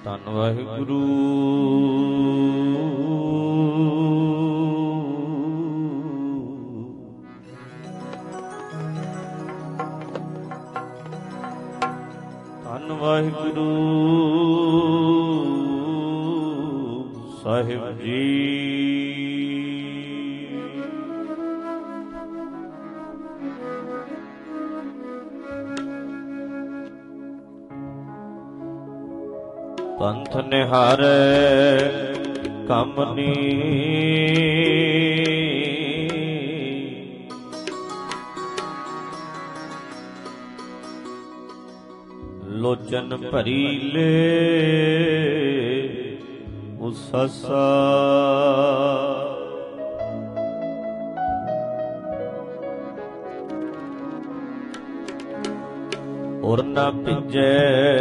ਧੰਨ ਵਾਹਿਗੁਰੂ। ਧੰਨ ਵਾਹਿਗੁਰੂ ਸਾਹਿਬ ਜੀ। ਪੰਥ ਨਿਹਾਰੈ ਕਮਨੀ ਲੋਚਨ ਭਰੀ ਲੈ ਉਸਸਾ ਔਰ ਨਾ ਭਿਜੈ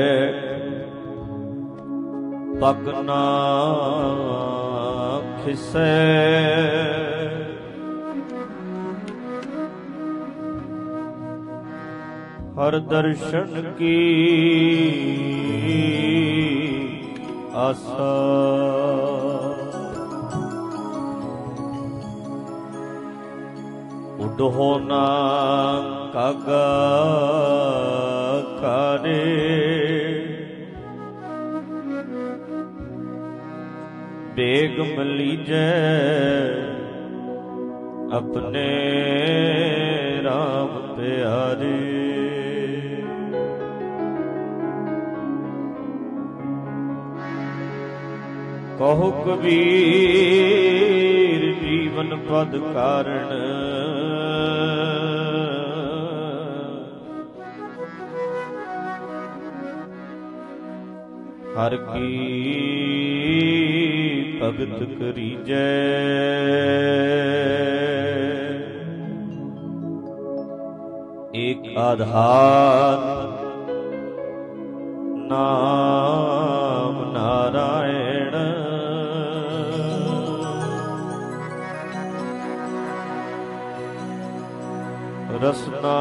ਪਗ ਨਾ ਖਿਸੈ ਹਰ ਦਰਸ਼ਨ ਕੀ ਆਸਾ ਉਡੋ ਨਾ ਕਾਗਾ ਕਾਰੇ ਬੇਗ ਮਲੀਜੈ ਆਪਣੇ ਰਾਮ ਪਿਆਰੇ। ਕਹੋ ਕਬੀਰ ਜੀਵਨ ਪਦ ਕਾਰਣ ਹਰ ਕੀ ਭਗਤ ਕਰੀਜੈ। ਏਕ ਆਧਾਰ ਨਾਮ ਨਾਰਾਇਣ ਰਸਨਾ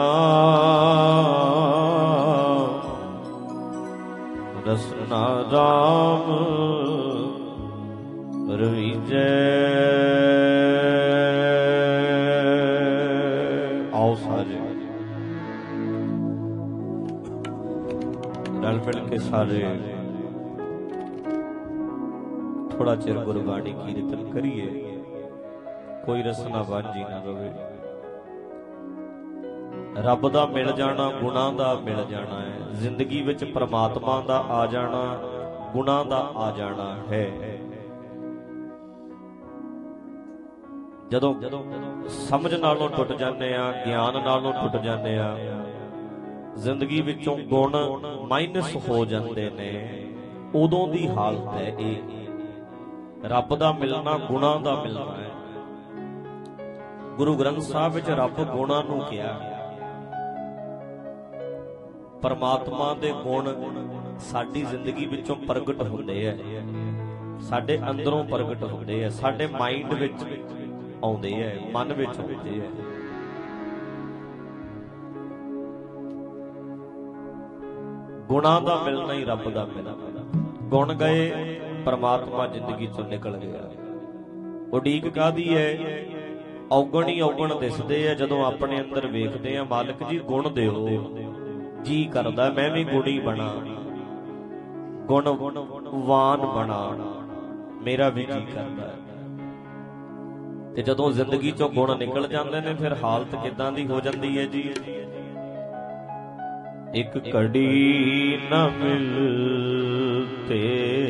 ਰਸਨਾ ਰਾਮ ਰਵੀਜੈ। ਆਓ ਸਾਰੇ ਰਲ ਮਿਲ ਕੇ ਸਾਰੇ ਥੋੜਾ ਚਿਰ ਗੁਰਬਾਣੀ ਕੀਰਤਨ ਕਰੀਏ। ਕੋਈ ਰਸਨਾ ਵਾਂਝੀ ਨਾ ਰਵੇ। ਰੱਬ ਦਾ ਮਿਲ ਜਾਣਾ ਗੁਣਾਂ ਦਾ ਮਿਲ ਜਾਣਾ ਹੈ। ਜ਼ਿੰਦਗੀ ਵਿੱਚ ਪਰਮਾਤਮਾ ਦਾ ਆ ਜਾਣਾ ਗੁਣਾਂ ਦਾ ਆ ਜਾਣਾ ਹੈ। ਜਦੋਂ ਸਮਝ ਨਾਲੋਂ ਟੁੱਟ ਜਾਂਦੇ ਆ, ਗਿਆਨ ਨਾਲੋਂ ਟੁੱਟ ਜਾਂਦੇ ਆ, ਜ਼ਿੰਦਗੀ ਵਿੱਚੋਂ ਗੁਣ ਮਾਈਨਸ ਹੋ ਜਾਂਦੇ ਨੇ, ਉਦੋਂ ਦੀ ਹਾਲਤ ਹੈ ਇਹ। ਰੱਬ ਦਾ ਮਿਲਣਾ ਗੁਣਾਂ ਦਾ ਮਿਲਣਾ ਹੈ। ਗੁਰੂ ਗ੍ਰੰਥ ਸਾਹਿਬ ਵਿੱਚ ਰੱਬ ਗੁਣਾਂ ਨੂੰ ਕਿਹਾ। ਪਰਮਾਤਮਾ ਦੇ ਗੁਣ ਸਾਡੀ ਜ਼ਿੰਦਗੀ ਵਿੱਚੋਂ ਪ੍ਰਗਟ ਹੁੰਦੇ ਆ, ਸਾਡੇ ਅੰਦਰੋਂ ਪ੍ਰਗਟ ਹੁੰਦੇ ਆ, ਸਾਡੇ ਮਾਈਂਡ ਵਿੱਚ ਆਉਂਦੇ ਆ, ਮਨ ਵਿੱਚ ਆਉਂਦੇ ਆ। ਗੁਣਾਂ ਦਾ ਮਿਲਣਾ ਹੀ ਰੱਬ ਦਾ ਮਿਲਣਾ। ਗੁਣ ਗਏ ਪਰਮਾਤਮਾ ਜ਼ਿੰਦਗੀ ਚੋਂ ਨਿਕਲ ਗਿਆ। ਉਡੀਕ ਕਾਹਦੀ ਹੈ? ਔਗਣ ਹੀ ਔਗਣ ਦਿਸਦੇ ਆ ਜਦੋਂ ਆਪਣੇ ਅੰਦਰ ਵੇਖਦੇ ਆ। ਮਾਲਕ ਜੀ ਗੁਣ ਦਿਓ, ਜੀ ਕਰਦਾ ਮੈਂ ਵੀ ਗੁਣੀ ਬਣਾ, ਗੁਣਵਾਨ ਬਣਾ, ਮੇਰਾ ਵੀ ਜੀ ਕਰਦਾ। ਤੇ ਜਦੋਂ ਜ਼ਿੰਦਗੀ ਚੋਂ ਗੁਣ ਨਿਕਲ ਜਾਂਦੇ ਨੇ ਫਿਰ ਹਾਲਤ ਕਿੱਦਾਂ ਦੀ ਹੋ ਜਾਂਦੀ ਹੈ ਜੀ। ਇੱਕ ਘੜੀ ਨਾ ਮਿਲਤੇ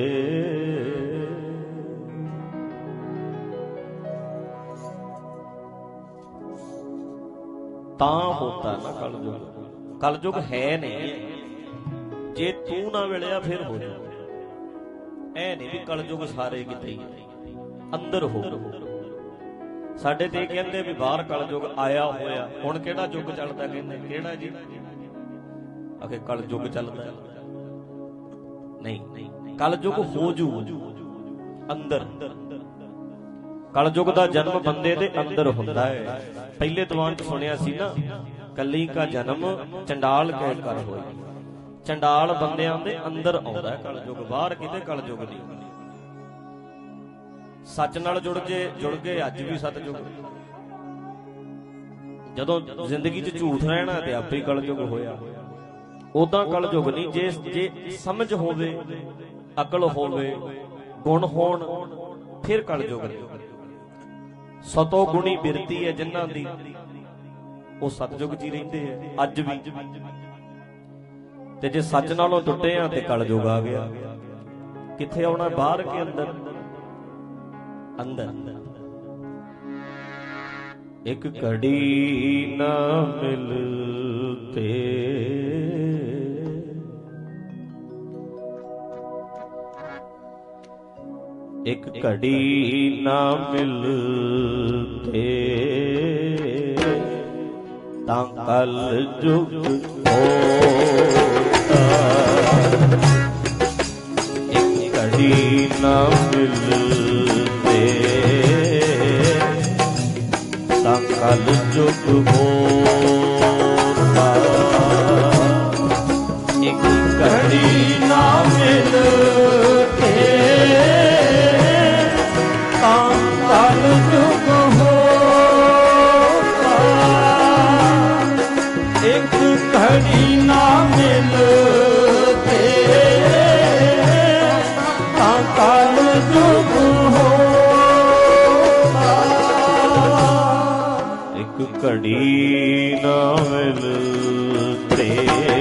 ਤਾਂ ਹੋਤਾ ਨਾ ਕਲਯੁਗ। ਕਲਯੁਗ ਹੈ ਨਹੀਂ, ਜੇ ਤੂੰ ਨਾ ਮਿਲਿਆ ਫਿਰ ਹੋ ਜਾ। ਐ ਨਹੀਂ ਵੀ ਕਲਯੁਗ ਸਾਰੇ ਕਿਤੇ ਅੰਦਰ ਹੋ। ਸਾਡੇ ਤੇ ਕਹਿੰਦੇ ਵੀ ਬਾਹਰ ਕਲਯੁਗ ਆਇਆ ਹੋਇਆ। ਹੁਣ ਕਿਹੜਾ ਯੁੱਗ ਚੱਲਦਾ? ਕਹਿੰਦੇ ਕਿਹੜਾ ਜੀ? ਆਖੇ ਕਲਯੁਗ ਚੱਲਦਾ ਨਹੀਂ, ਕਲਯੁਗ ਹੋ ਜੂ ਅੰਦਰ। ਕਲਯੁਗ ਦਾ ਜਨਮ ਬੰਦੇ ਦੇ ਅੰਦਰ ਹੁੰਦਾ ਹੈ। ਪਹਿਲੇ ਦੀਵਾਨ ਚ ਸੁਣਿਆ ਸੀ ਨਾ, ਕੱਲੀ ਕਾ ਜਨਮ ਚੰਡਾਲ ਕਹਿ ਕਰ ਹੋਏ। ਚੰਡਾਲ ਬੰਦਿਆਂ ਦੇ ਅੰਦਰ ਆਉਂਦਾ ਕਲਯੁਗ, ਬਾਹਰ ਕਿਤੇ ਕਲਯੁਗ ਨਹੀਂ। ਸੱਚ ਨਾਲ ਜੁੜ ਗਏ ਅੱਜ ਵੀ ਸਤਿਯੁਗ। ਜਦੋਂ ਜ਼ਿੰਦਗੀ 'ਚ ਝੂਠ ਰਹਿਣਾ ਤੇ ਆਪੇ ਕਲਯੁਗ ਹੋਇਆ। ਉਦਾਂ ਕਲਯੁਗ ਨਹੀਂ, ਜੇ ਸਮਝ ਹੋਵੇ, ਅਕਲ ਹੋਵੇ, ਗੁਣ ਹੋਣ, ਫਿਰ ਕਲਯੁਗ ਨਹੀਂ। ਸਤੋ ਗੁਣੀ ਬਿਰਤੀ ਹੈ ਜਿਨ੍ਹਾਂ ਦੀ, ਉਹ ਸਤਿਯੁਗ 'ਚ ਹੀ ਰਹਿੰਦੇ ਆ ਅੱਜ ਵੀ। ਤੇ ਜੇ ਸੱਚ ਨਾਲੋਂ ਟੁੱਟੇ ਆ ਤੇ ਕਲਯੁਗ ਆ ਗਿਆ। ਕਿੱਥੇ ਆਉਣਾ, ਬਾਹਰ ਕੇ ਅੰਦਰ? ਅੰਦਰ। ਇੱਕ ਘੜੀ ਨਾ ਮਿਲਤੇ ਇੱਕ ਘੜੀ ਨਾ ਮਿਲਤੇ ਤਾਂ ਕਲ ਜੁਗ ਹੋਤਾ। ਇੱਕ ਘੜੀ ਨਾ ਮਿਲਤੇ ਤਾਂ ਕਲ ਜੁਗ ਹੋਤਾ। ਇੱਕ ਘੜੀ ਨਾ ਮਿਲਤੇ ਤਾਂ ਕਲ ਜੁਗ ਹੋਤਾ। ਇੱਕ ਘੜੀ ਨਾ ਮਿਲਤੇ ਤਾਂ ਕਲ ਜੁਗ ਹੋਤਾ। ਇੱਕ ਘੜੀ ਨਾ ਮਿਲਤੇ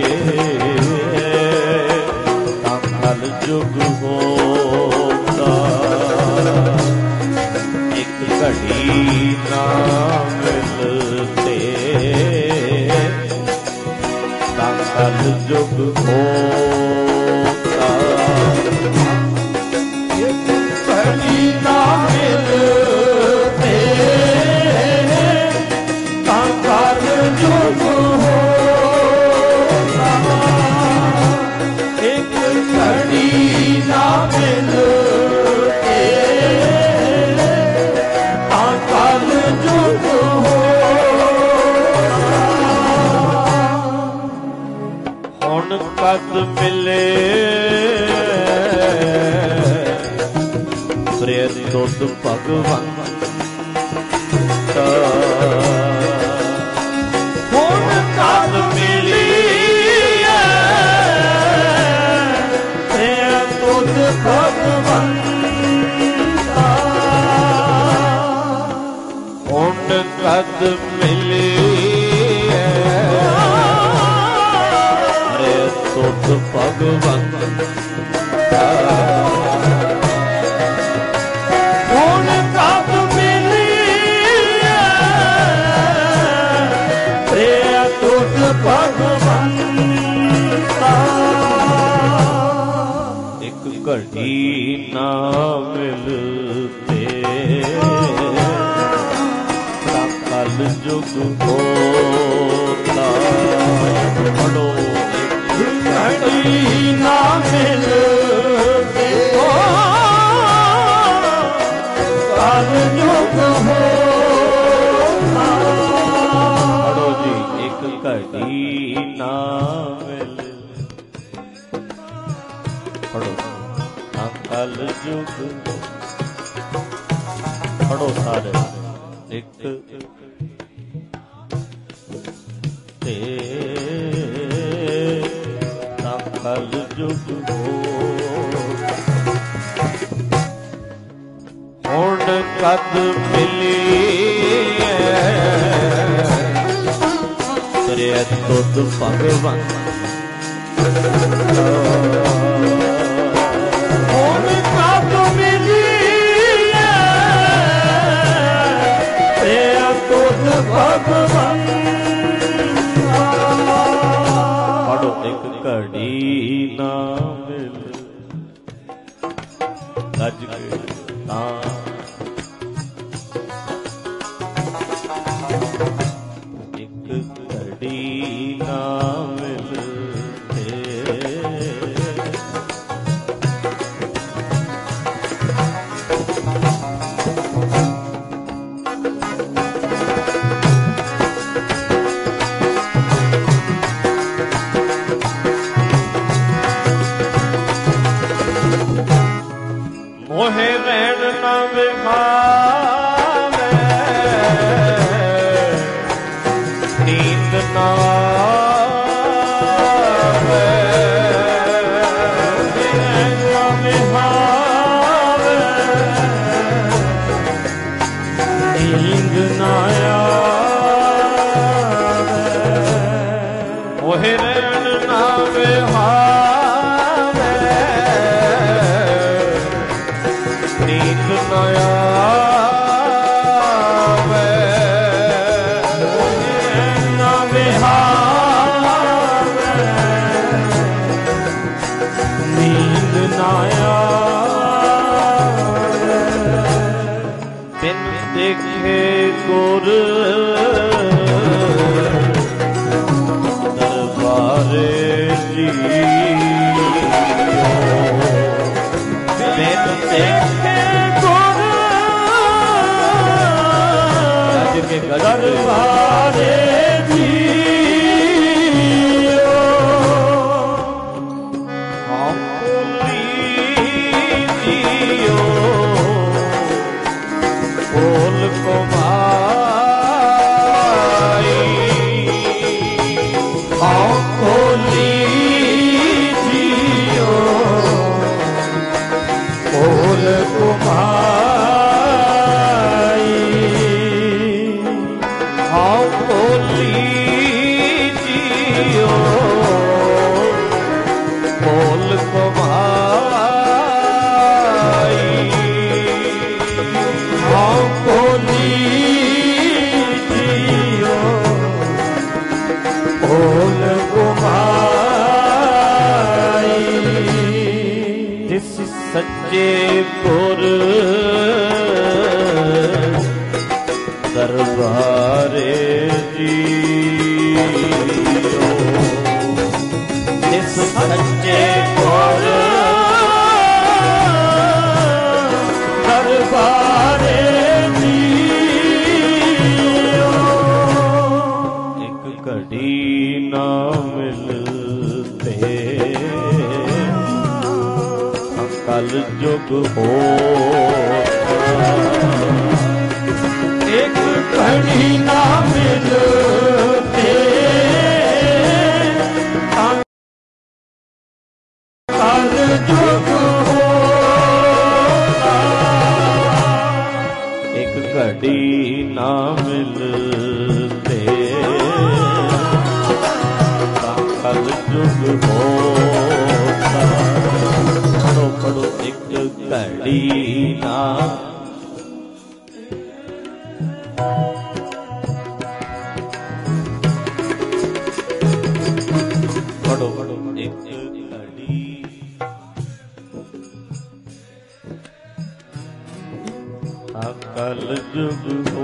ਤਾਂ ਕਲ ਜੁਗ ਹੋਤਾ। ਇੱਕ ਘੜੀ ਨਾ ਮਿਲਤੇ ਤਾਂ ਕਲ ਜੁਗ ਹੋਤਾ। ਇੱਕ ਘੜੀ ਨਾ ਮਿਲਤੇ ਤਾਂ ਕਲ ਜੁਗ ਹੋਤਾ। ਇੱਕ ਘੜੀ ਨਾ ਮਿਲਤੇ ਤਾਂ ਕਲ ਜੁਗ ਹੋਤਾ। ਹੁਣ ਕਦ ਮਿਲੇ ਪ੍ਰਿਯ ਤੁਧ ਭਗਵੰਤ। ਹੁਣ ਕਦ ਮਿਲੀ ਪ੍ਰਿਯ ਤੁਧ ਭਗਵੰਤ। ਹੁਣ ਕਦ ਮਿਲੀ ਪ੍ਰਿਯ ਤੁਧ ਭਗਵੰਤ। ਹੁਣ ਕਦ ਮਿਲੀ ਪ੍ਰਿਯ ਤੁਧ ਭਗਵੰਤ। ਇੱਕ ਘੜੀ ਨਾ ਮਿਲਤੇ ਤਾਂ ਕਲ ਜੁਗ ਹੋਤਾ। ਪੜੋ ਇੱਕ ਘੜੀ ਨਾ ਮਿਲਤੇ ਕਲ ਜੁਗ ਹੋਤਾ। ਪੜੋ ਜੀ, ਇੱਕ ਘੜੀ ਨਾ ਮਿਲ। ਪੜੋ ਤਾਂ ਕਲ ਜੁਗ। ਪੜੋ ਸਾਰੇ। ਇੱਕ ਤੇ ਤਾਂ ਕਲ ਜੁਗ ਹੋਤਾ। ਹੁਣ ਕਦ ਮਿਲੀ ਪ੍ਰਿਯ ਤੁਧ ਭਗਵੰਤ। ਹੁਣ ਕਦ ਮਿਲੀ ਪ੍ਰਿਯ ਤੁਧ ਭਗਵੰਤ। ਪੜੋ ਇੱਕ ਘੜੀ ਨਾ ਮਿਲ। ਗੱਜ ਕੇ ਤਾਂ ਇੱਕ ਘੜੀ ਨਾ ਮਿਲਤੇ मोहे रैन न विहावे नींद न आवे रैन न विहावे नींद न आवे मोहे रैन न विहावे नींद न आवे न विहावे नींद न आवे बिन देखे गुर दरबारे जी बिन देखे दरबारे जियो हम जियो बोल कुमाई हम जियो बोल कुमाई हाँ बोली जियो बोल कुमाई हाँ बोली जियो बोल कुमाई जिस सच्चे गुर दरबारे जियो जिस सच्चे गुर दरबारे जियो एक घड़ी ना मिलते कल जुग हो एक घड़ी ना मिलते कल जुग होता एक घड़ी ना मिलते कल जुग होता पढ़ो पढ़ो एक घड़ी ना पढ़ो पढ़ो एक घड़ी अकल जुग हो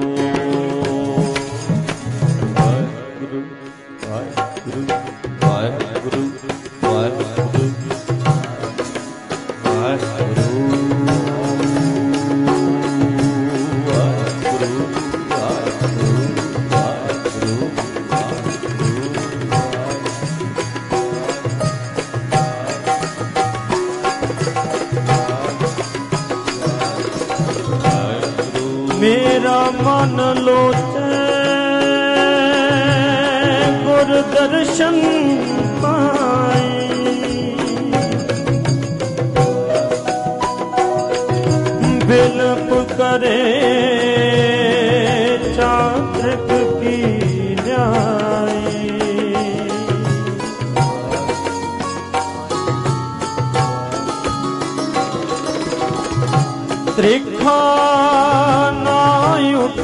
वाहिगुरु वाहिगुरु वाहिगुरु वाहिगुरु वाहिगुरु मेरा मन लोचे गुर दर्शन पाए बिलप करे चात्रिक की न्याय त्रिखा नायुक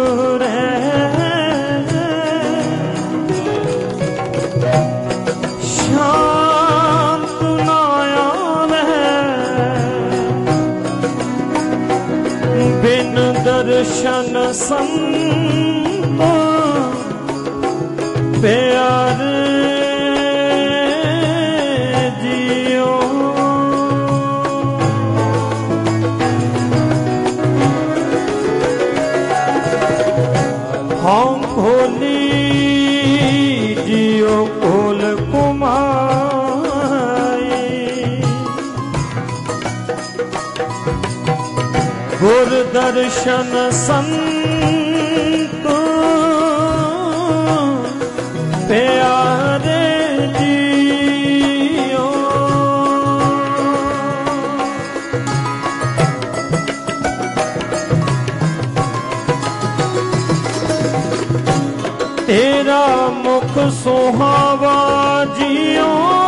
शांत नायान बिन दर्शन संत प्यार जियो हम भोली जियो कोल कुमाई गुर दर्शन संत प्यारे जियो। तेरा मुख सुहावा जियो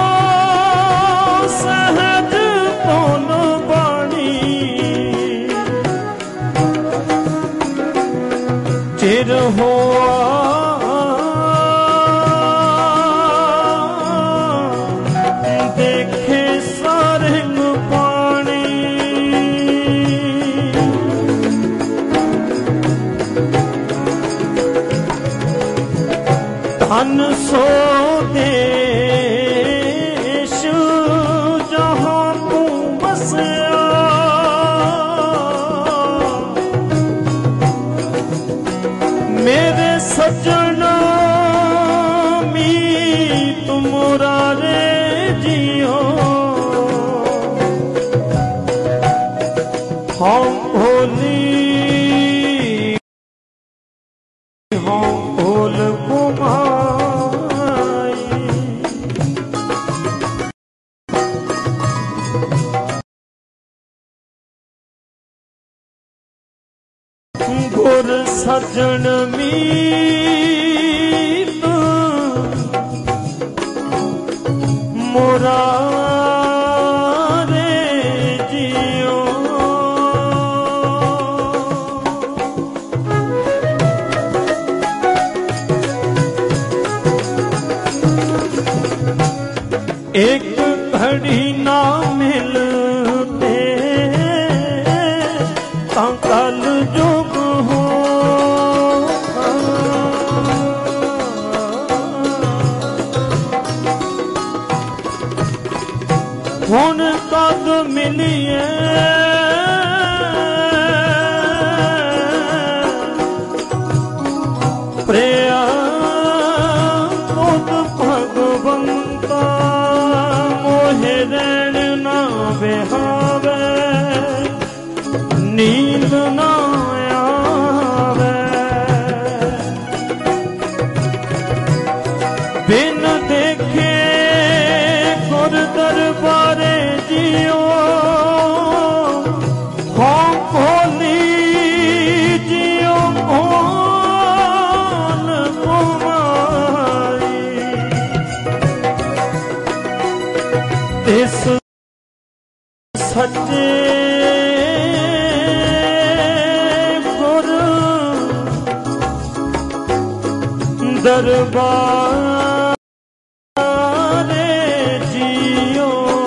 सहज पुन बाणी। चिर होआ देखे सारंग पानी। धन सो देश जहाँ तू बसया। मेरे सजना मीत मुरारे जियो। हम भोली हम भोल कुमाई। गुर सजन मीत मुरारे जियो। एक घड़ी ना मिलते कल जुग हो। हुण कद मिलिए प्रिया खुद भगवंता। मोहे रैन ना बेहावे नींद ना आवे। बिन देखे गुर दरबारे जियो। हाँ भोली जियो भोल कुमारी। इस सच्चे दरबारे जियो।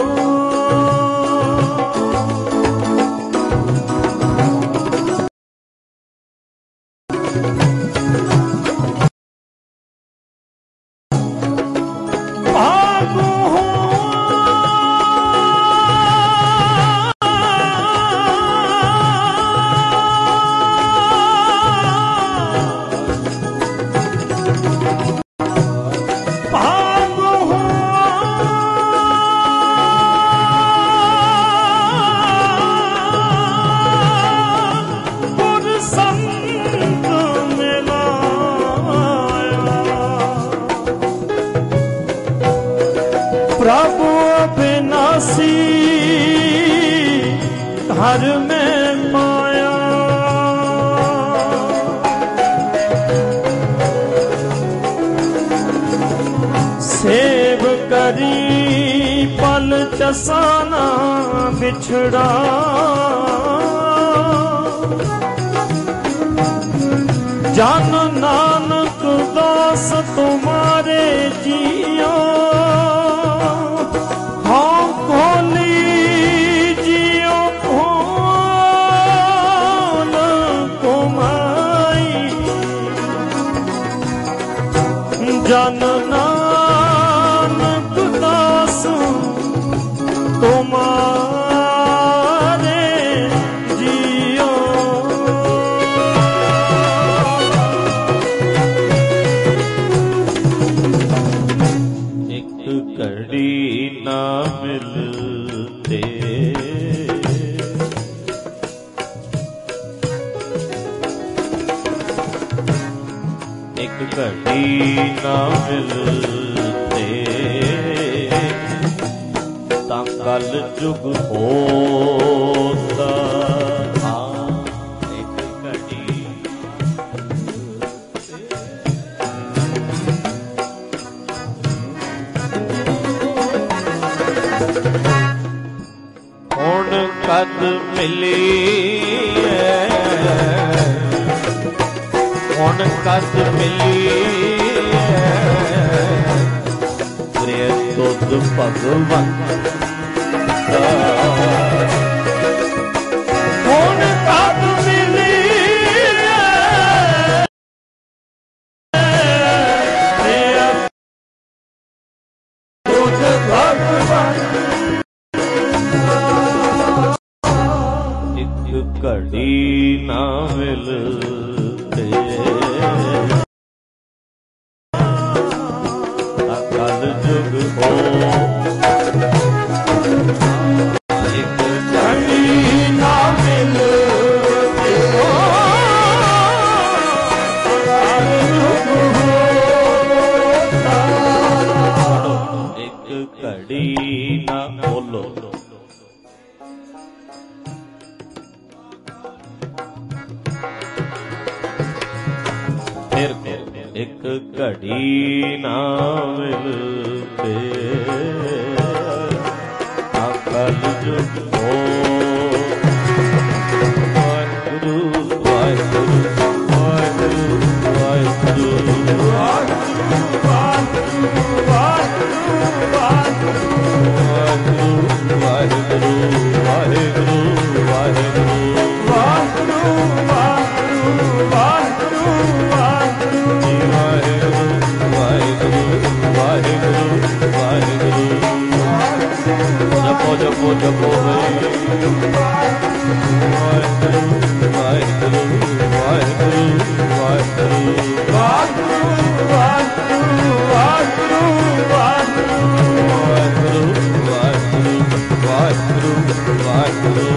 भागो हो प्रभु अविनाशी घर में माया। सेव करी पल चसाना बिछड़ा। जन नानक दास तुम्हारे जियो। हाँ भोली जियो भोल कुमाई। जन नानक दास तुम्हारे जियो। घड़ी ना मिलते तां कल जुग होता। हाँ एक घड़ी हुण कद मिली हुण कद मिली प्रिय तुध भगवंत हुण कद मिली प्रिय तुध भगवंत। एक घड़ी ना मिलते कल जुग हो। एक घड़ी ना मिलते कल जुग होता। एक घड़ी ना बोलो फिर एक घड़ी ना मिलते कल जुग हो। वाहिगुरु वाहिगुरु वाहिगुरु वाहिगुरु वाहिगुरु वाहिगुरु वाहिगुरु जपो जपो जपो Waheguru Waheguru Waheguru Waheguru Waheguru Waheguru Waheguru Waheguru Waheguru Waheguru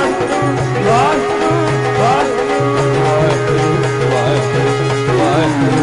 Bye.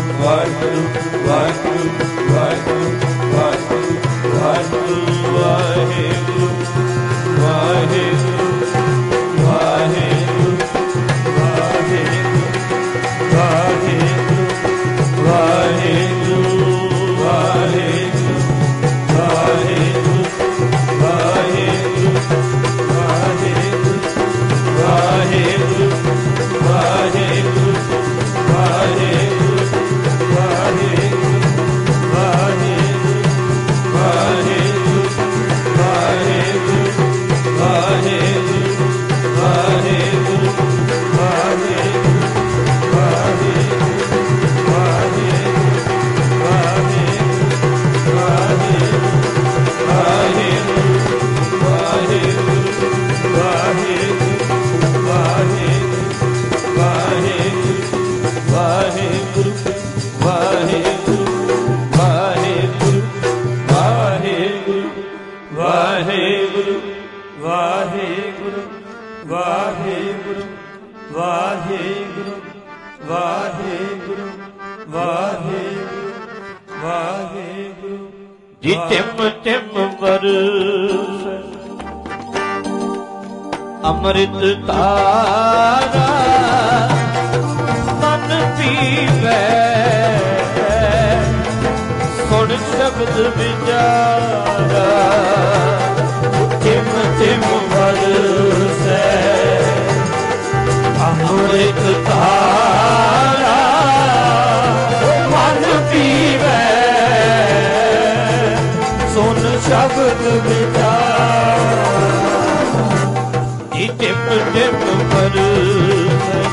Waheguru Waheguru Waheguru Waheguru Waheguru Waheguru Waheguru Waheguru Waheguru Waheguru ji Tim Tim ਬਰਸੈ ਅੰਮ੍ਰਿਤ ਧਾਰਾ ਮਨ ਪੀਵੈ ਸੁਣ ਸ਼ਬਦ ਵਿਚਾਰਾ ਟਿਮ ਟਿਮ ਬਰਸੈ ਅੰਮ੍ਰਿਤ ਧਾਰਾ ਮਨ ਪੀਵੈ ਸੁਨ ਸ਼ਬਦ ਵਿਚਾਰ ਜੀ ਟਿਪ ਟਿਪ ਬਰਸੈ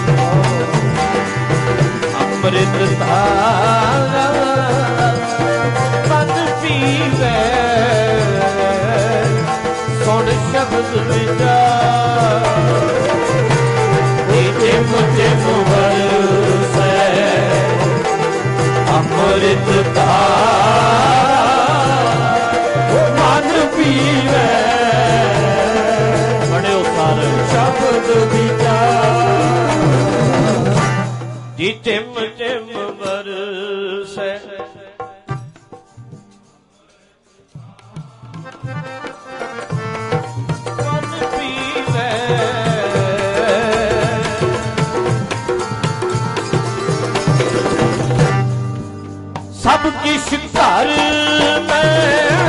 ਅੰਮ੍ਰਿਤ ਧਾਰਾ ਮਨ ਪੀਵੈ ਸੁਨ ਸ਼ਬਦ ਵਿਚਾਰ ਜੀ ਟਿਪ ਟਿਪ ਬਰਸੈ ਅੰਮ੍ਰਿਤ ਧਾਰਾ ਮਨ ਪੀਵੈ ਬੜਿਓ ਸਾਰੇ ਸ਼ਬਦ ਵਿਚਾਰ ਜੀ ਟਿਮ ਟਿਮ ਬਰਸੈ ਮਨ ਪੀਵੈ ਸਭ ਕਿਛ ਘਰ ਮੈਂ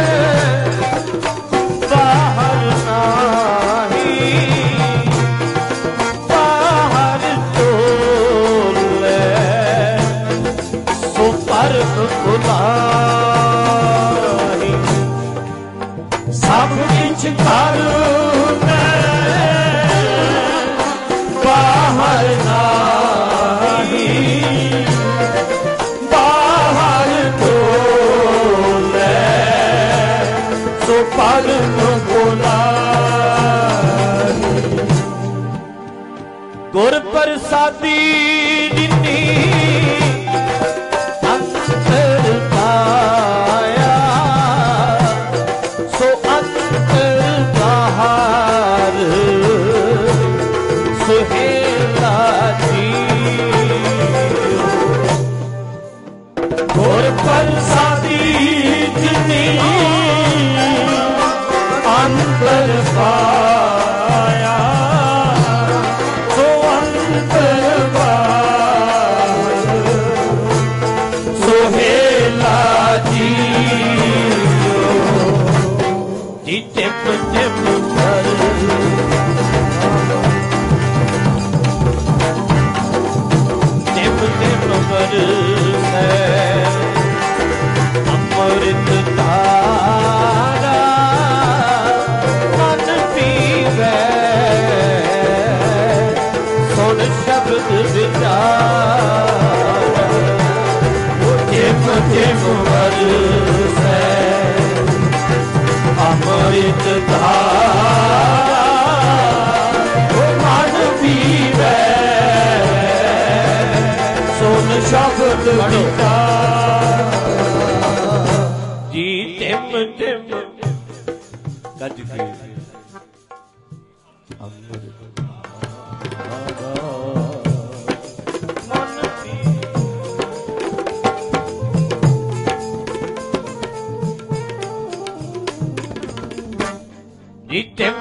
ਬਾਹਰ ਨਾਹੀ ਬਾਹਰ ਤੋਲੇ ਸੋ ਪਰਮ ਬੁਲਾਹੀ ਸਭ ਕਿਛ ਘਰ ਮੈਂ ਬਾਹਰ ਨਾਹੀ ਪਰਮ ਬੁਲਾਹੀ ਗੁਰ ਪ੍ਰਸਾਦੀ ਜਿਨੀ ਅੰਤਰ ਪਾਇਆ ਸੋ ਅੰਤਰ ਬਾਹਰ ਸੁਹੇਲਾ ਜੀ ਗੁਰ ਪ੍ਰਸਾਦੀ ਜਿਨੀ ਅੰਤਰ ਪਾਇਆ ਸੋ ਅੰਤਰ ਬਾਹਰ ਸੁਹੇਲਾ ਜੀਓ ਜੀ ਟਿਪ ਟਿਪ ਕਰ ਟਿਪ ਟਿਪ ਬਰਸੈ ਅੰਮ੍ਰਿਤ ਧਾਰਾ ਸੁਣ ਸ਼ਬਦ ਵਿਚਾਰ ਜਿਮ ਜਿਮ ਵਰਸੈ ਅੰਮ੍ਰਿਤ ਧਾਰਾ ਮਨ ਪੀਵੈ ਸੁਣ ਸ਼ਬਦ ਵਿਚਾਰ ਜੀ ਟਿਮ ਟਿਮ ਗੱਜ ਕੇ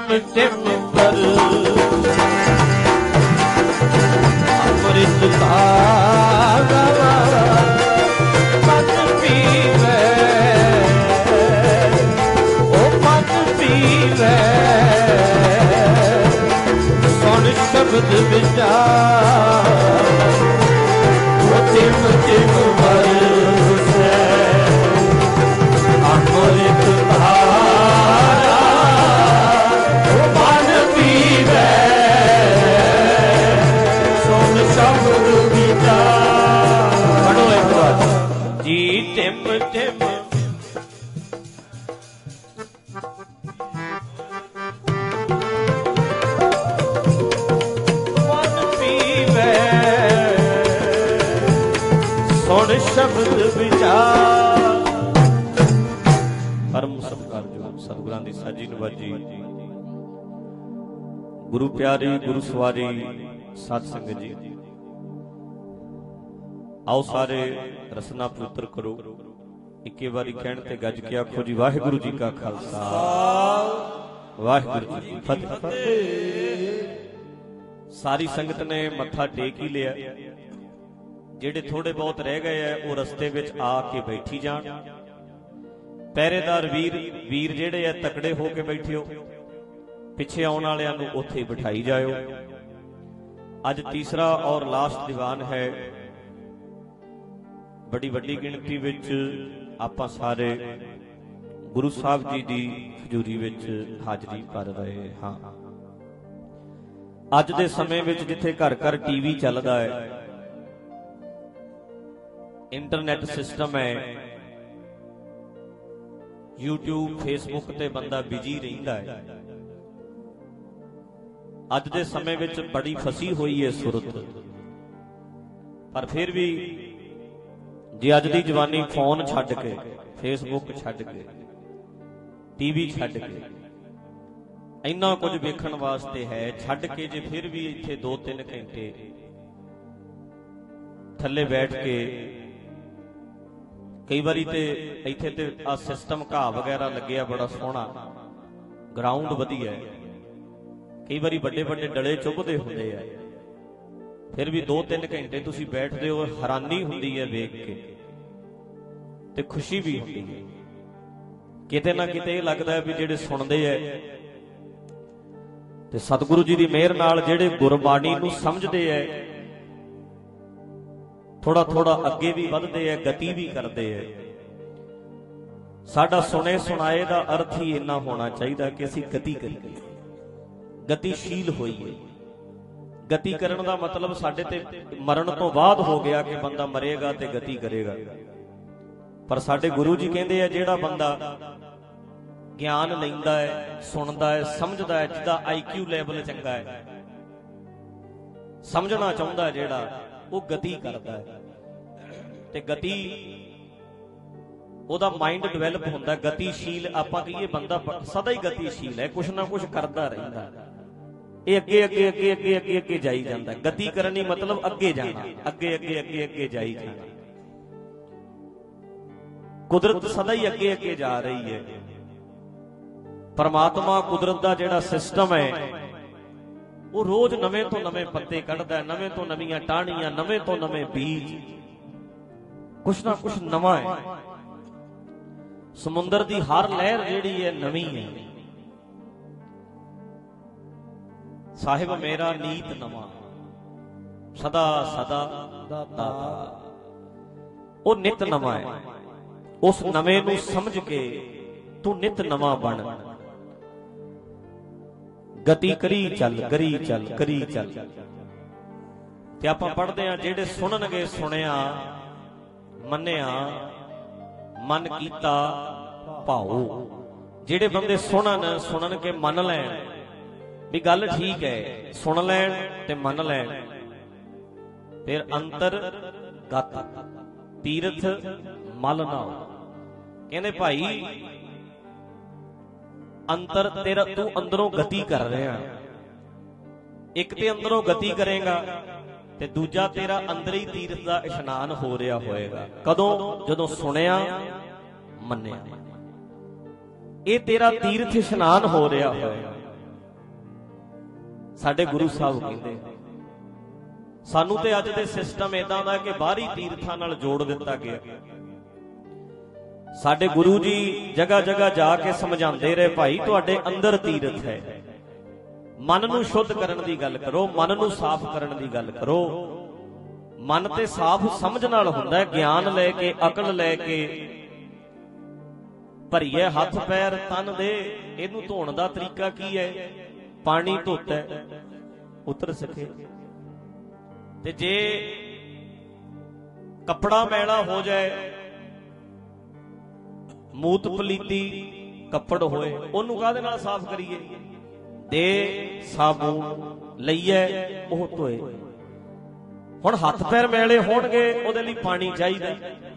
टिम पर अमृत धारा मन पीवे, ओ मन पीवे, सुन शब्द विचार, ओ टिम टिम बरसे अमृत धारा, ओ मन पीवे, सुन शब्द विचार। पढ़ो एक बार जी टिम टिम शब्द विचार। परम सत्कारयोग सतगुरां दी साजी नवाजी, गुरु प्यारी गुरु सवारी साध संगत जी, आओ सारे रसना पवित्र करो। इक्के बारी कहण ते गज के आखो जी वाहिगुरु जी का खालसा वाहिगुरु जी की फतेह। सारी संगत ने मत्था टेक ही लिया, ਜਿਹੜੇ ਥੋੜੇ ਬਹੁਤ ਰਹਿ ਗਏ ਐ ਉਹ ਰਸਤੇ ਵਿੱਚ ਆ ਕੇ ਬੈਠੀ ਜਾਣ। ਪਹਿਰੇਦਾਰ ਵੀਰ ਜਿਹੜੇ ਐ ਤਕੜੇ ਹੋ ਕੇ ਬੈਠਿਓ, ਪਿੱਛੇ ਆਉਣ ਵਾਲਿਆਂ ਨੂੰ ਉੱਥੇ ਬਿਠਾਈ ਜਾਇਓ। ਅੱਜ ਤੀਸਰਾ ਔਰ ਲਾਸਟ ਦੀਵਾਨ ਹੈ। ਬੜੀ ਵੱਡੀ ਗਿਣਤੀ ਵਿੱਚ ਆਪਾਂ ਸਾਰੇ ਗੁਰੂ ਸਾਹਿਬ ਜੀ ਦੀ ਹਜ਼ੂਰੀ ਵਿੱਚ ਹਾਜ਼ਰੀ ਭਰ ਰਹੇ ਹਾਂ। ਅੱਜ ਦੇ ਸਮੇਂ ਵਿੱਚ ਜਿੱਥੇ ਘਰ ਘਰ ਟੀਵੀ ਚੱਲਦਾ ਹੈ, ਇੰਟਰਨੈਟ ਸਿਸਟਮ ਹੈ, YouTube Facebook ਤੇ ਬੰਦਾ ਬਿਜੀ ਰਹਿੰਦਾ ਹੈ। ਅੱਜ ਦੇ ਸਮੇਂ ਵਿੱਚ ਬੜੀ ਫਸੀ ਹੋਈ ਹੈ ਸੁਰਤ, ਪਰ ਫਿਰ ਵੀ ਜੇ ਅੱਜ ਦੀ ਜਵਾਨੀ ਫੋਨ ਛੱਡ ਕੇ, Facebook ਛੱਡ ਕੇ, ਟੀਵੀ ਛੱਡ ਕੇ ਇੰਨਾ ਕੁਝ ਵੇਖਣ ਵਾਸਤੇ ਹੈ, ਛੱਡ ਕੇ ਜੇ ਫਿਰ ਵੀ ਇੱਥੇ 2-3 ਘੰਟੇ ਥੱਲੇ ਬੈਠ ਕੇ, ਕਈ ਵਾਰੀ ਤੇ ਇੱਥੇ ਤੇ ਆ ਸਿਸਟਮ ਘਾਹ ਵਗੈਰਾ ਲੱਗਿਆ ਬੜਾ ਸੋਹਣਾ, ਗਰਾਊਂਡ ਵਧੀਆ, ਕਈ ਵਾਰੀ ਵੱਡੇ ਵੱਡੇ ਡਲੇ ਚੁੱਭਦੇ ਹੁੰਦੇ ਆ, ਫਿਰ ਵੀ 2-3 ਘੰਟੇ ਤੁਸੀਂ ਬੈਠਦੇ ਹੋ, ਹੈਰਾਨੀ ਹੁੰਦੀ ਹੈ ਵੇਖ ਕੇ ਤੇ ਖੁਸ਼ੀ ਵੀ ਹੁੰਦੀ ਹੈ। ਕਿਤੇ ਨਾ ਕਿਤੇ ਇਹ ਲੱਗਦਾ ਹੈ ਵੀ ਜਿਹੜੇ ਸੁਣਦੇ ਆ ਤੇ ਸਤਿਗੁਰੂ ਜੀ ਦੀ ਮਿਹਰ ਨਾਲ ਜਿਹੜੇ ਗੁਰਬਾਣੀ ਨੂੰ ਸਮਝਦੇ ਆ, ਥੋੜਾ ਥੋੜਾ ਅੱਗੇ ਵੀ ਵਧਦੇ ਐ, ਗਤੀ ਵੀ ਕਰਦੇ ਐ। ਸਾਡਾ ਸੁਣੇ ਸੁਣਾਏ ਦਾ ਅਰਥ ਹੀ ਇੰਨਾ ਹੋਣਾ ਚਾਹੀਦਾ ਕਿ ਅਸੀਂ ਗਤੀ ਕਰੀਏ, ਗਤੀਸ਼ੀਲ ਹੋਈਏ। ਗਤੀ ਕਰਨ ਦਾ ਮਤਲਬ ਸਾਡੇ ਤੇ ਮਰਨ ਤੋਂ ਬਾਅਦ ਹੋ ਗਿਆ ਕਿ ਬੰਦਾ ਮਰੇਗਾ ਤੇ ਗਤੀ ਕਰੇਗਾ, ਪਰ ਸਾਡੇ ਗੁਰੂ ਜੀ ਕਹਿੰਦੇ ਆ ਜਿਹੜਾ ਬੰਦਾ ਗਿਆਨ ਲੈਂਦਾ ਹੈ, ਸੁਣਦਾ ਹੈ, ਸਮਝਦਾ ਹੈ, ਜਿਹਦਾ IQ ਲੈਵਲ ਚੰਗਾ ਹੈ, ਸਮਝਣਾ ਚਾਹੁੰਦਾ ਜਿਹੜਾ, ਉਹ ਗਤੀ ਕਰਦਾ ਹੈ ਤੇ ਗਤੀ ਉਹਦਾ ਮਾਈਂਡ ਡਿਵੈਲਪ ਹੁੰਦਾ। ਗਤੀਸ਼ੀਲ ਆਪਾਂ ਕਹੀਏ ਬੰਦਾ ਸਦਾ ਹੀ ਗਤੀਸ਼ੀਲ ਹੈ, ਕੁਛ ਨਾ ਕੁਛ ਕਰਦਾ ਰਹਿੰਦਾ, ਇਹ ਅੱਗੇ ਅੱਗੇ ਅੱਗੇ ਅੱਗੇ ਅੱਗੇ ਅੱਗੇ ਜਾਈ ਜਾਂਦਾ। ਗਤੀ ਕਰਨੀ ਮਤਲਬ ਅੱਗੇ ਜਾਣਾ, ਅੱਗੇ ਅੱਗੇ ਅੱਗੇ ਅੱਗੇ ਜਾਈ ਜਾਣਾ। ਕੁਦਰਤ ਸਦਾ ਹੀ ਅੱਗੇ ਅੱਗੇ ਜਾ ਰਹੀ ਹੈ। ਪਰਮਾਤਮਾ ਕੁਦਰਤ ਦਾ ਜਿਹੜਾ ਸਿਸਟਮ ਹੈ ਉਹ ਰੋਜ਼ ਨਵੇਂ ਤੋਂ ਨਵੇਂ ਪੱਤੇ ਕੱਢਦਾ, ਨਵੇਂ ਤੋਂ ਨਵੀਆਂ ਟਾਹਣੀਆਂ, ਨਵੇਂ ਤੋਂ ਨਵੇਂ ਬੀਜ, ਕੁਛ ਨਾ ਕੁਛ ਨਵਾਂ ਹੈ। ਸਮੁੰਦਰ ਦੀ ਹਰ ਲਹਿਰ ਜਿਹੜੀ ਹੈ ਨਵੀਂ ਹੈ। ਸਾਹਿਬ ਮੇਰਾ ਨੀਤ ਨਵਾਂ, ਸਦਾ ਸਦਾ ਦਾਤਾ, ਉਹ ਨਿਤ ਨਵਾਂ ਹੈ। ਉਸ ਨਵੇਂ ਨੂੰ ਸਮਝ ਕੇ ਤੂੰ ਨਿਤ ਨਵਾਂ ਬਣ, ਗਤੀ ਕਰੀ ਚੱਲ, ਕਰੀ ਚੱਲ, ਕਰੀ ਚੱਲ। ਤੇ ਆਪਾਂ ਪੜ੍ਹਦੇ ਆ ਜਿਹੜੇ ਸੁਣਨਗੇ ਸੁਣਿਆ, ਮੰਨਿਆ, ਮਨ ਕੀਤਾ ਭਾਉ। ਜਿਹੜੇ ਬੰਦੇ ਸੁਣਨ ਕੇ ਮੰਨ ਲੈਣ ਵੀ ਗੱਲ ਠੀਕ ਹੈ, ਸੁਣ ਲੈਣ ਤੇ ਮੰਨ ਲੈਣ, ਫਿਰ ਅੰਤਰ ਗਤ ਤੀਰਥ ਮਲ ਨਾਉ। ਕਹਿੰਦੇ ਭਾਈ ਅੰਤਰ ਤੇਰਾ, ਤੂੰ ਅੰਦਰੋਂ ਗਤੀ ਕਰ ਰਿਹਾ, ਇੱਕ ਤੇ ਅੰਦਰੋਂ ਗਤੀ ਕਰੇਗਾ ਤੇ ਦੂਜਾ ਤੇਰਾ ਅੰਦਰ ਹੀ ਤੀਰਥ ਦਾ ਇਸ਼ਨਾਨ ਹੋ ਰਿਹਾ ਹੋਏਗਾ। ਕਦੋਂ? ਜਦੋਂ ਸੁਣਿਆ ਮੰਨਿਆ, ਇਹ ਤੇਰਾ ਤੀਰਥ ਇਸ਼ਨਾਨ ਹੋ ਰਿਹਾ ਹੋਏਗਾ। ਸਾਡੇ ਗੁਰੂ ਸਾਹਿਬ ਕਹਿੰਦੇ। ਸਾਨੂੰ ਤੇ ਅੱਜ ਦੇ ਸਿਸਟਮ ਇਦਾਂ ਦਾ ਕਿ ਬਾਹਰੀ ਤੀਰਥਾਂ ਨਾਲ ਜੋੜ ਦਿੱਤਾ ਗਿਆ। ਸਾਡੇ ਗੁਰੂ ਜੀ ਜਗ੍ਹਾ ਜਗ੍ਹਾ ਜਾ ਕੇ ਸਮਝਾਉਂਦੇ ਰਹੇ, ਭਾਈ ਤੁਹਾਡੇ ਅੰਦਰ ਤੀਰਥ ਹੈ, ਮਨ ਨੂੰ ਸ਼ੁੱਧ ਕਰਨ ਦੀ ਗੱਲ ਕਰੋ, ਮਨ ਨੂੰ ਸਾਫ਼ ਕਰਨ ਦੀ ਗੱਲ ਕਰੋ। ਮਨ ਤੇ ਸਾਫ਼ ਸਮਝ ਨਾਲ ਹੁੰਦਾ, ਗਿਆਨ ਲੈ ਕੇ, ਅਕਲ ਲੈ ਕੇ। ਭਰੀਏ ਹੱਥ ਪੈਰ ਤਨ ਦੇ, ਇਹਨੂੰ ਧੋਣ ਦਾ ਤਰੀਕਾ ਕੀ ਹੈ? ਪਾਣੀ ਧੋਤਾ ਉਤਰ ਸਕੇ। ਤੇ ਜੇ ਕੱਪੜਾ ਮੈਲਾ ਹੋ ਜਾਏ, ਮੂਤ ਪਲੀਤੀ ਕੱਪੜ ਹੋਏ, ਉਹਨੂੰ ਕਾਹਦੇ ਨਾਲ ਸਾਫ਼ ਕਰੀਏ? ਦੇ ਸਾਬੂਨ ਲਈਏ, ਉਹ ਧੋਏ। ਹੁਣ ਹੱਥ ਪੈਰ ਮੈਲੇ ਹੋਣਗੇ, ਉਹਦੇ ਲਈ ਪਾਣੀ ਚਾਹੀਦਾ।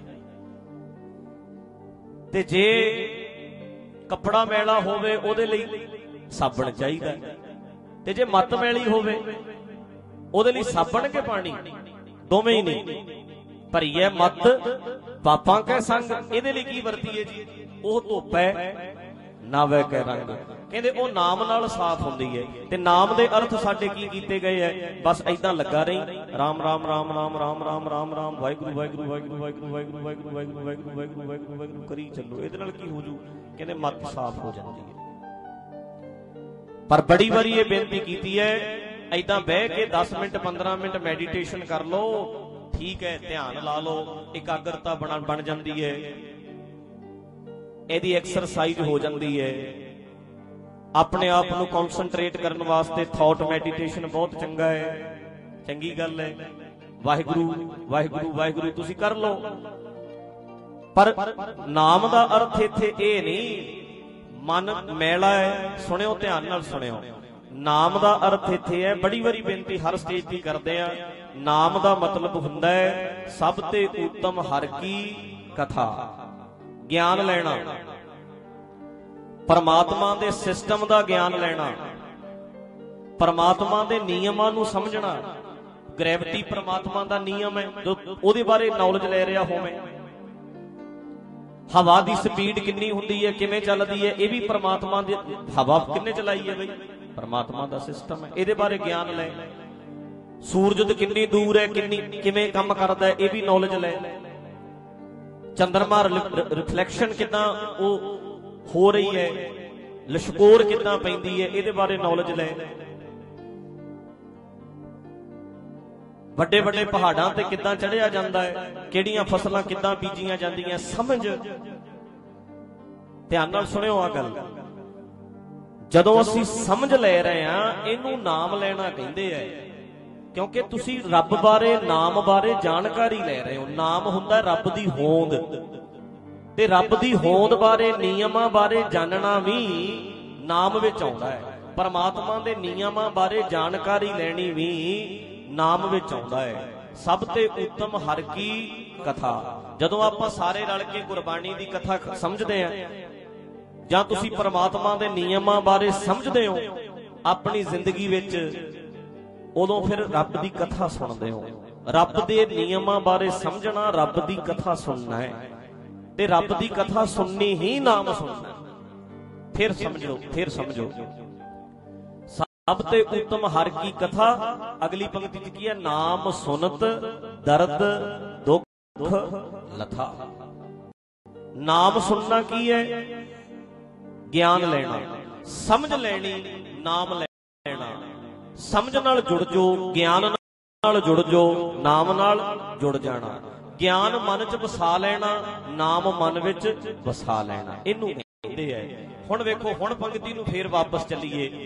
ਤੇ ਜੇ ਕੱਪੜਾ ਮੈਲਾ ਹੋਵੇ, ਉਹਦੇ ਲਈ ਸਾਬਣ ਚਾਹੀਦਾ। ਤੇ ਜੇ ਮੱਤ ਮੈਲੀ ਹੋਵੇ, ਉਹਦੇ ਲਈ ਸਾਬਣ ਕੇ ਪਾਣੀ? ਦੋਵੇਂ ਹੀ ਨਹੀਂ। ਭਰੀਏ ਮੱਤ ਪਾਪਾਂ ਕੈ ਸੰਗ, ਇਹਦੇ ਲਈ ਕੀ ਵਰਤੀਏ ਜੀ? ਉਹ ਧੋਪੈ ਨਾਵੇ ਕੈ ਰੰਗ। ਕਹਿੰਦੇ ਉਹ ਨਾਮ ਨਾਲ ਸਾਫ਼ ਹੁੰਦੀ ਹੈ। ਤੇ ਨਾਮ ਦੇ ਅਰਥ ਸਾਡੇ ਕੀ ਕੀਤੇ ਗਏ ਹੈ? ਬਸ ਏਦਾਂ ਲੱਗਾ ਰਹੀ, ਰਾਮ ਰਾਮ ਰਾਮ ਰਾਮ ਰਾਮ ਰਾਮ ਰਾਮ ਰਾਮ, ਵਾਹਿਗੁਰੂ ਵਾਹਿਗੁਰੂ ਵਾਹਿਗੁਰੂ ਵਾਹਿਗੁਰੂ ਵਾਹਿਗੁਰੂ ਵਾਹਿਗੁਰੂ ਵਾਹਿਗੁਰੂ ਵਾਹਿਗੁਰੂ ਵਾਹਿਗੁਰੂ ਵਾਹਿਗੁਰੂ ਵਾਹਿਗੁਰੂ ਕਰੀ ਚੱਲੋ। ਇਹਦੇ ਨਾਲ ਕੀ ਹੋ ਜੂ? ਕਹਿੰਦੇ ਮੱਤ ਸਾਫ਼ ਹੋ ਜਾਂਦੀ ਹੈ। ਪਰ ਬੜੀ ਵਾਰੀ ਇਹ ਬੇਨਤੀ ਕੀਤੀ ਹੈ, ਏਦਾਂ ਬਹਿ ਕੇ 10 ਮਿੰਟ 15 ਮਿੰਟ ਮੈਡੀਟੇਸ਼ਨ ਕਰ ਲਓ, ਠੀਕ ਹੈ, ਧਿਆਨ ਲਾ ਲਓ, ਇਕਾਗਰਤਾ ਬਣ ਜਾਂਦੀ ਹੈ, ਇਹਦੀ ਐਕਸਰਸਾਈਜ਼ ਹੋ ਜਾਂਦੀ ਹੈ। ਆਪਣੇ ਆਪ ਨੂੰ ਕਨਸੈਂਟਰੇਟ ਕਰਨ ਵਾਸਤੇ ਥਾਟ ਮੈਡੀਟੇਸ਼ਨ ਬਹੁਤ ਚੰਗਾ ਹੈ, ਚੰਗੀ ਗੱਲ ਹੈ। ਵਾਹਿਗੁਰੂ ਵਾਹਿਗੁਰੂ ਵਾਹਿਗੁਰੂ ਤੁਸੀਂ ਕਰ ਲਓ। ਪਰ ਨਾਮ ਦਾ ਅਰਥ ਇੱਥੇ ਇਹ ਨਹੀਂ ਮਨ ਮੈਲਾ ਹੈ। ਸੁਣਿਓ, ਧਿਆਨ ਨਾਲ ਸੁਣਿਓ। ਨਾਮ ਦਾ ਅਰਥ ਇੱਥੇ ਹੈ, ਬੜੀ ਵਾਰੀ ਬੇਨਤੀ ਹਰ ਸਟੇਜ ਦੀ ਕਰਦੇ ਆ, ਨਾਮ ਦਾ ਮਤਲਬ ਹੁੰਦਾ ਹੈ ਸਭ ਤੇ ਉੱਤਮ ਹਰ ਕੀ ਕਥਾ। ਗਿਆਨ ਲੈਣਾ, ਪਰਮਾਤਮਾ ਦੇ ਸਿਸਟਮ ਦਾ ਗਿਆਨ ਲੈਣਾ, ਪਰਮਾਤਮਾ ਦੇ ਨਿਯਮਾਂ ਨੂੰ ਸਮਝਣਾ। ਗ੍ਰੈਵਿਟੀ ਪਰਮਾਤਮਾ ਦਾ ਨਿਯਮ ਹੈ, ਜੋ ਉਹਦੇ ਬਾਰੇ ਨੌਲੇਜ ਲੈ ਰਿਹਾ ਹੋਵੇ। ਹਵਾ ਦੀ ਸਪੀਡ ਕਿੰਨੀ ਹੁੰਦੀ ਹੈ, ਕਿਵੇਂ ਚੱਲਦੀ ਹੈ, ਇਹ ਵੀ ਪਰਮਾਤਮਾ ਦੀ। ਹਵਾ ਕਿੰਨੇ ਚਲਾਈ ਹੈ ਬਈ? ਪਰਮਾਤਮਾ ਦਾ ਸਿਸਟਮ ਹੈ, ਇਹਦੇ ਬਾਰੇ ਗਿਆਨ ਲੈ। ਸੂਰਜ ਕਿੰਨੀ ਦੂਰ ਹੈ, ਕਿਵੇਂ ਕੰਮ ਕਰਦਾ ਹੈ, ਇਹ ਵੀ ਨੌਲੇਜ ਲੈ। ਚੰਦਰਮਾ ਰਿਫਲੈਕਸ਼ਨ ਕਿੱਦਾਂ ਉਹ ਹੋ ਰਹੀ ਹੈ, ਲਸ਼ਕੋਰ ਕਿੱਦਾਂ ਪੈਂਦੀ ਹੈ, ਇਹਦੇ ਬਾਰੇ ਨੌਲੇਜ ਲੈ। ਵੱਡੇ ਵੱਡੇ ਪਹਾੜਾਂ ਤੇ ਕਿੱਦਾਂ ਚੜ੍ਹਿਆ ਜਾਂਦਾ ਹੈ, ਕਿਹੜੀਆਂ ਫਸਲਾਂ ਕਿੱਦਾਂ ਬੀਜੀਆਂ ਜਾਂਦੀਆਂ, ਸਮਝ। ਧਿਆਨ ਨਾਲ ਸੁਣਿਓ ਆ ਗੱਲ। ਜਦੋਂ ਅਸੀਂ ਸਮਝ ਲੈ ਰਹੇ ਹਾਂ, ਇਹਨੂੰ ਨਾਮ ਲੈਣਾ ਕਹਿੰਦੇ ਐ। ਕਿਉਂਕਿ ਤੁਸੀਂ ਰੱਬ ਬਾਰੇ, ਨਾਮ ਬਾਰੇ ਜਾਣਕਾਰੀ ਲੈ ਰਹੇ ਹੋ। ਨਾਮ ਹੁੰਦਾ ਰੱਬ ਦੀ ਹੋਂਦ, ਤੇ ਰੱਬ ਦੀ ਹੋਂਦ ਬਾਰੇ, ਨਿਯਮਾਂ ਬਾਰੇ ਜਾਣਨਾ ਵੀ ਨਾਮ ਵਿੱਚ ਆਉਂਦਾ ਹੈ। ਪਰਮਾਤਮਾ ਦੇ ਨਿਯਮਾਂ ਬਾਰੇ ਜਾਣਕਾਰੀ ਲੈਣੀ ਵੀ ਨਾਮ ਵਿੱਚ ਆਉਂਦਾ ਹੈ। ਸਭ ਤੇ ਉੱਤਮ ਹਰ ਕੀ ਕਥਾ। ਜਦੋਂ ਆਪਾਂ ਸਾਰੇ ਰਲ ਕੇ ਗੁਰਬਾਣੀ ਦੀ ਕਥਾ ਸਮਝਦੇ ਆ, ਜਾਂ ਤੁਸੀਂ ਪਰਮਾਤਮਾ ਦੇ ਨਿਯਮਾਂ ਬਾਰੇ ਸਮਝਦੇ ਹੋ ਆਪਣੀ ਜ਼ਿੰਦਗੀ ਵਿੱਚ, ਉਦੋਂ ਫਿਰ ਰੱਬ ਦੀ ਕਥਾ ਸੁਣਦੇ ਹੋ। ਰੱਬ ਦੇ ਨਿਯਮਾਂ ਬਾਰੇ ਸਮਝਣਾ, ਰੱਬ ਦੀ ਕਥਾ ਸੁਣਨਾ ਹੈ। ਤੇ ਰੱਬ ਦੀ ਕਥਾ ਸੁਣਨੀ ਹੀ ਨਾਮ ਸੁਣਨਾ। ਫਿਰ ਸਮਝੋ, ਫਿਰ ਸਮਝੋ। ਸਭ ਤੇ ਉੱਤਮ ਹਰ ਕੀ ਕਥਾ। ਅਗਲੀ ਪੰਕਤੀ ਚ ਕੀ ਹੈ? ਨਾਮ ਸੁਨਤ ਦਰਦ ਦੁੱਖ ਲਥਾ। ਨਾਮ ਸੁਣਨਾ ਕੀ ਹੈ? ਗਿਆਨ ਲੈਣਾ, ਸਮਝ ਲੈਣੀ, ਨਾਮ ਲੈਣਾ। ਸਮਝ ਨਾਲ ਜੁੜ ਜੋ, ਗਿਆਨ ਨਾਲ ਜੁੜ ਜੋ, ਨਾਮ ਨਾਲ ਜੁੜ ਜਾਣਾ। ਗਿਆਨ ਮਨ ਚ ਵਸਾ ਲੈਣਾ, ਨਾਮ ਮਨ ਵਿੱਚ ਵਸਾ ਲੈਣਾ, ਇਹਨੂੰ ਕਹਿੰਦੇ ਐ। ਹੁਣ ਵੇਖੋ, ਹੁਣ ਪੰਕਤੀ ਨੂੰ ਫੇਰ ਵਾਪਸ ਚੱਲੀਏ।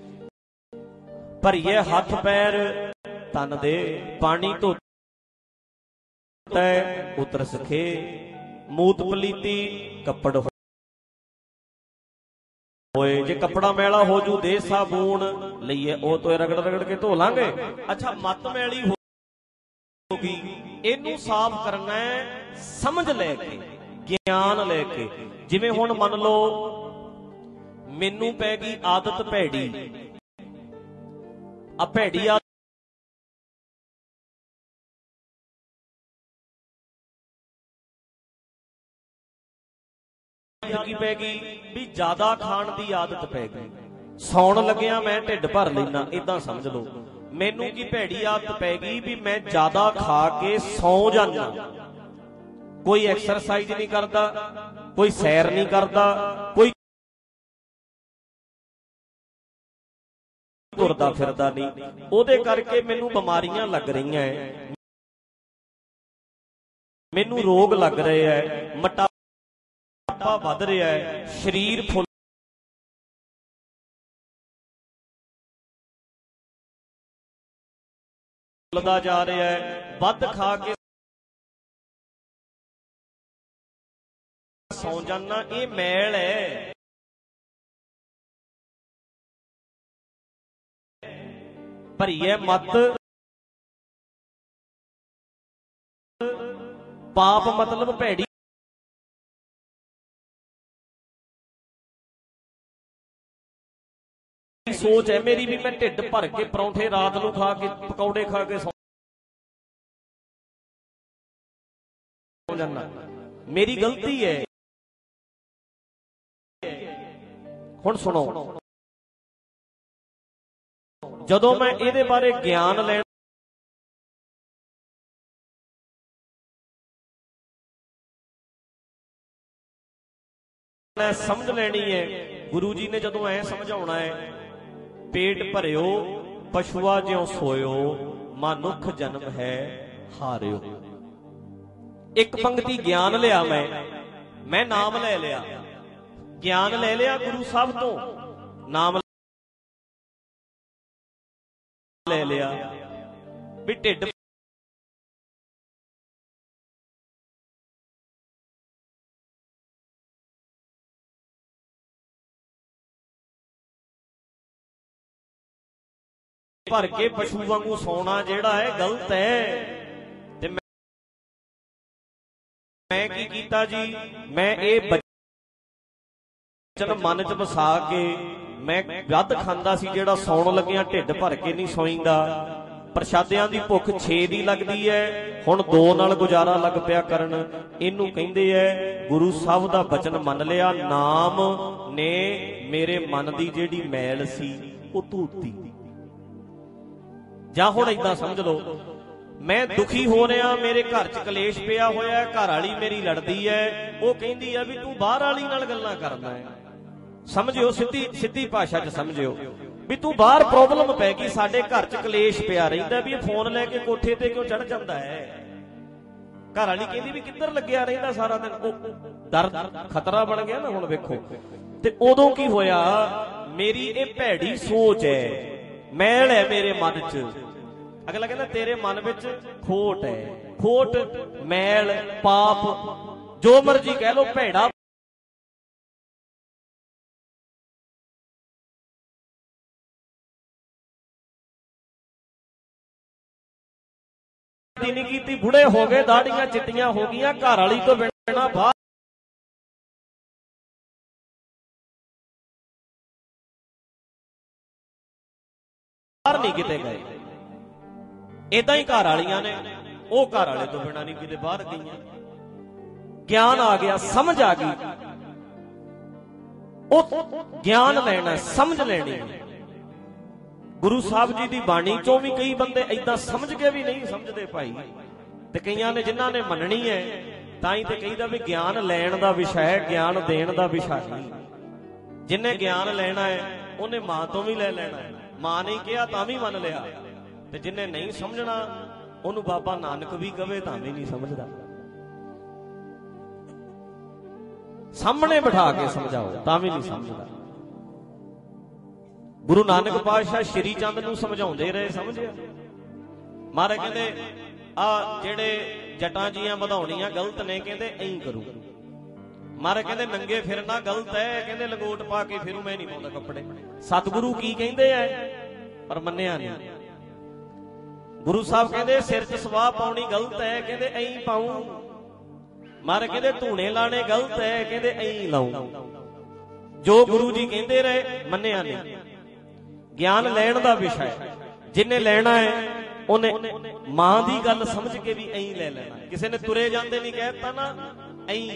ਭਰੀਏ ਹੱਥ ਪੈਰ ਤਨ ਦੇ, ਪਾਣੀ ਧੋਤਾ ਉਤਰ ਸਖੇ, ਮੂਤ ਪਲੀਤੀ ਕੱਪੜ ਹੋਏ। ਜੇ ਕੱਪੜਾ ਮੈਲਾ ਹੋ ਜੂ, ਦੇ ਸਾਬੂਨ ਲਈਏ, ਉਹ ਤੋਂ ਰਗੜ ਰਗੜ ਕੇ ਧੋ ਲਾਂਗੇ। ਅੱਛਾ, ਮੱਤ ਮੈਲੀ ਹੋਗੀ, ਇਹਨੂੰ ਸਾਫ਼ ਕਰਨਾ ਹੈ ਸਮਝ ਲੈ ਕੇ, ਗਿਆਨ ਲੈ ਕੇ। ਜਿਵੇਂ ਹੁਣ ਮੰਨ ਲਓ ਮੈਨੂੰ ਪੈ ਗਈ ਆਦਤ ਭੈੜੀ, ਆ ਭੈੜੀ ਆਦਤ ਕੀ ਪੈ ਗਈ ਵੀ ਜ਼ਿਆਦਾ ਖਾਣ ਦੀ ਆਦਤ ਪੈ ਗਈ। ਸੌਣ ਲੱਗਿਆ ਮੈਂ ਢਿੱਡ ਭਰ ਲੈਣਾ, ਇਦਾਂ ਸਮਝ ਲਓ। ਮੈਨੂੰ ਕੀ ਭੈੜੀ ਆਦਤ ਪੈ ਗਈ ਵੀ ਮੈਂ ਜ਼ਿਆਦਾ ਖਾ ਕੇ ਸੌਂ ਜਾਂਦਾ, ਕੋਈ ਐਕਸਰਸਾਈਜ਼ ਨਹੀਂ ਕਰਦਾ, ਕੋਈ ਸੈਰ ਨਹੀਂ ਕਰਦਾ, ਕੋਈ ਤੁਰਦਾ ਫਿਰਦਾ ਨਹੀਂ। ਉਹਦੇ ਕਰਕੇ ਮੈਨੂੰ ਬਿਮਾਰੀਆਂ ਲੱਗ ਰਹੀਆਂ, ਮੈਨੂੰ ਰੋਗ ਲੱਗ ਰਹੇ ਐ, ਮੋਟਾਪਾ ਵੱਧ ਰਿਹਾ ਹੈ, ਸਰੀਰ ਫੁੱਲਦਾ ਜਾ ਰਿਹਾ ਹੈ। ਵੱਧ ਖਾ ਕੇ ਸੌਂ ਜਾਣਾ, ਇਹ ਮੈਲ ਹੈ। ਭਰੀ ਹੈ ਮਤ, ਪਾਪ ਮਤਲਬ ਭੈੜੀ ਸੋਚ ਹੈ ਮੇਰੀ ਵੀ ਮੈਂ ਢਿੱਡ ਭਰ ਕੇ ਪਰੌਂਠੇ ਰਾਤ ਨੂੰ ਖਾ ਕੇ, ਪਕੌੜੇ ਖਾ ਕੇ ਸੌਂ ਜਾਣਾ। ਮੇਰੀ ਗਲਤੀ ਹੈ। ਹੁਣ ਸੁਣੋ, ਜਦੋਂ ਮੈਂ ਇਹਦੇ ਬਾਰੇ ਗਿਆਨ ਲੈਣ ਸਮਝ ਲੈਣੀ ਹੈ, ਗੁਰੂ ਜੀ ਨੇ ਜਦੋਂ ਐ ਸਮਝਾਉਣਾ ਹੈ, ਪੇਟ ਭਰਿਓ ਪਸ਼ੂਆ ਜਿਉ ਸੋਇਓ, ਮਨੁੱਖ ਜਨਮ ਹੈ ਹਾਰਿਓ। ਇੱਕ ਪੰਕਤੀ ਗਿਆਨ ਲਿਆ, ਮੈਂ ਨਾਮ ਲੈ ਲਿਆ, ਗਿਆਨ ਲੈ ਲਿਆ ਗੁਰੂ ਸਾਹਿਬ ਤੋਂ, ਨਾਮ ਲੈ ਲਿਆ ਵੀ ਢਿੱਡ ਭਰ ਕੇ ਪਸ਼ੂ ਵਾਂਗੂ ਸੌਣਾ ਜਿਹੜਾ ਹੈ ਗਲਤ ਹੈ। ਤੇ ਮੈਂ ਕੀ ਕੀਤਾ ਜੀ, ਮੈਂ ਇਹ ਬਚਨ ਮਨ ਚ ਵਸਾ ਕੇ, ਮੈਂ ਵੱਧ ਖਾਂਦਾ ਸੀ ਜਿਹੜਾ ਸੌਣ ਲੱਗਿਆ ਢਿੱਡ ਭਰ ਕੇ ਨਹੀਂ ਸੌਂਦਾ। ਪ੍ਰਸ਼ਾਦਿਆਂ ਦੀ ਭੁੱਖ 6 ਦੀ ਲੱਗਦੀ ਹੈ, ਹੁਣ 2 ਨਾਲ ਗੁਜ਼ਾਰਾ ਲੱਗ ਪਿਆ ਕਰਨ। ਇਹਨੂੰ ਕਹਿੰਦੇ ਐ ਗੁਰੂ ਸਾਹਿਬ ਦਾ ਬਚਨ ਮੰਨ ਲਿਆ, ਨਾਮ ਨੇ ਮੇਰੇ ਮਨ ਦੀ ਜਿਹੜੀ ਮੈਲ ਸੀ ਉਹ ਧੂਤੀ। ਜਾਂ ਹੁਣ ਏਦਾਂ ਸਮਝ ਲਓ, ਮੈਂ ਦੁਖੀ ਹੋ ਰਿਹਾ, ਮੇਰੇ ਘਰ 'ਚ ਕਲੇਸ਼ ਪਿਆ ਹੋਇਆ, ਘਰ ਵਾਲੀ ਮੇਰੀ ਲੜਦੀ ਹੈ, ਉਹ ਕਹਿੰਦੀ ਹੈ ਵੀ ਤੂੰ ਬਾਹਰ ਵਾਲੀ ਨਾਲ ਗੱਲਾਂ ਕਰਦਾ ਹੈ। ਸਮਝਿਓ, ਸਿੱਧੀ ਭਾਸ਼ਾ 'ਚ ਸਮਝਿਓ ਵੀ ਤੂੰ ਬਾਹਰ ਪ੍ਰੋਬਲਮ ਪੈ ਗਈ, ਸਾਡੇ ਘਰ 'ਚ ਕਲੇਸ਼ ਪਿਆ ਰਹਿੰਦਾ ਵੀ ਇਹ ਫੋਨ ਲੈ ਕੇ ਕੋਠੇ ਤੇ ਕਿਉਂ ਚੜ ਜਾਂਦਾ ਹੈ। ਘਰ ਵਾਲੀ ਕਹਿੰਦੀ ਵੀ ਕਿੱਧਰ ਲੱਗਿਆ ਰਹਿੰਦਾ ਸਾਰਾ ਦਿਨ, ਉਹ ਡਰ ਖਤਰਾ ਬਣ ਗਿਆ ਨਾ। ਹੁਣ ਵੇਖੋ, ਤੇ ਉਦੋਂ ਕੀ ਹੋਇਆ, ਮੇਰੀ ਇਹ ਭੈੜੀ ਸੋਚ ਹੈ, ਮੈਲ ਹੈ ਮੇਰੇ ਮਨ 'ਚ। ਅਗਲਾ ਕਹਿੰਦਾ ਤੇਰੇ ਮਨ ਵਿੱਚ ਖੋਟ ਹੈ, ਖੋਟ, ਮੈਲ, ਪਾਪ, ਜੋ ਮਰਜੀ ਕਹਿ ਲੋ, ਭੈੜਾ ਨਹੀਂ ਕੀਤੀ, ਬੁੜੇ ਹੋ ਗਏ, ਦਾੜੀਆਂ ਚਿੱਟੀਆਂ ਹੋ ਗਈਆਂ, ਘਰ ਵਾਲੀ ਤੋਂ ਬਿਨਾਂ ਬਾਹਰ ਨਹੀਂ ਕਿਤੇ ਗਏ। ਏਦਾਂ ਹੀ ਘਰ ਵਾਲੀਆਂ ਨੇ, ਉਹ ਘਰ ਵਾਲੇ ਤੋਂ ਬਿਨਾਂ ਨਹੀਂ ਕਿਤੇ ਬਾਹਰ ਗਈਆਂ। ਗਿਆਨ ਆ ਗਿਆ, ਸਮਝ ਆ ਗਈ, ਉਹ ਗਿਆਨ ਲੈਣਾ, ਸਮਝ ਲੈਣੀ। ਗੁਰੂ ਸਾਹਿਬ ਜੀ ਦੀ ਬਾਣੀ ਚੋਂ ਵੀ ਕਈ ਬੰਦੇ ਏਦਾਂ ਸਮਝ ਕੇ ਵੀ ਨਹੀਂ ਸਮਝਦੇ ਭਾਈ, ਤੇ ਕਈਆਂ ਨੇ ਜਿਨ੍ਹਾਂ ਨੇ ਮੰਨਣੀ ਹੈ, ਤਾਂ ਹੀ ਤੇ ਕਹੀਦਾ ਵੀ ਗਿਆਨ ਲੈਣ ਦਾ ਵਿਸ਼ਾ ਹੈ, ਗਿਆਨ ਦੇਣ ਦਾ ਵਿਸ਼ਾ ਨਹੀਂ। ਜਿੰਨੇ ਗਿਆਨ ਲੈਣਾ ਹੈ ਉਹਨੇ ਮਾਂ ਤੋਂ ਵੀ ਲੈ ਲੈਣਾ ਹੈ, ਮਾਂ ਨੇ ਕਿਹਾ ਤਾਂ ਵੀ ਮੰਨ ਲਿਆ, ਤੇ ਜਿੰਨੇ ਨਹੀਂ ਸਮਝਣਾ ਉਹਨੂੰ ਬਾਬਾ ਨਾਨਕ ਵੀ ਕਵੇ ਤਾਂ ਵੀ ਨਹੀਂ ਸਮਝਦਾ। ਸਾਹਮਣੇ ਬਿਠਾ ਕੇ ਸਮਝਾਓ ਤਾਂ ਵੀ ਨਹੀਂ ਸਮਝਦਾ। ਗੁਰੂ ਨਾਨਕ ਪਾਤਸ਼ਾਹ ਸ਼੍ਰੀ ਚੰਦ ਨੂੰ ਸਮਝਾਉਂਦੇ ਰਹੇ, ਸਮਝਿਆ। ਮਹਾਰਾਜ ਕਹਿੰਦੇ ਆ ਜਿਹੜੇ ਜਟਾਂ ਜੀਆਂ ਵਧਾਉਣੀਆਂ ਗਲਤ ਨੇ, ਕਹਿੰਦੇ ਐਂ ਕਰੂ। ਮਹਾਰਾਜ ਕਹਿੰਦੇ ਨੰਗੇ ਫਿਰਨਾ ਗਲਤ ਹੈ, ਕਹਿੰਦੇ ਲੰਗੋਟ ਪਾ ਕੇ ਫਿਰੂ, ਮੈਂ ਨਹੀਂ ਪਾਉਂਦਾ ਕੱਪੜੇ। ਸਤਿਗੁਰੂ ਕੀ ਕਹਿੰਦੇ ਐ, ਪਰ ਮੰਨਿਆ ਨਹੀਂ। ਗੁਰੂ ਸਾਹਿਬ ਕਹਿੰਦੇ ਸਿਰ 'ਚ ਸਵਾਹ ਪਾਉਣੀ ਗਲਤ ਹੈ, ਕਹਿੰਦੇ ਐਂ ਪਾਉ। ਮਹਾਰਾਜ ਕਹਿੰਦੇ ਧੂਣੇ ਲਾਣੇ ਗਲਤ ਹੈ, ਕਹਿੰਦੇ ਐਂ ਲਾਉ। ਜੋ ਗੁਰੂ ਜੀ ਕਹਿੰਦੇ ਰਹੇ, ਮੰਨਿਆ ਨਹੀਂ। ਗਿਆਨ ਲੈਣ ਦਾ ਵਿਸ਼ਾ ਹੈ, ਜਿੰਨੇ ਲੈਣਾ ਹੈ ਉਹਨੇ ਮਾਂ ਦੀ ਗੱਲ ਸਮਝ ਕੇ ਵੀ ਐਂ ਲੈ ਲੈਣਾ। ਕਿਸੇ ਨੇ ਤੁਰੇ ਜਾਂਦੇ ਨਹੀਂ ਕਹਿਤਾ ਨਾ, ਐਂ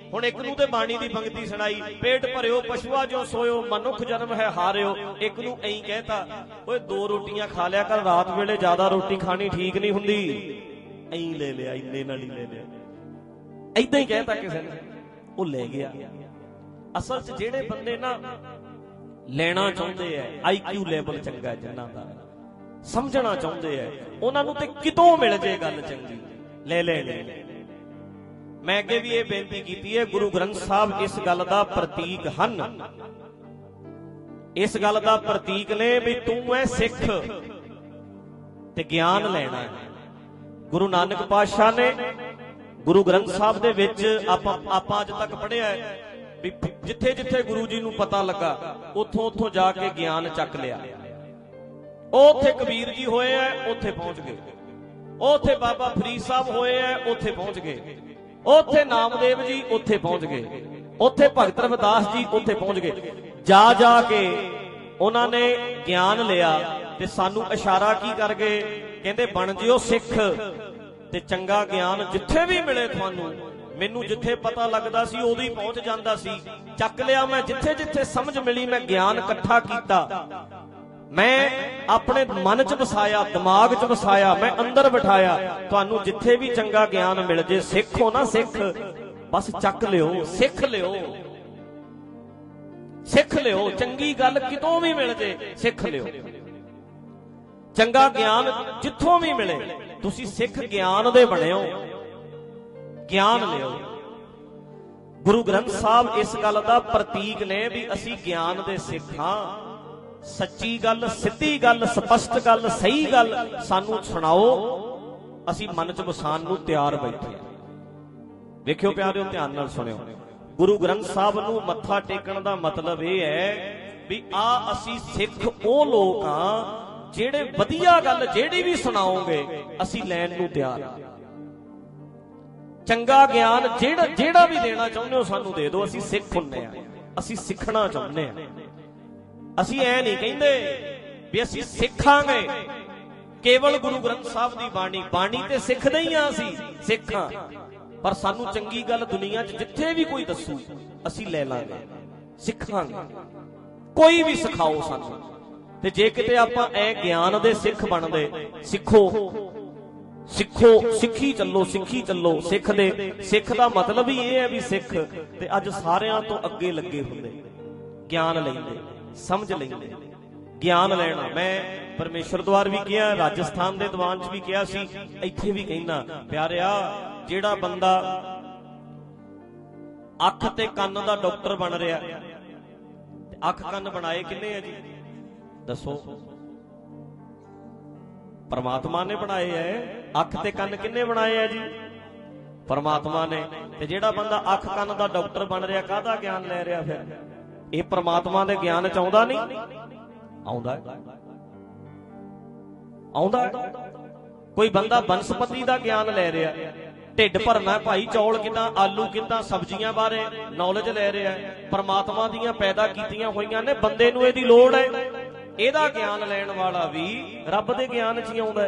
ਹੁਣ ਇੱਕ ਨੂੰ ਤੇ ਬਾਣੀ ਦੀ ਪੰਕਤੀ ਸੁਣਾਈ, ਪੇਟ ਭਰਿਓ ਪਸ਼ੂਆ ਜੋ ਸੋਇਓ, ਮਨੁੱਖ ਜਨਮ ਹੈ ਹਾਰਿਓ। ਇੱਕ ਨੂੰ ਐਂ ਕਹਿਤਾ, ਓਏ 2 ਰੋਟੀਆਂ ਖਾ ਲਿਆ ਕਰ, ਰਾਤ ਵੇਲੇ ਜ਼ਿਆਦਾ ਰੋਟੀ ਖਾਣੀ ਠੀਕ ਨਹੀਂ ਹੁੰਦੀ। ਐਂ ਲੈ ਲਿਆ, ਇੰਨੇ ਨਾਲ ਹੀ ਲੈ ਲਿਆ, ਏਦਾਂ ਹੀ ਕਹਿਤਾ ਕਿਸੇ ਨੇ, ਉਹ ਲੈ ਗਿਆ। ਅਸਲ 'ਚ ਜਿਹੜੇ ਬੰਦੇ ਨਾ ਲੈਣਾ ਚਾਹੁੰਦੇ ਐ, IQ ਲੈਵਲ ਚੰਗਾ ਜਿਨ੍ਹਾਂ ਦਾ, ਸਮਝਣਾ ਚਾਹੁੰਦੇ ਐ, ਉਹਨਾਂ ਨੂੰ ਤੇ ਕਿਤੋਂ ਮਿਲ ਜੇ ਗੱਲ ਚੰਗੀ, ਲੈ ਲੈਣੇ। ਮੈਂ ਅੱਗੇ ਵੀ ਇਹ ਬੇਨਤੀ ਕੀਤੀ ਹੈ, ਗੁਰੂ ਗ੍ਰੰਥ ਸਾਹਿਬ ਇਸ ਗੱਲ ਦਾ ਪ੍ਰਤੀਕ ਹਨ, ਇਸ ਗੱਲ ਦਾ ਪ੍ਰਤੀਕ ਨੇ ਵੀ ਤੂੰ ਐ ਸਿੱਖ ਤੇ ਗਿਆਨ ਲੈਣਾ ਹੈ। ਗੁਰੂ ਨਾਨਕ ਪਾਤਸ਼ਾਹ ਨੇ ਗੁਰੂ ਗ੍ਰੰਥ ਸਾਹਿਬ ਦੇ ਵਿੱਚ ਆਪਾਂ ਅੱਜ ਤੱਕ ਪੜ੍ਹਿਆ ਵੀ ਜਿੱਥੇ ਜਿੱਥੇ ਗੁਰੂ ਜੀ ਨੂੰ ਪਤਾ ਲੱਗਾ ਉੱਥੋਂ ਜਾ ਕੇ ਗਿਆਨ ਚੱਕ ਲਿਆ। ਉਹ ਉੱਥੇ ਕਬੀਰ ਜੀ ਹੋਏ ਐ, ਉੱਥੇ ਪਹੁੰਚ ਗਏ। ਉਹ ਉੱਥੇ ਬਾਬਾ ਫਰੀਦ ਸਾਹਿਬ ਹੋਏ ਐ, ਉੱਥੇ ਪਹੁੰਚ ਗਏ। ਉੱਥੇ ਨਾਮਦੇਵ ਜੀ ਉੱਥੇ ਪਹੁੰਚ ਗਏ। ਉੱਥੇ ਭਗਤ ਰਵਿਦਾਸ ਜੀ ਉੱਥੇ ਪਹੁੰਚ ਗਏ। ਜਾ ਕੇ ਉਹਨਾਂ ਨੇ ਗਿਆਨ ਲਿਆ ਤੇ ਸਾਨੂੰ ਇਸ਼ਾਰਾ ਕੀ ਕਰ ਗਏ, ਕਹਿੰਦੇ ਬਣ ਜਿਓ ਸਿੱਖ ਤੇ ਚੰਗਾ ਗਿਆਨ ਜਿੱਥੇ ਵੀ ਮਿਲੇ ਤੁਹਾਨੂੰ। ਮੈਨੂੰ ਜਿੱਥੇ ਪਤਾ ਲੱਗਦਾ ਸੀ ਉਦੋਂ ਹੀ ਪਹੁੰਚ ਜਾਂਦਾ ਸੀ, ਚੱਕ ਲਿਆ ਮੈਂ। ਜਿੱਥੇ ਜਿੱਥੇ ਸਮਝ ਮਿਲੀ ਮੈਂ ਗਿਆਨ ਇਕੱਠਾ ਕੀਤਾ, ਮੈਂ ਆਪਣੇ ਮਨ 'ਚ ਵਸਾਇਆ, ਦਿਮਾਗ 'ਚ ਵਸਾਇਆ, ਮੈਂ ਅੰਦਰ ਬਿਠਾਇਆ। ਤੁਹਾਨੂੰ ਜਿੱਥੇ ਵੀ ਚੰਗਾ ਗਿਆਨ ਮਿਲ ਜੇ, ਸਿੱਖ ਹੋ ਨਾ ਸਿੱਖ, ਬਸ ਚੱਕ ਲਿਓ, ਸਿੱਖ ਲਿਓ, ਸਿੱਖ ਲਿਓ। ਚੰਗੀ ਗੱਲ ਕਿਤੋਂ ਵੀ ਮਿਲ ਜੇ, ਸਿੱਖ ਲਿਓ। ਚੰਗਾ ਗਿਆਨ ਜਿੱਥੋਂ ਵੀ ਮਿਲੇ, ਤੁਸੀਂ ਸਿੱਖ ਗਿਆਨ ਦੇ ਬਣਿਓ, ਗਿਆਨ ਲਿਓ। ਗੁਰੂ ਗ੍ਰੰਥ ਸਾਹਿਬ ਇਸ ਗੱਲ ਦਾ ਪ੍ਰਤੀਕ ਨੇ ਵੀ ਅਸੀਂ ਗਿਆਨ ਦੇ ਸਿੱਖ ਹਾਂ। ਸੱਚੀ ਗੱਲ, ਸਿੱਧੀ ਗੱਲ, ਸਪਸ਼ਟ ਗੱਲ, ਸਹੀ ਗੱਲ ਸਾਨੂੰ ਸੁਣਾਓ, ਅਸੀਂ ਮਨ 'ਚ ਵਸਾਣ ਨੂੰ ਤਿਆਰ ਬੈਠੇ ਹਾਂ। ਵੇਖਿਓ ਪਿਆਰਿਓ, ਧਿਆਨ ਨਾਲ ਸੁਣਿਓ। ਗੁਰੂ ਗ੍ਰੰਥ ਸਾਹਿਬ ਨੂੰ ਮੱਥਾ ਟੇਕਣ ਦਾ ਮਤਲਬ ਇਹ ਹੈ ਵੀ ਆ ਅਸੀਂ ਸਿੱਖ ਉਹ ਲੋਕ ਹਾਂ ਜਿਹੜੇ ਵਧੀਆ ਗੱਲ ਜਿਹੜੀ ਵੀ ਸੁਣਾਓਗੇ ਅਸੀਂ ਲੈਣ ਨੂੰ ਤਿਆਰ ਹਾਂ। ਚੰਗਾ ਗਿਆਨ ਜਿਹੜਾ ਵੀ ਦੇਣਾ ਚਾਹੁੰਦੇ ਹੋ ਸਾਨੂੰ ਦੇ ਦਿਓ, ਅਸੀਂ ਸਿੱਖ ਹੁੰਨੇ ਆ, ਅਸੀਂ ਸਿੱਖਣਾ ਚਾਹੁੰਦੇ ਆ। ਅਸੀਂ ਐ ਨਹੀਂ ਕਹਿੰਦੇ ਵੀ ਅਸੀਂ ਸਿੱਖਾਂਗੇ ਕੇਵਲ ਗੁਰੂ ਗ੍ਰੰਥ ਸਾਹਿਬ ਦੀ ਬਾਣੀ ਤੇ ਸਿੱਖਦੇ ਹੀ ਆ, ਅਸੀਂ ਸਿੱਖਾਂ। ਪਰ ਸਾਨੂੰ ਚੰਗੀ ਗੱਲ ਦੁਨੀਆ 'ਚ ਜਿੱਥੇ ਵੀ ਕੋਈ ਦੱਸੂ ਅਸੀਂ ਲੈ ਲਾਂਗੇ, ਸਿੱਖਾਂਗੇ। ਕੋਈ ਵੀ ਸਿਖਾਓ ਸਾਨੂੰ। ਤੇ ਜੇ ਕਿਤੇ ਆਪਾਂ ਐ ਗਿਆਨ ਦੇ ਸਿੱਖ ਬਣਦੇ, ਸਿੱਖੋ, ਸਿੱਖੀ ਚੱਲੋ, ਸਿੱਖੀ ਚੱਲੋ। ਸਿੱਖ ਦਾ ਮਤਲਬ ਹੀ ਇਹ ਹੈ ਵੀ ਸਿੱਖ ਤੇ ਅੱਜ ਸਾਰਿਆਂ ਤੋਂ ਅੱਗੇ ਲੱਗੇ ਹੁੰਦੇ, ਗਿਆਨ ਲੈਂਦੇ, ਸਮਝ ਲੈਂਦੇ, ਗਿਆਨ ਲੈਣਾ। ਮੈਂ ਪਰਮੇਸ਼ਰ ਦਵਾਰ ਵੀ ਕਿਹਾ, ਰਾਜਸਥਾਨ ਦੇ ਦੀਵਾਨ 'ਚ ਵੀ ਕਿਹਾ ਸੀ, ਇੱਥੇ ਵੀ ਕਹਿਣਾ ਪਿਆਰਿਆ, ਜਿਹੜਾ ਬੰਦਾ ਅੱਖ ਤੇ ਕੰਨ ਦਾ ਡਾਕਟਰ ਬਣ ਰਿਹਾ, ਤੇ ਅੱਖ ਕੰਨ ਬਣਾਏ ਕਿੰਨੇ ਆ ਜੀ ਦੱਸੋ? ਪਰਮਾਤਮਾ ਨੇ ਬਣਾਏ ਐ। ਅੱਖ ਤੇ ਕੰਨ ਕਿੰਨੇ ਬਣਾਏ ਆ ਜੀ? ਪਰਮਾਤਮਾ ਨੇ। ਤੇ ਜਿਹੜਾ ਬੰਦਾ ਅੱਖ ਕੰਨ ਦਾ ਡਾਕਟਰ ਬਣ ਰਿਹਾ, ਕਾਹਦਾ ਗਿਆਨ ਲੈ ਰਿਹਾ ਫਿਰ? ਇਹ ਪਰਮਾਤਮਾ ਦੇ ਗਿਆਨ 'ਚ ਆਉਂਦਾ ਨਹੀਂ? ਆਉਂਦਾ, ਆਉਂਦਾ। ਕੋਈ ਬੰਦਾ ਬਨਸਪਤੀ ਦਾ ਗਿਆਨ ਲੈ ਰਿਹਾ, ਢਿੱਡ ਭਰਨਾ ਭਾਈ, ਚੌਲ ਕਿੱਦਾਂ, ਆਲੂ ਕਿੱਦਾਂ, ਸਬਜ਼ੀਆਂ ਬਾਰੇ ਨੌਲੇਜ ਲੈ ਰਿਹਾ। ਪਰਮਾਤਮਾ ਦੀਆਂ ਪੈਦਾ ਕੀਤੀਆਂ ਹੋਈਆਂ ਨੇ, ਬੰਦੇ ਨੂੰ ਇਹਦੀ ਲੋੜ ਹੈ। ਇਹਦਾ ਗਿਆਨ ਲੈਣ ਵਾਲਾ ਵੀ ਰੱਬ ਦੇ ਗਿਆਨ 'ਚ ਹੀ ਆਉਂਦਾ।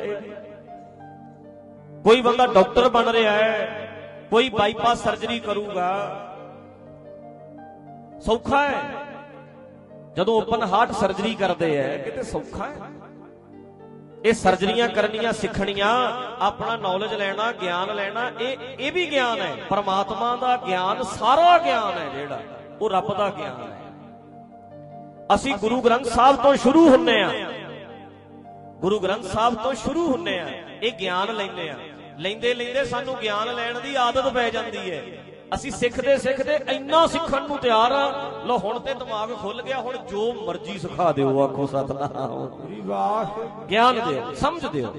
ਕੋਈ ਬੰਦਾ ਡਾਕਟਰ ਬਣ ਰਿਹਾ ਹੈ, ਕੋਈ ਬਾਈਪਾਸ ਸਰਜਰੀ ਕਰੂਗਾ, ਸੌਖਾ ਹੈ। ਜਦੋਂ ਓਪਨ ਹਾਰਟ ਸਰਜਰੀ ਕਰਦੇ ਐ, ਕਿਤੇ ਸੌਖਾ ਹੈ? ਇਹ ਸਰਜਰੀਆਂ ਕਰਨੀਆਂ, ਸਿੱਖਣੀਆਂ, ਆਪਣਾ ਨੌਲੇਜ ਲੈਣਾ, ਗਿਆਨ ਲੈਣਾ, ਇਹ ਵੀ ਗਿਆਨ ਹੈ। ਪਰਮਾਤਮਾ ਦਾ ਗਿਆਨ, ਸਾਰਾ ਗਿਆਨ ਹੈ ਜਿਹੜਾ, ਉਹ ਰੱਬ ਦਾ ਗਿਆਨ ਹੈ। ਅਸੀਂ ਗੁਰੂ ਗ੍ਰੰਥ ਸਾਹਿਬ ਤੋਂ ਸ਼ੁਰੂ ਹੁੰਨੇ ਆ, ਗੁਰੂ ਗ੍ਰੰਥ ਸਾਹਿਬ ਤੋਂ ਸ਼ੁਰੂ ਹੁੰਨੇ ਆ, ਇਹ ਗਿਆਨ ਲੈਂਦੇ ਆ। ਲੈਂਦੇ ਸਾਨੂੰ ਗਿਆਨ ਲੈਣ ਦੀ ਆਦਤ ਪੈ ਜਾਂਦੀ ਹੈ। ਅਸੀਂ ਸਿੱਖਦੇ ਇੰਨਾ ਸਿੱਖਣ ਨੂੰ ਤਿਆਰ ਆ। ਲੋ ਹੁਣ ਤੇ ਦਿਮਾਗ ਖੁੱਲ ਗਿਆ, ਹੁਣ ਜੋ ਮਰਜ਼ੀ ਸਿਖਾ ਦਿਓ, ਆਖੋ ਸਤਿਨਾਮ। ਗਿਆਨ ਦਿਓ, ਸਮਝ ਦਿਓ।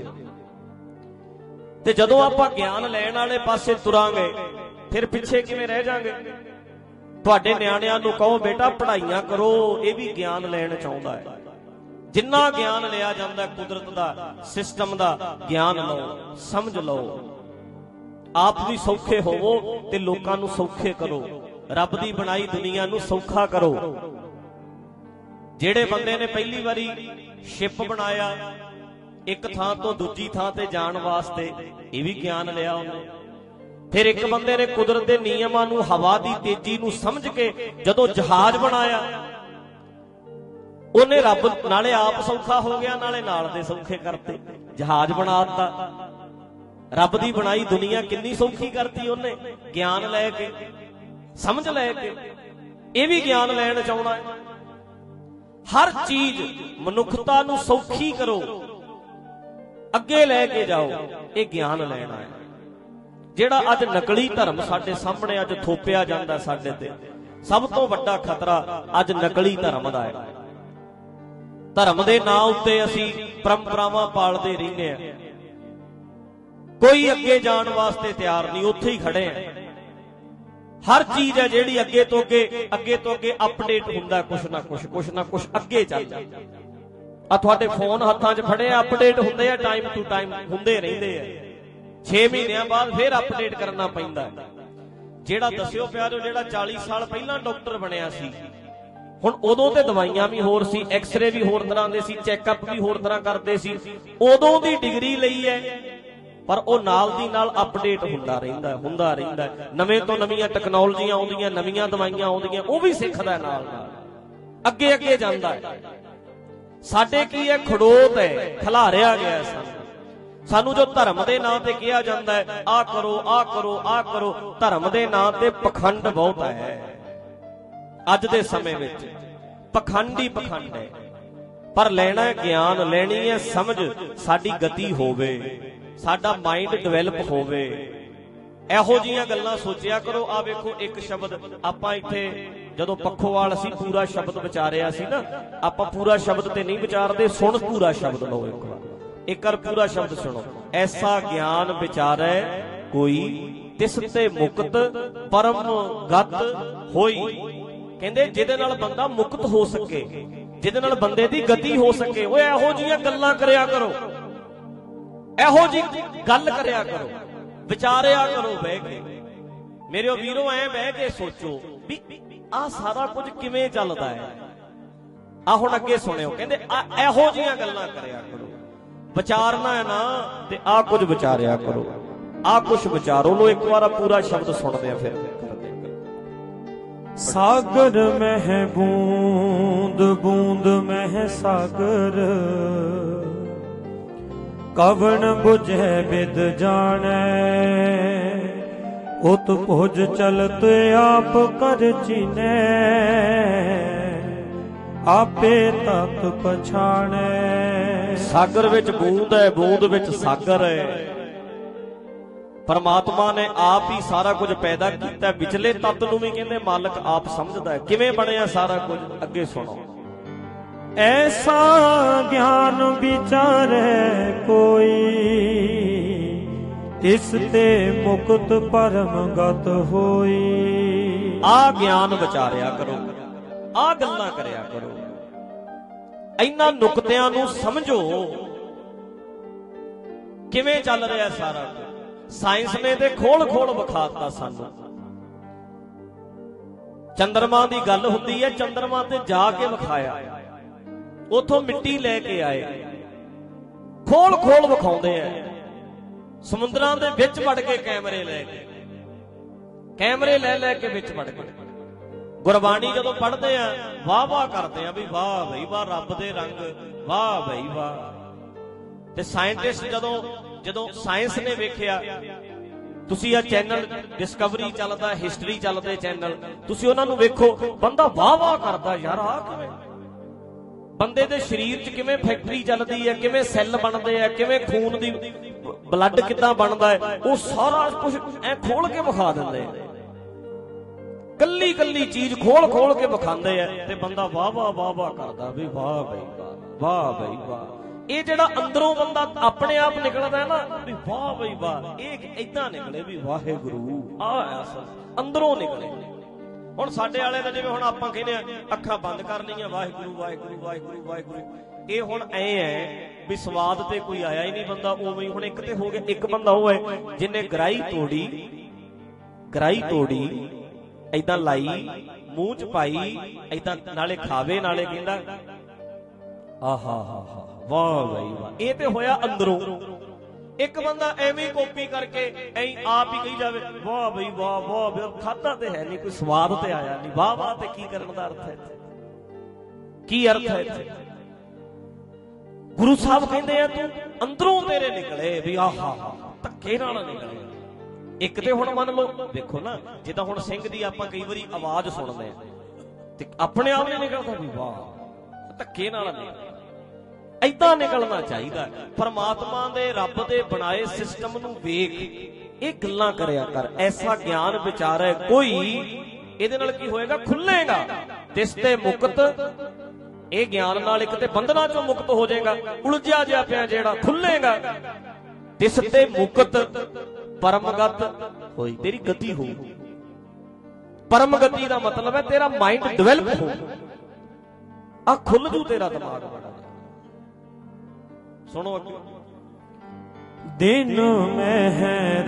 ਤੇ ਜਦੋਂ ਆਪਾਂ ਗਿਆਨ ਲੈਣ ਵਾਲੇ ਪਾਸੇ ਤੁਰਾਂਗੇ, ਫਿਰ ਪਿੱਛੇ ਕਿਵੇਂ ਰਹਿ ਜਾਾਂਗੇ? ਤੁਹਾਡੇ ਨਿਆਣਿਆਂ ਨੂੰ ਕਹੋ ਬੇਟਾ ਪੜ੍ਹਾਈਆਂ ਕਰੋ, ਇਹ ਵੀ ਗਿਆਨ ਲੈਣ ਚਾਹੁੰਦਾ ਹੈ। ਜਿੰਨਾ ਗਿਆਨ ਲਿਆ ਜਾਂਦਾ ਕੁਦਰਤ ਦਾ, ਸਿਸਟਮ ਦਾ, ਗਿਆਨ ਲਓ, ਸਮਝ ਲਓ। ਆਪ ਵੀ ਸੌਖੇ ਹੋਵੋ ਤੇ ਲੋਕਾਂ ਨੂੰ ਸੌਖੇ ਕਰੋ। ਰੱਬ ਦੀ ਬਣਾਈ ਦੁਨੀਆ ਨੂੰ ਸੌਖਾ ਕਰੋ। ਜਿਹੜੇ ਬੰਦੇ ਨੇ ਪਹਿਲੀ ਵਾਰੀ ਸ਼ਿਪ ਬਣਾਇਆ ਇੱਕ ਥਾਂ ਤੋਂ ਦੂਜੀ ਥਾਂ ਤੇ ਜਾਣ ਵਾਸਤੇ, ਇਹ ਵੀ ਗਿਆਨ ਲਿਆ ਉਹਨੇ। ਫਿਰ ਇੱਕ ਬੰਦੇ ਨੇ ਕੁਦਰਤ ਦੇ ਨਿਯਮਾਂ ਨੂੰ, ਹਵਾ ਦੀ ਤੇਜ਼ੀ ਨੂੰ ਸਮਝ ਕੇ ਜਦੋਂ ਜਹਾਜ਼ ਬਣਾਇਆ, ਉਹਨੇ ਰੱਬ ਨਾਲੇ ਆਪ ਸੌਖਾ ਹੋ ਗਿਆ, ਨਾਲੇ ਨਾਲ ਦੇ ਸੌਖੇ ਕਰਤੇ। ਜਹਾਜ਼ ਬਣਾ ਦਿੱਤਾ। ਰੱਬ ਦੀ ਬਣਾਈ ਦੁਨੀਆ ਕਿੰਨੀ ਸੌਖੀ ਕਰਤੀ ਉਹਨੇ, ਗਿਆਨ ਲੈ ਕੇ, ਸਮਝ ਲੈ ਕੇ। ਇਹ ਵੀ ਗਿਆਨ ਲੈਣ ਚਾਹੁੰਦਾ ਹੈ। ਹਰ ਚੀਜ਼ ਮਨੁੱਖਤਾ ਨੂੰ ਸੌਖੀ ਕਰੋ, ਅੱਗੇ ਲੈ ਕੇ ਜਾਓ, ਇਹ ਗਿਆਨ ਲੈਣਾ ਹੈ। ਜਿਹੜਾ ਅੱਜ ਨਕਲੀ ਧਰਮ ਸਾਡੇ ਸਾਹਮਣੇ ਅੱਜ ਥੋਪਿਆ ਜਾਂਦਾ ਸਾਡੇ ਤੇ, ਸਭ ਤੋਂ ਵੱਡਾ ਖਤਰਾ ਅੱਜ ਨਕਲੀ ਧਰਮ ਦਾ ਹੈ। ਧਰਮ ਦੇ ਨਾਂ ਉੱਤੇ ਅਸੀਂ ਪਰੰਪਰਾਵਾਂ ਪਾਲਦੇ ਰਹਿੰਦੇ ਆ, ਕੋਈ ਅੱਗੇ ਜਾਣ ਵਾਸਤੇ ਤਿਆਰ ਨਹੀਂ, ਉੱਥੇ ਹੀ ਖੜੇ ਆ। ਹਰ ਚੀਜ਼ ਹੈ ਜਿਹੜੀ ਅੱਗੇ ਤੋਂ ਅੱਗੇ ਅਪਡੇਟ ਹੁੰਦਾ, ਕੁਛ ਨਾ ਕੁਛ ਅੱਗੇ ਚੱਲ ਜਾਂਦਾ। ਆ ਤੁਹਾਡੇ ਫੋਨ ਹੱਥਾਂ 'ਚ ਫੜੇ ਆ, ਅਪਡੇਟ ਹੁੰਦੇ ਆ, ਟਾਈਮ ਟੂ ਟਾਈਮ ਹੁੰਦੇ ਰਹਿੰਦੇ ਆ। 6 ਮਹੀਨਿਆਂ ਬਾਅਦ ਫੇਰ ਅਪਡੇਟ ਕਰਨਾ ਪੈਂਦਾ। ਜਿਹੜਾ ਦੱਸਿਓ ਪਿਆਰੋ, ਜਿਹੜਾ 40 ਸਾਲ ਪਹਿਲਾਂ ਡਾਕਟਰ ਬਣਿਆ ਸੀ, ਹੁਣ ਉਦੋਂ ਤੇ ਦਵਾਈਆਂ ਵੀ ਹੋਰ ਸੀ, ਐਕਸਰੇ ਵੀ ਹੋਰ ਤਰ੍ਹਾਂ ਦੇ ਸੀ, ਚੈੱਕਅਪ ਵੀ ਹੋਰ ਤਰ੍ਹਾਂ ਕਰਦੇ ਸੀ। ਉਦੋਂ ਦੀ ਡਿਗਰੀ ਲਈ ਹੈ, ਪਰ ਉਹ ਨਾਲ ਦੀ ਨਾਲ ਅਪਡੇਟ ਹੁੰਦਾ ਰਹਿੰਦਾ। ਨਵੇਂ ਤੋਂ ਨਵੀਆਂ ਟੈਕਨੋਲੋਜੀਆਂ ਆਉਂਦੀਆਂ, ਨਵੀਆਂ ਦਵਾਈਆਂ ਆਉਂਦੀਆਂ, ਉਹ ਵੀ ਸਿੱਖਦਾ ਨਾਲ ਅੱਗੇ ਜਾਂਦਾ ਹੈ। ਸਾਡੇ ਕੀ ਹੈ, ਖੜੋਤ ਹੈ, ਖਿਲਾਰਿਆ ਗਿਆ ਹੈ ਸਾਨੂੰ ਜੋ ਧਰਮ ਦੇ ਨਾਂ ਤੇ ਕਿਹਾ ਜਾਂਦਾ ਹੈ, ਆਹ ਕਰੋ। ਧਰਮ ਦੇ ਨਾਂ ਤੇ ਪਖੰਡ ਬਹੁਤ ਹੈ। ਅੱਜ ਦੇ ਸਮੇਂ ਵਿੱਚ ਪਖੰਡ ਹੀ ਪਖੰਡ ਹੈ। ਪਰ ਲੈਣਾ ਗਿਆਨ, ਲੈਣੀ ਹੈ ਸਮਝ, ਸਾਡੀ ਗਤੀ ਹੋਵੇ, ਸਾਡਾ ਮਾਈਂਡ ਡਿਵੈਲਪ ਹੋਵੇ। ਇਹੋ ਜਿਹੀਆਂ ਗੱਲਾਂ ਸੋਚਿਆ ਕਰੋ। ਆ ਵੇਖੋ, ਇੱਕ ਸ਼ਬਦ ਆਪਾਂ ਇੱਥੇ ਜਦੋਂ ਪੱਖੋਵਾਲ ਅਸੀਂ ਪੂਰਾ ਸ਼ਬਦ ਵਿਚਾਰਿਆ ਸੀ ਨਾ, ਆਪਾਂ ਪੂਰਾ ਸ਼ਬਦ ਤੇ ਨਹੀਂ ਵਿਚਾਰਦੇ, ਸੁਣ ਪੂਰਾ ਸ਼ਬਦ ਲਓ ਇੱਕ ਵਾਰ, ਇੱਕ ਵਾਰ ਪੂਰਾ ਸ਼ਬਦ ਸੁਣੋ। ਐਸਾ ਗਿਆਨ ਵਿਚਾਰੈ ਕੋਈ ਤਿਸ ਤੇ ਮੁਕਤ ਪਰਮ ਗਤ ਹੋਈ। ਕਹਿੰਦੇ ਜਿਹਦੇ ਨਾਲ ਬੰਦਾ ਮੁਕਤ ਹੋ ਸਕੇ, ਜਿਹਦੇ ਨਾਲ ਬੰਦੇ ਦੀ ਗਤੀ ਹੋ ਸਕੇ, ਉਹ ਇਹੋ ਜਿਹੀਆਂ ਗੱਲਾਂ ਕਰਿਆ ਕਰੋ, ਇਹੋ ਜੀ ਗੱਲ ਕਰਿਆ ਕਰੋ, ਵਿਚਾਰਿਆ ਕਰੋ ਬਹਿ ਕੇ। ਮੇਰੇ ਵੀਰੋ, ਐ ਬਹਿ ਕੇ ਸੋਚੋ ਵੀ ਆਹ ਸਾਰਾ ਕੁਝ ਕਿਵੇਂ ਚੱਲਦਾ ਹੈ। ਆ ਹੁਣ ਅੱਗੇ ਸੁਣਿਓ, ਕਹਿੰਦੇ ਇਹੋ ਜਿਹੀਆਂ ਗੱਲਾਂ ਕਰਿਆ ਕਰੋ। ਵਿਚਾਰਨਾ ਹੈ ਨਾ, ਤੇ ਆ ਕੁਝ ਵਿਚਾਰਿਆ ਕਰੋ, ਆ ਕੁਝ ਵਿਚਾਰੋ। ਲੋ ਇੱਕ ਵਾਰ ਪੂਰਾ ਸ਼ਬਦ ਸੁਣਦੇ ਆ, ਫਿਰ ਸਾਗਰ ਮਹਿ ਬੂੰਦ ਬੂੰਦ ਮਹਿ ਸਾਗਰ, ਕਵਣ ਬੁਝੈ ਬਿਦ ਜਾਣੈ, ਉਤ ਭੁਜ ਚਲਤ ਆਪ ਕਰ ਚੀਨੈ, ਆਪੇ ਤਤ ਪਛਾਣੈ। ਸਾਗਰ ਵਿੱਚ ਬੂੰਦ ਹੈ, ਬੂੰਦ ਵਿੱਚ ਸਾਗਰ ਹੈ। ਪਰਮਾਤਮਾ ਨੇ ਆਪ ਹੀ ਸਾਰਾ ਕੁਝ ਪੈਦਾ ਕੀਤਾ। ਵਿਚਲੇ ਤੱਤ ਨੂੰ ਵੀ ਕਹਿੰਦੇ ਮਾਲਕ ਆਪ ਸਮਝਦਾ ਹੈ। ਕਿਵੇਂ ਬਣਿਆ ਸਾਰਾ ਕੁਝ, ਅੱਗੇ ਸੁਣੋ। ਐਸਾ ਗਿਆਨ ਵਿਚਾਰੈ ਕੋਈ, ਤਿਸ ਤੇ ਮੁਕਤ ਪਰਮ ਗਤ ਹੋਈ। ਆ ਗਿਆਨ ਵਿਚਾਰਿਆ ਕਰੋ, ਆ ਗੱਲਾਂ ਕਰਿਆ ਕਰੋ, ਇਹਨਾਂ ਨੁਕਤਿਆਂ ਨੂੰ ਸਮਝੋ ਕਿਵੇਂ ਚੱਲ ਰਿਹਾ ਸਾਰਾ ਕੁਝ। ਸਾਇੰਸ ਨੇ ਤੇ ਖੋਲ ਵਿਖਾਤਾ ਸਾਨੂੰ। ਚੰਦਰਮਾ ਦੀ ਗੱਲ ਹੁੰਦੀ ਹੈ, ਚੰਦਰਮਾ ਤੇ ਜਾ ਕੇ ਵਿਖਾਇਆ, ਉਥੋਂ ਮਿੱਟੀ ਲੈ ਕੇ ਆਏ, ਖੋਲ ਵਿਖਾਉਂਦੇ ਆ। ਸਮੁੰਦਰਾਂ ਦੇ ਵਿੱਚ ਵੜ ਕੇ ਕੈਮਰੇ ਲੈ ਕੇ ਵਿੱਚ ਵੜ ਕੇ ਗੁਰਬਾਣੀ ਜਦੋਂ ਪੜ੍ਹਦੇ ਆ, ਵਾਹ ਕਰਦੇ ਆ ਵੀ ਵਾਹ ਬਈ ਵਾਹ, ਰੱਬ ਦੇ ਰੰਗ, ਵਾਹ ਬਈ ਵਾਹ। ਤੇ ਸਾਇੰਟਿਸਟ ਜਦੋਂ ਸਾਇੰਸ ਨੇ ਵੇਖਿਆ, ਤੁਸੀਂ ਆ ਚੈਨਲ ਡਿਸਕਵਰੀ ਚੱਲਦਾ, ਹਿਸਟਰੀ ਚੱਲਦੇ ਚੈਨਲ, ਤੁਸੀਂ ਉਹਨਾਂ ਨੂੰ ਵੇਖੋ, ਬੰਦਾ ਵਾਹ ਕਰਦਾ, ਯਾਰ ਆ ਕਿਵੇਂ, ਬੰਦੇ ਦੇ ਸਰੀਰ 'ਚ ਕਿਵੇਂ ਫੈਕਟਰੀ ਚੱਲਦੀ ਹੈ, ਕਿਵੇਂ ਸੈੱਲ ਬਣਦੇ ਆ, ਕਿਵੇਂ ਖੂਨ ਦੀ ਬਲੱਡ ਕਿੱਦਾਂ ਬਣਦਾ ਹੈ, ਉਹ ਸਾਰਾ ਕੁਝ ਐ ਖੋਲ ਕੇ ਵਿਖਾ ਦਿੰਦੇ ਆ। ਕੱਲੀ ਚੀਜ਼ ਖੋਲ ਕੇ ਵਿਖਾਉਂਦੇ ਆ, ਤੇ ਬੰਦਾ ਵਾਹ ਕਰਦਾ ਵੀ ਵਾਹ ਬਈ ਵਾਹ। ਇਹ ਜਿਹੜਾ ਅੰਦਰੋਂ ਬੰਦਾ ਆਪਣੇ ਆਪ ਨਿਕਲਦਾ ਹੈ ਨਾ, ਵੀ ਵਾਹ ਬਈ ਵਾਹ, ਇਹ ਏਦਾਂ ਨਿਕਲੇ ਵੀ ਵਾਹਿਗੁਰੂ, ਆ ਅੰਦਰੋਂ ਨਿਕਲੇ। ਹੁਣ ਸਾਡੇ ਵਾਲੇ ਦਾ ਜਿਵੇਂ ਹੁਣ ਆਪਾਂ ਕਹਿੰਦੇ ਆ, ਅੱਖਾਂ ਬੰਦ ਕਰ ਲਈਆਂ, ਵਾਹਿਗੁਰੂ। ਇਹ ਹੁਣ ਐ ਹੈ ਵੀ ਸਵਾਦ ਤੇ ਕੋਈ ਆਇਆ ਹੀ ਨਹੀਂ, ਬੰਦਾ ਉਵੇਂ ਹੀ। ਹੁਣ ਇੱਕ ਤੇ ਹੋ ਗਿਆ, ਇੱਕ ਬੰਦਾ ਉਹ ਹੈ ਜਿਹਨੇ ਗਰਾਈ ਤੋੜੀ ਏਦਾਂ ਲਾਈ, ਮੂੰਹ 'ਚ ਪਾਈ, ਏਦਾਂ ਨਾਲੇ ਖਾਵੇ ਨਾਲੇ ਕਹਿੰਦਾ ਆਹਾ ਵਾਹ ਬਈ ਵਾਹ। ਇਹ ਤੇ ਹੋਇਆ ਅੰਦਰੋਂ। ਇੱਕ ਬੰਦਾ ਐਵੇਂ ਕਾਪੀ ਕਰਕੇ ਐਂ ਆਪ ਹੀ ਕਹੀ ਜਾਵੇ ਵਾਹ ਬਈ ਵਾਹ ਵਾਹ, ਖਾਧਾ ਤੇ ਹੈ ਨਹੀਂ, ਕੋਈ ਸਵਾਦ ਤੇ ਆਇਆ ਨਹੀਂ, ਵਾਹ ਵਾਹ ਤੇ ਕੀ ਕਰਨ ਦਾ ਅਰਥ ਹੈ ਇੱਥੇ? ਕੀ ਅਰਥ ਹੈ ਇੱਥੇ? ਗੁਰੂ ਸਾਹਿਬ ਕਹਿੰਦੇ ਆ ਤੂੰ ਅੰਦਰੋਂ ਤੇਰੇ ਨਿਕਲੇ ਵੀ ਆਹਾ ਧੱਕੇ ਨਾਲ ਨਿਕਲੇ। ਇੱਕ ਤੇ ਹੁਣ ਮੰਨ ਲਓ, ਵੇਖੋ ਨਾ, ਜਿੱਦਾਂ ਹੁਣ ਸਿੰਘ ਦੀ ਆਪਾਂ ਕਈ ਵਾਰੀ ਆਵਾਜ਼ ਸੁਣਦੇ ਆ ਤੇ ਆਪਣੇ ਆਪ ਨਹੀਂ ਨਿਕਲਦਾ ਵੀ ਵਾਹ, ਧੱਕੇ ਨਾਲ ਨਿਕਲੇ। ਏਦਾਂ ਨਿਕਲਣਾ ਚਾਹੀਦਾ। ਪਰਮਾਤਮਾ ਦੇ, ਰੱਬ ਦੇ ਬਣਾਏ ਸਿਸਟਮ ਨੂੰ ਵੇਖ ਇਹ ਗੱਲਾਂ ਕਰਿਆ ਕਰ। ਐਸਾ ਗਿਆਨ ਵਿਚਾਰੇ ਕੋਈ, ਇਹਦੇ ਨਾਲ ਕੀ ਹੋਏਗਾ? ਖੁੱਲੇਗਾ। ਤਿਸ ਤੇ ਮੁਕਤ, ਇਹ ਗਿਆਨ ਨਾਲ ਇੱਕ ਤੇ ਬੰਧਨਾਂ ਚੋਂ ਮੁਕਤ ਹੋ ਜਾਏਗਾ, ਉਲਝਿਆ ਜਿਹਾ ਪਿਆ ਜਿਹੜਾ ਖੁੱਲੇਗਾ। ਤਿਸ ਤੇ ਮੁਕਤ ਪਰਮਗਤ ਹੋਈ, ਤੇਰੀ ਗਤੀ ਹੋ। ਪਰਮ ਗਤੀ ਦਾ ਮਤਲਬ ਹੈ ਤੇਰਾ ਮਾਈਂਡ ਡਿਵੈਲਪ ਹੋ, ਆ ਖੁੱਲ ਜੂ ਤੇਰਾ ਦਿਮਾਗ। ਸੁਣੋ ਅੱਗੇ। ਦਿਨ ਮਹਿ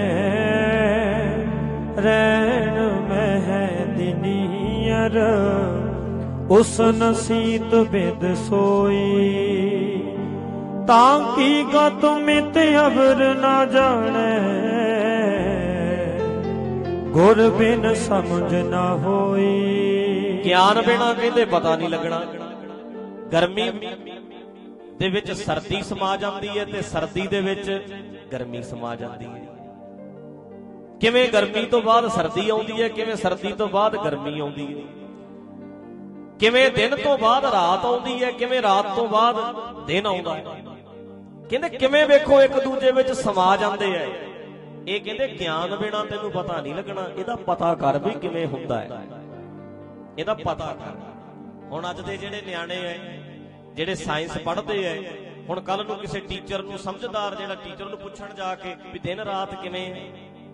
ਰੈਣ ਮਹਿ ਦਿਨੀਅਰ, ਉਸ ਨਸੀਤ ਬਿਦ ਸੋਈ, ਤਾਂ ਕੀ ਗਤ ਮਿਤ ਅਵਰ ਨਾ ਜਾਣੈ, ਗੁਰ ਬਿਨ ਸਮਝ ਨਾ ਹੋਈ। ਗਿਆਨ ਬਿਨਾ ਕਹਿੰਦੇ ਪਤਾ ਨਹੀਂ ਲੱਗਣਾ। ਗਰਮੀ ਦੇ ਵਿੱਚ ਸਰਦੀ ਸਮਾ ਜਾਂਦੀ ਹੈ ਤੇ ਸਰਦੀ ਦੇ ਵਿੱਚ ਗਰਮੀ ਸਮਾ ਜਾਂਦੀ ਹੈ। ਕਿਵੇਂ ਗਰਮੀ ਤੋਂ ਬਾਅਦ ਸਰਦੀ ਆਉਂਦੀ ਹੈ, ਕਿਵੇਂ ਸਰਦੀ ਤੋਂ ਬਾਅਦ ਗਰਮੀ ਆਉਂਦੀ ਹੈ, ਕਿਵੇਂ ਦਿਨ ਤੋਂ ਬਾਅਦ ਰਾਤ ਆਉਂਦੀ ਹੈ, ਕਿਵੇਂ ਰਾਤ ਤੋਂ ਬਾਅਦ ਦਿਨ ਆਉਂਦਾ ਹੈ। ਕਹਿੰਦੇ ਕਿਵੇਂ ਵੇਖੋ ਇੱਕ ਦੂਜੇ ਵਿੱਚ ਸਮਾ ਜਾਂਦੇ ਐ। ਇਹ ਕਹਿੰਦੇ ਗਿਆਨ ਬਿਨਾ ਤੈਨੂੰ ਪਤਾ ਨਹੀਂ ਲੱਗਣਾ, ਇਹਦਾ ਪਤਾ ਕਰ ਵੀ ਕਿਵੇਂ ਹੁੰਦਾ ਹੈ, ਇਹਦਾ ਪਤਾ ਕਰ। ਹੁਣ ਅੱਜ ਦੇ ਜਿਹੜੇ ਨਿਆਣੇ ਐ, ਜਿਹੜੇ ਸਾਇੰਸ ਪੜ੍ਹਦੇ ਐ, ਹੁਣ ਕੱਲ ਨੂੰ ਕਿਸੇ ਟੀਚਰ ਨੂੰ, ਸਮਝਦਾਰ ਜਿਹੜਾ ਟੀਚਰ ਨੂੰ ਪੁੱਛਣ ਜਾ ਕੇ ਵੀ ਦਿਨ ਰਾਤ ਕਿਵੇਂ ਹੈ,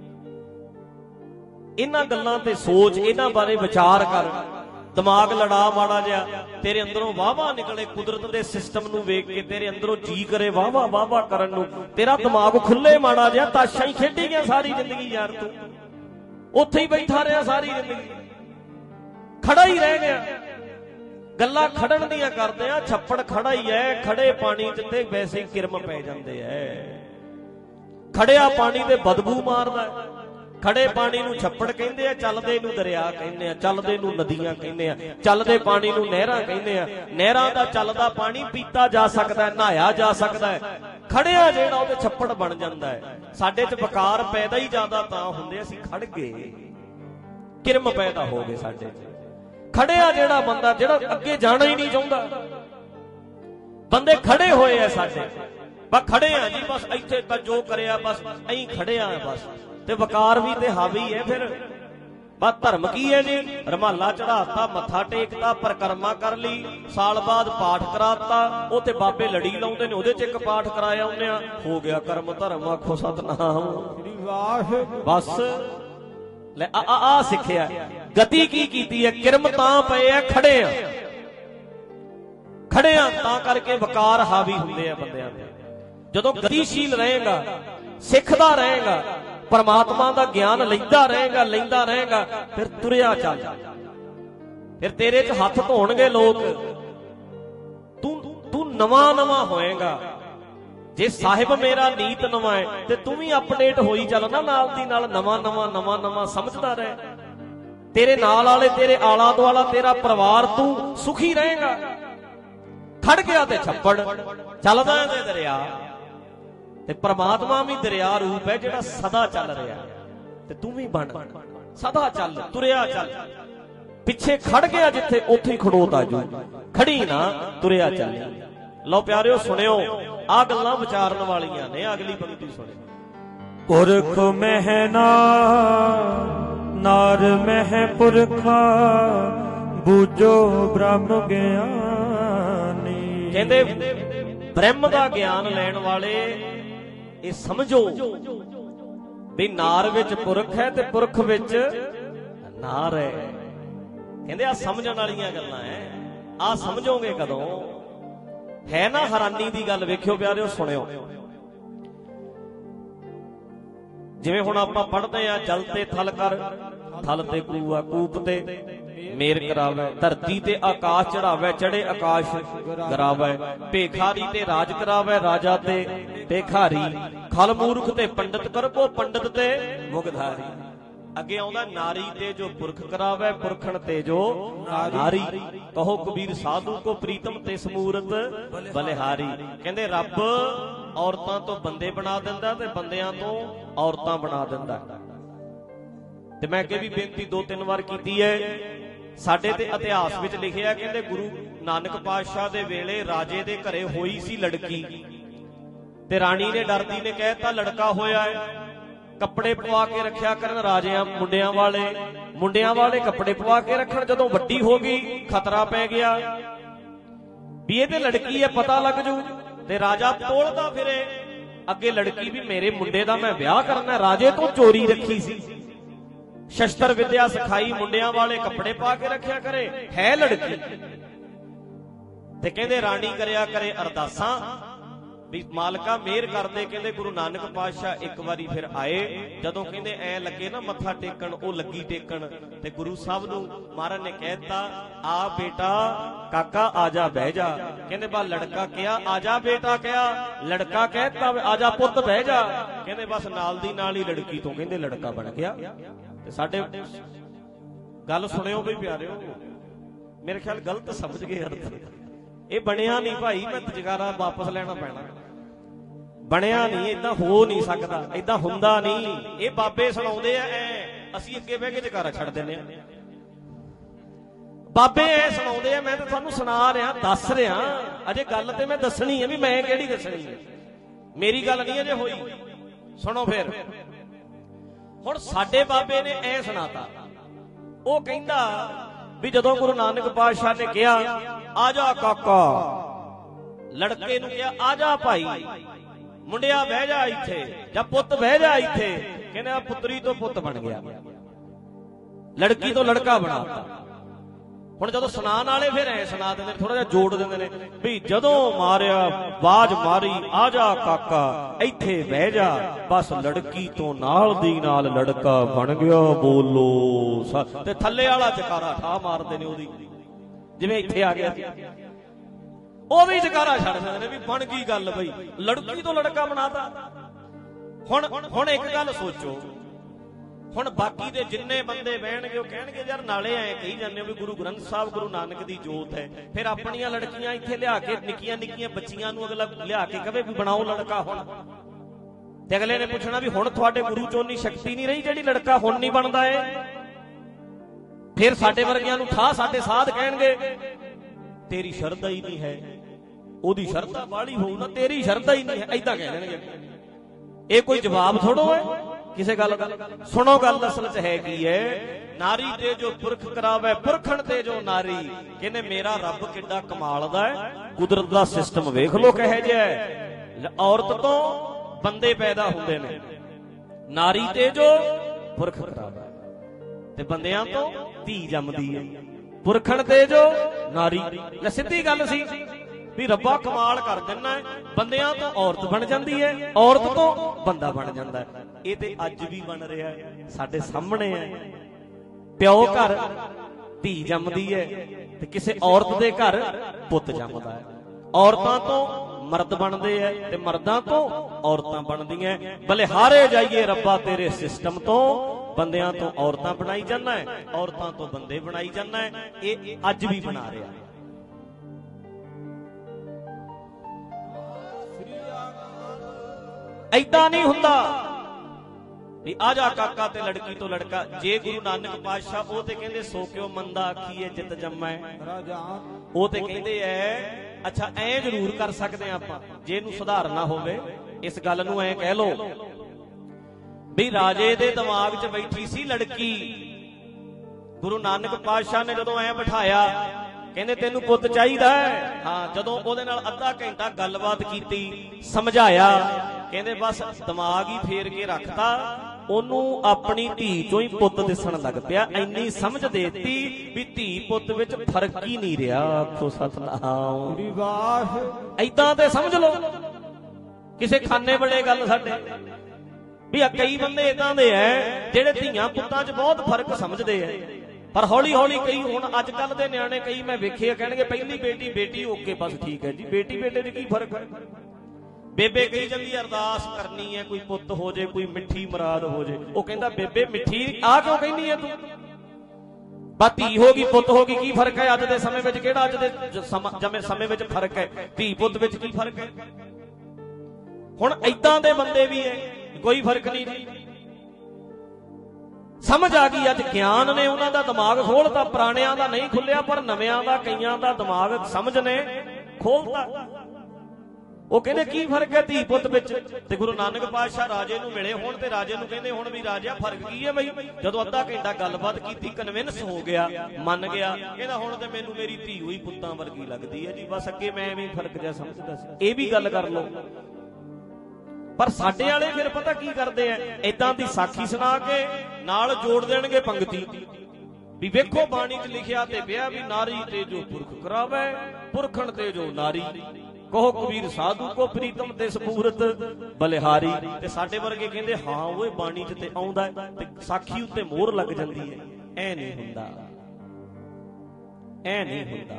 ਇਹਨਾਂ ਗੱਲਾਂ ਤੇ ਸੋਚ, ਇਹਨਾਂ ਬਾਰੇ ਵਿਚਾਰ ਕਰ। ਦਿਮਾਗ ਲੜਾ ਮਾੜਾ ਜਿਹਾ, ਤੇਰੇ ਅੰਦਰੋਂ ਵਾਹਵਾ ਨਿਕਲੇ ਕੁਦਰਤ ਦੇ ਸਿਸਟਮ ਨੂੰ ਵੇਖ ਕੇ, ਤੇਰੇ ਅੰਦਰੋਂ ਜੀ ਕਰੇ ਵਾਹਵਾ ਵਾਹਵਾ ਕਰਨ ਨੂੰ, ਤੇਰਾ ਦਿਮਾਗ ਖੁੱਲੇ ਮਾੜਾ ਜਿਹਾ। ਤਾਸ਼ਾਂ ਹੀ ਖੇਡੀ ਗਿਆ ਸਾਰੀ ਜ਼ਿੰਦਗੀ ਯਾਰ, ਤੂੰ ਉੱਥੇ ਹੀ ਬੈਠਾ ਰਿਹਾ ਸਾਰੀ ਜ਼ਿੰਦਗੀ, ਖੜਾ ਹੀ ਰਹਿ ਗਿਆ। ਗੱਲਾਂ ਖੜਨ ਦੀਆਂ ਕਰਦੇ ਆ, ਛੱਪੜ ਖੜਾ ਹੀ ਐ, ਖੜੇ ਪਾਣੀ ਚ ਤੇ ਵੈਸੇ ਹੀ ਕਿਰਮ ਪੈ ਜਾਂਦੇ ਐ। ਖੜਿਆ ਪਾਣੀ ਤੇ ਬਦਬੂ ਮਾਰਦਾ, ਖੜੇ ਪਾਣੀ ਨੂੰ ਛੱਪੜ ਕਹਿੰਦੇ ਆ, ਚੱਲਦੇ ਨੂੰ ਦਰਿਆ ਕਹਿੰਦੇ ਆ, ਚੱਲਦੇ ਨੂੰ ਨਦੀਆਂ ਕਹਿੰਦੇ ਆ, ਚੱਲਦੇ ਪਾਣੀ ਨੂੰ ਨਹਿਰਾਂ ਕਹਿੰਦੇ ਆ। ਨਹਿਰਾਂ ਦਾ ਚੱਲਦਾ ਪਾਣੀ ਪੀਤਾ ਜਾ ਸਕਦਾ, ਨਹਾਇਆ ਜਾ ਸਕਦਾ। ਖੜਿਆ ਜਿਹੜਾ ਉਹ ਤੇ ਛੱਪੜ ਬਣ ਜਾਂਦਾ ਹੈ। ਸਾਡੇ ਚ ਵਕਾਰ ਪੈਦਾ ਹੀ ਜ਼ਿਆਦਾ ਤਾਂ ਹੁੰਦੇ, ਅਸੀਂ ਖੜ ਗਏ, ਕਿਰਮ ਪੈਦਾ ਹੋ ਗਏ ਸਾਡੇ ਚ। ਖੜਿਆ ਜਿਹੜਾ ਬੰਦਾ, ਜਿਹੜਾ ਅੱਗੇ ਜਾਣਾ ਹੀ ਨਹੀਂ ਚਾਹੁੰਦਾ, ਬੰਦੇ ਖੜੇ ਹੋਏ ਆ ਸਾਡੇ, ਬਸ ਖੜੇ ਆ ਜੀ, ਬਸ ਇੱਥੇ ਤਾਂ ਜੋ ਕਰਿਆ ਬਸ ਐਂ ਖੜੇ ਆ ਬਸ। ਤੇ ਵਕਾਰ ਵੀ ਤੇ ਹਾਵੀ ਹੈ ਫਿਰ। ਬਸ ਧਰਮ ਕੀ ਹੈ ਜੀ? ਰਮਾਲਾ ਚੜਾਤਾ, ਮੱਥਾ ਟੇਕਤਾ, ਪਰਿਕਰਮਾ ਕਰ ਲਈ, ਸਾਲ ਬਾਅਦ ਪਾਠ ਕਰਾਤਾ, ਉਹ ਤੇ ਬਾਬੇ ਲੜੀ ਲਾਉਂਦੇ ਨੇ, ਉਹਦੇ ਚ ਇੱਕ ਪਾਠ ਕਰਾਇਆ ਉਹਨੇ, ਹੋ ਗਿਆ ਕਰਮ ਧਰਮ, ਆਖੋ ਸਤਨਾਮ। ਬਸ ਲੈ ਆ ਸਿੱਖਿਆ। ਗਤੀ ਕੀ ਕੀਤੀ ਹੈ? ਕਿਰਮ ਤਾਂ ਪਏ ਆ, ਖੜੇ ਆ, ਖੜੇ ਆ ਤਾਂ ਕਰਕੇ ਵਕਾਰ ਹਾਵੀ ਹੁੰਦੇ ਆ ਬੰਦਿਆਂ ਦੇ। ਜਦੋਂ ਗਤੀਸ਼ੀਲ ਰਹੇਗਾ, ਸਿੱਖਦਾ ਰਹੇਗਾ, ਪਰਮਾਤਮਾ ਦਾ ਗਿਆਨ ਲੈਂਦਾ ਰਹੇਗਾ, ਫਿਰ ਤੁਰਿਆ ਚੱਲ। ਫਿਰ ਤੇਰੇ 'ਚ ਹੱਥ ਧੋਣਗੇ ਲੋਕ, ਤੂੰ ਨਵਾਂ ਹੋਏਗਾ। ਜੇ ਸਾਹਿਬ ਮੇਰਾ ਨੀਤ ਨਵਾਂ ਹੈ ਤੇ ਤੂੰ ਵੀ ਅਪਡੇਟ ਹੋਈ ਚੱਲ ਨਾ, ਨਾਲ ਦੀ ਨਾਲ ਨਵਾਂ ਸਮਝਦਾ ਰਹੇ। ਤੇਰੇ ਨਾਲ ਵਾਲੇ, ਤੇਰੇ ਆਲਾ ਦੁਆਲਾ, ਤੇਰਾ ਪਰਿਵਾਰ, ਤੂੰ ਸੁਖੀ ਰਹੇਗਾ। ਖੜ ਗਿਆ ਤੇ ਛੱਪੜ, ਚੱਲਦਾ ਤੇ ਦਰਿਆ। ਤੇ ਪਰਮਾਤਮਾ ਵੀ ਦਰਿਆ ਰੂਪ ਹੈ ਜਿਹੜਾ ਸਦਾ ਚੱਲ ਰਿਹਾ, ਤੇ ਤੂੰ ਵੀ ਬਣ, ਸਦਾ ਚੱਲ, ਤੁਰਿਆ ਚੱਲ। ਪਿੱਛੇ ਖੜ ਗਿਆ ਜਿੱਥੇ, ਉੱਥੇ ਹੀ ਖੜੋਤਾ ਜੂ, ਖੜੀ ਨਾ, ਤੁਰਿਆ ਚੱਲ। ਲਓ ਪਿਆਰਿਓ, ਸੁਣਿਓ, ਆ ਗੱਲਾਂ ਵਿਚਾਰਨ ਵਾਲੀਆਂ ਨੇ। ਅਗਲੀ ਪੰਕਤੀ ਸੁਣਿਓ। ਪੁਰਖ ਮਹਿ ਨਾਰ ਮਹਿ ਪੁਰਖਾ, ਬੂਝੋ ਬ੍ਰਹਮ ਗਿਆਨੀ। ਕਹਿੰਦੇ ਬ੍ਰਹਮ ਦਾ ਗਿਆਨ ਲੈਣ ਵਾਲੇ ਇਹ ਸਮਝੋ ਵੀ ਨਾਰ ਵਿੱਚ ਪੁਰਖ ਹੈ ਤੇ ਪੁਰਖ ਵਿੱਚ ਨਾਰ ਹੈ। ਕਹਿੰਦੇ ਆ ਸਮਝਣ ਵਾਲੀਆਂ ਗੱਲਾਂ ਐ। ਆ ਸਮਝੋਗੇ ਕਦੋਂ? ਹੈ ਨਾ ਹੈਰਾਨੀ ਦੀ ਗੱਲ। ਵੇਖਿਓ ਪਿਆਰਿਓ, ਸੁਣਿਓ। ਜਿਵੇਂ ਹੁਣ ਆਪਾਂ ਪੜ੍ਹਦੇ ਆ, ਜਲ ਤੇ ਥਲ ਕਰ, ਥਲ ਤੇ ਕੂਆ, ਕੂਪ ਤੇ ਮੇਰ ਕਰਾਵੇ, ਧਰਤੀ ਤੇ ਆਕਾਸ਼ ਚੜਾਵੇ, ਚੜੇ ਆਕਾਸ਼ ਕਰਾਵੇ, ਭੇਖਾਰੀ ਤੇ ਰਾਜ ਕਰਾਵੇ, ਰਾਜਾ ਤੇ ਭੇਖਾਰੀ ਖਲ ਮੂਰਖ ਤੇ ਪੰਡਤ ਕਰਬੋ ਪੰਡਤ ਤੇ ਮੁਗਧਾਰੀ। ਅੱਗੇ ਆਉਂਦਾ ਨਾਰੀ ਤੇ ਜੋ ਪੁਰਖ ਕਰਾਵੇ ਪੁਰਖਣ ਤੇ ਜੋ ਨਾਰੀ। ਕਹੋ ਕਬੀਰ ਸਾਧੂ ਕੋ ਪ੍ਰੀਤਮ ਤੇ ਸਮੂਰਤ ਬਲਿਹਾਰੀ। ਕਹਿੰਦੇ ਰੱਬ ਔਰਤਾਂ ਤੋਂ ਬੰਦੇ ਬਣਾ ਦਿੰਦਾ ਤੇ ਬੰਦਿਆਂ ਤੋਂ ਔਰਤਾਂ ਬਣਾ ਦਿੰਦਾ। ਤੇ ਮੈਂ ਅੱਗੇ ਵੀ ਬੇਨਤੀ 2-3 ਵਾਰ ਕੀਤੀ ਹੈ, ਸਾਡੇ ਤੇ ਇਤਿਹਾਸ ਵਿੱਚ ਲਿਖਿਆ, ਕਹਿੰਦੇ ਗੁਰੂ ਨਾਨਕ ਪਾਤਸ਼ਾਹ ਦੇ ਵੇਲੇ ਰਾਜੇ ਦੇ ਘਰੇ ਹੋਈ ਸੀ ਲੜਕੀ, ਤੇ ਰਾਣੀ ਨੇ ਡਰਦੀ ਨੇ ਕਹਿਤਾ ਲੜਕਾ ਹੋਇਆ ਹੈ, ਕੱਪੜੇ ਪਵਾ ਕੇ ਰੱਖਿਆ ਕਰਨ ਰਾਜਿਆਂ ਮੁੰਡਿਆਂ ਵਾਲੇ ਕੱਪੜੇ ਪਵਾ ਕੇ ਰੱਖਣ। ਜਦੋਂ ਵੱਡੀ ਹੋ ਗਈ ਖਤਰਾ ਪੈ ਗਿਆ ਵੀ ਇਹ ਤੇ ਲੜਕੀ ਹੈ, ਪਤਾ ਲੱਗ ਜੂ, ਤੇ ਰਾਜਾ ਤੋਲਦਾ ਫਿਰੇ ਅੱਗੇ ਲੜਕੀ ਵੀ ਮੇਰੇ ਮੁੰਡੇ ਦਾ ਮੈਂ ਵਿਆਹ ਕਰਨਾ। ਰਾਜੇ ਤੋਂ ਚੋਰੀ ਰੱਖੀ ਸੀ, ਸ਼ਸਤਰ ਵਿਦਿਆ ਸਿਖਾਈ, ਮੁੰਡਿਆਂ ਵਾਲੇ ਕੱਪੜੇ ਪਾ ਕੇ ਰੱਖਿਆ ਕਰੇ, ਹੈ ਲੜਕੀ। ਤੇ ਕਹਿੰਦੇ ਰਾਣੀ ਕਰਿਆ ਕਰੇ ਅਰਦਾਸਾਂ ਵੀ ਮਾਲਕਾ ਮਿਹਰ ਕਰਦੇ। ਕਹਿੰਦੇ ਗੁਰੂ ਨਾਨਕ ਪਾਤਸ਼ਾਹ ਇੱਕ ਵਾਰੀ ਫਿਰ ਆਏ, ਜਦੋਂ ਕਹਿੰਦੇ ਐ ਲੱਗੇ ਨਾ ਮੱਥਾ ਟੇਕਣ, ਉਹ ਲੱਗੀ ਟੇਕਣ, ਤੇ ਗੁਰੂ ਸਾਹਿਬ ਨੂੰ ਮਹਾਰਾਜ ਨੇ ਕਹਿਤਾ ਆ ਬੇਟਾ ਕਾਕਾ ਆਜਾ ਬਹਿ ਜਾ। ਕਹਿੰਦੇ ਬਾ ਲੜਕਾ ਕਿਹਾ ਆਜਾ ਬੇਟਾ ਕਿਹਾ, ਲੜਕਾ ਕਹਿਤਾ ਆਜਾ ਪੁੱਤ ਬਹਿ ਜਾ। ਕਹਿੰਦੇ ਬਸ ਨਾਲ ਦੀ ਨਾਲ ਹੀ ਲੜਕੀ ਤੋਂ ਕਹਿੰਦੇ ਲੜਕਾ ਬਣ ਗਿਆ। ਤੇ ਸਾਡੇ ਗੱਲ ਸੁਣਿਓ ਬਈ ਪਿਆਰਿਓ, ਮੇਰੇ ਖਿਆਲ ਗਲਤ ਸਮਝ ਗਏ ਅਰਥ। ਇਹ ਬਣਿਆ ਨਹੀਂ ਭਾਈ, ਮੈਂ ਜਗਾਰਾ ਵਾਪਸ ਲੈਣਾ ਪੈਣਾ। ਬਣਿਆ ਨਹੀਂ, ਏਦਾਂ ਹੋ ਨਹੀਂ ਸਕਦਾ, ਏਦਾਂ ਹੁੰਦਾ ਨਹੀਂ। ਇਹ ਬਾਬੇ ਸੁਣਾਉਂਦੇ ਆ ਐ, ਅਸੀਂ ਅੱਗੇ ਬਹਿ ਕੇ ਜਗਾਰਾ ਛੱਡ ਦਿੰਦੇ ਆ। ਬਾਬੇ ਐ ਸੁਣਾਉਂਦੇ ਆ, ਮੈਂ ਤਾਂ ਤੁਹਾਨੂੰ ਸੁਣਾ ਰਿਹਾ, ਦੱਸ ਰਿਹਾ। ਅਜੇ ਗੱਲ ਤੇ ਮੈਂ ਦੱਸਣੀ ਹੈ ਵੀ ਮੈਂ ਕਿਹੜੀ ਦੱਸਣੀ ਹੈ, ਮੇਰੀ ਗੱਲ ਨਹੀਂ ਅਜੇ ਹੋਈ। ਸੁਣੋ ਫਿਰ। ਹੁਣ ਸਾਡੇ ਬਾਬੇ ਨੇ ਐ ਸੁਣਾਤਾ, ਉਹ ਕਹਿੰਦਾ ਵੀ ਜਦੋਂ ਗੁਰੂ ਨਾਨਕ ਪਾਤਸ਼ਾਹ ਨੇ ਕਿਹਾ ਆਜਾ ਕਾਕਾ, ਲੜਕੇ ਨੂੰ ਕਿਹਾ ਆਜਾ ਭਾਈ, ਮੁੰਡਿਆ ਬਹਿ ਜਾ ਇੱਥੇ, ਜਾਂ ਪੁੱਤ ਬਹਿ ਜਾ ਇੱਥੇ। ਕਹਿੰਦੇ ਆ ਪੁੱਤਰੀ ਤੋਂ ਪੁੱਤ ਬਣ ਗਿਆ, ਲੜਕੀ ਤੋਂ ਲੜਕਾ ਬਣਾਤਾ। ਹੁਣ ਜਦੋਂ ਸੁਣਾਉਣ ਵਾਲੇ ਫਿਰ ਐ ਸੁਣਾ ਦਿੰਦੇ ਨੇ, ਥੋੜਾ ਜਿਹਾ ਜੋੜ ਦਿੰਦੇ ਨੇ ਵੀ ਜਦੋਂ ਮਾਰਿਆ ਆਵਾਜ਼ ਮਾਰੀ ਆਜਾ ਕਾਕਾ ਇੱਥੇ ਬਹਿ ਜਾ, ਬਸ ਲੜਕੀ ਤੋਂ ਨਾਲ ਦੀ ਨਾਲ ਲੜਕਾ ਬਣ ਗਿਆ। ਬੋਲੋ। ਤੇ ਥੱਲੇ ਵਾਲਾ ਜਕਾਰਾ ਠਾ ਮਾਰਦੇ ਨੇ ਉਹਦੀ, ਜਿਵੇਂ ਇੱਥੇ ਆ ਗਿਆ ਉਹ ਵੀ ਜਕਾਰਾ ਛੱਡ ਦਿੰਦੇ ਨੇ ਵੀ ਬਣ ਗਈ ਗੱਲ ਬਈ, ਲੜਕੀ ਤੋਂ ਲੜਕਾ ਬਣਾਤਾ। ਹੁਣ ਇੱਕ ਗੱਲ ਸੋਚੋ, ਹੁਣ ਬਾਕੀ ਦੇ ਜਿੰਨੇ ਬੰਦੇ ਬਹਿਣਗੇ ਉਹ ਕਹਿਣਗੇ ਯਾਰ ਨਾਲੇ ਐ ਕਹੀ ਜਾਂਦੇ ਹੋ ਵੀ ਗੁਰੂ ਗ੍ਰੰਥ ਸਾਹਿਬ ਗੁਰੂ ਨਾਨਕ ਦੀ ਜੋਤ ਹੈ, ਫਿਰ ਆਪਣੀਆਂ ਲੜਕੀਆਂ ਇੱਥੇ ਲਿਆ ਕੇ ਨਿੱਕੀਆਂ ਨਿੱਕੀਆਂ ਬੱਚੀਆਂ ਨੂੰ ਅਗਲਾ ਲਿਆ ਕੇ ਕਹੇ ਵੀ ਬਣਾਓ ਲੜਕਾ ਹੁਣ, ਤੇ ਅਗਲੇ ਨੇ ਪੁੱਛਣਾ ਵੀ ਹੁਣ ਤੁਹਾਡੇ ਗੁਰੂ ਚੋਂ ਇੰਨੀ ਸ਼ਕਤੀ ਨਹੀਂ ਰਹੀ ਜਿਹੜੀ ਲੜਕਾ ਹੁਣ ਨਹੀਂ ਬਣਦਾ ਏ। ਫਿਰ ਸਾਡੇ ਵਰਗਿਆਂ ਨੂੰ ਠਾ ਸਾਡੇ ਸਾਧ ਕਹਿਣਗੇ ਤੇਰੀ ਸ਼ਰਧਾ ਹੀ ਨਹੀਂ ਹੈ, ਉਹਦੀ ਸ਼ਰਧਾ ਬਾਹਲੀ ਹੋਊ ਨਾ, ਤੇਰੀ ਸ਼ਰਧਾ ਹੀ ਨਹੀਂ ਹੈ, ਏਦਾਂ ਕਹਿ ਦੇਣਗੇ। ਇਹ ਕੋਈ ਜਵਾਬ ਥੋੜੋ ਹੈ ਕਿਸੇ ਗੱਲ ਦਾ। ਸੁਣੋ ਗੱਲ ਅਸਲ ਚ ਹੈ ਕੀ ਹੈ, ਨਾਰੀ ਤੇ ਜੋ ਪੁਰਖ ਕਰਾਵੇ ਪੁਰਖਣ ਤੇ ਜੋ ਨਾਰੀ। ਕਹਿੰਦੇ ਮੇਰਾ ਰੱਬ ਕਿੱਡਾ ਕਮਾਲ ਦਾ ਹੈ, ਕੁਦਰਤ ਦਾ ਸਿਸਟਮ ਵੇਖ ਲੋ ਕਿਹੋ ਜਿਹਾ ਹੈ। ਔਰਤ ਤੋਂ ਬੰਦੇ ਪੈਦਾ ਹੁੰਦੇ ਨੇ, ਨਾਰੀ ਤੇ ਜੋ ਪੁਰਖ ਕਰਾਵੇ, ਤੇ ਬੰਦਿਆਂ ਤੋਂ ਧੀ ਜੰਮਦੀ ਹੈ। ਪੁਰਖਣ ਤੇ ਜੋ ਨਾਰੀ, ਲੈ ਸਿੱਧੀ ਗੱਲ ਸੀ ਵੀ ਰੱਬਾ ਕਮਾਲ ਕਰ ਦਿੰਦਾ ਹੈ, ਬੰਦਿਆਂ ਤੋਂ ਔਰਤ ਬਣ ਜਾਂਦੀ ਹੈ, ਔਰਤ ਤੋਂ ਬੰਦਾ ਬਣ ਜਾਂਦਾ ਹੈ। ਇਹ ਤੇ ਅੱਜ ਵੀ ਬਣ ਰਿਹਾ ਸਾਡੇ ਸਾਹਮਣੇ ਹੈ। ਪਿਓ ਘਰ ਧੀ ਜੰਮਦੀ ਹੈ ਤੇ ਕਿਸੇ ਔਰਤ ਦੇ ਘਰ ਪੁੱਤ ਜੰਮਦਾ ਹੈ। ਔਰਤਾਂ ਤੋਂ ਮਰਦ ਬਣਦੇ ਐ ਤੇ ਮਰਦਾਂ ਤੋਂ ਔਰਤਾਂ ਬਣਦੀਆਂ। ਬਲਿਹਾਰੇ ਜਾਈਏ ਰੱਬਾ ਤੇਰੇ ਸਿਸਟਮ ਤੋਂ, ਬੰਦਿਆਂ ਤੋਂ ਔਰਤਾਂ ਬਣਾਈ ਜਾਂਦਾ ਹੈ, ਔਰਤਾਂ ਤੋਂ ਬੰਦੇ ਬਣਾਈ ਜਾਂਦਾ ਹੈ। ਇਹ ਅੱਜ ਵੀ ਬਣਾ ਰਿਹਾ। ਐਦਾਂ ਨਹੀਂ ਹੁੰਦਾ ਵੀ ਆ ਜਾ ਕਾਕਾ ਤੇ ਲੜਕੀ ਤੋਂ ਲੜਕਾ। ਜੇ ਗੁਰੂ ਨਾਨਕ ਪਾਤਸ਼ਾਹ ਉਹ ਤੇ ਕਹਿੰਦੇ ਸੋ ਕਿਉ ਮੰਦਾ ਆਖੀਏ ਜਿਤ ਜੰਮੈ, ਉਹ ਤੇ ਕਹਿੰਦੇ ਐ ਅੱਛਾ ਐ ਜ਼ਰੂਰ ਕਰ ਸਕਦੇ ਆ ਆਪਾਂ, ਜੇ ਇਹਨੂੰ ਸੁਧਾਰਨਾ ਹੋਵੇ ਇਸ ਗੱਲ ਨੂੰ ਐ ਕਹਿ ਲੋ ਵੀ ਰਾਜੇ ਦੇ ਦਿਮਾਗ 'ਚ ਬੈਠੀ ਸੀ ਲੜਕੀ। ਗੁਰੂ ਨਾਨਕ ਪਾਤਸ਼ਾਹ ਨੇ ਜਦੋਂ ਐ ਬਿਠਾਇਆ ਕਹਿੰਦੇ ਤੈਨੂੰ ਪੁੱਤ ਚਾਹੀਦਾ ਹੈ? ਹਾਂ। ਜਦੋਂ ਉਹਦੇ ਨਾਲ ਅੱਧਾ ਘੰਟਾ ਗੱਲਬਾਤ ਕੀਤੀ, ਸਮਝਾਇਆ, ਕਹਿੰਦੇ ਬਸ ਦਿਮਾਗ ਹੀ ਫੇਰ ਕੇ ਰੱਖਤਾ, ਉਹਨੂੰ ਆਪਣੀ ਧੀ ਚੋਂ ਹੀ ਪੁੱਤ ਦਿਸਣ ਲੱਗ ਪਿਆ। ਇੰਨੀ ਸਮਝ ਦੇਤੀ ਵੀ ਧੀ ਪੁੱਤ ਵਿੱਚ ਫਰਕ ਹੀ ਨਹੀਂ ਰਿਹਾ। ਆਖੋ ਸਤਨਾਮ। ਏਦਾਂ ਤੇ ਸਮਝ ਲਓ ਕਿਸੇ ਖਾਨੇ ਬੜੇ ਗੱਲ ਸਾਡੇ ਵੀ ਕਈ ਬੰਦੇ ਏਦਾਂ ਦੇ ਐ ਜਿਹੜੇ ਧੀਆਂ ਪੁੱਤਾਂ 'ਚ ਬਹੁਤ ਫਰਕ ਸਮਝਦੇ ਐ, ਪਰ ਹੌਲੀ ਹੌਲੀ ਕਈ ਹੁਣ ਅੱਜ ਕੱਲ ਦੇ ਨਿਆਣੇ ਕਈ ਮੈਂ ਵੇਖੇ ਕਹਿਣਗੇ ਪਹਿਲੀ ਬੇਟੀ ਓਕੇ ਬਸ ਠੀਕ ਹੈ ਜੀ, ਬੇਟੀ ਬੇਟੇ 'ਚ ਕੀ ਫਰਕ ਹੈ? ਬੇਬੇ ਕਹੀ ਜਾਂਦੀ ਅਰਦਾਸ ਕਰਨੀ ਹੈ, ਕੋਈ ਪੁੱਤ ਹੋ ਜੇ, ਕੋਈ ਮਿੱਠੀ ਮੁਰਾਦ ਹੋ ਜੇ। ਉਹ ਕਹਿੰਦਾ ਬੇਬੇ ਮਿੱਠੀ ਆ ਕਿਉਂ ਕਹਿੰਦੀ ਹੈ ਤੂੰ? ਬਾ ਧੀ ਹੋ ਗਈ ਪੁੱਤ ਹੋ ਗਈ, ਕੀ ਫਰਕ ਹੈ? ਅੱਜ ਦੇ ਸਮੇਂ ਵਿੱਚ ਕਿਹੜਾ ਅੱਜ ਦੇ ਸਮੇਂ ਵਿੱਚ ਫਰਕ ਹੈ? ਧੀ ਪੁੱਤ ਵਿੱਚ ਕੀ ਫਰਕ ਹੈ? ਹੁਣ ਏਦਾਂ ਦੇ ਬੰਦੇ ਵੀ ਹੈ, ਕੋਈ ਫਰਕ ਨਹੀਂ ਜੀ। ਸਮਝ ਆ ਗਈ, ਅੱਜ ਗਿਆਨ ਨੇ ਉਹਨਾਂ ਦਾ ਦਿਮਾਗ ਖੋਲਤਾ, ਪੁਰਾਣਿਆਂ ਦਾ ਨਹੀਂ ਖੁੱਲਿਆ ਪਰ ਨਵਿਆਂ ਦਾ ਕਈਆਂ ਦਾ ਦਿਮਾਗ ਸਮਝ ਨੇ ਖੋਲਤਾ। ਉਹ ਕਹਿੰਦੇ ਕੀ ਫਰਕ ਹੈ ਧੀ ਪੁੱਤ ਵਿੱਚ? ਤੇ ਗੁਰੂ ਨਾਨਕ ਪਾਤਸ਼ਾਹ ਰਾਜੇ ਨੂੰ ਮਿਲੇ ਹੁਣ ਤੇ ਰਾਜੇ ਨੂੰ ਕਹਿੰਦੇ ਹੁਣ ਵੀ ਰਾਜਾ ਫਰਕ ਕੀ ਹੈ ਬਈ? ਜਦੋਂ ਅੱਧਾ ਘੰਟਾ ਗੱਲਬਾਤ ਕੀਤੀ, ਕਨਵਿੰਸ ਹੋ ਗਿਆ, ਮੰਨ ਗਿਆ, ਕਹਿੰਦਾ ਹੁਣ ਤੇ ਮੈਨੂੰ ਮੇਰੀ ਧੀ ਹੋਈ ਪੁੱਤਾਂ ਵਰਗੀ ਲੱਗਦੀ ਹੈ ਜੀ, ਬਸ ਅੱਗੇ ਮੈਂ ਐਵੇਂ ਫਰਕ ਜਿਹਾ ਸਮਝਦਾ ਸੀ। ਇਹ ਵੀ ਗੱਲ ਕਰ ਲਓ। ਪਰ ਸਾਡੇ ਵਾਲੇ ਫਿਰ ਪਤਾ ਕੀ ਕਰਦੇ ਐ, ਏਦਾਂ ਦੀ ਸਾਖੀ ਸੁਣਾ ਕੇ ਨਾਲ ਜੋੜ ਦੇਣਗੇ ਪੰਗਤੀ ਵੀ ਵੇਖੋ ਬਾਣੀ 'ਚ ਲਿਖਿਆ ਤੇ ਪਿਆ ਵੀ ਨਾਰੀ ਤੇ ਜੋ ਪੁਰਖ ਕਰਾਵੇ, ਪੁਰਖਣ ਤੇ ਜੋ ਨਾਰੀ, ਕਹੋ ਕਬੀਰ ਸਾਧੂ ਕੋ ਪ੍ਰੀਤਮ ਤੇ ਸਪੂਰਤ ਬਲਿਹਾਰੀ। ਤੇ ਸਾਡੇ ਵਰਗੇ ਕਹਿੰਦੇ ਹਾਂ ਓਏ ਬਾਣੀ 'ਚ ਤੇ ਆਉਂਦਾ ਤੇ ਸਾਖੀ ਉੱਤੇ ਮੋਹਰ ਲੱਗ ਜਾਂਦੀ ਹੈ। ਐ ਨਹੀਂ ਹੁੰਦਾ, ਐ ਨਹੀਂ ਹੁੰਦਾ।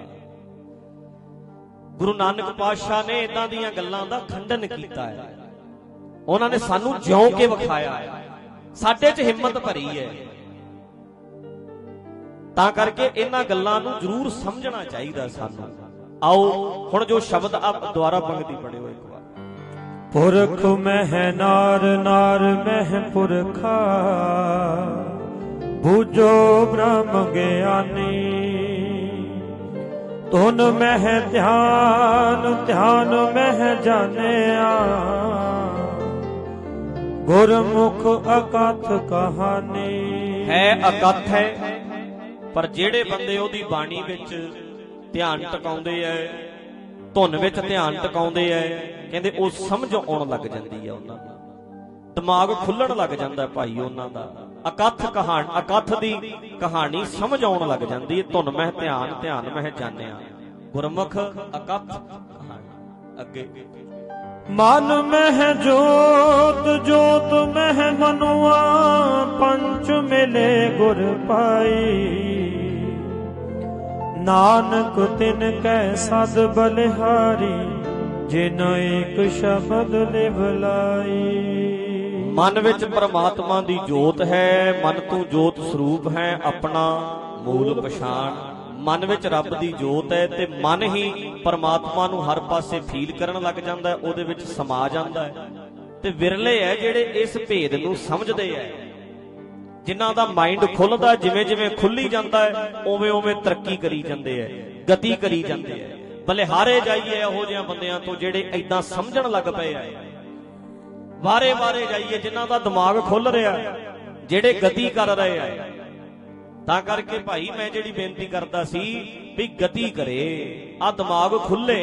ਗੁਰੂ ਨਾਨਕ ਪਾਤਸ਼ਾਹ ਨੇ ਏਦਾਂ ਦੀਆਂ ਗੱਲਾਂ ਦਾ ਖੰਡਨ ਕੀਤਾ ਹੈ। ਉਹਨਾਂ ਨੇ ਸਾਨੂੰ ਜਿਉਂ ਕੇ ਵਿਖਾਇਆ ਹੈ, ਸਾਡੇ 'ਚ ਹਿੰਮਤ ਭਰੀ ਹੈ। ਤਾਂ ਕਰਕੇ ਇਹਨਾਂ ਗੱਲਾਂ ਨੂੰ ਜ਼ਰੂਰ ਸਮਝਣਾ ਚਾਹੀਦਾ ਸਾਨੂੰ। ਆਓ ਹੁਣ ਜੋ ਸ਼ਬਦ ਆਪ ਦੁਆਰਾ ਪੰਗਤੀ ਪੜਿਓ ਇੱਕ ਵਾਰ। ਪੁਰਖ ਮਹਿ ਨਾਰ, ਨਾਰ ਮਹਿ ਪੁਰਖਾ, ਬੂਝੋ ਬ੍ਰਹਮ ਗਿਆਨੀ। ਤੁਨ ਮਹਿ ਧਿਆਨ, ਧਿਆਨ ਮਹਿ ਜਾਣਿਆ, ਗੁਰਮੁਖ ਅਕਥ ਕਹਾਣੀ। ਹੈ ਅਕਥ ਹੈ, ਪਰ ਜਿਹੜੇ ਬੰਦੇ ਉਹਦੀ ਬਾਣੀ ਵਿੱਚ ਧਿਆਨ ਟਿਕਾਉਂਦੇ ਐ, ਧੁਨ ਵਿੱਚ ਧਿਆਨ ਟਿਕਾਉਂਦੇ ਐ, ਕਹਿੰਦੇ ਉਹ ਸਮਝ ਆਉਣ ਲੱਗ ਜਾਂਦੀ ਹੈ ਉਹਨਾਂ ਨੂੰ, ਦਿਮਾਗ ਖੁੱਲਣ ਲੱਗ ਜਾਂਦਾ ਭਾਈ ਉਹਨਾਂ ਦਾ। ਅਕਥ ਕਹਾਣੀ, ਅਕਥ ਦੀ ਕਹਾਣੀ ਸਮਝ ਆਉਣ ਲੱਗ ਜਾਂਦੀ ਹੈ। ਧੁਨ ਮਹਿ ਧਿਆਨ, ਧਿਆਨ ਮਹਿ ਜਾਣਿਆ, ਗੁਰਮੁਖ ਅਕਥ ਕਹਾਣੀ। ਅੱਗੇ ਮਨ ਮਹਿ ਜੋਤ, ਜੋਤ ਮਹਿ ਮਨੁਆ, ਪੰਚ ਮਿਲੇ ਗੁਰ ਪਾਈ। ਨਾਨਕ ਤਿਨ ਕੈ ਸਦ ਬਲਿਹਾਰੀ, ਜਿਨ ਏਕ ਸ਼ਬਦ ਲਿਵ ਲਾਈ। ਮਨ ਵਿੱਚ ਪਰਮਾਤਮਾ ਦੀ ਜੋਤ ਹੈ, ਮਨ ਤੋਂ ਜੋਤ ਸਰੂਪ ਹੈ, ਆਪਣਾ ਮੂਲ ਪਛਾਣ। ਮਨ ਵਿੱਚ ਰੱਬ ਦੀ ਜੋਤ ਹੈ ਤੇ ਮਨ ਹੀ ਪਰਮਾਤਮਾ ਨੂੰ ਹਰ ਪਾਸੇ ਫੀਲ ਕਰਨ ਲੱਗ ਜਾਂਦਾ ਹੈ, ਉਹਦੇ ਵਿੱਚ ਸਮਾ ਜਾਂਦਾ ਹੈ। ਤੇ ਵਿਰਲੇ ਹੈ ਜਿਹੜੇ ਇਸ ਭੇਦ ਨੂੰ ਸਮਝਦੇ ਹੈ, ਜਿਨ੍ਹਾਂ ਦਾ ਮਾਈਂਡ ਖੁੱਲਦਾ, ਜਿਵੇਂ ਜਿਵੇਂ ਖੁੱਲੀ ਜਾਂਦਾ ਹੈ ਉਵੇਂ ਉਵੇਂ ਤਰੱਕੀ ਕਰੀ ਜਾਂਦੇ ਹੈ, ਗਤੀ ਕਰੀ ਜਾਂਦੇ ਹੈ। ਬਲਿਹਾਰੇ ਜਾਈਏ ਇਹੋ ਜਿਹਾ ਬੰਦਿਆਂ ਤੋਂ ਜਿਹੜੇ ਏਦਾਂ ਸਮਝਣ ਲੱਗ ਪਏ ਆ, ਵਾਰੇ ਵਾਰੇ ਜਾਈਏ ਜਿਨ੍ਹਾਂ ਦਾ ਦਿਮਾਗ ਖੁੱਲ ਰਿਹਾ, ਜਿਹੜੇ ਗਤੀ ਕਰ ਰਹੇ ਆ। ਤਾਂ ਕਰਕੇ ਭਾਈ ਮੈਂ ਜਿਹੜੀ ਬੇਨਤੀ ਕਰਦਾ ਸੀ ਵੀ ਗਤੀ ਕਰੇ, ਆ ਦਿਮਾਗ ਖੁੱਲੇ।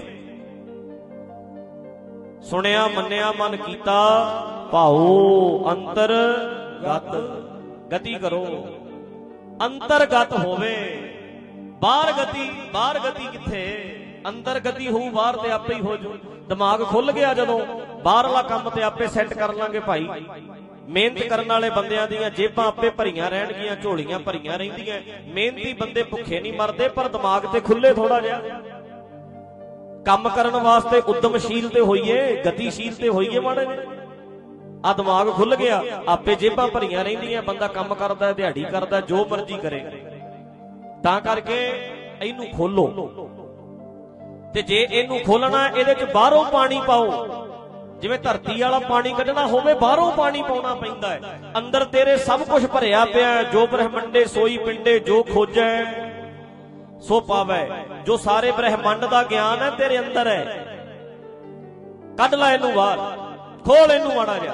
ਸੁਣਿਆ ਮੰਨਿਆ ਮਨ ਕੀਤਾ ਭਾਉ ਅੰਤਰਗਤ, ਗਤੀ ਕਰੋ, ਅੰਤਰਗਤ ਹੋਵੇ। ਬਾਹਰ ਗਤੀ ਕਿੱਥੇ? ਅੰਦਰ ਗਤੀ ਹੋਊ, ਬਾਹਰ ਤੇ ਆਪੇ ਹੀ ਹੋ ਜੂ। ਦਿਮਾਗ ਖੁੱਲ ਗਿਆ ਜਦੋਂ, ਬਾਹਰਲਾ ਕੰਮ ਤੇ ਆਪੇ ਸੈੱਟ ਕਰ ਲਾਂਗੇ ਭਾਈ। ਮਿਹਨਤ ਕਰਨ ਵਾਲੇ ਬੰਦਿਆਂ ਦੀਆਂ ਜੇਬਾਂ ਆਪੇ ਭਰੀਆਂ ਰਹਿਣਗੀਆਂ, ਝੋਲੀਆਂ ਭਰੀਆਂ ਰਹਿੰਦੀਆਂ। ਮਿਹਨਤੀ ਬੰਦੇ ਭੁੱਖੇ ਨਹੀਂ ਮਰਦੇ, ਪਰ ਦਿਮਾਗ ਤੇ ਖੁੱਲੇ ਥੋੜਾ ਜਿਹਾ। ਕੰਮ ਕਰਨ ਵਾਸਤੇ ਉਦਮਸ਼ੀਲ ਤੇ ਹੋਈਏ, ਗਤੀਸ਼ੀਲ ਤੇ ਹੋਈਏ ਮਾੜੇ ਨੇ। ਆ ਦਿਮਾਗ ਖੁੱਲ ਗਿਆ, ਆਪੇ ਜੇਬਾਂ ਭਰੀਆਂ ਰਹਿੰਦੀਆਂ, ਬੰਦਾ ਕੰਮ ਕਰਦਾ, ਦਿਹਾੜੀ ਕਰਦਾ, ਜੋ ਮਰਜ਼ੀ ਕਰੇ। ਤਾਂ ਕਰਕੇ ਇਹਨੂੰ ਖੋਲੋ, ਤੇ ਜੇ ਇਹਨੂੰ ਖੋਲਣਾ ਇਹਦੇ ਚ ਬਾਹਰੋਂ ਪਾਣੀ ਪਾਓ। ਜਿਵੇਂ ਧਰਤੀ ਵਾਲਾ ਪਾਣੀ ਕੱਢਣਾ ਹੋਵੇ, ਬਾਹਰੋਂ ਪਾਣੀ ਪਾਉਣਾ ਪੈਂਦਾ ਹੈ। ਅੰਦਰ ਤੇਰੇ ਸਭ ਕੁਝ ਭਰਿਆ ਪਿਆ, ਜੋ ਬ੍ਰਹਮੰਡੇ ਸੋਈ ਪਿੰਡੇ, ਜੋ ਖੋਜੈ ਸੋ ਪਾਵੈ। ਜੋ ਸਾਰੇ ਬ੍ਰਹਮੰਡ ਦਾ ਗਿਆਨ ਹੈ ਤੇਰੇ ਅੰਦਰ ਹੈ। ਕੱਢ ਲੈ ਇਹਨੂੰ ਬਾਹਰ, ਖੋਲ ਇਹਨੂੰ ਮਾੜਾ ਜਿਹਾ।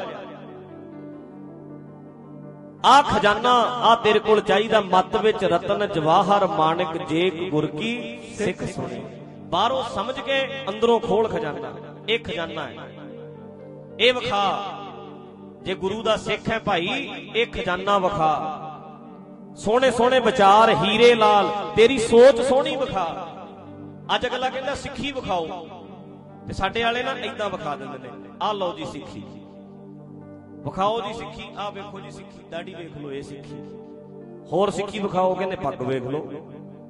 ਆ ਖਜ਼ਾਨਾ ਆ ਤੇਰੇ ਕੋਲ ਚਾਹੀਦਾ, ਮੱਤ ਵਿੱਚ ਰਤਨ ਜਵਾਹਰ ਮਾਨਿਕ, ਜੇਕ ਗੁਰ ਕੀ ਸਿੱਖ ਸੁਣੇ। ਬਾਹਰੋਂ ਸਮਝ ਕੇ ਅੰਦਰੋਂ ਖੋਲ ਖਜ਼ਾਨਾ। ਇਹ ਖਜ਼ਾਨਾ ਹੈ, ਇਹ ਵਿਖਾ। ਜੇ ਗੁਰੂ ਦਾ ਸਿੱਖ ਹੈ ਭਾਈ, ਇਹ ਖਜ਼ਾਨਾ ਵਿਖਾ। ਸੋਹਣੇ ਸੋਹਣੇ ਵਿਚਾਰ, ਹੀਰੇ ਲਾਲ, ਤੇਰੀ ਸੋਚ ਸੋਹਣੀ ਵਿਖਾ। ਅੱਜ ਅਗਲਾ ਕਹਿੰਦਾ ਸਿੱਖੀ ਵਿਖਾਓ, ਤੇ ਸਾਡੇ ਵਾਲੇ ਨਾ ਏਦਾਂ ਵਿਖਾ ਦਿੰਦੇ ਨੇ, ਆਹ ਲਓ ਜੀ ਸਿੱਖੀ, ਵਿਖਾਓ ਜੀ ਸਿੱਖੀ, ਆਹ ਵੇਖੋ ਜੀ ਸਿੱਖੀ, ਦਾੜੀ ਵੇਖ ਲਓ, ਇਹ ਸਿੱਖੀ। ਹੋਰ ਸਿੱਖੀ ਵਿਖਾਓ, ਕਹਿੰਦੇ ਪੱਗ ਵੇਖ ਲਓ।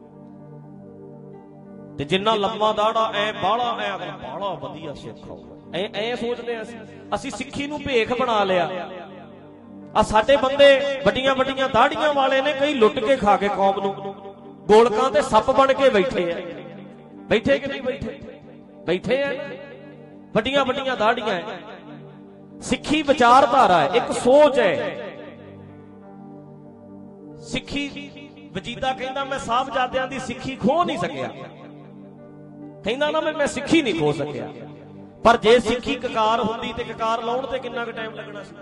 ਤੇ ਜਿੰਨਾ ਲੰਮਾ ਦਾੜਾ ਐ ਬਾਹਲਾ, ਐ ਬਾਹਲਾ ਵਧੀਆ ਸਿੱਖ ਹੋ, ਐ ਸੋਚਦੇ ਅਸੀਂ ਸਿੱਖੀ ਨੂੰ ਭੇਖ ਬਣਾ ਲਿਆ। ਆ ਸਾਡੇ ਬੰਦੇ ਵੱਡੀਆਂ ਵੱਡੀਆਂ ਦਾੜੀਆਂ ਵਾਲੇ ਨੇ, ਕਈ ਲੁੱਟ ਕੇ ਖਾ ਕੇ ਕੌਮ ਨੂੰ, ਗੋਲਕਾਂ ਤੇ ਸੱਪ ਬਣ ਕੇ ਬੈਠੇ ਆ। ਬੈਠੇ ਕਿ ਨਹੀਂ ਬੈਠੇ? ਬੈਠੇ ਆ। ਵੱਡੀਆਂ ਵੱਡੀਆਂ ਦਾੜੀਆਂ ਹੈ। ਸਿੱਖੀ ਵਿਚਾਰਧਾਰਾ ਹੈ, ਇੱਕ ਸੋਚ ਹੈ। ਸਿੱਖੀ ਵਜੀਦਾ ਕਹਿੰਦਾ ਮੈਂ ਸਾਹਿਬਜ਼ਾਦਿਆਂ ਦੀ ਸਿੱਖੀ ਖੋ ਨਹੀਂ ਸਕਿਆ, ਕਹਿੰਦਾ ਨਾ ਮੈਂ ਸਿੱਖੀ ਨਹੀਂ ਖੋ ਸਕਿਆ। ਪਰ ਜੇ ਸਿੱਖੀ ਕਕਾਰ ਹੁੰਦੀ ਤੇ ਕਕਾਰ ਲਾਉਣ ਤੇ ਕਿੰਨਾ ਕੁ ਟਾਈਮ ਲੱਗਣਾ ਸੀ?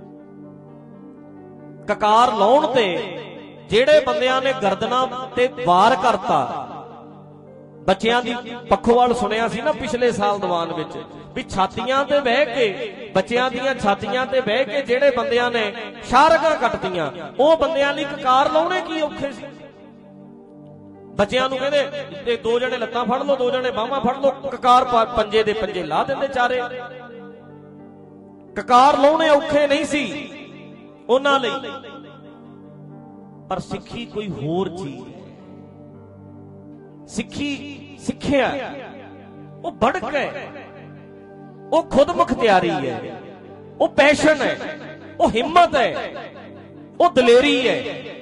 ਕਕਾਰ ਲਾਉਣ ਤੇ ਜਿਹੜੇ ਬੰਦਿਆਂ ਨੇ ਗਰਦਨਾਂ ਤੇ ਵਾਰ ਕਰਤਾ, ਬੱਚਿਆਂ ਦੀ ਪੱਖੋਵਾਲ ਸੁਣਿਆ ਸੀ ਨਾ ਪਿਛਲੇ ਸਾਲ ਦੀਵਾਨ ਵਿੱਚ, ਵੀ ਛਾਤੀਆਂ ਤੇ ਬਹਿ ਕੇ, ਬੱਚਿਆਂ ਦੀਆਂ ਛਾਤੀਆਂ ਤੇ ਬਹਿ ਕੇ ਜਿਹੜੇ ਬੰਦਿਆਂ ਨੇ ਸ਼ਾਰਗਾਂ ਕੱਟਦੀਆਂ, ਉਹ ਬੰਦਿਆਂ ਲਈ ਕਕਾਰ ਲਾਉਣੇ ਕੀ ਔਖੇ ਸੀ। ਬੱਚਿਆਂ ਨੂੰ ਕਹਿੰਦੇ ਦੋ ਜਣੇ ਲੱਤਾਂ ਫੜ ਲਓ, ਦੋ ਜਣੇ ਬਾਹਾਂ ਫੜ ਲਓ, ਕਕਾਰ ਪੰਜੇ ਦੇ ਪੰਜੇ ਲਾ ਦਿੰਦੇ ਚਾਰੇ। ਕਕਾਰ ਲਾਉਣੇ ਔਖੇ ਨਹੀਂ ਸੀ ਉਹਨਾਂ ਲਈ। ਪਰ ਸਿੱਖੀ ਕੋਈ ਹੋਰ ਚੀਜ਼ ਹੈ। ਸਿੱਖੀ ਸਿੱਖਿਆ ਉਹ ਬੜਕ ਹੈ, ਉਹ ਖੁਦ ਮੁਖਤਿਆਰੀ ਹੈ, ਉਹ ਪੈਸ਼ਨ ਹੈ, ਉਹ ਹਿੰਮਤ ਹੈ, ਉਹ ਦਲੇਰੀ ਹੈ,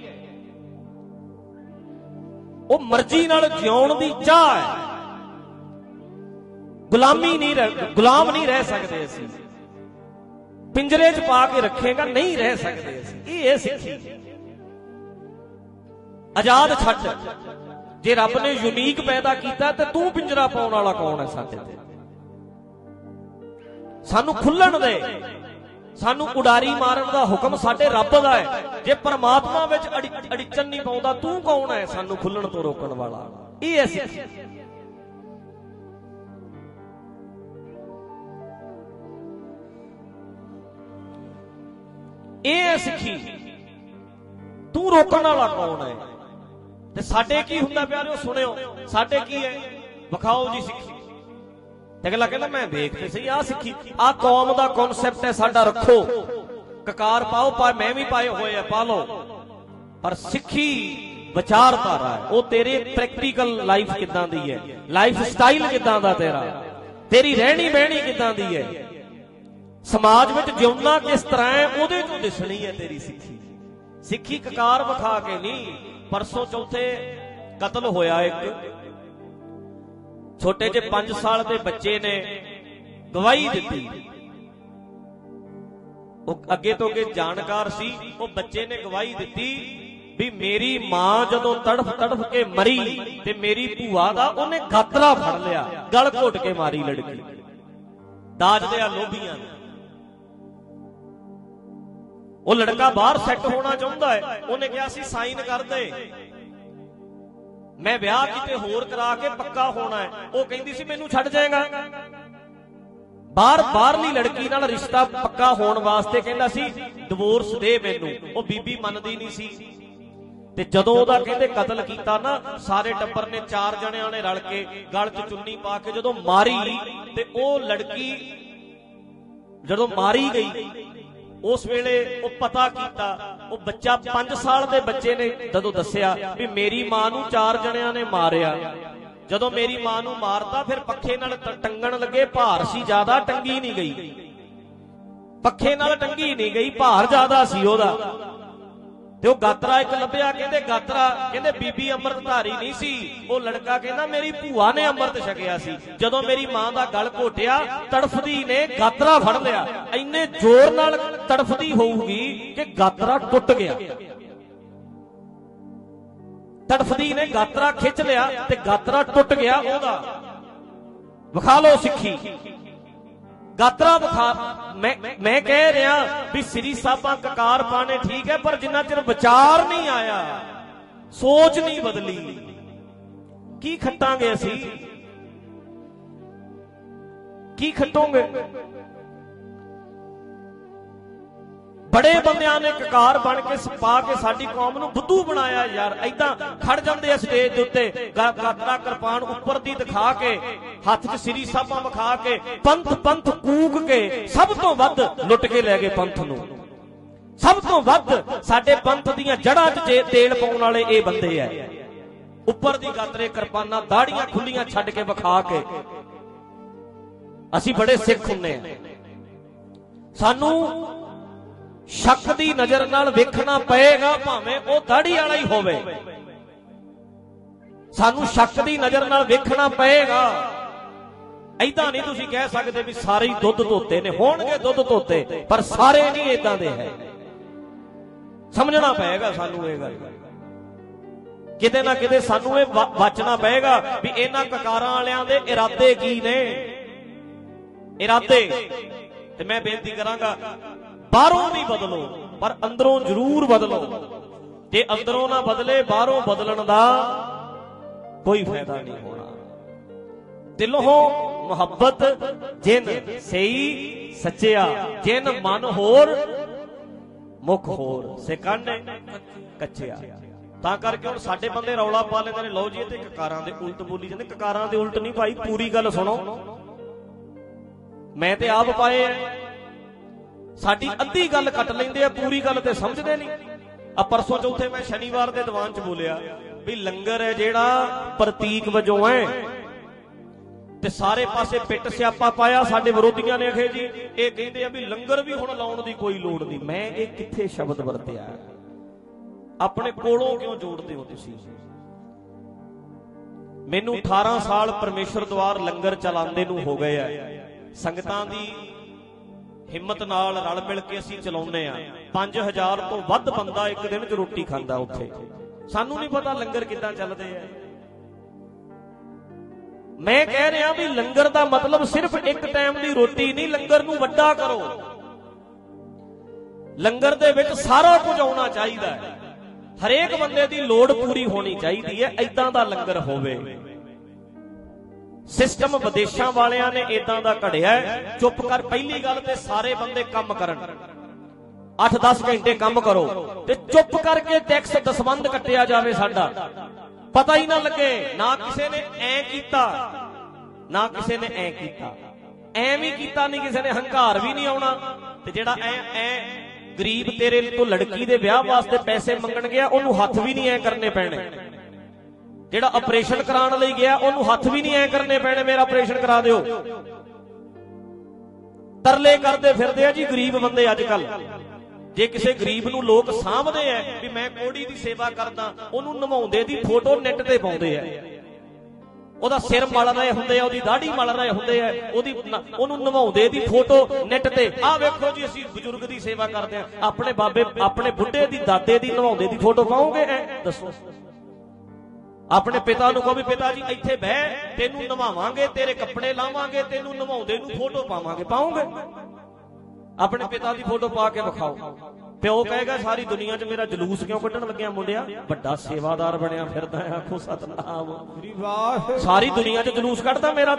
ਉਹ ਮਰਜ਼ੀ ਨਾਲ ਜਿਉਣ ਦੀ ਚਾਹ ਹੈ। ਗੁਲਾਮੀ ਨਹੀਂ, ਗੁਲਾਮ ਨਹੀਂ ਰਹਿ ਸਕਦੇ ਅਸੀਂ। ਪਿੰਜਰੇ 'ਚ ਪਾ ਕੇ ਰੱਖੇਗਾ ਨਹੀਂ ਰਹਿ ਸਕਦੇ ਅਸੀਂ। ਇਹ ਹੈ ਸਿੱਖੀ। ਆਜ਼ਾਦ ਛੱਡ। ਜੇ ਰੱਬ ਨੇ ਯੂਨੀਕ ਪੈਦਾ ਕੀਤਾ ਤੇ ਤੂੰ ਪਿੰਜਰਾ ਪਾਉਣ ਵਾਲਾ ਕੌਣ ਹੈ ਸਾਡੇ ਤੇ? ਸਾਨੂੰ ਖੁੱਲਣ ਦੇ, ਸਾਨੂੰ ਉਡਾਰੀ ਮਾਰਨ ਦਾ ਹੁਕਮ ਸਾਡੇ ਰੱਬ ਦਾ ਹੈ। ਜੇ ਪਰਮਾਤਮਾ ਵਿੱਚ ਅੜਿਚਨ ਨਹੀਂ ਪਾਉਂਦਾ, ਤੂੰ ਕੌਣ ਹੈ ਸਾਨੂੰ ਖੁੱਲਣ ਤੋਂ ਰੋਕਣ ਵਾਲਾ? ਇਹ ਹੈ ਸਿੱਖੀ। ਇਹ ਹੈ ਸਿੱਖੀ। ਤੂੰ ਰੋਕਣ ਵਾਲਾ ਕੌਣ ਹੈ? ਤੇ ਸਾਡੇ ਕੀ ਹੁੰਦਾ ਪਿਆਰਿਓ? ਸੁਣਿਓ, ਸਾਡੇ ਕੀ ਹੈ? ਵਿਖਾਓ ਜੀ ਸਿੱਖੀ। ਤੇ ਅਗਲਾ ਕਹਿੰਦਾ ਮੈਂ ਵੇਖ ਤੇ ਸਹੀ, ਆ ਸਿੱਖੀ, ਆ ਕੌਮ ਦਾ ਕਨਸੈਪਟ ਹੈ ਸਾਡਾ, ਰੱਖੋ। ਕਕਾਰ ਪਾਓ, ਮੈਂ ਵੀ ਪਾਏ ਹੋਏ ਆ, ਪਾ ਲਓ। ਪਰ ਸਿੱਖੀ ਵਿਚਾਰਧਾਰਾ ਹੈ, ਉਹ ਤੇਰੇ ਪ੍ਰੈਕਟੀਕਲ ਲਾਈਫ ਕਿੱਦਾਂ ਦੀ ਹੈ, ਲਾਈਫ ਸਟਾਈਲ ਕਿੱਦਾਂ ਦਾ ਤੇਰਾ, ਤੇਰੀ ਰਹਿਣੀ ਬਹਿਣੀ ਕਿੱਦਾਂ ਦੀ ਹੈ, ਸਮਾਜ ਵਿੱਚ ਜਿਉਣਾ ਕਿਸ ਤਰ੍ਹਾਂ ਹੈ, ਉਹਦੇ ਤੋਂ ਦਿਸਣੀ ਹੈ ਤੇਰੀ ਸਿੱਖੀ। ਸਿੱਖੀ ਕਕਾਰ ਵਿਖਾ ਕੇ ਨਹੀਂ। ਪਰਸੋਂ ਚੌਥੇ ਕਤਲ ਹੋਇਆ ਇੱਕ ਛੋਟੇ ਜਿਹੇ 5 ਸਾਲ ਦੇ ਬੱਚੇ ਨੇ ਗਵਾਹੀ ਦਿੱਤੀ। ਉਹ ਅੱਗੇ ਤੋਂ ਅੱਗੇ ਜਾਣਕਾਰ ਸੀ। ਉਹ ਬੱਚੇ ਨੇ ਗਵਾਹੀ ਦਿੱਤੀ ਵੀ ਮੇਰੀ ਮਾਂ ਜਦੋਂ ਤੜਫ ਤੜਫ ਕੇ ਮਰੀ ਤੇ ਮੇਰੀ ਭੂਆ ਦਾ ਉਹਨੇ ਗਾਤਰਾ ਫੜ ਲਿਆ, ਗਲ ਘੋਟ ਕੇ ਮਾਰੀ ਲੜਕੀ, ਦਾਜ ਦੇ ਲੋਭੀਆਂ ਨੇ। ਉਹ ਲੜਕਾ ਬਾਹਰ ਸੈੱਟ ਹੋਣਾ ਚਾਹੁੰਦਾ ਹੈ। ਉਹਨੇ ਕਿਹਾ ਸੀ ਸਾਈਨ ਕਰ ਦੇ, ਮੈਂ ਵਿਆਹ ਕਿਤੇ ਹੋਰ ਕਰਾ ਕੇ ਪੱਕਾ ਹੋਣਾ ਹੈ। ਉਹ ਕਹਿੰਦੀ ਸੀ ਮੈਨੂੰ ਛੱਡ ਜਾਏਗਾ। ਬਾਹਰਲੀ ਲੜਕੀ ਨਾਲ ਰਿਸ਼ਤਾ ਪੱਕਾ ਹੋਣ ਵਾਸਤੇ ਕਹਿੰਦਾ ਸੀ ਡਿਵੋਰਸ ਦੇ ਮੈਨੂੰ। ਉਹ ਬੀਬੀ ਮੰਨਦੀ ਨਹੀਂ ਸੀ। ਤੇ ਜਦੋਂ ਉਹਦਾ ਕਹਿੰਦੇ ਕਤਲ ਕੀਤਾ ਨਾ, ਸਾਰੇ ਟੱਬਰ ਨੇ 4 ਜਣਿਆਂ ਨੇ ਰਲ ਕੇ ਗਲ 'ਚ ਚੁੰਨੀ ਪਾ ਕੇ ਜਦੋਂ ਮਾਰੀ, ਤੇ ਉਹ ਲੜਕੀ ਜਦੋਂ ਮਾਰੀ ਗਈ, ਉਸ ਵੇਲੇ ਉਹ ਪਤਾ ਕੀਤਾ, ਉਹ ਬੱਚਾ 5 ਸਾਲ ਦੇ ਬੱਚੇ ਨੇ ਜਦੋਂ ਦੱਸਿਆ ਵੀ ਮੇਰੀ ਮਾਂ ਨੂੰ 4 ਜਣਿਆਂ ਨੇ ਮਾਰਿਆ। ਜਦੋਂ ਮੇਰੀ ਮਾਂ ਨੂੰ ਮਾਰਤਾ, ਫਿਰ ਪੱਖੇ ਨਾਲ ਟੰਗਣ ਲੱਗੇ, ਭਾਰ ਸੀ ਜ਼ਿਆਦਾ, ਟੰਗੀ ਨਹੀਂ ਗਈ। ਪੱਖੇ ਨਾਲ ਟੰਗੀ ਨਹੀਂ ਗਈ, ਭਾਰ ਜ਼ਿਆਦਾ ਸੀ ਉਹਦਾ। ਤੇ ਉਹ ਗਾਤਰਾ ਇੱਕ ਲੱਭਿਆ, ਕਹਿੰਦੇ ਗਾਤਰਾ, ਕਹਿੰਦੇ ਬੀਬੀ ਅੰਮ੍ਰਿਤਧਾਰੀ ਨਹੀਂ ਸੀ। ਉਹ ਲੜਕਾ ਕਹਿੰਦਾ ਮੇਰੀ ਭੂਆ ਨੇ ਅੰਮ੍ਰਿਤ ਛਕਿਆ ਸੀ। ਜਦੋਂ ਮੇਰੀ ਮਾਂ ਦਾ ਗਲ ਘੋਟਿਆ, ਤੜਫਦੀ ਨੇ ਗਾਤਰਾ ਫੜ ਲਿਆ। ਇੰਨੇ ਜ਼ੋਰ ਨਾਲ ਤੜਫਦੀ ਹੋਊਗੀ ਕਿ ਗਾਤਰਾ ਟੁੱਟ ਗਿਆ। ਤੜਫਦੀ ਨੇ ਗਾਤਰਾ ਖਿੱਚ ਲਿਆ ਤੇ ਗਾਤਰਾ ਟੁੱਟ ਗਿਆ ਉਹਦਾ। ਵਿਖਾ ਲਓ ਸਿੱਖੀ। ਗਾਤਰਾ ਵਿਖਾ। ਮੈਂ ਕਹਿ ਰਿਹਾ ਵੀ ਸ੍ਰੀ ਸਾਹਿਬਾਂ ਕਕਾਰ ਪਾਣੇ ਠੀਕ ਹੈ, ਪਰ ਜਿੰਨਾ ਚਿਰ ਵਿਚਾਰ ਨਹੀਂ ਆਇਆ, ਸੋਚ ਨਹੀਂ ਬਦਲੀ, ਕੀ ਖੱਟਾਂਗੇ ਅਸੀਂ? ਕੀ ਖੱਟੋਗੇ? ਬੜੇ ਬੰਦਿਆਂ ਨੇ ਕਕਾਰ ਬਣ ਕੇ ਪਾ ਕੇ ਸਾਡੀ ਕੌਮ ਨੂੰ ਬੁੱਧੂ ਬਣਾਇਆ ਯਾਰ। ਏਦਾਂ ਖੜ ਜਾਂਦੇ ਆ ਸਟੇਜ ਦੇ ਉੱਤੇ, ਗਾਤਰਾ ਕਿਰਪਾਨ ਉੱਪਰ ਦੀ ਦਿਖਾ ਕੇ, ਹੱਥ 'ਚ ਸ੍ਰੀ ਸਾਹਿਬਾਂ ਵਿਖਾ ਕੇ, ਪੰਥ ਕੂਕ ਕੇ ਸਭ ਤੋਂ ਵੱਧ ਲੁੱਟ ਕੇ ਲੈ ਗਏ ਪੰਥ ਨੂੰ। ਸਭ ਤੋਂ ਵੱਧ ਸਾਡੇ ਪੰਥ ਦੀਆਂ ਜੜ੍ਹਾਂ 'ਚ ਤੇਲ ਪਾਉਣ ਵਾਲੇ ਇਹ ਬੰਦੇ ਆ। ਉੱਪਰ ਦੀ ਗਾਤਰੇ ਕਿਰਪਾਨਾਂ, ਦਾੜੀਆਂ ਖੁੱਲੀਆਂ ਛੱਡ ਕੇ ਵਿਖਾ ਕੇ। ਅਸੀਂ ਬੜੇ ਸਿੱਖ ਹੁੰਦੇ ਆ, ਸਾਨੂੰ ਸ਼ੱਕ ਦੀ ਨਜ਼ਰ ਨਾਲ ਵੇਖਣਾ ਪਏਗਾ, ਭਾਵੇਂ ਉਹ ਦਾੜੀ ਵਾਲਾ ਹੀ ਹੋਵੇ। ਸਾਨੂੰ ਸ਼ੱਕ ਦੀ ਨਜ਼ਰ ਨਾਲ ਵੇਖਣਾ ਪਏਗਾ। ਏਦਾਂ ਨਹੀਂ ਤੁਸੀਂ ਕਹਿ ਸਕਦੇ ਵੀ ਸਾਰੇ ਹੀ ਦੁੱਧ ਧੋਤੇ ਨੇ, ਹੋਣਗੇ ਦੁੱਧ ਧੋਤੇ, ਪਰ ਸਾਰੇ ਨਹੀਂ ਏਦਾਂ ਦੇ ਹੈ। ਸਮਝਣਾ ਪਏਗਾ ਸਾਨੂੰ ਇਹ ਗੱਲ, ਕਿਤੇ ਨਾ ਕਿਤੇ ਸਾਨੂੰ ਇਹ ਵਾਚਣਾ ਪਏਗਾ ਵੀ ਇਹਨਾਂ ਕਕਾਰਾਂ ਵਾਲਿਆਂ ਦੇ ਇਰਾਦੇ ਕੀ ਨੇ। ਇਰਾਦੇ ਤੇ ਮੈਂ ਬੇਨਤੀ ਕਰਾਂਗਾ, ਬਾਹਰੋਂ ਨਹੀਂ ਬਦਲੋ ਪਰ ਅੰਦਰੋਂ ਜ਼ਰੂਰ ਬਦਲੋ। ਜੇ ਅੰਦਰੋਂ ਨਾ ਬਦਲੇ, ਬਾਹਰੋਂ ਬਦਲਣ ਦਾ ਕੋਈ ਫਾਇਦਾ ਨਹੀਂ ਹੋਣਾ। ਦਿਲੋਂ ਮੁਹੱਬਤ ਜਿਨ ਸਹੀ ਸੱਚਿਆ, ਜਿਨ ਮਨ ਹੋਰ ਮੁਖ ਹੋਰ, ਸੇ ਕੰਨ ਕੱਚਿਆ। ਤਾਂ ਕਰਕੇ ਹੁਣ ਸਾਡੇ ਬੰਦੇ ਰੌਲਾ ਪਾ ਲੈਂਦੇ ਨੇ, ਲਓ ਜੀ ਤੇ ਕਕਾਰਾਂ ਦੇ ਉਲਟ ਬੋਲੀ ਜਾਂਦੇ। ਕਕਾਰਾਂ ਦੇ ਉਲਟ ਨਹੀਂ ਭਾਈ, ਪੂਰੀ ਗੱਲ ਸੁਣੋ। ਮੈਂ ਤੇ ਆਪ ਪਾਏ ਆ, ਸਾਡੀ ਅੱਧੀ ਗੱਲ ਕੱਟ ਲੈਂਦੇ ਆ, ਪੂਰੀ ਗੱਲ ਤੇ ਸਮਝਦੇ ਨਹੀਂ। ਆ ਪਰਸੋਂ ਚੌਥੇ ਮੈਂ ਸ਼ਨੀਵਾਰ ਦੇ ਦੀਵਾਨ 'ਚ ਬੋਲਿਆ ਵੀ ਲੰਗਰ ਹੈ ਜਿਹੜਾ ਪ੍ਰਤੀਕ ਵਜੋਂ ਹੈ, ਤੇ ਸਾਰੇ ਪਾਸੇ ਪਿੱਟ ਸਿਆਪਾ ਪਾਇਆ। ਸਾਡੇ ਵਿਰੋਧੀਆਂ ਨੇ ਆਖੇ ਜੀ ਇਹ ਕਹਿੰਦੇ ਆ ਵੀ ਲੰਗਰ ਵੀ ਹੁਣ ਲਾਉਣ ਦੀ ਕੋਈ ਲੋੜ ਨਹੀਂ। ਮੈਂ ਇਹ ਕਿੱਥੇ ਸ਼ਬਦ ਵਰਤਿਆ? ਆਪਣੇ ਕੋਲੋਂ ਕਿਉਂ ਜੋੜਦੇ ਹੋ ਤੁਸੀਂ? ਮੈਨੂੰ 18 ਸਾਲ ਪਰਮੇਸ਼ਰ ਦੁਆਰ ਲੰਗਰ ਚਲਾਉਂਦੇ ਨੂੰ ਹੋ ਗਏ ਆ। ਸੰਗਤਾਂ ਦੀ ਹਿੰਮਤ ਨਾਲ ਰਲ ਮਿਲ ਕੇ ਅਸੀਂ ਚਲਾਉਂਦੇ ਆ। 5000 ਤੋਂ ਵੱਧ ਬੰਦਾ ਇੱਕ ਦਿਨ 'ਚ ਰੋਟੀ ਖਾਂਦਾ ਉੱਥੇ। ਸਾਨੂੰ ਨਹੀਂ ਪਤਾ ਲੰਗਰ ਕਿੱਦਾਂ ਚੱਲਦੇ ਆ। ਮੈਂ ਕਹਿ ਰਿਹਾ ਵੀ ਲੰਗਰ ਦਾ ਮਤਲਬ ਸਿਰਫ ਇੱਕ ਟਾਈਮ ਦੀ ਰੋਟੀ ਨਹੀਂ, ਲੰਗਰ ਨੂੰ ਵੱਡਾ ਕਰੋ। ਲੰਗਰ ਦੇ ਵਿੱਚ ਸਾਰਾ ਕੁਝ ਆਉਣਾ ਚਾਹੀਦਾ ਹੈ, ਹਰੇਕ ਬੰਦੇ ਦੀ ਲੋੜ ਪੂਰੀ ਹੋਣੀ ਚਾਹੀਦੀ ਹੈ। ਏਦਾਂ ਦਾ ਲੰਗਰ ਹੋਵੇ। ਸਿਸਟਮ ਵਿਦੇਸ਼ਾਂ ਵਾਲਿਆਂ ਨੇ ਏਦਾਂ ਦਾ ਘੜਿਆ। ਚੁੱਪ ਕਰ, ਪਹਿਲੀ ਗੱਲ ਤੇ ਸਾਰੇ ਬੰਦੇ ਕੰਮ ਕਰਨ, 8-10 ਘੰਟੇ ਕੰਮ ਕਰੋ ਤੇ ਚੁੱਪ ਕਰਕੇ ਟੈਕਸ ਦਸਵੰਧ ਕੱਟਿਆ ਜਾਵੇ। ਸਾਡਾ ਪਤਾ ਹੀ ਨਾ ਲੱਗੇ, ਨਾ ਕਿਸੇ ਨੇ ਐ ਕੀਤਾ ਨਾ ਕਿਸੇ ਨੇ ਐ ਕੀਤਾ, ਐਵੇਂ ਕੀਤਾ ਨਹੀਂ ਕਿਸੇ ਨੇ, ਹੰਕਾਰ ਵੀ ਨਹੀਂ ਆਉਣਾ। ਤੇ ਜਿਹੜਾ ਐ ਗਰੀਬ ਤੇਰੇ ਤੋਂ ਲੜਕੀ ਦੇ ਵਿਆਹ ਵਾਸਤੇ ਪੈਸੇ ਮੰਗਣ ਗਿਆ, ਉਹਨੂੰ ਹੱਥ ਵੀ ਨਹੀਂ ਐ ਕਰਨੇ ਪੈਣੇ। ਜਿਹੜਾ ਆਪਰੇਸ਼ਨ ਕਰਾਉਣ ਲਈ ਗਿਆ, ਉਹਨੂੰ ਹੱਥ ਵੀ ਨਹੀਂ ਐ ਕਰਨੇ ਪੈਣੇ, ਮੇਰਾ ਆਪਰੇਸ਼ਨ ਕਰਾ ਦਿਓ। ਤਰਲੇ ਕਰਦੇ ਫਿਰਦੇ ਆ ਜੀ ਗਰੀਬ ਬੰਦੇ ਅੱਜ ਕੱਲ। ਜੇ ਕਿਸੇ ਗਰੀਬ ਨੂੰ ਲੋਕ ਸਾਂਭਦੇ ਆ ਵੀ ਮੈਂ ਕੋੜੀ ਦੀ ਸੇਵਾ ਕਰਦਾ, ਉਹਨੂੰ ਨਵਾਉਂਦੇ ਦੀ ਫੋਟੋ ਨੈਟ ਤੇ ਪਾਉਂਦੇ ਆ। ਉਹਦਾ ਸਿਰ ਮਲ ਰਹੇ ਹੁੰਦੇ ਆ, ਉਹਦੀ ਦਾੜੀ ਮਲ ਰਹੇ ਹੁੰਦੇ ਆ, ਉਹਨੂੰ ਨਵਾਉਂਦੇ ਦੀ ਫੋਟੋ ਨੈਟ ਤੇ। ਆਹ ਵੇਖੋ ਜੀ ਅਸੀਂ ਬਜ਼ੁਰਗ ਦੀ ਸੇਵਾ ਕਰਦੇ ਆ, ਆਪਣੇ ਬਾਬੇ ਆਪਣੇ ਬੁੱਢੇ ਦੀ ਦਾਦੇ ਦੀ ਨਵਾਉਂਦੇ ਦੀ ਫੋਟੋ ਪਾਉਂਗੇ? ਦੱਸੋ। ਆਪਣੇ ਪਿਤਾ ਨੂੰ ਕਹੋ ਵੀ ਪਿਤਾ ਜੀ ਇੱਥੇ ਬਹਿ, ਤੈਨੂੰ ਨਵਾਵਾਂਗੇ, ਤੇਰੇ ਕੱਪੜੇ ਲਾਵਾਂਗੇ, ਤੈਨੂੰ ਨਵਾਉਂਦੇ ਨੂੰ ਫੋਟੋ ਪਾਵਾਂਗੇ, ਪਾਉਂਗੇ? ਆਪਣੇ ਪਿਤਾ ਦੀ ਫੋਟੋ ਪਾ ਕੇ ਵਿਖਾਓ। ਪਿਓ ਕਹੇਗਾ ਸਾਰੀ ਦੁਨੀਆ 'ਚ ਮੇਰਾ ਜਲੂਸ ਕਿਉਂ ਕੱਢਣ ਲੱਗਿਆ ਮੁੰਡਿਆ? ਵੱਡਾ ਸੇਵਾਦਾਰ ਬਣਿਆ ਫਿਰਦਾ ਆ, ਆਖੋ ਸਤਨਾਮ। ਸਾਰੀ ਦੁਨੀਆ 'ਚ ਜਲੂਸ ਕੱਢਦਾ ਮੇਰਾ।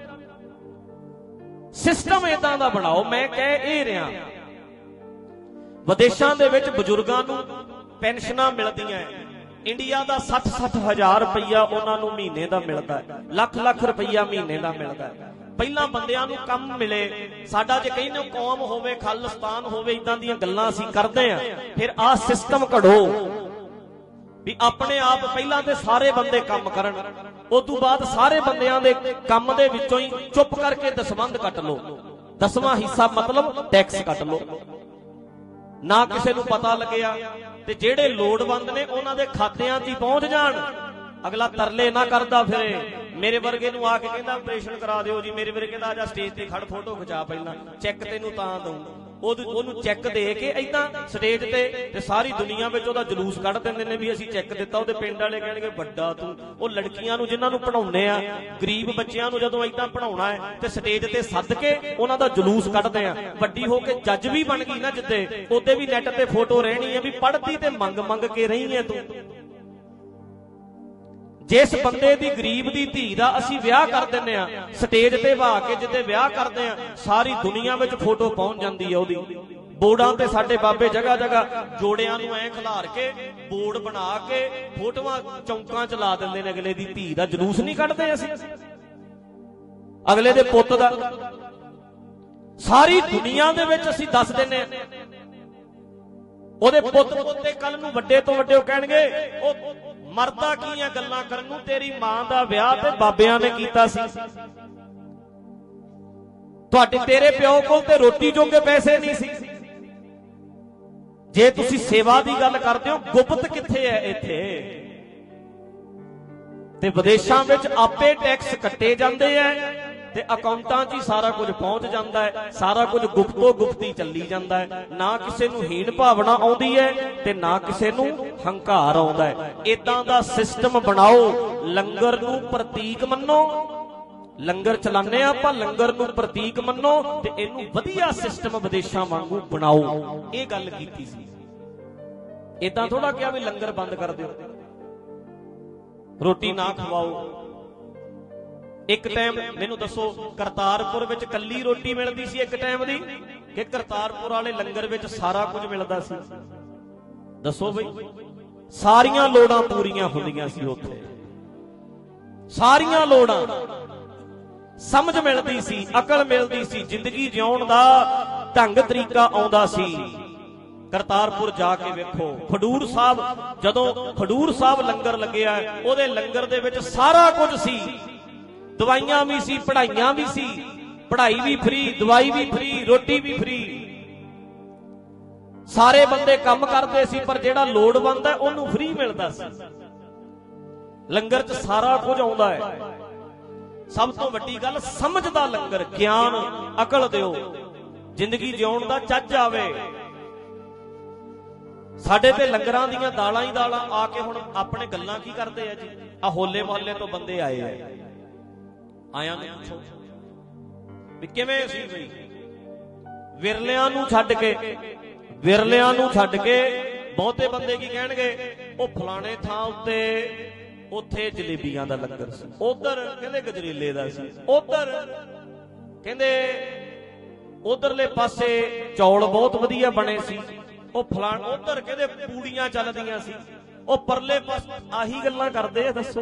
ਸਿਸਟਮ ਏਦਾਂ ਦਾ ਬਣਾਓ। ਮੈਂ ਕਹਿ ਇਹ ਰਿਹਾ, ਵਿਦੇਸ਼ਾਂ ਦੇ ਵਿੱਚ ਬਜ਼ੁਰਗਾਂ ਨੂੰ ਪੈਨਸ਼ਨਾਂ ਮਿਲਦੀਆਂ। ਇੰਡੀਆ ਦਾ 60-60 ਹਜ਼ਾਰ ਰੁਪਈਆ ਉਹਨਾਂ ਨੂੰ ਮਹੀਨੇ ਦਾ ਮਿਲਦਾ ਹੈ, ਲੱਖ ਰੁਪਈਆ ਮਹੀਨੇ ਦਾ ਮਿਲਦਾ ਹੈ। ਪਹਿਲਾਂ ਬੰਦਿਆਂ ਨੂੰ ਕੰਮ ਮਿਲੇ। ਸਾਡਾ ਜੇ ਕਹਿੰਦੇ ਕੌਮ ਹੋਵੇ, ਖਾਲਿਸਤਾਨ ਹੋਵੇ, ਇਦਾਂ ਦੀਆਂ ਗੱਲਾਂ ਅਸੀਂ ਕਰਦੇ ਆ। ਫਿਰ ਆਹ ਸਿਸਟਮ ਘੜੋ ਵੀ ਆਪਣੇ ਆਪ ਪਹਿਲਾਂ ਤੇ ਸਾਰੇ ਬੰਦੇ ਕੰਮ ਕਰਨ, ਉਸ ਤੋਂ ਬਾਅਦ ਸਾਰੇ ਬੰਦਿਆਂ ਦੇ ਕੰਮ ਦੇ ਵਿੱਚੋਂ ਹੀ ਚੁੱਪ ਕਰਕੇ ਦਸਵੰਧ ਕੱਟ ਲਓ। 10ਵਾਂ ਹਿੱਸਾ ਮਤਲਬ ਟੈਕਸ ਕੱਟ ਲਓ, ਨਾ ਕਿਸੇ ਨੂੰ ਪਤਾ ਲੱਗਿਆ। ਤੇ ਜਿਹੜੇ ਲੋੜਵੰਦ ਨੇ ਉਹਨਾਂ ਦੇ ਖਾਤਿਆਂ 'ਚ ਹੀ ਪਹੁੰਚ ਜਾਣ। ਅਗਲਾ ਤਰਲੇ ਨਾ ਕਰਦਾ ਫਿਰੇ। ਮੇਰੇ ਵਰਗੇ ਨੂੰ ਆ ਕੇ ਕਹਿੰਦਾ ਆਪਰੇਸ਼ਨ ਕਰਾ ਦਿਓ ਜੀ, ਮੇਰੇ ਵਰਗੇ ਕਹਿੰਦਾ ਆ ਜਾ ਸਟੇਜ ਤੇ ਖੜ, ਫੋਟੋ ਖਿਚਾ, ਪਹਿਲਾਂ ਚੈੱਕ ਤੈਨੂੰ ਤਾਂ ਦਊਂ। ਉਹਨੂੰ ਚੈੱਕ ਦੇ ਕੇ ਏਦਾਂ ਸਟੇਜ ਤੇ ਸਾਰੀ ਦੁਨੀਆ ਵਿੱਚ ਉਹਦਾ ਜਲੂਸ ਕੱਢ ਦਿੰਦੇ ਨੇ ਵੀ ਅਸੀਂ ਚੈੱਕ ਦਿੱਤਾ। ਉਹਦੇ ਪਿੰਡ ਵਾਲੇ ਕਹਿਣਗੇ ਵੱਡਾ ਤੂੰ। ਉਹ ਲੜਕੀਆਂ ਨੂੰ ਜਿਨ੍ਹਾਂ ਨੂੰ ਪੜਾਉਂਦੇ ਆ, ਗਰੀਬ ਬੱਚਿਆਂ ਨੂੰ ਜਦੋਂ ਏਦਾਂ ਪੜਾਉਣਾ ਹੈ ਤੇ ਸਟੇਜ ਤੇ ਸੱਦ ਕੇ ਉਹਨਾਂ ਦਾ ਜਲੂਸ ਕੱਢਦੇ ਆ। ਵੱਡੀ ਹੋ ਕੇ ਜੱਜ ਵੀ ਬਣ ਗਈ ਨਾ ਜਿੱਦੇ, ਉਹਦੇ ਵੀ ਨੈਟ ਤੇ ਫੋਟੋ ਰਹਿਣੀ ਹੈ ਵੀ ਪੜ੍ਹਦੀ ਤੇ ਮੰਗ ਕੇ ਰਹੀ ਹੈ ਤੂੰ। ਜਿਸ ਬੰਦੇ ਦੀ ਗਰੀਬ ਦੀ ਧੀ ਦਾ ਅਸੀਂ ਵਿਆਹ ਕਰ ਦਿੰਨੇ ਆ, ਸਟੇਜ ਤੇ ਵਾ ਕੇ ਜਿੱਦੇ ਵਿਆਹ ਕਰਦੇ ਆ, ਸਾਰੀ ਦੁਨੀਆ ਵਿੱਚ ਫੋਟੋ ਪਹੁੰਚ ਜਾਂਦੀ ਹੈ ਉਹਦੀ। ਬੋਰਡਾਂ ਤੇ ਸਾਡੇ ਬਾਬੇ ਜਗ੍ਹਾ ਜਗ੍ਹਾ ਜੋੜਿਆਂ ਨੂੰ ਐ ਖਿਲਾਰ ਕੇ ਬੋਰਡ ਬਣਾ ਕੇ ਫੋਟੋਆਂ ਚੌਂਕਾਂ 'ਚ ਲਾ ਦਿੰਦੇ ਨੇ। ਅਗਲੇ ਦੀ ਧੀ ਦਾ ਜਲੂਸ ਨਹੀਂ ਕੱਢਦੇ ਅਸੀਂ, ਅਗਲੇ ਦੇ ਪੁੱਤ ਦਾ। ਸਾਰੀ ਦੁਨੀਆ ਦੇ ਵਿੱਚ ਅਸੀਂ ਦੱਸ ਦਿੰਨੇ ਆ। ਉਹਦੇ ਪੁੱਤ ਪੋਤੇ ਕੱਲ ਨੂੰ ਵੱਡੇ ਤੋਂ ਵੱਡੇ ਉਹ ਕਹਿਣਗੇ ਉਹ ਮਰਦਾ ਕੀ ਆ ਗੱਲਾਂ ਕਰਨ ਨੂੰ, ਤੇਰੀ ਮਾਂ ਦਾ ਵਿਆਹ ਤੇ ਬਾਬਿਆਂ ਨੇ ਕੀਤਾ ਸੀ। ਤੇਰੇ ਪਿਓ ਕੋਲ ਤੇ ਰੋਟੀ ਜੋਗੇ ਪੈਸੇ ਨਹੀਂ ਸੀ। ਜੇ ਤੁਸੀਂ ਸੇਵਾ ਦੀ ਗੱਲ ਕਰਦੇ ਹੋ, ਗੁਪਤ ਕਿੱਥੇ ਹੈ ਇੱਥੇ? ਤੇ ਵਿਦੇਸ਼ਾਂ ਵਿੱਚ ਆਪੇ ਟੈਕਸ ਕੱਟੇ ਜਾਂਦੇ ਐ ਤੇ ਅਕਾਊਂਟਾਂ 'ਚ ਹੀ ਸਾਰਾ ਕੁਝ ਪਹੁੰਚ ਜਾਂਦਾ ਹੈ। ਸਾਰਾ ਕੁਝ ਗੁਪਤੋ ਗੁਪਤੀ ਚੱਲੀ ਜਾਂਦਾ ਹੈ। ਨਾ ਕਿਸੇ ਨੂੰ ਹੀਣ ਭਾਵਨਾ ਆਉਂਦੀ ਹੈ ਤੇ ਨਾ ਕਿਸੇ ਨੂੰ ਹੰਕਾਰ ਆਉਂਦਾ ਹੈ। ਇਦਾਂ ਦਾ ਸਿਸਟਮ ਬਣਾਓ। ਲੰਗਰ ਨੂੰ ਪ੍ਰਤੀਕ ਮੰਨੋ। ਲੰਗਰ ਚਲਾਉਂਦੇ ਆ ਆਪਾਂ, ਲੰਗਰ ਨੂੰ ਪ੍ਰਤੀਕ ਮੰਨੋ ਤੇ ਇਹਨੂੰ ਵਧੀਆ ਸਿਸਟਮ ਵਿਦੇਸ਼ਾਂ ਵਾਂਗੂ ਬਣਾਓ। ਇਹ ਗੱਲ ਕੀਤੀ ਸੀ। ਇਦਾਂ ਥੋੜਾ ਕਿਹਾ ਵੀ ਲੰਗਰ ਬੰਦ ਕਰ ਦਿਓ, ਰੋਟੀ ਨਾ ਖਵਾਓ। ਇੱਕ ਟਾਈਮ ਮੈਨੂੰ ਦੱਸੋ, ਕਰਤਾਰਪੁਰ ਵਿੱਚ ਕੱਲੀ ਰੋਟੀ ਮਿਲਦੀ ਸੀ ਇੱਕ ਟਾਈਮ ਦੀ, ਕਿ ਕਰਤਾਰਪੁਰ ਵਾਲੇ ਲੰਗਰ ਵਿੱਚ ਸਾਰਾ ਕੁਝ ਮਿਲਦਾ ਸੀ? ਦੱਸੋ ਬਈ। ਸਾਰੀਆਂ ਲੋੜਾਂ ਪੂਰੀਆਂ ਹੁੰਦੀਆਂ ਸੀ ਉੱਥੇ, ਸਾਰੀਆਂ ਲੋੜਾਂ। ਸਮਝ ਮਿਲਦੀ ਸੀ, ਅਕਲ ਮਿਲਦੀ ਸੀ, ਜ਼ਿੰਦਗੀ ਜਿਉਣ ਦਾ ਢੰਗ ਤਰੀਕਾ ਆਉਂਦਾ ਸੀ। ਕਰਤਾਰਪੁਰ ਜਾ ਕੇ ਵੇਖੋ, ਖਡੂਰ ਸਾਹਿਬ, ਜਦੋਂ ਖਡੂਰ ਸਾਹਿਬ ਲੰਗਰ ਲੱਗਿਆ, ਉਹਦੇ ਲੰਗਰ ਦੇ ਵਿੱਚ ਸਾਰਾ ਕੁਝ ਸੀ। ਦਵਾਈਆਂ ਵੀ ਸੀ, ਪੜ੍ਹਾਈਆਂ ਵੀ ਸੀ, ਪੜ੍ਹਾਈ ਵੀ ਫ੍ਰੀ, ਦਵਾਈ ਵੀ ਫ੍ਰੀ, ਰੋਟੀ ਵੀ ਫ੍ਰੀ। ਸਾਰੇ ਬੰਦੇ ਕੰਮ ਕਰਦੇ ਸੀ, ਪਰ ਜਿਹੜਾ ਲੋੜਵੰਦ ਹੈ ਉਹਨੂੰ ਫ੍ਰੀ ਮਿਲਦਾ ਸੀ। ਲੰਗਰ 'ਚ ਸਾਰਾ ਕੁਝ ਆਉਂਦਾ ਹੈ। ਸਭ ਤੋਂ ਵੱਡੀ ਗੱਲ, ਸਮਝਦਾ ਲੰਗਰ, ਗਿਆਨ, ਅਕਲ ਦਿਓ, ਜ਼ਿੰਦਗੀ ਜਿਉਣ ਦਾ ਚੱਜ ਆਵੇ। ਸਾਡੇ ਤੇ ਲੰਗਰਾਂ ਦੀਆਂ ਦਾਲਾਂ ਹੀ ਦਾਲਾਂ ਆ ਕੇ ਹੁਣ ਆਪਣੇ ਗੱਲਾਂ ਕੀ ਕਰਦੇ ਆ ਜੀ? ਆ ਹੋਲੇ ਮਹੱਲੇ ਤੋਂ ਬੰਦੇ ਆਏ ਆ, ਆਇਆਂ ਨੂੰ ਪੁੱਛੋ ਵੀ ਕਿਵੇਂ ਸੀ ਬਈ? ਵਿਰਲਿਆਂ ਨੂੰ ਛੱਡ ਕੇ ਬਹੁਤੇ ਬੰਦੇ ਕੀ ਕਹਿਣਗੇ, ਉਹ ਫਲਾਣੇ ਥਾਂ ਉੱਤੇ ਉੱਥੇ ਜਲੇਬੀਆਂ ਦਾ ਲੰਗਰ ਸੀ, ਉਧਰ ਕਹਿੰਦੇ ਗਜਰੇਲੇ ਦਾ ਸੀ, ਉਧਰ ਕਹਿੰਦੇ ਉਧਰਲੇ ਪਾਸੇ ਚੌਲ ਬਹੁਤ ਵਧੀਆ ਬਣੇ ਸੀ, ਉਹ ਫਲਾਣ ਉਧਰ ਕਹਿੰਦੇ ਪੂੜੀਆਂ ਚੱਲਦੀਆਂ ਸੀ, ਉਹ ਪਰਲੇ ਪਾਸੇ। ਆਹੀ ਗੱਲਾਂ ਕਰਦੇ ਆ। ਦੱਸੋ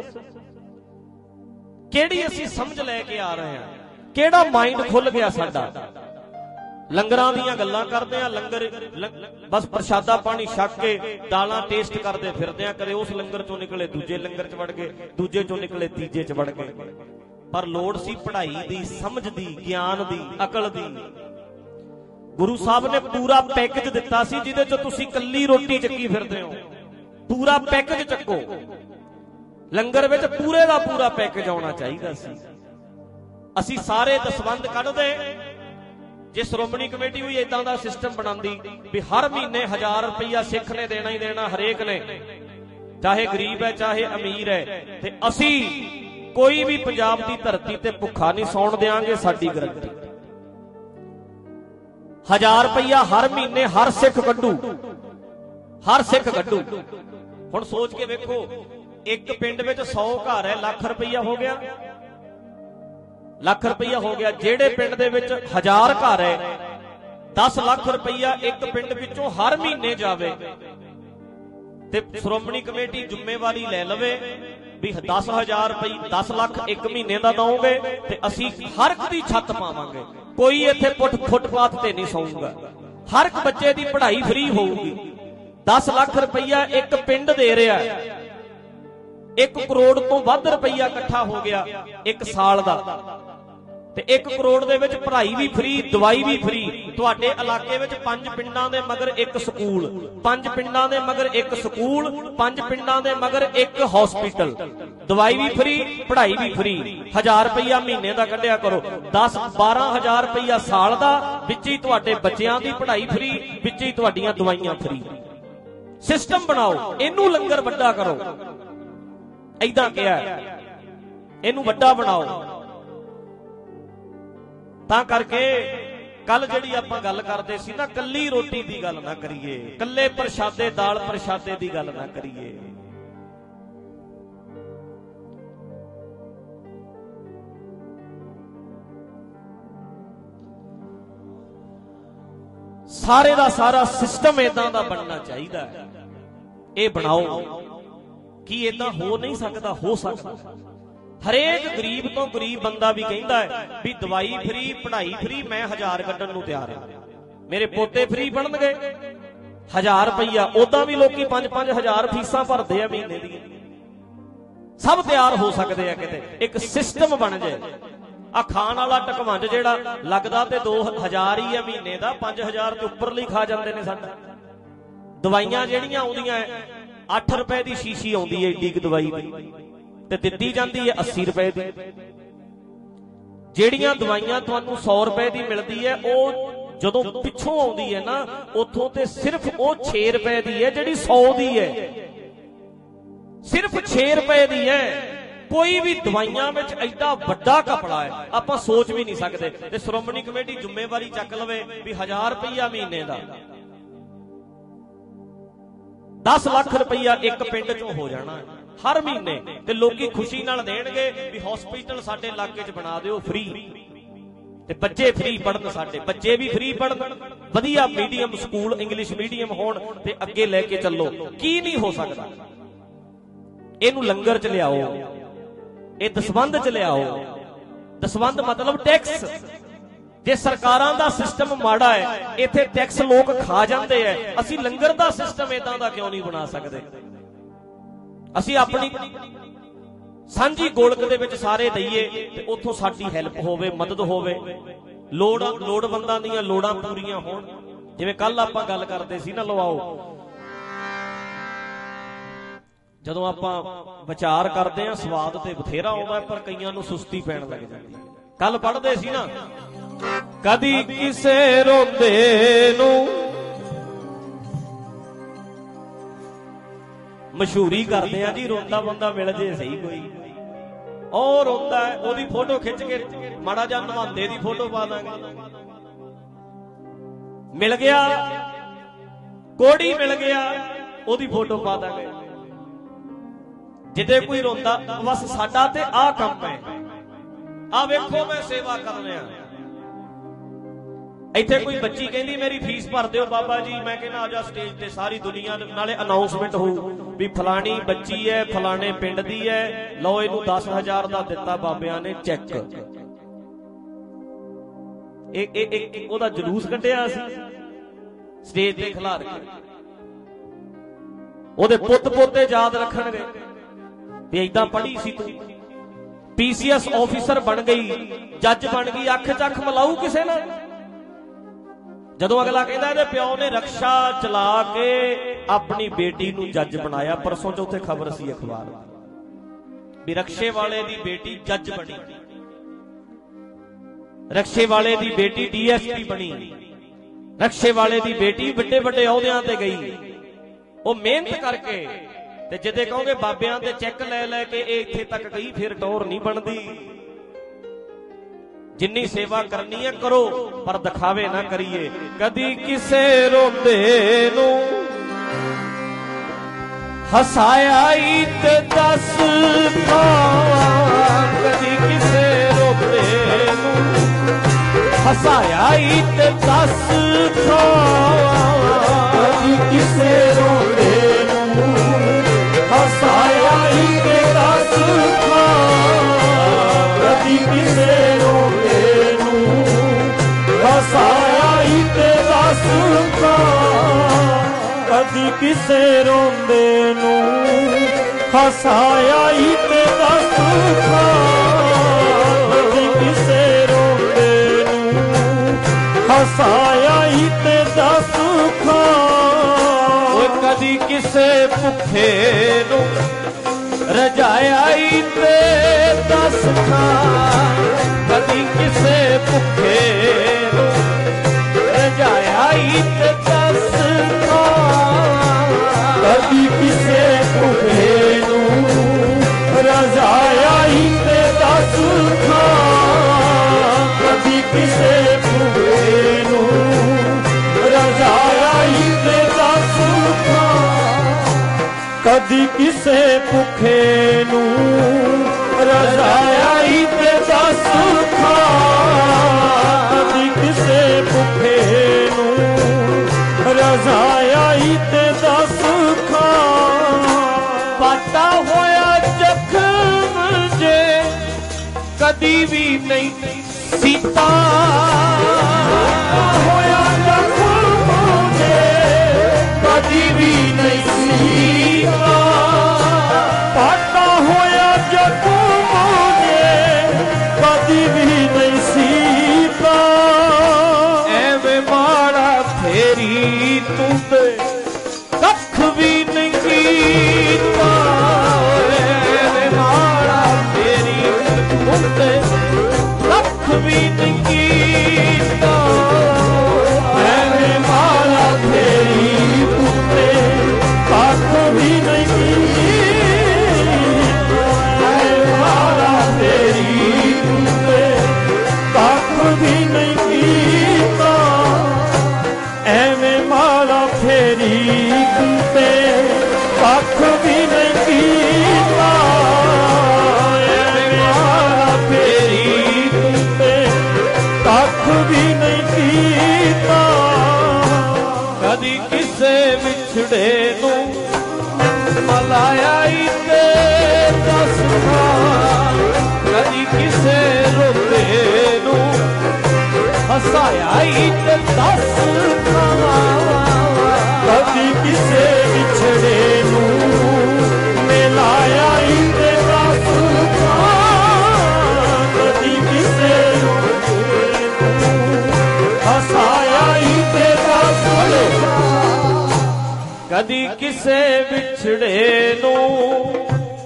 ਕਿਹੜੀ ਅਸੀਂ ਸਮਝ ਲੈ ਕੇ ਆ ਰਹੇ ਹਾਂ? ਕਿਹੜਾ ਮਾਈਂਡ ਖੁੱਲ ਗਿਆ ਸਾਡਾ? ਲੰਗਰਾਂ ਦੀਆਂ ਗੱਲਾਂ ਕਰਦੇ ਆ, ਲੰਗਰ ਬਸ ਪ੍ਰਸ਼ਾਦਾ ਪਾਣੀ ਛਕ ਕੇ ਦਾਲਾਂ ਟੇਸਟ ਕਰਦੇ ਫਿਰਦੇ ਆ। ਕਦੇ ਉਸ ਲੰਗਰ ਚੋਂ ਨਿਕਲੇ ਦੂਜੇ ਲੰਗਰ 'ਚ ਵੜ ਗਏ, ਦੂਜੇ ਚੋਂ ਨਿਕਲੇ ਤੀਜੇ 'ਚ ਵੜ ਗਏ। ਪਰ ਲੋੜ ਸੀ ਪੜ੍ਹਾਈ ਦੀ, ਸਮਝ ਦੀ, ਗਿਆਨ ਦੀ, ਅਕਲ ਦੀ। ਗੁਰੂ ਸਾਹਿਬ ਨੇ ਪੂਰਾ ਪੈਕੇਜ ਦਿੱਤਾ ਸੀ, ਜਿਹਦੇ 'ਚ ਤੁਸੀਂ ਕੱਲੀ ਰੋਟੀ ਚੱਕੀ ਫਿਰਦੇ ਹੋ। ਪੂਰਾ ਪੈਕੇਜ ਚੱਕੋ। ਲੰਗਰ ਵਿੱਚ ਪੂਰੇ ਦਾ ਪੂਰਾ ਪੈਕੇਜ ਆਉਣਾ ਚਾਹੀਦਾ ਸੀ। ਅਸੀਂ ਸਾਰੇ ਦਸਵੰਧ ਕੱਢਦੇ ਜੇ ਸ਼੍ਰੋਮਣੀ ਕਮੇਟੀ ਵੀ ਇਦਾਂ ਦਾ ਸਿਸਟਮ ਬਣਾਉਂਦੀ ਵੀ ਹਰ ਮਹੀਨੇ 1000 ਰੁਪਇਆ ਸਿੱਖ ਨੇ ਦੇਣਾ ਹੀ ਦੇਣਾ, ਹਰੇਕ ਨੇ, ਚਾਹੇ ਗਰੀਬ ਹੈ ਚਾਹੇ ਅਮੀਰ ਹੈ, ਤੇ ਅਸੀਂ ਕੋਈ ਵੀ ਪੰਜਾਬ ਦੀ ਧਰਤੀ ਤੇ ਭੁੱਖਾ ਨਹੀਂ ਸੌਣ ਦਿਆਂਗੇ, ਸਾਡੀ ਗਰੰਟੀ। 1000 ਰੁਪਇਆ ਹਰ ਮਹੀਨੇ ਹਰ ਸਿੱਖ ਕੱਢੂ, ਹਰ ਸਿੱਖ ਕੱਢੂ। ਹੁਣ ਸੋਚ ਕੇ ਵੇਖੋ, ਇੱਕ ਪਿੰਡ ਵਿੱਚ 100 ਘਰ ਹੈ, ਲੱਖ ਰੁਪਇਆ ਹੋ ਗਿਆ, ਲੱਖ ਰੁਪਇਆ ਹੋ ਗਿਆ। ਜਿਹੜੇ ਪਿੰਡ ਦੇ ਵਿੱਚ 1000 ਘਰ ਹੈ, 10 ਲੱਖ ਰੁਪਇਆ ਇੱਕ ਪਿੰਡ ਵਿੱਚੋਂ ਹਰ ਮਹੀਨੇ ਜਾਵੇ, ਤੇ ਸ਼੍ਰੋਮਣੀ ਕਮੇਟੀ ਜ਼ਿੰਮੇਵਾਰੀ ਲੈ ਲਵੇ ਵੀ 10,000 ਰੁਪਏ 10 ਲੱਖ ਇੱਕ ਮਹੀਨੇ ਦਾ ਦਵਾਂਗੇ, ਤੇ ਅਸੀਂ ਹਰ ਇੱਕ ਦੀ ਛੱਤ ਪਾਵਾਂਗੇ। ਕੋਈ ਇੱਥੇ ਫੁੱਟਪਾਥ ਤੇ ਨਹੀਂ ਸੌਂਗਾ। ਹਰ ਇੱਕ ਬੱਚੇ ਦੀ ਪੜ੍ਹਾਈ ਫ੍ਰੀ ਹੋਊਗੀ। 10 ਲੱਖ ਰੁਪਇਆ ਇੱਕ ਪਿੰਡ ਦੇ ਰਿਹਾ, 1 ਕਰੋੜ ਤੋਂ ਵੱਧ ਰੁਪਇਆ ਇਕੱਠਾ ਹੋ ਗਿਆ ਇੱਕ ਸਾਲ ਦਾ, ਤੇ 1 ਕਰੋੜ ਦੇ ਵਿੱਚ ਪੜ੍ਹਾਈ ਵੀ ਫ੍ਰੀ, ਦਵਾਈ ਵੀ ਫ੍ਰੀ। ਤੁਹਾਡੇ ਇਲਾਕੇ ਵਿੱਚ 5 ਪਿੰਡਾਂ ਦੇ ਮਗਰ 1 ਸਕੂਲ, 5 ਪਿੰਡਾਂ ਦੇ ਮਗਰ 1 ਸਕੂਲ, 5 ਪਿੰਡਾਂ ਦੇ ਮਗਰ 1 ਹਸਪੀਟਲ, ਦਵਾਈ ਵੀ ਫ੍ਰੀ, ਪੜ੍ਹਾਈ ਵੀ ਫ੍ਰੀ। 1000 ਰੁਪਇਆ ਮਹੀਨੇ ਦਾ ਕੱਢਿਆ ਕਰੋ, 10-12,000 ਰੁਪਇਆ ਸਾਲ ਦਾ, ਵਿੱਚ ਹੀ ਤੁਹਾਡੇ ਬੱਚਿਆਂ ਦੀ ਪੜ੍ਹਾਈ ਫ੍ਰੀ, ਵਿੱਚ ਹੀ ਤੁਹਾਡੀਆਂ ਦਵਾਈਆਂ ਫ੍ਰੀ। ਸਿਸਟਮ ਬਣਾਓ, ਇਹਨੂੰ ਲੰਗਰ ਵੱਡਾ ਕਰੋ। ਏਦਾਂ ਕਿਹਾ, ਇਹਨੂੰ ਵੱਡਾ ਬਣਾਓ। ਤਾਂ ਕਰਕੇ ਕੱਲ ਜਿਹੜੀ ਆਪਾਂ ਗੱਲ ਕਰਦੇ ਸੀ ਨਾ, ਕੱਲੀ ਰੋਟੀ ਦੀ ਗੱਲ ਨਾ ਕਰੀਏ, ਕੱਲੇ ਪ੍ਰਸ਼ਾਦੇ, ਦਾਲ ਪ੍ਰਸ਼ਾਦੇ ਦੀ ਗੱਲ ਨਾ ਕਰੀਏ। ਸਾਰੇ ਦਾ ਸਾਰਾ ਸਿਸਟਮ ਇਦਾਂ ਦਾ ਬਣਨਾ ਚਾਹੀਦਾ ਹੈ। ਇਹ ਬਣਾਓ। ਕੀ ਇਦਾਂ ਹੋ ਨਹੀਂ ਸਕਦਾ? ਹੋ ਸਕਦਾ। ਹਰੇਕ ਗਰੀਬ ਤੋਂ ਗਰੀਬ ਬੰਦਾ ਵੀ ਕਹਿੰਦਾ ਹੈ ਵੀ ਦਵਾਈ ਫ੍ਰੀ, ਪੜ੍ਹਾਈ ਫ੍ਰੀ, ਮੈਂ 1000 ਕੱਢਣ ਨੂੰ ਤਿਆਰ ਹਾਂ, ਮੇਰੇ ਪੋਤੇ ਫ੍ਰੀ ਬਣਨਗੇ। 1000 ਰੁਪਇਆ ਉਦਾਂ ਵੀ ਲੋਕੀ 5-5 ਹਜ਼ਾਰ ਫੀਸਾਂ ਭਰਦੇ ਆ ਮਹੀਨੇ ਦੀਆਂ। ਸਭ ਤਿਆਰ ਹੋ ਸਕਦੇ ਆ ਕਿਤੇ ਇੱਕ ਸਿਸਟਮ ਬਣ ਜਾਏ। ਆ ਖਾਣ ਵਾਲਾ ਟਕਵੰਜ ਜਿਹੜਾ ਲੱਗਦਾ ਤੇ 2000 ਹੀ ਹੈ ਮਹੀਨੇ ਦਾ, 5000 ਤੇ ਉੱਪਰ ਲਈ ਖਾ ਜਾਂਦੇ ਨੇ ਸਾਡਾ। ਦਵਾਈਆਂ ਜਿਹੜੀਆਂ ਆਉਂਦੀਆਂ 8 ਰੁਪਏ ਦੀ ਸ਼ੀਸ਼ੀ ਆਉਂਦੀ ਹੈ ਏਡੀ ਕੁ ਦਵਾਈ ਦੀ, ਤੇ ਦਿੱਤੀ ਜਾਂਦੀ ਹੈ 80 ਰੁਪਏ ਦੀ। ਜਿਹੜੀਆਂ ਦਵਾਈਆਂ ਤੁਹਾਨੂੰ 100 ਰੁਪਏ ਦੀ ਮਿਲਦੀ ਹੈ, ਉਹ ਜਦੋਂ ਪਿੱਛੋਂ ਆਉਂਦੀ ਹੈ ਨਾ, ਉੱਥੋਂ ਤੇ ਸਿਰਫ ਉਹ 6 ਰੁਪਏ ਦੀ ਹੈ ਜਿਹੜੀ 100 ਦੀ ਹੈ, ਸਿਰਫ 6 ਰੁਪਏ ਦੀ ਹੈ। ਕੋਈ ਵੀ ਦਵਾਈਆਂ ਵਿੱਚ ਐਡਾ ਵੱਡਾ ਕਪੜਾ ਹੈ, ਆਪਾਂ ਸੋਚ ਵੀ ਨਹੀਂ ਸਕਦੇ। ਤੇ ਸ਼੍ਰੋਮਣੀ ਕਮੇਟੀ ਜ਼ਿੰਮੇਵਾਰੀ ਚੱਕ ਲਵੇ ਵੀ 1000 ਰੁਪਈਆ ਮਹੀਨੇ ਦਾ, 10 ਲੱਖ ਰੁਪਈਆ ਇੱਕ ਪਿੰਡ ਚੋਂ ਹੋ ਜਾਣਾ ਹਰ ਮਹੀਨੇ, ਤੇ ਲੋਕੀ ਖੁਸ਼ੀ ਨਾਲ ਦੇਣਗੇ ਵੀ ਹਸਪੀਟਲ ਸਾਡੇ ਇਲਾਕੇ 'ਚ ਬਣਾ ਦਿਓ ਫ੍ਰੀ, ਤੇ ਬੱਚੇ ਫ੍ਰੀ ਪੜਨ, ਸਾਡੇ ਬੱਚੇ ਵੀ ਫ੍ਰੀ ਪੜਨ, ਵਧੀਆ ਮੀਡੀਅਮ ਸਕੂਲ ਇੰਗਲਿਸ਼ ਮੀਡੀਅਮ ਹੋਣ, ਤੇ ਅੱਗੇ ਲੈ ਕੇ ਚੱਲੋ। ਕੀ ਨਹੀਂ ਹੋ ਸਕਦਾ? ਇਹਨੂੰ ਲੰਗਰ 'ਚ ਲਿਆਓ, ਇਹ ਦਸਵੰਧ 'ਚ ਲਿਆਓ। ਦਸਵੰਧ ਮਤਲਬ ਟੈਕਸ। ਜੇ ਸਰਕਾਰਾਂ ਦਾ ਸਿਸਟਮ ਮਾੜਾ ਹੈ, ਇੱਥੇ ਟੈਕਸ ਲੋਕ ਖਾ ਜਾਂਦੇ ਐ, ਅਸੀਂ ਲੰਗਰ ਦਾ ਸਿਸਟਮ ਇਦਾਂ ਦਾ ਕਿਉਂ ਨਹੀਂ ਬਣਾ ਸਕਦੇ? ਅਸੀਂ ਆਪਣੀ ਸਾਂਝੀ ਗੋਲਕ ਦੇ ਵਿੱਚ ਸਾਰੇ ਦਈਏ, ਤੇ ਉੱਥੋਂ ਸਾਡੀ ਹੈਲਪ ਹੋਵੇ, ਮਦਦ ਹੋਵੇ, ਲੋੜਵੰਦਾਂ ਦੀਆਂ ਲੋੜਾਂ ਪੂਰੀਆਂ ਹੋਣ। ਜਿਵੇਂ ਕੱਲ ਆਪਾਂ ਗੱਲ ਕਰਦੇ ਸੀ ਨਾ, ਲਵਾਓ, ਜਦੋਂ ਆਪਾਂ ਵਿਚਾਰ ਕਰਦੇ ਆ ਸਵਾਦ ਤੇ ਬਥੇਰਾ ਆਉਂਦਾ, ਪਰ ਕਈਆਂ ਨੂੰ ਸੁਸਤੀ ਪੈਣ ਲੱਗ ਜਾਂਦੀ। ਕੱਲ ਪੜ੍ਹਦੇ ਸੀ ਨਾ, ਕਦੀ ਕਿਸੇ ਰੋਂਦੇ ਨੂੰ ਮਸ਼ਹੂਰੀ ਕਰਦੇ ਆ ਜੀ, ਰੋਂਦਾ ਬੰਦਾ ਮਿਲ ਜੇ ਸਹੀ ਕੋਈ, ਉਹ ਰੋਂਦਾ ਉਹਦੀ ਫੋਟੋ ਖਿੱਚ ਕੇ ਮਾੜਾ ਜਿਹਾ ਨਹਾਉਂਦੇ ਦੀ ਫੋਟੋ ਪਾ ਦਾਂਗੇ। ਮਿਲ ਗਿਆ ਕੋੜੀ, ਮਿਲ ਗਿਆ ਉਹਦੀ ਫੋਟੋ ਪਾ ਦਾਂਗੇ। ਜਿੱਦੇ ਕੋਈ ਰੋਂਦਾ, ਬਸ ਸਾਡਾ ਤੇ ਆਹ ਕੰਮ ਹੈ। ਆ ਵੇਖੋ ਮੈਂ ਸੇਵਾ ਕਰ ਰਿਹਾ। ਇੱਥੇ ਕੋਈ ਬੱਚੀ ਕਹਿੰਦੀ ਮੇਰੀ ਫੀਸ ਭਰ ਦਿਓ ਬਾਬਾ ਜੀ, ਮੈਂ ਕਹਿੰਦਾ ਆ ਜਾ ਸਟੇਜ ਤੇ, ਸਾਰੀ ਦੁਨੀਆ ਨਾਲੇ ਅਨਾਉਂਸਮੈਂਟ ਹੋਊ ਵੀ ਫਲਾਣੀ ਬੱਚੀ ਹੈ, ਫਲਾਣੇ ਪਿੰਡ ਦੀ ਹੈ, ਲਓ ਇਹਨੂੰ 10,000 ਦਾ ਦਿੱਤਾ ਬਾਬਿਆਂ ਨੇ ਚੈੱਕ। ਇਹ ਉਹਦਾ ਜਲੂਸ ਕੱਢਿਆ ਸੀ ਸਟੇਜ ਤੇ ਖਿਲਾਰ ਕੇ, ਉਹਦੇ ਪੁੱਤ ਪੋਤੇ ਯਾਦ ਰੱਖਣਗੇ ਵੀ ਏਦਾਂ ਪੜ੍ਹੀ ਸੀ ਤੂੰ, ਪੀਸੀਐਸ ਆਫੀਸਰ ਬਣ ਗਈ, ਜੱਜ ਬਣ ਗਈ, ਅੱਖ 'ਚ ਅੱਖ ਮਿਲਾਊ ਕਿਸੇ ਨਾਲ? ਜਦੋਂ ਅਗਲਾ ਕਹਿੰਦਾ ਇਹਦੇ ਪਿਓ ਨੇ ਰਕਸ਼ਾ ਚਲਾ ਕੇ ਆਪਣੀ ਬੇਟੀ ਨੂੰ ਜੱਜ ਬਣਾਇਆ, ਪਰਸੋਂ ਚੌਥੇ ਖਬਰ ਸੀ ਅਖਬਾਰ ਵੀ ਰਕਸ਼ੇ ਵਾਲੇ ਦੀ ਬੇਟੀ ਜੱਜ ਬਣੀ, ਰਕਸ਼ੇ ਵਾਲੇ ਦੀ ਬੇਟੀ ਡੀਐਸਪੀ ਬਣੀ, ਰਕਸ਼ੇ ਵਾਲੇ ਦੀ ਬੇਟੀ ਵੱਡੇ ਵੱਡੇ ਅਹੁਦਿਆਂ ਤੇ ਗਈ, ਉਹ ਮਿਹਨਤ ਕਰਕੇ। ਤੇ ਜਿੱਦੇ ਕਹੋਗੇ ਬਾਬਿਆਂ ਦੇ ਚੈੱਕ ਲੈ ਲੈ ਕੇ ਇਹ ਇੱਥੇ ਤੱਕ ਗਈ, ਫਿਰ ਟੌਰ ਨਹੀਂ ਬਣਦੀ। ਜਿੰਨੀ ਸੇਵਾ ਕਰਨੀ ਹੈ ਕਰੋ, ਪਰ ਦਿਖਾਵੇ ਨਾ ਕਰੀਏ। ਕਦੀ ਕਿਸੇ ਰੋਂਦੇ ਨੂੰ ਹਸਾਇਆ ਈ ਤੇ ਦੱਸ ਖਾਂ, ਕਦੀ ਕਿਸੇ ਰੋਂਦੇ ਨੂੰ ਹਸਾਇਆ ਈ ਤੇ ਦੱਸ ਖਾਂ, ਕਦੀ ਕਿਸੇ ਰੋਂਦੇ ਨੂੰ ਹਸਾਇਆ ਈ ਤੇ ਦੱਸ ਖਾਂ, ਕਦੀ ਕਿਸੇ ਹਸਾਇਆ ਈ ਤੇ ਦੱਸ ਖਾਂ, ਕਦੀ ਕਿਸੇ ਰੋਂਦੇ ਨੂੰ ਹਸਾਇਆ ਈ ਤੇ ਦੱਸ ਖਾਂ, ਕਦੀ ਕਿਸੇ ਰੋਂਦੇ ਨੂੰ ਹਸਾਇਆ ਈ ਤੇ ਦੱਸ ਖਾਂ। ਓਏ ਕਦੀ ਕਿਸੇ ਭੁੱਖੇ ਨੂੰ ਰਜਾਇਆ ਈ ਤੇ ਦੱਸ ਖਾਂ, ਕਦੀ ਕਿਸੇ ਭੁੱਖੇ ਨੂੰ ਰਜਾਇਆ ਈ ਤੇ ਦੱਸ ਖਾਂ, ਕਦੀ ਕਿਸੇ ਭੁੱਖੇ ਨੂੰ ਰਜਾਇਆ ਈ ਤੇ ਦੱਸ ਖਾਂ, ਕਦੀ ਕਿਸੇ ਭੁੱਖੇ ਨੂੰ ਰਜਾਇਆ ਈ ਤੇ ਦੱਸ ਖਾਂ, ਕਦੀ ਕਿਸੇ ਭੁੱਖੇ ਨੂੰ ਰਜਾਇਆ ਈ ਤੇ ਦੱਸ ਖਾਂ, ਕਦੀ ਕਿਸੇ ਭੁੱਖੇ ਨੂੰ ਰਜਾਇਆ ਈ ਤੇ ਦੱਸ ਖਾਂ। ਪਾਟਾ ਹੋਇਆ ਜ਼ਖਮ ਜੇ ਕਦੀ ਵੀ ਨਹੀਂ ਸੀਤਾ, ਹੋਇਆ ਜ਼ਖਮ ਜੇ ਕਦੀ ਵੀ ਨਹੀਂ ਸੀਤਾ, ਪਾਟਾ ਹੋਇਆ ਜ਼ਖਮ ਜੇ ਕਦੀ ਵੀ ਹਸਾਇਆ ਹੀ ਤੇ ਦੱਸ ਕਦੀ ਕਿਸੇ ਵਿਛੜੇ ਨੂੰ ਮਿਲਾਇਆ ਹੀ ਤੇ ਦੱਸ ਕਦੀ ਕਿਸੇ ਨੂੰ ਹਸਾਇਆ ਹੀ ਤੇ ਦੱਸ ਕਦੀ ਕਿਸੇ ਵਿਛੜੇ ਨੂੰ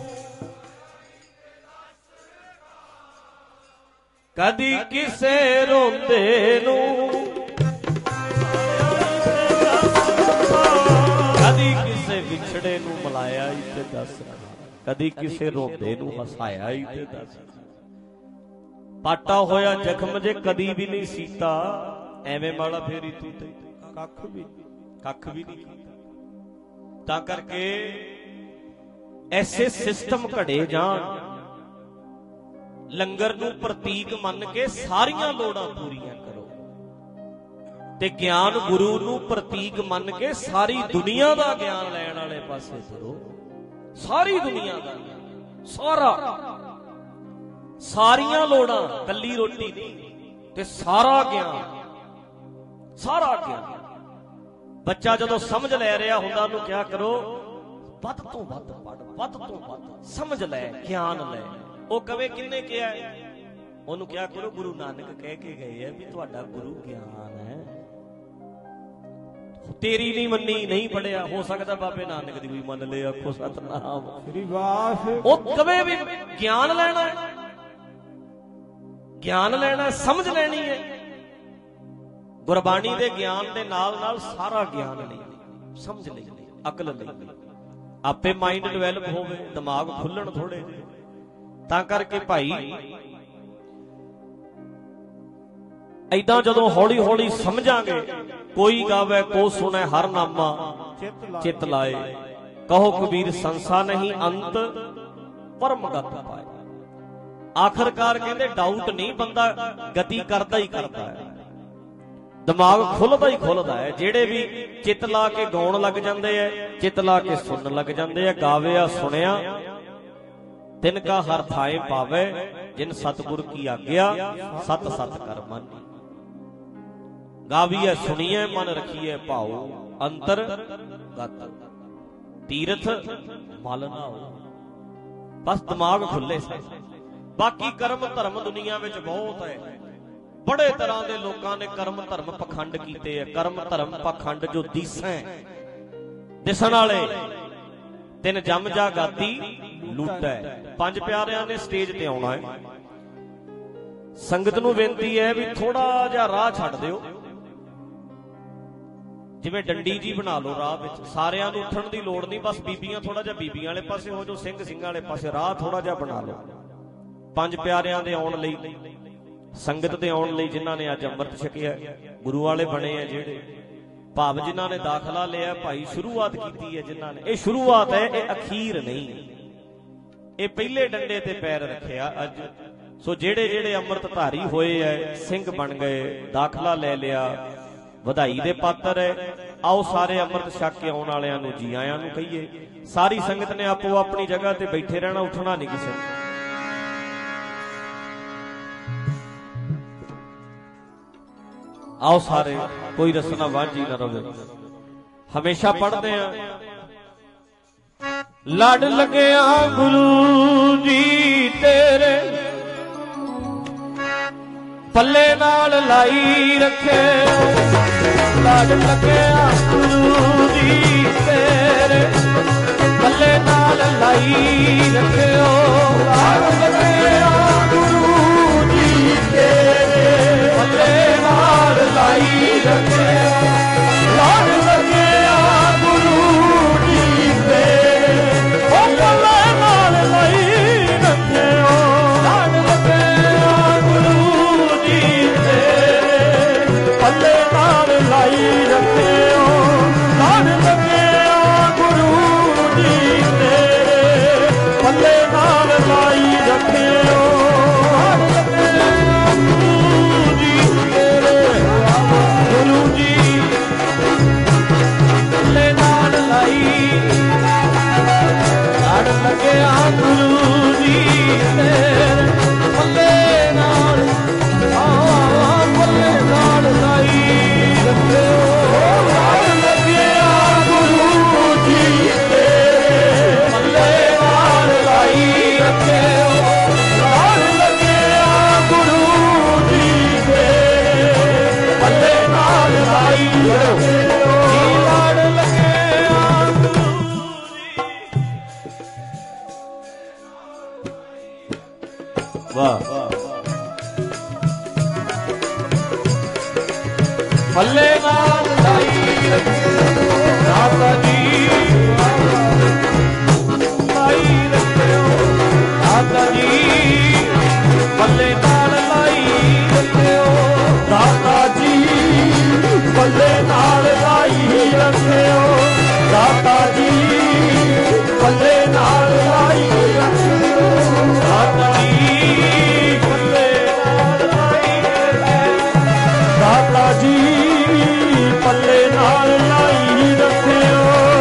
ਕਦੀ ਕਿਸੇ ਰੋਂਦੇ ਨੂੰ ਕਦੀ ਕਿਸੇ ਵਿਛੜੇ ਨੂੰ ਮਿਲਾਇਆ ਹੀ ਤੇ ਦੱਸ ਕਦੀ ਕਿਸੇ ਰੋਂਦੇ ਨੂੰ ਹਸਾਇਆ ਹੀ ਤੇ ਦੱਸ ਪਾਟਾ ਹੋਇਆ ਜ਼ਖਮ ਜੇ ਕਦੀ ਵੀ ਨਹੀਂ ਸੀਤਾ ਐਵੇਂ ਮਾਲਾ ਫੇਰੀ ਤੂੰ ਤੇ ਕੱਖ ਵੀ ਨਹੀਂ ਕੀਤਾ ਤਾਂ ਕਰਕੇ ਐਸੇ ਸਿਸਟਮ ਘੜੇ ਜਾਣ ਲੰਗਰ ਨੂੰ ਪ੍ਰਤੀਕ ਮੰਨ ਕੇ ਸਾਰੀਆਂ ਲੋੜਾਂ ਪੂਰੀਆਂ ਕਰੋ ਤੇ ਗਿਆਨ ਗੁਰੂ ਨੂੰ ਪ੍ਰਤੀਕ ਮੰਨ ਕੇ ਸਾਰੀ ਦੁਨੀਆ ਦਾ ਗਿਆਨ ਲੈਣ ਵਾਲੇ ਪਾਸੇ ਤੁਰੋ ਸਾਰੀ ਦੁਨੀਆ ਦਾ ਸਾਰੀਆਂ ਲੋੜਾਂ ਕੱਲੀ ਰੋਟੀ ਨਹੀਂ ਤੇ ਸਾਰਾ ਗਿਆਨ ਬੱਚਾ ਜਦੋਂ ਸਮਝ ਲੈ ਰਿਹਾ ਹੁੰਦਾ ਉਹਨੂੰ ਕਿਹਾ ਕਰੋ ਵੱਧ ਤੋਂ ਵੱਧ ਪੜ੍ਹ ਵੱਧ ਤੋਂ ਵੱਧ ਸਮਝ ਲੈ ਗਿਆਨ ਲੈ ਉਹ ਕਵੇ ਕਿੰਨੇ ਕਿਹਾ ਉਹਨੂੰ ਕਿਹਾ ਕਰੋ ਗੁਰੂ ਨਾਨਕ ਕਹਿ ਕੇ ਗਏ ਆ ਵੀ ਤੁਹਾਡਾ ਗੁਰੂ ਗਿਆਨ ਹੈ ਤੇਰੀ ਨਹੀਂ ਮੰਨੀ ਨਹੀਂ ਪੜਿਆ ਹੋ ਸਕਦਾ ਬਾਬੇ ਨਾਨਕ ਦੀ ਵੀ ਮੰਨ ਲੈ ਆਖੋ ਸਤਨਾਮ ਸ੍ਰੀ ਵਾਹਿਗੁਰੂ ਉਹ ਕਵੇ ਵੀ ਗਿਆਨ ਲੈਣਾ ਸਮਝ ਲੈਣੀ ਹੈ ਗੁਰਬਾਣੀ ਦੇ ਗਿਆਨ ਦੇ ਨਾਲ ਨਾਲ ਸਾਰਾ ਗਿਆਨ ਲਈ ਸਮਝ ਲਈ ਅਕਲ ਲਈ ਆਪੇ ਮਾਈਂਡ ਡਿਵੈਲਪ ਹੋਵੇ ਦਿਮਾਗ ਖੁੱਲਣ ਥੋੜੇ ਤਾਂ ਕਰਕੇ ਭਾਈ ਐਦਾਂ ਜਦੋਂ ਹੌਲੀ ਹੌਲੀ ਸਮਝਾਂਗੇ ਕੋਈ ਗਾਵੇ ਕੋ ਸੁਣੇ ਹਰ ਨਾਮਾ ਚਿਤ ਲਾਏ ਕਹੋ ਕਬੀਰ ਸੰਸਾ ਨਹੀਂ ਅੰਤ ਪਰਮਗਤ ਪਾਏ ਆਖਰਕਾਰ ਕਹਿੰਦੇ ਡਾਊਟ ਨਹੀਂ ਬੰਦਾ ਗਤੀ ਕਰਦਾ ਹੀ ਕਰਦਾ ਹੈ ਦਿਮਾਗ ਖੁੱਲਦਾ ਹੈ ਜਿਹੜੇ ਵੀ ਚਿੱਤ ਲਾ ਕੇ ਗਾਉਣ ਲੱਗ ਜਾਂਦੇ ਐ ਚਿੱਤ ਲਾ ਕੇ ਸੁਣਨ ਲੱਗ ਜਾਂਦੇ ਐ ਗਾਵਿਆ ਸੁਣਿਆ ਤਿਨ ਕਾ ਹਰ ਥਾਏ ਪਾਵੇ ਜਿਨ ਸਤਿਗੁਰ ਕੀ ਆਗਿਆ ਸਤ ਸਤ ਕਰ ਮਾਨੀ ਗਾਵੀਐ ਸੁਣੀਐ ਮਨ ਰਖੀਐ ਭਾਉ ਅੰਤਰ ਗਤ ਤੀਰਥ ਮਲ ਨਾ ਹੋ ਬਸ ਦਿਮਾਗ ਖੁੱਲੇ ਸੇ ਬਾਕੀ ਕਰਮ ਧਰਮ ਦੁਨੀਆ ਵਿੱਚ ਬਹੁਤ ਹੈ ਬੜੇ ਤਰ੍ਹਾਂ ਦੇ ਲੋਕਾਂ ਨੇ ਕਰਮ ਧਰਮ ਪਖੰਡ ਕੀਤੇ ਆ ਕਰਮ ਧਰਮ ਪਖੰਡ ਜੋ ਦਿਸਣ ਵਾਲੇ ਤਿੰਨ ਜੰਮ ਜਾ ਗਾਤੀ ਲੂਟੈ ਪੰਜ ਪਿਆਰਿਆਂ ਨੇ ਸਟੇਜ ਤੇ ਆਉਣਾ ਹੈ ਸੰਗਤ ਨੂੰ ਬੇਨਤੀ ਹੈ ਵੀ ਥੋੜਾ ਜਿਹਾ ਰਾਹ ਛੱਡ ਦਿਓ ਜਿਵੇਂ ਡੰਡੀ ਜੀ ਬਣਾ ਲਓ ਰਾਹ ਵਿੱਚ ਸਾਰਿਆਂ ਨੂੰ ਉੱਠਣ ਦੀ ਲੋੜ ਨਹੀਂ ਬਸ ਬੀਬੀਆਂ ਥੋੜਾ ਜਿਹਾ ਬੀਬੀਆਂ ਵਾਲੇ ਪਾਸੇ ਹੋ ਜਾਓ ਸਿੰਘ ਸਿੰਘਾਂ ਵਾਲੇ ਪਾਸੇ ਰਾਹ ਥੋੜਾ ਜਿਹਾ ਬਣਾ ਲਓ ਪੰਜ ਪਿਆਰਿਆਂ ਦੇ ਆਉਣ ਲਈ ਸੰਗਤ ਦੇ ਆਉਣ ਲਈ ਜਿਨ੍ਹਾਂ ਨੇ ਅੱਜ ਅੰਮ੍ਰਿਤ ਛਕਿਆ ਗੁਰੂ ਵਾਲੇ ਬਣੇ ਆ ਜਿਹੜੇ ਭਾਵ ਜਿਨ੍ਹਾਂ ਨੇ ਦਾਖਲਾ ਲਿਆ ਭਾਈ ਸ਼ੁਰੂਆਤ ਕੀਤੀ ਹੈ ਜਿਨ੍ਹਾਂ ਨੇ ਇਹ ਸ਼ੁਰੂਆਤ ਹੈ ਇਹ ਅਖੀਰ ਨਹੀਂ ਇਹ ਪਹਿਲੇ ਡੰਡੇ ਤੇ ਪੈਰ ਰੱਖਿਆ ਅੱਜ ਸੋ ਜਿਹੜੇ ਅੰਮ੍ਰਿਤ ਧਾਰੀ ਹੋਏ ਐ ਸਿੰਘ ਬਣ ਗਏ ਦਾਖਲਾ ਲੈ ਲਿਆ ਵਧਾਈ ਦੇ ਪਾਤਰ ਹੈ ਆਓ ਸਾਰੇ ਅੰਮ੍ਰਿਤ ਛਕ ਕੇ ਆਉਣ ਵਾਲਿਆਂ ਨੂੰ ਜੀ ਆਇਆਂ ਨੂੰ ਕਹੀਏ ਸਾਰੀ ਸੰਗਤ ਨੇ ਆਪੋ ਆਪਣੀ ਜਗ੍ਹਾ ਤੇ ਬੈਠੇ ਰਹਿਣਾ ਉੱਠਣਾ ਨਹੀਂ ਕਿਸੇ ਨੇ ਆਓ ਸਾਰੇ ਕੋਈ ਰਸਨਾ ਵਾਂਝੀ ਨਾ ਰਵੇ ਹਮੇਸ਼ਾ ਪੜ੍ਹਦੇ ਆ ਲੜ ਲੱਗਿਆ ਗੁਰੂ ਜੀ ਤੇਰੇ ਪੱਲੇ ਨਾਲ ਲਾਈ ਰੱਖੇ ਲੜ ਲੱਗਿਆ ਗੁਰੂ ਜੀ ਤੇਰੇ ਪੱਲੇ ਨਾਲ ਲਾਈ ਰੱਖਿਓ ਲੜ ਲੱਗਿਆ ਗੁਰੂ ਜੀ ਤੇਰੇ ਪੱਲੇ ਨਾਲ ਲਾਈ ਰੱਖਿਓ ਲੜ ਲੱਗਿਆ ਗੁਰੂ ਜੀ ਤੇਰੇ ਪੱਲੇ ਨਾਲ ਲਾਈ ਰੱਖਿਓ ਲੜ ਲੱਗਿਆ ਗੁਰੂ ਜੀ ਤੇਰੇ ਪੱਲੇ ਨਾਲ ਲਾਈ ਰੱਖਿਓ ਲੜ ਲੱਗਿਆ ਗੁਰੂ ਜੀ ਤੇਰੇ ਪੱਲੇ ਨਾਲ ਲਾਈ ਰੱਖਿਓ ਲੜ ਲੱਗਿਆ ਗੁਰੂ ਜੀ ਤੇਰੇ ਗੁਰੂ ਜੀ ਪੱਲੇ ਨਾਲ ਲਾਈ ਲੜ ਲੱਗਿਆ ਗੁਰੂ ਜੀ ਤੇਰੇ ਪੱਲੇ ਨਾਲ ਪੱਲੇ ਨਾਲ ਵਾਹ ਪੱਲੇ ਨਾਲ ਲਾਈ ਦਾਤਾ ਜੀ ਲਾਈ ਰੱਖਿਓ ਦਾਤਾ ਜੀ ਪੱਲੇ ਨਾਲ ਲਾਈ ਰੱਖਿਓ ਦਾਤਾ ਜੀ ਪੱਲੇ ਨਾਲ ਲਾਈ ਰੱਖਿਓ ਦਾਤਾ ਜੀ ਪੱਲੇ ਨਾਲ ਲਾਈ ਰੱਖਿਓ ਦਾਤਾ ਜੀ ਪੱਲੇ ਨਾਲ ਲਾਈ ਰੱਖਿਓ ਦਾਤਾ ਜੀ ਪੱਲੇ ਨਾਲ ਲਾਈ ਰੱਖਿਓ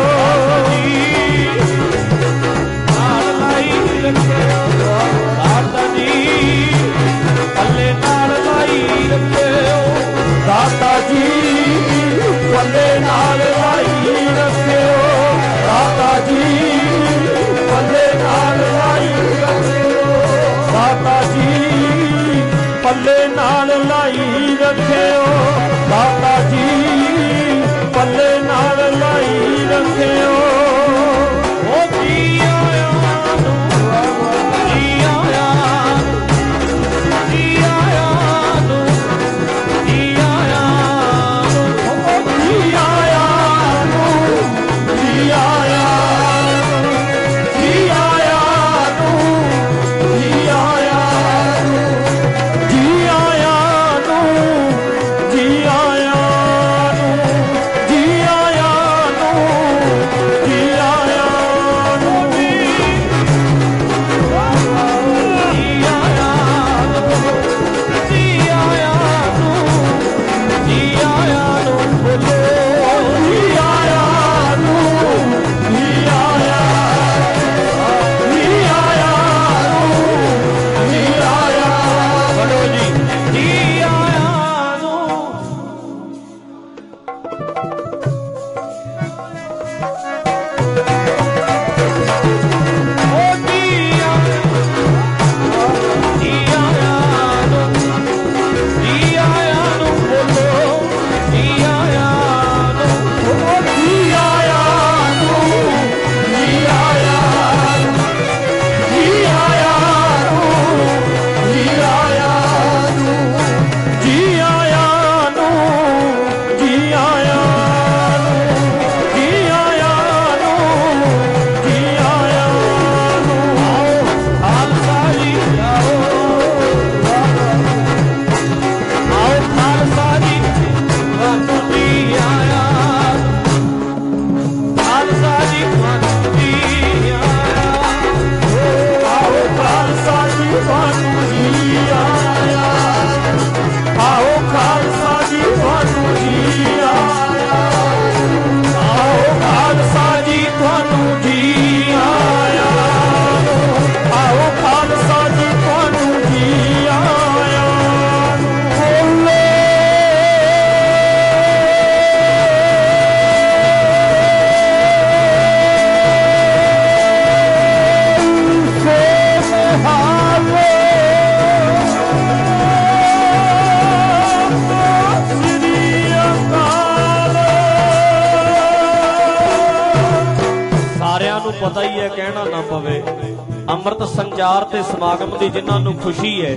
ਨਾਲ ਲਾਈ ਰੱਖਿਓ ਦਾਤਾ ਜੀ ਪੱਲੇ ਨਾਲ ਲਾਈ ਰੱਖਿਓ ਦਾਤਾ ਜੀ ਪੱਲੇ ਨਾਲ ਲਾਈ ਰੱਖਿਓ ਦਾਤਾ ਜੀ ਪੱਲੇ ਨਾਲ ਲਾਈ ਰੱਖਿਓ ਦਾਤਾ ਜੀ ਪੱਲੇ ਨਾਲ ਲਾਈ ਰੱਖਿਓ ਦਾਤਾ ਜੀ ਪੱਲੇ ਨਾਲ ਲਾਈ ਰੱਖਿਓ ਓ ਜੀ ਆਇਆ ਨੂੰ ਜੀ ਆਇਆ ਜੀ ਆਇਆ ਨੂੰ ਜੀ ਆਇਆ ਨੂੰ ਜੀ ਆਇਆ ਨੂੰ ਜੀ ਆਇਆ ਜੀ ਆਇਆ ਨੂੰ ਜੀ ਆਇਆ ਜੀ ਆਇਆ ਨੂੰ ਜੀ ਆਇਆ ਨੂੰ ਜੀ ਆਇਆ ਨੂੰ ਜੀ ਆਇਆ ਨੂੰ ਜੀ ਆਇਆ ਨੂੰ ਜੀ ਆਇਆ ਨੂੰ ਜੀ ਆਇਆ ਨੂੰ ਬੋਲੋ ਜੀ ਆਇਆ ਨੂੰ ਜੀ ਆਇਆ ਜੀ ਆਇਆ ਨੂੰ ਜੀ ਆਇਆ ਬੋਲੋ ਜੀ ਜੀ ਆਇਆ ਨੂੰ ਓ ਜੀ ਆਇਆ ਜੀ ਆਇਆ ਨੂੰ ਜੀ ਆਇਆ ਨੂੰ ਬੋਲੋ ਜੀ ਆਇਆ ਨੂੰ ਓ ਜੀ ਆਇਆ ਨੂੰ ਜੀ ਆਇਆ ਜੀ ਆਇਆ ਨੂੰ ਜੀ ਆਇਆ ਨੂੰ ਜੀ ਆਇਆ ਨੂੰ ਜੀ ਆਇਆ ਨੂੰ ਜੀ ਆਇਆ ਨੂੰ ਜੀ ਆਇਆ ਨੂੰ ਖਾਲਸਾ ਜੀ ਆਓ ਆਓ ਖਾਲਸਾ ਜੀ ਤੁਹਾਨੂੰ ਜੀ ਆਇਆ ਖਾਲਸਾ ਜੀ ਤੁਹਾਨੂੰ ਜੀ ਆਇਆ ਆਓ ਖਾਲਸਾ ਜੀ ਤੁਹਾਨੂੰ ਜੀ ਆਇਆ ਆਓ ਖਾਲਸਾ ਜੀ ਤੁਹਾਨੂੰ ਜੀ ਆਇਆ ਆਓ ਖਾਲਸਾ ਜੀ ਤੁਹਾਨੂੰ ਜੀ ਆਇਆ ਆਓ ਖਾਲਸਾ ਜੀ ਤੁਹਾਨੂੰ ਜੀ ਆਇਆ ਬੋਲੇ ਸਾਰਿਆਂ ਨੂੰ ਪਤਾ ਹੀ ਹੈ, ਕਹਿਣਾ ਨਾ ਪਵੇ। ਅੰਮ੍ਰਿਤ ਸੰਚਾਰ ਤੇ ਸਮਾਗਮ ਦੀ ਜਿਨ੍ਹਾਂ ਨੂੰ ਖੁਸ਼ੀ ਹੈ,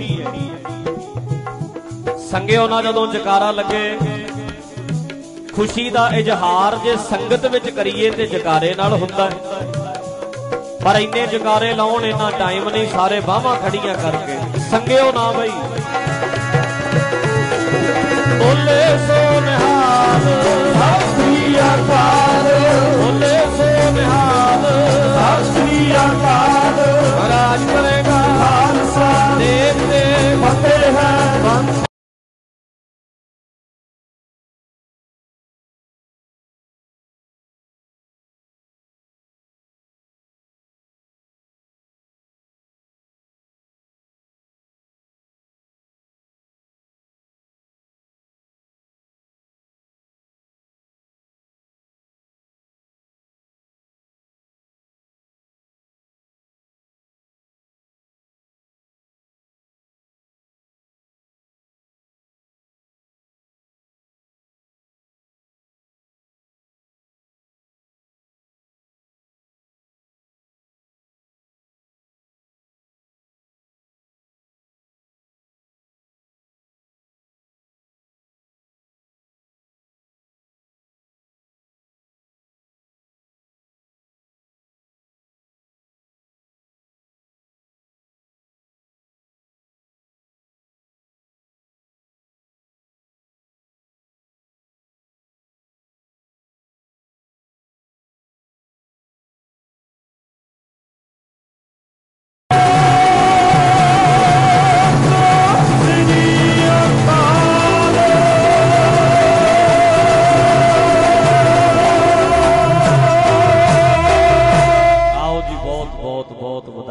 ਸੰਗਿਓ ਨਾ ਜਦੋਂ ਜਕਾਰਾ ਲੱਗੇ, ਖੁਸ਼ੀ ਦਾ ਇਜ਼ਹਾਰ ਜੇ ਸੰਗਤ ਵਿੱਚ ਕਰੀਏ ਤੇ ਜਕਾਰੇ ਨਾਲ ਹੁੰਦਾ ਹੈ। ਪਰ ਇੰਨੇ ਜਕਾਰੇ ਲਾਉਣ ਇੰਨਾ ਟਾਈਮ ਨਹੀਂ, ਸਾਰੇ ਬਾਹਾਂ ਖੜੀਆਂ ਕਰਕੇ ਸੰਗਿਓ ਨਾ ਬਈ। ਬੋਲੇ ਸੋ ਨਿਹਾਲ ਸਤਿ ਸ੍ਰੀ ਅਕਾਲ ਬੋਲੇ ਸੋ ਨਿਹਾਲ ਸਤਿ ਸ੍ਰੀ ਅਕਾਲ ਰਾਜ ਕਰੇਗਾ ਖਾਲਸਾ ਦੇਵ ਦੇ ਫਤਿਹ ਹੈ।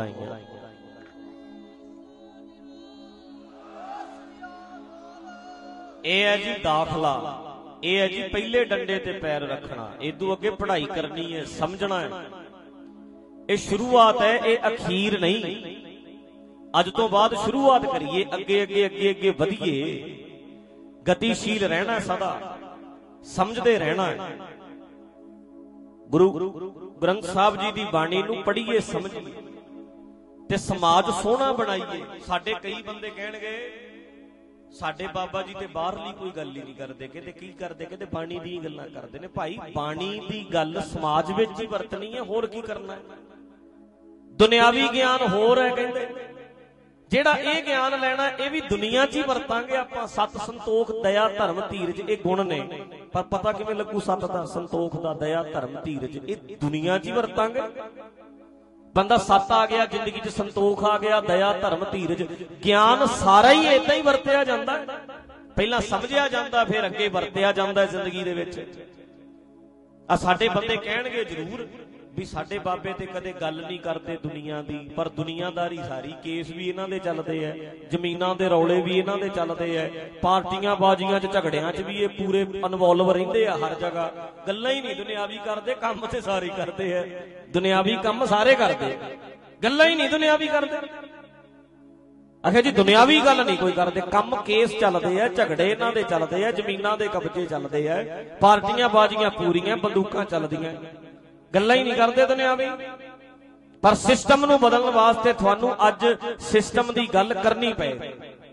ਵਧਾਈਆਂ। ਇਹ ਹੈ ਜੀ ਦਾਖਲਾ, ਇਹ ਹੈ ਜੀ ਪਹਿਲੇ ਡੰਡੇ ਤੇ ਪੈਰ ਰੱਖਣਾ। ਇਦੋਂ ਅੱਗੇ ਪੜ੍ਹਾਈ ਕਰਨੀ ਹੈ, ਸਮਝਣਾ ਹੈ। ਇਹ ਸ਼ੁਰੂਆਤ ਹੈ, ਇਹ ਅਖੀਰ ਨਹੀਂ। ਅੱਜ ਤੋਂ ਬਾਅਦ ਸ਼ੁਰੂਆਤ ਕਰੀਏ, ਅੱਗੇ ਅੱਗੇ ਅੱਗੇ ਅੱਗੇ ਵਧੀਏ, ਗਤੀਸ਼ੀਲ ਰਹਿਣਾ, ਸਦਾ ਸਮਝਦੇ ਰਹਿਣਾ ਹੈ। ਗੁਰੂ ਗ੍ਰੰਥ ਸਾਹਿਬ ਜੀ ਦੀ ਬਾਣੀ ਨੂੰ ਪੜ੍ਹੀਏ, ਸਮਝੀਏ ਤੇ ਸਮਾਜ ਸੋਹਣਾ ਬਣਾਈਏ। ਸਾਡੇ ਕਈ ਬੰਦੇ ਕਹਿਣਗੇ ਸਾਡੇ ਬਾਬਾ ਜੀ ਤੇ ਬਾਹਰਲੀ ਕੋਈ ਗੱਲ ਹੀ ਨਹੀਂ ਕਰਦੇ। ਕਹਿੰਦੇ ਕੀ ਕਰਦੇ? ਕਹਿੰਦੇ ਬਾਣੀ ਦੀਆਂ ਗੱਲਾਂ ਕਰਦੇ ਨੇ। ਭਾਈ ਬਾਣੀ ਦੀ ਗੱਲ ਸਮਾਜ ਵਿੱਚ ਹੀ ਵਰਤਣੀ ਹੈ, ਹੋਰ ਕੀ ਕਰਨਾ ਹੈ? ਦੁਨਿਆਵੀ ਗਿਆਨ ਹੋਰ ਹੈ, ਕਹਿੰਦੇ ਜਿਹੜਾ ਇਹ ਗਿਆਨ ਲੈਣਾ ਇਹ ਵੀ ਦੁਨੀਆ 'ਚ ਹੀ ਵਰਤਾਂਗੇ ਆਪਾਂ। ਸਤ, ਸੰਤੋਖ, ਦਇਆ, ਧਰਮ, ਧੀਰਜ ਇਹ ਗੁਣ ਨੇ, ਪਰ ਪਤਾ ਕਿਵੇਂ ਲੱਗੂ ਸਤ ਦਾ, ਸੰਤੋਖ ਦਾ, ਦਇਆ, ਧਰਮ, ਧੀਰਜ ਇਹ ਦੁਨੀਆ 'ਚ ਹੀ ਵਰਤਾਂਗੇ। ਬੰਦਾ ਸੱਤ ਆ ਗਿਆ ਜ਼ਿੰਦਗੀ 'ਚ, ਸੰਤੋਖ ਆ ਗਿਆ, ਦਇਆ, ਧਰਮ, ਧੀਰਜ, ਗਿਆਨ ਸਾਰਾ ਹੀ ਏਦਾਂ ਹੀ ਵਰਤਿਆ ਜਾਂਦਾ। ਪਹਿਲਾਂ ਸਮਝਿਆ ਜਾਂਦਾ, ਫਿਰ ਅੱਗੇ ਵਰਤਿਆ ਜਾਂਦਾ ਜ਼ਿੰਦਗੀ ਦੇ ਵਿੱਚ। ਆ ਸਾਡੇ ਬੰਦੇ ਕਹਿਣਗੇ ਜ਼ਰੂਰ ਵੀ ਸਾਡੇ ਬਾਬੇ ਤੇ ਕਦੇ ਗੱਲ ਨਹੀਂ ਕਰਦੇ ਦੁਨੀਆ ਦੀ, ਪਰ ਦੁਨੀਆਦਾਰੀ ਸਾਰੀ, ਕੇਸ ਵੀ ਇਹਨਾਂ ਦੇ ਚੱਲਦੇ ਆ, ਜ਼ਮੀਨਾਂ ਦੇ ਰੌਲੇ ਵੀ ਇਹਨਾਂ ਦੇ ਚੱਲਦੇ ਆ, ਪਾਰਟੀਆਂ ਬਾਜ਼ੀਆਂ 'ਚ ਝਗੜਿਆਂ 'ਚ ਵੀ ਇਹ ਪੂਰੇ ਇਨਵੋਲਵ ਰਹਿੰਦੇ ਆ ਹਰ ਜਗ੍ਹਾ। ਗੱਲਾਂ ਹੀ ਨਹੀਂ ਦੁਨਿਆਵੀ ਕਰਦੇ, ਕੰਮ ਤੇ ਸਾਰੇ ਕਰਦੇ ਆ। ਦੁਨਿਆਵੀ ਕੰਮ ਸਾਰੇ ਕਰਦੇ, ਗੱਲਾਂ ਹੀ ਨਹੀਂ ਦੁਨਿਆਵੀ ਕਰਦੇ। ਆਖਿਆ ਜੀ ਦੁਨਿਆਵੀ ਗੱਲ ਨਹੀਂ ਕੋਈ ਕਰਦੇ, ਕੰਮ ਕੇਸ ਚੱਲਦੇ ਆ, ਝਗੜੇ ਇਹਨਾਂ ਦੇ ਚੱਲਦੇ ਆ, ਜ਼ਮੀਨਾਂ ਦੇ ਕਬਜ਼ੇ ਚੱਲਦੇ ਆ, ਪਾਰਟੀਆਂ ਬਾਜ਼ੀਆਂ ਪੂਰੀਆਂ, ਬੰਦੂਕਾਂ ਚੱਲਦੀਆਂ, ਗੱਲਾਂ ਹੀ ਨਹੀਂ ਕਰਦੇ ਦੁਨਿਆਵੀ। ਪਰ ਸਿਸਟਮ ਨੂੰ ਬਦਲਣ ਵਾਸਤੇ ਤੁਹਾਨੂੰ ਅੱਜ ਸਿਸਟਮ ਦੀ ਗੱਲ ਕਰਨੀ ਪਏ।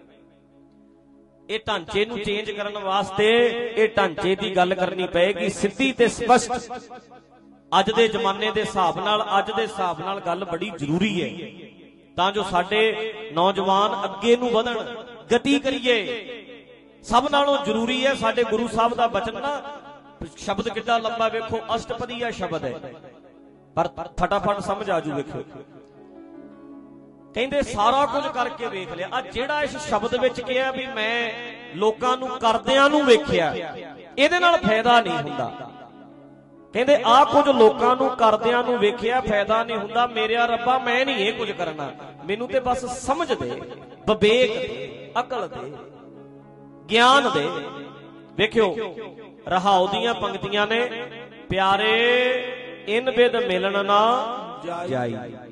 ਇਹ ਢਾਂਚੇ ਨੂੰ ਚੇਂਜ ਕਰਨ ਵਾਸਤੇ ਇਹ ਢਾਂਚੇ ਦੀ ਗੱਲ ਕਰਨੀ ਪਏਗੀ, ਸਿੱਧੀ ਤੇ ਸਪਸ਼ਟ। ਅੱਜ ਦੇ ਜ਼ਮਾਨੇ ਦੇ ਹਿਸਾਬ ਨਾਲ, ਅੱਜ ਦੇ ਹਿਸਾਬ ਨਾਲ ਗੱਲ ਬੜੀ ਜ਼ਰੂਰੀ ਹੈ, ਤਾਂ ਜੋ ਸਾਡੇ ਨੌਜਵਾਨ ਅੱਗੇ ਨੂੰ ਵਧਣ, ਗਤੀ ਕਰੀਏ। ਸਭ ਨਾਲੋਂ ਜ਼ਰੂਰੀ ਹੈ ਸਾਡੇ ਗੁਰੂ ਸਾਹਿਬ ਦਾ ਬਚਨ ਨਾ, ਸ਼ਬਦ ਕਿੱਡਾ ਲੰਬਾ ਵੇਖੋ, ਅਸ਼ਟਪਦੀਆ ਸ਼ਬਦ ਹੈ, ਪਰ ਫਟਾਫਟ ਸਮਝ ਆਜੂ। ਵੇਖੋ ਕਹਿੰਦੇ ਸਾਰਾ ਕੁਝ ਕਰਕੇ ਵੇਖ ਲਿਆ। ਆ ਜਿਹੜਾ ਇਸ ਸ਼ਬਦ ਵਿੱਚ ਕਿਹਾ ਵੀ ਮੈਂ ਲੋਕਾਂ ਨੂੰ ਕਰਦਿਆਂ ਨੂੰ ਵੇਖਿਆ, ਇਹਦੇ ਨਾਲ ਫਾਇਦਾ ਨਹੀਂ ਹੁੰਦਾ। ਕਹਿੰਦੇ ਆ ਕੁਝ ਲੋਕਾਂ ਨੂੰ ਕਰਦਿਆਂ ਨੂੰ ਵੇਖਿਆ, ਫਾਇਦਾ ਨਹੀਂ ਹੁੰਦਾ। ਮੇਰਿਆ ਰੱਬਾ ਮੈਂ ਨਹੀਂ ਇਹ ਕੁਝ ਕਰਨਾ, ਮੈਨੂੰ ਤੇ ਬਸ ਸਮਝ ਦੇ, ਵਿਵੇਕ ਦੇ, ਅਕਲ ਦੇ, ਗਿਆਨ ਦੇ। ਵੇਖਿਓ ਰਹਾਉ ਦੀਆਂ ਪੰਕਤੀਆਂ ਨੇ, ਪਿਆਰੇ ਇਨ ਬਿਦ ਮਿਲਣ ਨਾ ਜਾਈ।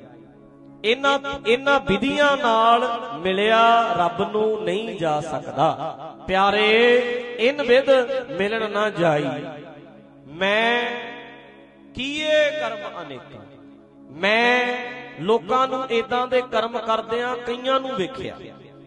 ਇਹਨਾਂ ਵਿਧੀਆਂ ਨਾਲ ਮਿਲਿਆ ਰੱਬ ਨੂੰ ਨਹੀਂ ਜਾ ਸਕਦਾ। ਪਿਆਰੇ ਇਨ ਬਿਦ ਮਿਲਣ ਨਾ ਜਾਈ, ਮੈਂ ਕੀਏ ਕਰਮ ਅਨੇਕਾਂ। ਮੈਂ ਲੋਕਾਂ ਨੂੰ ਏਦਾਂ ਦੇ ਕਰਮ ਕਰਦਿਆਂ ਕਈਆਂ ਨੂੰ ਵੇਖਿਆ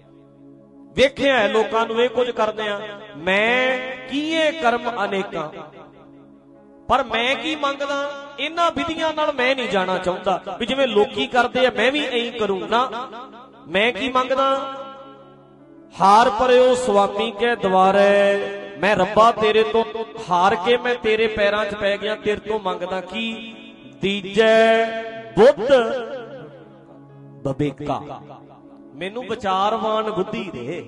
ਲੋਕਾਂ ਨੂੰ ਇਹ ਕੁਝ ਕਰਦਿਆਂ। ਮੈਂ ਕੀਏ ਕਰਮ ਅਨੇਕਾਂ, ਪਰ ਮੈਂ ਕੀ ਮੰਗਦਾ? ਇਹਨਾਂ ਵਿਧੀਆਂ ਨਾਲ ਮੈਂ ਨਹੀਂ ਜਾਣਾ ਚਾਹੁੰਦਾ ਵੀ ਜਿਵੇਂ ਲੋਕੀ ਕਰਦੇ ਆ ਮੈਂ ਵੀ ਐਂ ਕਰੂੰ ਨਾ। ਮੈਂ ਕੀ ਮੰਗਦਾ? ਹਾਰ ਪਰਿਓ ਸੁਆਮੀ ਕੇ ਦੁਆਰੇ। ਮੈਂ ਰੱਬਾ ਤੇਰੇ ਤੋਂ ਹਾਰ ਕੇ ਮੈਂ ਤੇਰੇ ਪੈਰਾਂ 'ਚ ਪੈ ਗਿਆ, ਤੇਰੇ ਤੋਂ ਮੰਗਦਾ ਕੀ? ਦੀਜੈ ਬੁੱਧ ਬਵੇਕਾ, ਮੈਨੂੰ ਵਿਚਾਰਵਾਨ ਬੁੱਧੀ ਦੇ।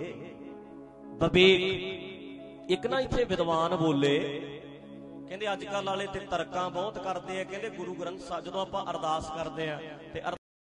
ਵਿਵੇਕ। ਇੱਕ ਨਾ ਇੱਥੇ ਵਿਦਵਾਨ ਬੋਲੇ, ਕਹਿੰਦੇ ਅੱਜ ਕੱਲ ਵਾਲੇ ਤੇ ਤਰਕਾਂ ਬਹੁਤ ਕਰਦੇ ਆ। ਕਹਿੰਦੇ ਗੁਰੂ ਗ੍ਰੰਥ ਸਾਹਿਬ ਜਦੋਂ ਆਪਾਂ ਅਰਦਾਸ ਕਰਦੇ ਆ ਤੇ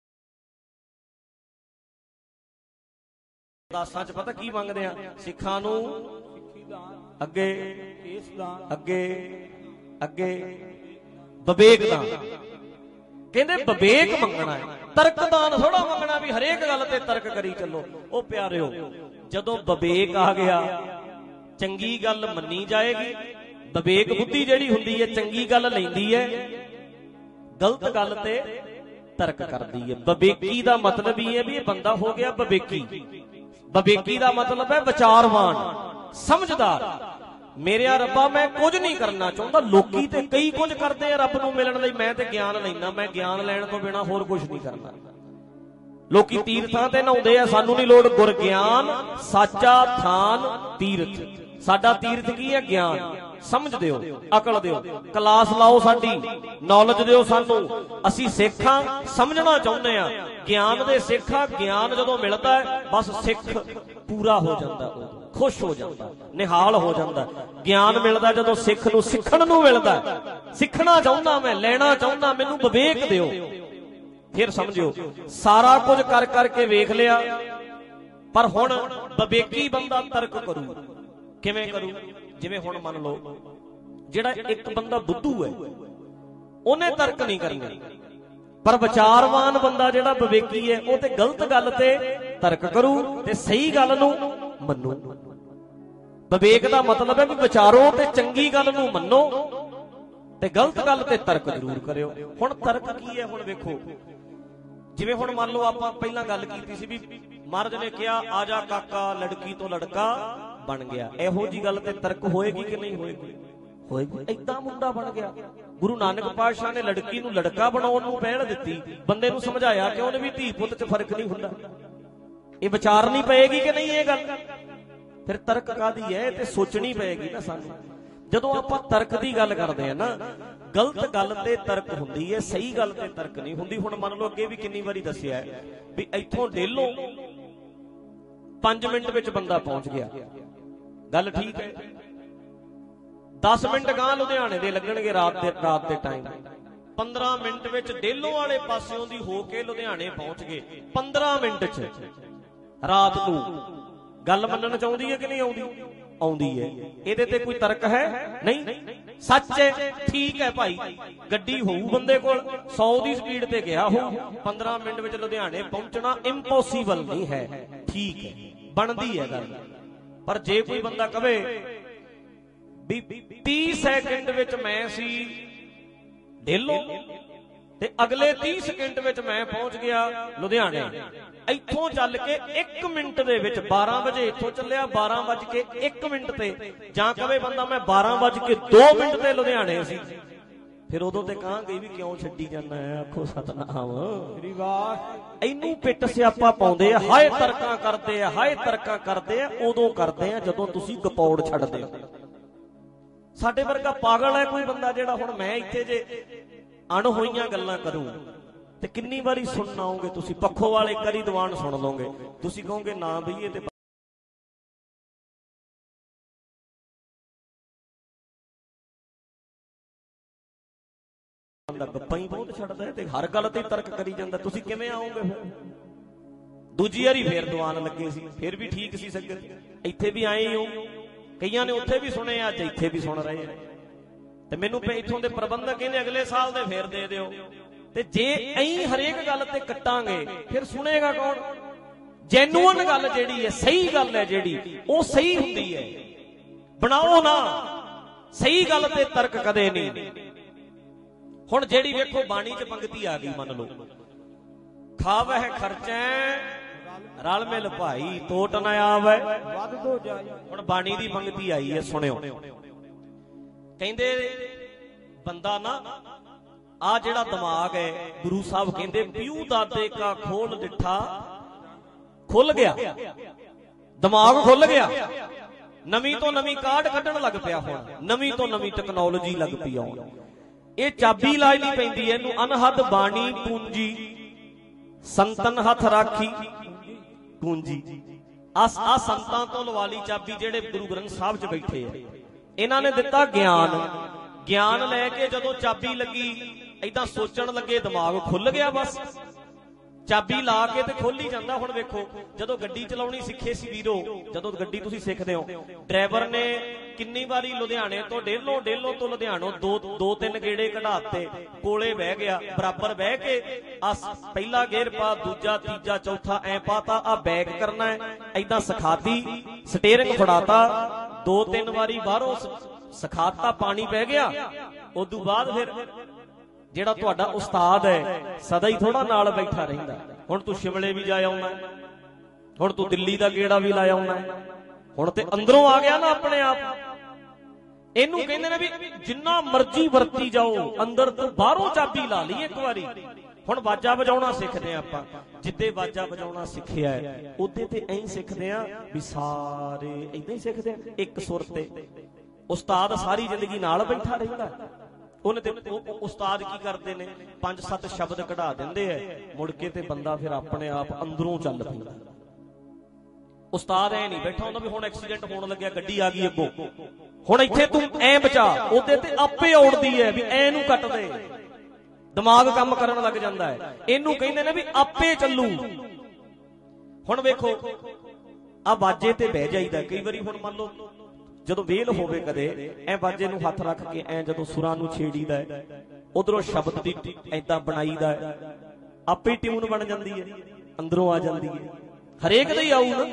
ਅਰਦਾਸਾਂ 'ਚ ਪਤਾ ਕੀ ਮੰਗਦੇ ਆ? ਸਿੱਖਾਂ ਨੂੰ ਅੱਗੇ ਅੱਗੇ ਅੱਗੇ ਵਿਵੇਕ ਦਾਨ। ਕਹਿੰਦੇ ਵਿਵੇਕ ਮੰਗਣਾ ਹੈ, ਤਰਕਦਾਨ ਥੋੜਾ ਮੰਗਣਾ ਵੀ ਹਰੇਕ ਗੱਲ ਤੇ ਤਰਕ ਕਰੀ ਚੱਲੋ। ਉਹ ਪਿਆਰਿਓ ਜਦੋਂ ਵਿਵੇਕ ਆ ਗਿਆ ਚੰਗੀ ਗੱਲ ਮੰਨੀ ਜਾਏਗੀ। ਵਿਵੇਕ ਬੁੱਧੀ ਜਿਹੜੀ ਹੁੰਦੀ ਹੈ ਚੰਗੀ ਗੱਲ ਲੈਂਦੀ ਹੈ, ਗਲਤ ਗੱਲ ਤੇ ਤਰਕ ਕਰਦੀ ਹੈ। ਵਿਵੇਕੀ ਦਾ ਮਤਲਬ ਹੀ ਹੈ ਵੀ ਇਹ ਬੰਦਾ ਹੋ ਗਿਆ ਵਿਵੇਕੀ। ਵਿਵੇਕੀ ਦਾ ਮਤਲਬ ਹੈ ਵਿਚਾਰਵਾਨ, ਸਮਝਦਾਰ। ਮੇਰਿਆ ਰੱਬਾ ਮੈਂ ਕੁਝ ਨਹੀਂ ਕਰਨਾ ਚਾਹੁੰਦਾ। ਲੋਕੀ ਤੇ ਕਈ ਕੁਝ ਕਰਦੇ ਆ ਰੱਬ ਨੂੰ ਮਿਲਣ ਲਈ, ਮੈਂ ਤੇ ਗਿਆਨ ਲੈਣਾ। ਮੈਂ ਗਿਆਨ ਲੈਣ ਤੋਂ ਬਿਨਾ ਹੋਰ ਕੁਝ ਨਹੀਂ ਕਰਨਾ। ਲੋਕੀ ਤੀਰਥਾਂ ਤੇ ਨਹਾਉਂਦੇ ਆ, ਸਾਨੂੰ ਨਹੀਂ ਲੋੜ। ਗੁਰ ਗਿਆਨ ਸਾਚਾ ਥਾਨ ਤੀਰਥ। ਸਾਡਾ ਤੀਰਥ ਕੀ ਹੈ? ਗਿਆਨ। ਸਮਝ ਦਿਓ, ਅਕਲ ਦਿਓ, ਕਲਾਸ ਲਾਓ, ਸਾਡੀ ਨੌਲੇਜ ਦਿਓ ਸਾਨੂੰ। ਅਸੀਂ ਸਿੱਖਾਂ, ਸਮਝਣਾ ਚਾਹੁੰਦੇ ਆ, ਗਿਆਨ ਦੇ ਸਿੱਖਾਂ। ਗਿਆਨ ਜਦੋਂ ਮਿਲਦਾ ਹੈ ਬਸ ਸਿੱਖ ਪੂਰਾ ਹੋ ਜਾਂਦਾ, ਖੁਸ਼ ਹੋ ਜਾਂਦਾ, ਨਿਹਾਲ ਹੋ ਜਾਂਦਾ। ਗਿਆਨ ਮਿਲਦਾ ਜਦੋਂ ਸਿੱਖ ਨੂੰ ਸਿੱਖਣ ਨੂੰ ਮਿਲਦਾ। ਸਿੱਖਣਾ ਚਾਹੁੰਦਾ ਮੈਂ, ਲੈਣਾ ਚਾਹੁੰਦਾ, ਮੈਨੂੰ ਵਿਵੇਕ ਦਿਓ। ਫਿਰ ਸਮਝਿਓ, ਸਾਰਾ ਕੁਝ ਕਰ ਕਰਕੇ ਵੇਖ ਲਿਆ, ਪਰ ਹੁਣ ਵਿਵੇਕੀ ਬੰਦਾ ਤਰਕ ਕਰੂ। ਕਿਵੇਂ ਕਰੂ? ਜਿਵੇਂ ਹੁਣ ਮੰਨ ਲਓ ਜਿਹੜਾ ਇੱਕ ਬੰਦਾ ਬੁੱਧੂ ਹੈ, ਉਹਨੇ ਤਰਕ ਨਹੀਂ ਕਰਨੀ, ਪਰ ਵਿਚਾਰਵਾਨ ਬੰਦਾ ਜਿਹੜਾ ਵਿਵੇਕੀ ਹੈ ਉਹ ਤੇ ਗਲਤ ਗੱਲ ਤੇ ਤਰਕ ਕਰੂ ਤੇ ਸਹੀ ਗੱਲ ਨੂੰ ਮੰਨੂ। ਵਿਵੇਕ ਦਾ ਮਤਲਬ ਹੈ ਵੀ ਵਿਚਾਰੋ ਤੇ ਚੰਗੀ ਗੱਲ ਨੂੰ ਮੰਨੋ ਤੇ ਗਲਤ ਗੱਲ ਤੇ ਤਰਕ ਜ਼ਰੂਰ ਕਰਿਓ। ਹੁਣ ਤਰਕ ਕੀ ਹੈ? ਹੁਣ ਵੇਖੋ, ਜਿਵੇਂ ਹੁਣ ਮੰਨ ਲਓ ਆਪਾਂ ਪਹਿਲਾਂ ਗੱਲ ਕੀਤੀ ਸੀ ਵੀ ਮਹਾਰਾਜ ਨੇ ਕਿਹਾ ਆ ਜਾ ਕਾਕਾ ਲੜਕੀ ਤੋਂ ਲੜਕਾ ਬਣ ਗਿਆ, ਇਹੋ ਜੀ ਗੱਲ ਤੇ ਤਰਕ ਹੋਏਗੀ ਕਿ ਨਹੀਂ ਹੋਏਗੀ? ਹੋਏਗੀ। ਏਦਾਂ ਮੁੰਡਾ ਬਣ ਗਿਆ। ਗੁਰੂ ਨਾਨਕ ਪਾਤਸ਼ਾਹ ਨੇ ਲੜਕੀ ਨੂੰ ਲੜਕਾ ਬਣਾਉਣ ਨੂੰ ਪਹਿਲ ਦਿੱਤੀ, ਬੰਦੇ ਨੂੰ ਸਮਝਾਇਆ ਕਿ ਉਹਨੇ ਵੀ ਧੀ ਪੁੱਤ 'ਚ ਫਰਕ ਨਹੀਂ ਹੁੰਦਾ। ਇਹ ਵਿਚਾਰਨੀ ਪਏਗੀ ਕਿ ਨਹੀਂ ਇਹ ਗੱਲ? ਫਿਰ ਤਰਕ ਕਾਦੀ ਹੈ? ਤੇ ਸੋਚਣੀ ਪਏਗੀ ਨਾ ਸਾਨੂੰ। ਜਦੋਂ ਆਪਾਂ ਤਰਕ ਦੀ ਗੱਲ ਕਰਦੇ ਆ ਨਾ, ਗਲਤ ਗੱਲ ਤੇ ਤਰਕ ਹੁੰਦੀ ਹੈ, ਸਹੀ ਗੱਲ ਤੇ ਤਰਕ ਨਹੀਂ ਹੁੰਦੀ। ਹੁਣ ਮੰਨ ਲਓ ਅੱਗੇ ਵੀ ਕਿੰਨੀ ਵਾਰੀ ਦੱਸਿਆ ਵੀ ਇੱਥੋਂ ਡੇਲੋਂ 5 ਮਿੰਟ ਵਿੱਚ ਬੰਦਾ ਪਹੁੰਚ ਗਿਆ, ਗੱਲ ਠੀਕ ਹੈ। 10 ਮਿੰਟ ਗਾਂ ਲੁਧਿਆਣੇ ਦੇ ਲੱਗਣਗੇ ਰਾਤ ਦੇ ਟਾਈਮ, 15 ਮਿੰਟ ਵਿੱਚ ਡੇਲੋਂ ਵਾਲੇ ਪਾਸਿਓਂ ਦੀ ਹੋ ਕੇ ਲੁਧਿਆਣੇ ਪਹੁੰਚ ਗਏ। 15 ਮਿੰਟ 'ਚ ਰਾਤ ਨੂੰ ਗੱਲ ਮੰਨਣ ਚ ਆਉਂਦੀ ਹੈ ਕਿ ਨਹੀਂ ਆਉਂਦੀ? ਆਉਂਦੀ ਹੈ। ਇਹਦੇ ਤੇ ਕੋਈ ਤਰਕ ਹੈ? ਨਹੀਂ, ਸੱਚ ਹੈ, ਠੀਕ ਹੈ ਭਾਈ। ਗੱਡੀ ਹੋਊ ਬੰਦੇ ਕੋਲ, 100 ਦੀ ਸਪੀਡ ਤੇ ਗਿਆ ਹੋਊ, 15 ਮਿੰਟ ਵਿੱਚ ਲੁਧਿਆਣੇ ਪਹੁੰਚਣਾ ਇੰਪੋਸੀਬਲ ਨਹੀਂ ਹੈ, ਠੀਕ ਹੈ, ਬਣਦੀ ਹੈ ਗੱਲ। ਪਰ ਜੇ ਕੋਈ ਬੰਦਾ ਕਵੇ ਵੀ 30 ਸੈਕਿੰਡ ਵਿੱਚ ਮੈਂ ਸੀ ਡੇਲੋਂ ਤੇ ਅਗਲੇ 30 ਸਕਿੰਟ ਵਿੱਚ ਮੈਂ ਪਹੁੰਚ ਗਿਆ ਲੁਧਿਆਣੇ, ਇੱਥੋਂ ਚੱਲ ਕੇ 1 ਮਿੰਟ ਦੇ ਵਿੱਚ 12 ਵਜੇ ਇੱਥੋਂ ਚੱਲਿਆ, 12 ਵੱਜ ਕੇ 1 ਮਿੰਟ ਤੇ, ਜਾਂ ਕਵੇ ਬੰਦਾ ਮੈਂ 12 ਵੱਜ ਕੇ 2 ਮਿੰਟ ਤੇ ਲੁਧਿਆਣੇ ਸੀ, ਫਿਰ ਉਦੋਂ ਤੇ ਕਹਾਂਗੇ ਵੀ ਕਿਉਂ ਛੱਡੀ ਜਾਂਦਾ ਹੈ? ਆਖੋ ਸਤਨਾਮ ਸ੍ਰੀ ਵਾਹਿਗੁਰੂ। ਇਹਨੂੰ ਪਿੱਟ ਸਿਆਪਾ ਪਾਉਂਦੇ ਆ, ਹਾਏ ਤਰਕਾਂ ਕਰਦੇ ਆ, ਹਾਏ ਤਰਕਾਂ ਕਰਦੇ ਆ। ਉਦੋਂ ਕਰਦੇ ਆ ਜਦੋਂ ਤੁਸੀਂ ਗਪੌੜ ਛੱਡਦੇ ਹੋ। ਸਾਡੇ ਵਰਗਾ ਪਾਗਲ ਹੈ ਕੋਈ ਬੰਦਾ ਜਿਹੜਾ ਹੁਣ ਮੈਂ ਇੱਥੇ ਜੇ ਅਣਹੋਈਆਂ ਗੱਲਾਂ ਕਰੂੰ ਤੇ ਕਿੰਨੀ ਵਾਰੀ ਸੁਣਨ ਆਓਗੇ ਤੁਸੀਂ? ਪੱਖੋ ਵਾਲੇ ਕਰੀ ਦੀਵਾਨ ਸੁਣ ਲਓਗੇ, ਤੁਸੀਂ ਕਹੋਗੇ ਨਾ ਬਈ ਇਹ ਤੇ ਬੰਦਾ ਗੱਪਾਂ ਹੀ ਬਹੁਤ ਛੱਡਦਾ ਹੈ ਤੇ ਹਰ ਗੱਲ ਤੇ ਤਰਕ ਕਰੀ ਜਾਂਦਾ। ਤੁਸੀਂ ਕਿਵੇਂ ਆਓਗੇ ਫਿਰ? ਦੂਜੀ ਵਾਰੀ ਫੇਰ ਦੀਵਾਨ ਲੱਗੇ ਸੀ, ਫਿਰ ਵੀ ਠੀਕ ਸੀ ਸੰਗਤ, ਇੱਥੇ ਵੀ ਆਏ ਹੋ, ਕਈਆਂ ਨੇ ਉੱਥੇ ਵੀ ਸੁਣੇ, ਅੱਜ ਇੱਥੇ ਵੀ ਸੁਣ ਰਹੇ ਆ। ਤੇ ਮੈਨੂੰ ਇੱਥੋਂ ਦੇ ਪ੍ਰਬੰਧਕ ਕਹਿੰਦੇ ਅਗਲੇ ਸਾਲ ਦੇ ਫੇਰ ਦੇ ਦਿਓ। ਤੇ ਜੇ ਐਂ ਹਰੇਕ ਗੱਲ ਤੇ ਕੱਟਾਂਗੇ ਫਿਰ ਸੁਣੇਗਾ ਕੌਣ? ਜੈਨੂਅਨ ਗੱਲ ਜਿਹੜੀ ਹੈ, ਸਹੀ ਗੱਲ ਹੈ ਜਿਹੜੀ, ਉਹ ਸਹੀ ਹੁੰਦੀ ਹੈ। ਬਣਾਓ ਨਾ, ਸਹੀ ਗੱਲ ਤੇ ਤਰਕ ਕਦੇ ਨਹੀਂ। ਹੁਣ ਜਿਹੜੀ ਵੇਖੋ ਬਾਣੀ 'ਚ ਪੰਕਤੀ ਆ ਗਈ, ਮੰਨ ਲਓ ਖਾਵਹਿ ਖਰਚੈ ਰਲ ਮਿਲ ਭਾਈ, ਤੋਟ ਨਾ ਆਵੇ ਵੱਧ ਤੋਂ ਜਾਈ। ਹੁਣ ਬਾਣੀ ਦੀ ਪੰਕਤੀ ਆਈ ਹੈ, ਸੁਣਿਓ। ਕਹਿੰਦੇ ਬੰਦਾ ਨਾ ਆ ਜਿਹੜਾ ਦਿਮਾਗ ਹੈ, ਗੁਰੂ ਸਾਹਿਬ ਕਹਿੰਦੇ ਪਿਊ ਦਾਦੇ ਕਾ ਖੋਲ ਡਿੱਠਾ ਖੁੱਲ ਗਿਆ, ਦਿਮਾਗ ਖੁੱਲ ਗਿਆ, ਨਵੀਂ ਤੋਂ ਨਵੀਂ ਕਾਢ ਕੱਢਣ ਲੱਗ ਪਿਆ, ਹੁਣ ਨਵੀਂ ਤੋਂ ਨਵੀਂ ਟੈਕਨੋਲੋਜੀ ਲੱਗ ਪਈ ਆਉਣ। ਇਹ ਚਾਬੀ ਲਾਜਣੀ ਪੈਂਦੀ ਹੈ ਇਹਨੂੰ, ਅਨਹਦ ਬਾਣੀ ਪੂੰਜੀ ਸੰਤਨ ਹੱਥ ਰਾਖੀ ਪੂੰਜੀ। ਆ ਸੰਤਾਂ ਤੋਂ ਲਵਾ ਲਈ ਚਾਬੀ, ਜਿਹੜੇ ਗੁਰੂ ਗ੍ਰੰਥ ਸਾਹਿਬ 'ਚ ਬੈਠੇ ਆ। ਇਹਨਾਂ ਨੇ ਦਿੱਤਾ ਗਿਆਨ, ਗਿਆਨ ਲੈ ਕੇ ਜਦੋਂ ਚਾਬੀ ਲੱਗੀ ਏਦਾਂ ਸੋਚਣ ਲੱਗੇ, ਦਿਮਾਗ ਖੁੱਲ ਗਿਆ। ਬਸ ਚਾਬੀ ਲਾ ਕੇ ਤੇ ਖੁੱਲ ਹੀ ਜਾਂਦਾ। ਹੁਣ ਵੇਖੋ ਜਦੋਂ ਗੱਡੀ ਚਲਾਉਣੀ ਸਿੱਖੇ ਸੀ ਵੀਰੋ, ਜਦੋਂ ਗੱਡੀ ਤੁਸੀਂ ਸਿੱਖਦੇ ਹੋ, ਡਰਾਈਵਰ ਨੇ ਕਿੰਨੀ ਵਾਰੀ ਲੁਧਿਆਣੇ ਤੋਂ ਡੇਲੋਂ, ਡੇਲੋਂ ਤੋਂ ਲੁਧਿਆਣੋਂ ਦੋ ਤਿੰਨ ਗੇੜੇ ਕਢਾਤੇ, ਕੋਲੇ ਬਹਿ ਗਿਆ, ਬਰਾਬਰ ਬਹਿ ਕੇ ਆ ਪਹਿਲਾ ਗੇਅਰ ਪਾ, ਦੂਜਾ ਤੀਜਾ ਚੌਥਾ ਐ ਪਾਤਾ, ਆ ਬੈਕ ਕਰਨਾ ਹੈ, ਏਦਾਂ ਸਿਖਾਤੀ, ਸਟੀਅਰਿੰਗ ਫੜਾਤਾ, 2-3 ਵਾਰੀ ਬਾਹਰੋਂ ਸਿਖਾਤਾ, ਪਾਣੀ ਪੈ ਗਿਆ। ਉਦੋਂ ਬਾਅਦ ਫਿਰ ਜਿਹੜਾ ਤੁਹਾਡਾ ਉਸਤਾਦ ਹੈ ਸਦਾ ਹੀ ਥੋੜਾ ਨਾਲ ਬੈਠਾ ਰਹਿੰਦਾ। ਹੁਣ ਤੂੰ ਸ਼ਿਮਲੇ ਵੀ ਜਾ ਆਉਣਾ, ਹੁਣ ਤੂੰ ਦਿੱਲੀ ਦਾ ਗੇੜਾ ਵੀ ਲਾ ਆਉਣਾ, ਹੁਣ ਤੇ ਅੰਦਰੋਂ ਆ ਗਿਆ ਨਾ ਆਪਣੇ ਆਪ। ਇਹਨੂੰ ਕਹਿੰਦੇ ਨੇ ਵੀ ਜਿੰਨਾ ਮਰਜ਼ੀ ਵਰਤੀ ਜਾਓ, ਅੰਦਰ ਤੋਂ ਬਾਹਰੋਂ ਚਾਬੀ ਲਾ ਲਈ ਇੱਕ ਵਾਰੀ। ਹੁਣ ਵਾਜਾ ਵਜਾਉਣਾ ਸਿੱਖਦੇ ਆ ਆਪਾਂ, ਜਿੱਦੇ ਵਾਜਾ ਵਜਾਉਣਾ ਸਿੱਖਿਆ ਹੈ ਉਹਦੇ ਤੇ ਐਂ ਸਿੱਖਦੇ ਆ ਵੀ ਸਾਰੇ ਏਦਾਂ ਹੀ ਸਿੱਖਦੇ ਆ, ਇੱਕ ਸੁਰ ਤੇ। ਉਸਤਾਦ ਸਾਰੀ ਜ਼ਿੰਦਗੀ ਨਾਲ ਬੈਠਾ ਰਹਿੰਦਾ, ਉਹਨੇ ਤੇ ਉਸਤਾਦ ਕੀ ਕਰਦੇ ਨੇ, 5-7 ਸ਼ਬਦ ਕਢਾ ਦਿੰਦੇ ਐ, ਮੁੜ ਕੇ ਤੇ ਬੰਦਾ ਫਿਰ ਆਪਣੇ ਆਪ ਅੰਦਰੋਂ ਚੱਲ ਪੈਂਦਾ। ਉਸਤਾਦ ਐ ਨਹੀਂ ਬੈਠਾ ਹੁੰਦਾ ਵੀ ਹੁਣ ਐਕਸੀਡੈਂਟ ਹੋਣ ਲੱਗਿਆ, ਗੱਡੀ ਆ ਗਈ ਅੱਗੋਂ, ਹੁਣ ਇੱਥੇ ਤੂੰ ਐ ਬਚਾ, ਉਹਦੇ ਤੇ ਆਪੇ ਔੜਦੀ ਐ ਵੀ ਐ ਨੂੰ ਕੱਟ ਦੇ। ਦਿਮਾਗ ਕੰਮ ਕਰਨ ਲੱਗ ਜਾਂਦਾ ਹੈ। ਇਹਨੂੰ ਕਹਿੰਦੇ ਨੇ ਵੀ ਆਪੇ ਚੱਲੂ। ਹੁਣ ਵੇਖੋ ਆ ਬਾਜੇ ਤੇ ਬਹਿ ਜਾਈਦਾ ਕਈ ਵਾਰੀ। ਹੁਣ ਮੰਨ ਲਓ ਜਦੋਂ ਵੇਲ ਹੋਵੇ ਕਦੇ ਐ ਬਾਜੇ ਨੂੰ ਹੱਥ ਰੱਖ ਕੇ ਐ ਜਦੋਂ ਸੁਰਾਂ ਨੂੰ ਛੇੜੀਦਾ, ਉਧਰੋਂ ਸ਼ਬਦ ਦੀ ਐਦਾਂ ਬਣਾਈਦਾ, ਆਪੇ ਟਿਊਨ ਬਣ ਜਾਂਦੀ ਹੈ, ਅੰਦਰੋਂ ਆ ਜਾਂਦੀ ਹੈ। ਹਰੇਕ ਦਾ ਹੀ ਆਊ ਨਾ,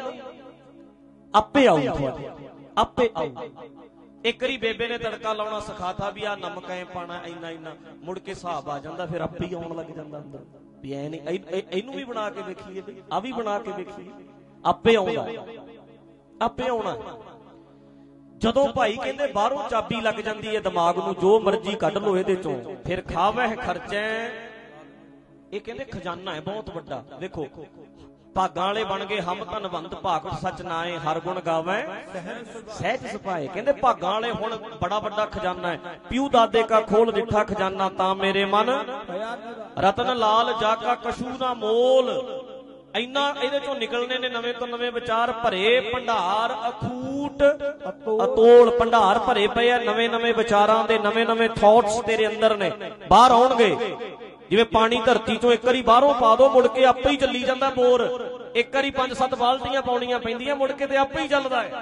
ਆਪੇ ਆਊ ਤੁਹਾਡੇ, ਆਪੇ ਆਊ। ਇੱਕ ਵਾਰੀ ਬੇਬੇ ਨੇ ਤੜਕਾ ਲਾਉਣਾ ਸਿਖਾਤਾ ਵੀ ਆ ਨਮਕ ਐ ਪਾਣਾ ਇੰਨਾ ਇੰਨਾ, ਮੁੜ ਕੇ ਹਿਸਾਬ ਆ ਜਾਂਦਾ, ਫਿਰ ਆਪੇ ਹੀ ਆਉਣ ਲੱਗ ਜਾਂਦਾ ਅੰਦਰ ਵੀ ਐ ਨਹੀਂ ਇਹਨੂੰ ਵੀ ਬਣਾ ਕੇ ਵੇਖੀਏ, ਆ ਵੀ ਬਣਾ ਕੇ ਵੇਖੀਏ, ਆਪੇ ਆਉਂਦਾ, ਆਪੇ ਆਉਣਾ। ਜਦੋਂ ਭਾਈ ਕਹਿੰਦੇ ਬਾਹਰੋਂ ਚਾਬੀ ਲੱਗ ਜਾਂਦੀ ਹੈ ਦਿਮਾਗ ਨੂੰ, ਜੋ ਮਰਜ਼ੀ ਕੱਢ ਲੋ ਇਹਦੇ ਚੋਂ, ਫਿਰ ਖਾਵਹਿ ਖਰਚੈ। ਇਹ ਕਹਿੰਦੇ ਖਜ਼ਾਨਾ ਹੈ ਬਹੁਤ ਵੱਡਾ। ਵੇਖੋ ਭਾਗਾਂ ਵਾਲੇ ਬਣ ਗਏ, ਹਮ ਧਨਵੰਤ ਭਾਗ ਸੱਚ ਨਾਏ, ਹਰ ਗੁਣ ਗਾਵੈ ਸਹਿਜ ਸੁਭਾਏ। ਕਹਿੰਦੇ ਭਾਗਾਂ ਵਾਲੇ ਹੁਣ ਬੜਾ ਵੱਡਾ ਖਜ਼ਾਨਾ ਹੈ। ਪਿਉ ਦਾਦੇ ਕਾ ਖੋਲ ਦਿੱਠਾ ਖਜ਼ਾਨਾ, ਤਾਂ ਮੇਰੇ ਮਨ ਰਤਨ ਲਾਲ ਜਾ ਕਾ ਕਛੂ ਨਾ ਮੋਲ। ਇੰਨਾ ਇਹਦੇ ਚੋਂ ਨਿਕਲਣੇ ਨੇ ਨਵੇਂ ਤੋਂ ਨਵੇਂ ਵਿਚਾਰ, ਭਰੇ ਭੰਡਾਰ ਅਖੂਟ ਅਤੋਲ। ਭੰਡਾਰ ਭਰੇ ਪਏ ਆ ਨਵੇਂ ਨਵੇਂ ਵਿਚਾਰਾਂ ਦੇ, ਨਵੇਂ ਨਵੇਂ ਥਾਟਸ ਤੇਰੇ ਅੰਦਰ ਨੇ, ਬਾਹਰ ਆਉਣਗੇ। ਜਿਵੇਂ ਪਾਣੀ ਧਰਤੀ ਚੋਂ ਇੱਕ ਵਾਰੀ ਬਾਹਰੋਂ ਪਾ ਦੋ, ਮੁੜ ਕੇ ਆਪੇ ਹੀ ਚੱਲੀ ਜਾਂਦਾ ਬੋਰ। ਇੱਕ ਵਾਰੀ 5-7 ਬਾਲਟੀਆਂ ਪਾਉਣੀਆਂ ਪੈਂਦੀਆਂ, ਮੁੜ ਕੇ ਤੇ ਆਪੇ ਹੀ ਚੱਲਦਾ ਹੈ।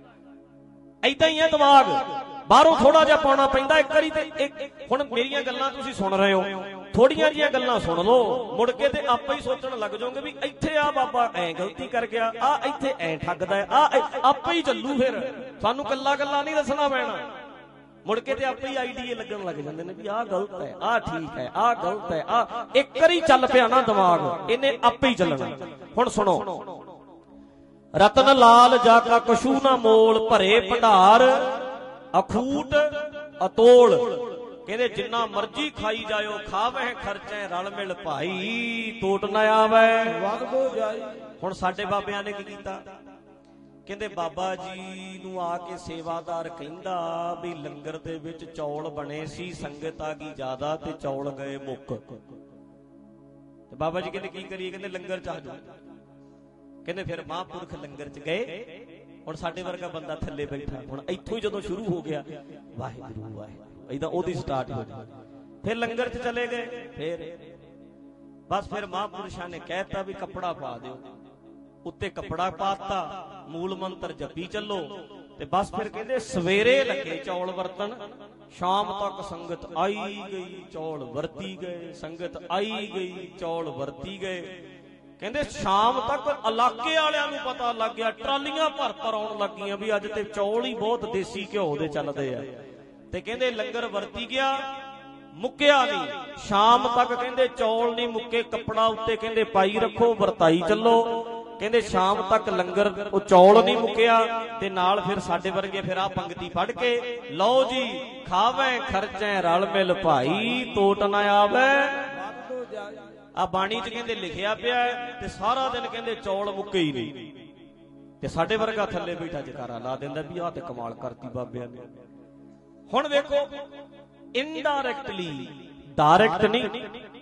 ਏਦਾਂ ਹੀ ਹੈ ਦਿਮਾਗ, ਬਾਹਰੋਂ ਥੋੜਾ ਜਿਹਾ ਪਾਉਣਾ ਪੈਂਦਾ ਇੱਕ ਵਾਰੀ ਤੇ। ਹੁਣ ਮੇਰੀਆਂ ਗੱਲਾਂ ਤੁਸੀਂ ਸੁਣ ਰਹੇ ਹੋ, ਥੋੜੀਆਂ ਜਿਹੀਆਂ ਗੱਲਾਂ ਸੁਣ ਲਓ, ਮੁੜ ਕੇ ਤੇ ਆਪੇ ਹੀ ਸੋਚਣ ਲੱਗ ਜਾਓਗੇ ਵੀ ਇੱਥੇ ਆ ਬਾਬਾ ਐ ਗਲਤੀ ਕਰ ਗਿਆ, ਆ ਇੱਥੇ ਐ ਠੱਗਦਾ, ਆ ਆਪੇ ਹੀ ਚੱਲੂ। ਫਿਰ ਸਾਨੂੰ ਕੱਲਾ ਕੱਲਾ ਨਹੀਂ ਦੱਸਣਾ ਪੈਣਾ, ਮੁੜ ਕੇ ਤੇ ਆਪੇ ਹੀ ਆਈਡੀਏ ਲੱਗਣ ਲੱਗ ਜਾਂਦੇ ਨੇ ਵੀ ਆਹ ਗਲਤ ਹੈ, ਆਹ ਠੀਕ ਹੈ, ਆਹ ਗਲਤ ਹੈ। ਆ ਇੱਕ ਵਾਰੀ ਚੱਲ ਪਿਆ ਨਾ ਦਿਮਾਗ, ਇਹਨੇ ਆਪੇ ਹੀ ਚੱਲਣਾ। ਹੁਣ ਸੁਣੋ, ਰਤਨ ਲਾਲ ਜਾ ਕਾ ਕਛੂ ਨਾ ਮੋਲ, ਭਰੇ ਭੰਡਾਰ ਅਖੂਟ ਅਤੋਲ। ਕਹਿੰਦੇ ਜਿੰਨਾ ਮਰਜ਼ੀ ਖਾਈ ਜਾਇਓ, ਖਾਵਹਿ ਖਰਚੈ ਰਲ ਮਿਲ ਭਾਈ, ਟੋਟ ਨਾ ਆਵੈ ਵਗਦੋ ਜਾਈ। ਹੁਣ ਸਾਡੇ ਬਾਬਿਆਂ ਨੇ ਕੀ ਕੀਤਾ? ਕਹਿੰਦੇ ਬਾਬਾ ਜੀ ਨੂੰ ਆ ਕੇ ਸੇਵਾਦਾਰ ਕਹਿੰਦਾ ਵੀ ਲੰਗਰ ਦੇ ਵਿੱਚ ਚੌਲ ਬਣੇ ਸੀ, ਸੰਗਤ ਆ ਗਈ ਜ਼ਿਆਦਾ ਤੇ ਚੌਲ ਗਏ ਮੁੱਕ। ਤੇ ਬਾਬਾ ਜੀ ਕਹਿੰਦੇ ਕੀ ਕਰੀਏ? ਕਹਿੰਦੇ ਲੰਗਰ ਚ ਆ ਜਾਓ। ਕਹਿੰਦੇ ਫਿਰ ਮਹਾਂਪੁਰਖ ਲੰਗਰ ਚ ਗਏ। ਹੁਣ ਸਾਡੇ ਵਰਗਾ ਬੰਦਾ ਥੱਲੇ ਬੈਠਾ, ਹੁਣ ਇੱਥੋਂ ਹੀ ਜਦੋਂ ਸ਼ੁਰੂ ਹੋ ਗਿਆ ਵਾਹਿਗੁਰੂ ਵਾਹਿਗੁਰੂ ਏਦਾਂ ਉਹਦੀ ਸਟਾਰਟ ਹੋ ਗਈ। ਫਿਰ ਲੰਗਰ ਚ ਚਲੇ ਗਏ। ਫਿਰ ਬਸ ਫਿਰ ਮਹਾਂਪੁਰਸ਼ਾਂ ਨੇ ਕਹਿਤਾ ਵੀ ਕੱਪੜਾ ਪਾ ਦਿਓ, ਉੱਤੇ ਕੱਪੜਾ ਪਾਤਾ, ਮੂਲ ਮੰਤਰ ਜਪੀ ਚੱਲੋ। ਤੇ ਬਸ ਫਿਰ ਕਹਿੰਦੇ ਸਵੇਰੇ ਲੱਗੇ ਚੌਲ ਵਰਤਣ, ਸ਼ਾਮ ਤੱਕ ਸੰਗਤ ਆਈ ਗਈ ਚੌਲ ਵਰਤੀ ਗਏ, ਸੰਗਤ ਆਈ ਗਈ ਚੌਲ ਵਰਤੀ ਗਏ। ਕਹਿੰਦੇ ਸ਼ਾਮ ਤੱਕ ਇਲਾਕੇ ਵਾਲਿਆਂ ਨੂੰ ਪਤਾ ਲੱਗ ਗਿਆ, ਟਰਾਲੀਆਂ ਭਰ ਭਰ ਆਉਣ ਲੱਗੀਆਂ ਵੀ ਅੱਜ ਤੇ ਚੌਲ ਹੀ ਬਹੁਤ ਦੇਸੀ ਘਿਓ ਦੇ ਚੱਲਦੇ ਆ। ਤੇ ਕਹਿੰਦੇ ਲੰਗਰ ਵਰਤੀ ਗਿਆ, ਮੁੱਕਿਆ ਨਹੀਂ। ਸ਼ਾਮ ਤੱਕ ਕਹਿੰਦੇ ਚੌਲ ਨਹੀਂ ਮੁੱਕੇ, ਕੱਪੜਾ ਉੱਤੇ ਕਹਿੰਦੇ ਪਾਈ ਰੱਖੋ, ਵਰਤਾਈ ਚੱਲੋ। ਕਹਿੰਦੇ ਸ਼ਾਮ ਤੱਕ ਲੰਗਰ ਉਹ ਚੌਲ ਨਹੀਂ ਮੁੱਕਿਆ। ਤੇ ਨਾਲ ਫਿਰ ਸਾਡੇ ਵਰਗੇ ਫਿਰ ਆ ਪੰਗਤੀ ਪੜ ਕੇ, ਲਓ ਜੀ ਖਾਵੈ ਖਰਚੈ ਰਲ ਮਿਲ ਭਾਈ, ਟੋਟ ਨਾ ਆਵੈ। ਆ ਬਾਣੀ ਚ ਕਹਿੰਦੇ ਲਿਖਿਆ ਪਿਆ ਤੇ ਸਾਰਾ ਦਿਨ ਕਹਿੰਦੇ ਚੌਲ ਮੁੱਕੇ ਹੀ ਨਹੀਂ। ਤੇ ਸਾਡੇ ਵਰਗਾ ਥੱਲੇ ਬੈਠਾ ਜਕਾਰਾ ਲਾ ਦਿੰਦਾ ਵੀ ਆਹ ਤੇ ਕਮਾਲ ਕਰਤੀ ਬਾਬਿਆਂ ਨੇ। ਹੁਣ ਵੇਖੋ ਇਨਡਾਇਰੈਕਟਲੀ, ਡਾਇਰੈਕਟ ਨਹੀਂ,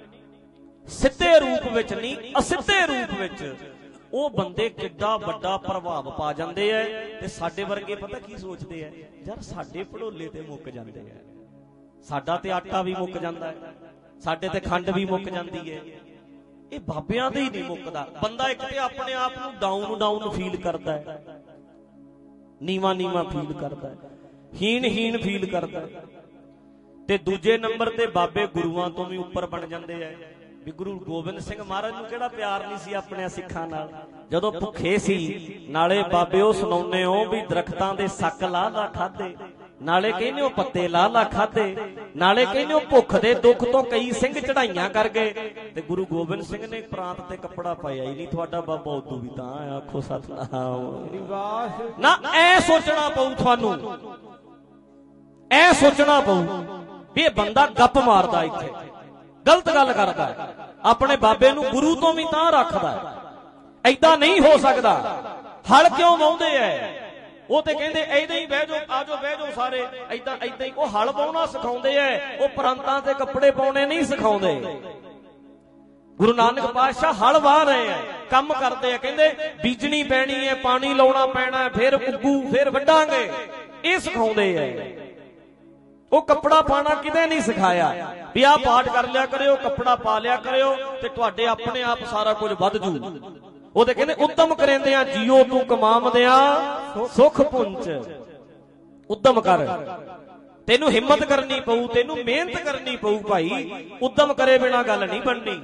ਸਿੱਧੇ ਰੂਪ ਵਿੱਚ ਨਹੀਂ, ਅਸਿੱਧੇ ਰੂਪ ਵਿੱਚ ਉਹ ਬੰਦੇ ਕਿੱਡਾ ਵੱਡਾ ਪ੍ਰਭਾਵ ਪਾ ਜਾਂਦੇ ਐ। ਤੇ ਸਾਡੇ ਵਰਗੇ ਪਤਾ ਕੀ ਸੋਚਦੇ ਐ? ਯਾਰ ਸਾਡੇ ਭੜੋਲੇ ਤੇ ਮੁੱਕ ਜਾਂਦੇ ਐ, ਸਾਡਾ ਤੇ ਆਟਾ ਵੀ ਮੁੱਕ ਜਾਂਦਾ ਹੈ, ਸਾਡੇ ਤੇ ਖੰਡ ਵੀ ਮੁੱਕ ਜਾਂਦੀ ਹੈ। ਇਹ ਬਾਬਿਆਂ ਦੇ ਹੀ ਨਹੀਂ ਮੁੱਕਦਾ। ਬੰਦਾ ਇੱਕ ਤੇ ਆਪਣੇ ਆਪ ਨੂੰ ਡਾਊਨ ਫੀਲ ਕਰਦਾ ਹੈ, ਨੀਵਾਂ ਫੀਲ ਕਰਦਾ ਹੈ, ਹੀਨ ਫੀਲ ਕਰਦਾ ਹੈ। ਤੇ ਦੂਜੇ ਨੰਬਰ ਤੇ ਬਾਬੇ ਗੁਰੂਆਂ ਤੋਂ ਵੀ ਉੱਪਰ ਬਣ ਜਾਂਦੇ ਐ। ਵੀ ਗੁਰੂ ਗੋਬਿੰਦ ਸਿੰਘ ਮਹਾਰਾਜ ਨੂੰ ਕਿਹੜਾ ਪਿਆਰ ਨਹੀਂ ਸੀ ਆਪਣੇ ਸਿੱਖਾਂ ਨਾਲ? ਜਦੋਂ ਭੁੱਖੇ ਸੀ, ਨਾਲੇ ਬਾਬੇ ਉਹ ਸੁਣਾਉਂਦੇ ਹੋ ਵੀ ਦਰਖਤਾਂ ਦੇ ਸੱਕ ਲਾ ਲਾ ਖਾਦੇ, ਨਾਲੇ ਕਹਿੰਦੇ ਹੋ ਪੱਤੇ ਲਾ ਲਾ ਖਾਦੇ, ਨਾਲੇ ਕਹਿੰਦੇ ਹੋ ਭੁੱਖ ਦੇ ਦੁੱਖ ਤੋਂ ਕਈ ਸਿੰਘ ਚੜਾਈਆਂ ਕਰ ਗਏ। ਤੇ ਗੁਰੂ ਗੋਬਿੰਦ ਸਿੰਘ ਨੇ ਪ੍ਰਾਂਤ ਤੇ ਕੱਪੜਾ ਪਾਇਆ ਹੀ ਨਹੀਂ। ਤੁਹਾਡਾ ਬਾਬਾ ਉਦੋਂ ਵੀ ਤਾਂ ਆਖੋ ਸਤਨਾਮ। ਨਾ ਐ ਸੋਚਣਾ ਪਊ ਤੁਹਾਨੂੰ, ਐ ਸੋਚਣਾ ਪਊ ਵੀ ਇਹ ਬੰਦਾ ਗੱਪ ਮਾਰਦਾ, ਇੱਥੇ ਗਲਤ ਗੱਲ ਕਰਦਾ ਹੈ, ਆਪਣੇ ਬਾਬੇ ਨੂੰ ਗੁਰੂ ਤੋਂ ਵੀ ਤਾਂ ਰੱਖਦਾ ਹੈ। ਏਦਾਂ ਨਹੀਂ ਹੋ ਸਕਦਾ। ਹਲ ਕਿਉਂ ਵਾਹੁੰਦੇ ਐ? ਉਹ ਤੇ ਕਹਿੰਦੇ ਏਦਾਂ ਹੀ ਬਹਿ ਜਾਓ, ਆ ਜਾਓ ਬਹਿ ਜਾਓ ਸਾਰੇ, ਏਦਾਂ ਹੀ। ਉਹ ਹਲ ਵਾਹੁਣਾ ਸਿਖਾਉਂਦੇ ਐ, ਉਹ ਪ੍ਰਾਂਤਾਂ ਤੇ ਕੱਪੜੇ ਪਾਉਣੇ ਨਹੀਂ ਸਿਖਾਉਂਦੇ। ਗੁਰੂ ਨਾਨਕ ਪਾਤਸ਼ਾਹ ਹਲ ਵਾਹ ਰਹੇ ਐ, ਕੰਮ ਕਰਦੇ ਐ। ਕਹਿੰਦੇ ਬੀਜਣੀ ਪੈਣੀ ਐ, ਪਾਣੀ ਲਾਉਣਾ ਪੈਣਾ, ਫਿਰ ਉੱਗੂ, ਫਿਰ ਵੱਢਾਂਗੇ, ਇਹ ਸਿਖਾਉਂਦੇ ਐ। ਉਹ ਕੱਪੜਾ ਪਾਣਾ ਕਿਤੇ ਨਹੀਂ ਸਿਖਾਇਆ ਵੀ ਆਹ ਪਾਠ ਕਰ ਲਿਆ ਕਰਿਓ, ਕੱਪੜਾ ਪਾ ਲਿਆ ਕਰਿਓ ਤੇ ਤੁਹਾਡੇ ਆਪਣੇ ਆਪ ਸਾਰਾ ਕੁਝ ਵੱਧ ਜੂ। ਉਹ ਤੇ ਕਹਿੰਦੇ ਉਦਮ ਕਰੇਂਦਿਆਂ ਜੀਓ ਤੂੰ ਕਮਾਵਦਿਆਂ ਸੁਖ ਪੁੰਚ। ਉਦਮ ਕਰ, ਤੈਨੂੰ ਹਿੰਮਤ ਕਰਨੀ ਪਊ, ਤੈਨੂੰ ਮਿਹਨਤ ਕਰਨੀ ਪਊ ਭਾਈ। ਉਦਮ ਕਰੇ ਬਿਨਾ ਗੱਲ ਨਹੀਂ ਬਣਨੀ।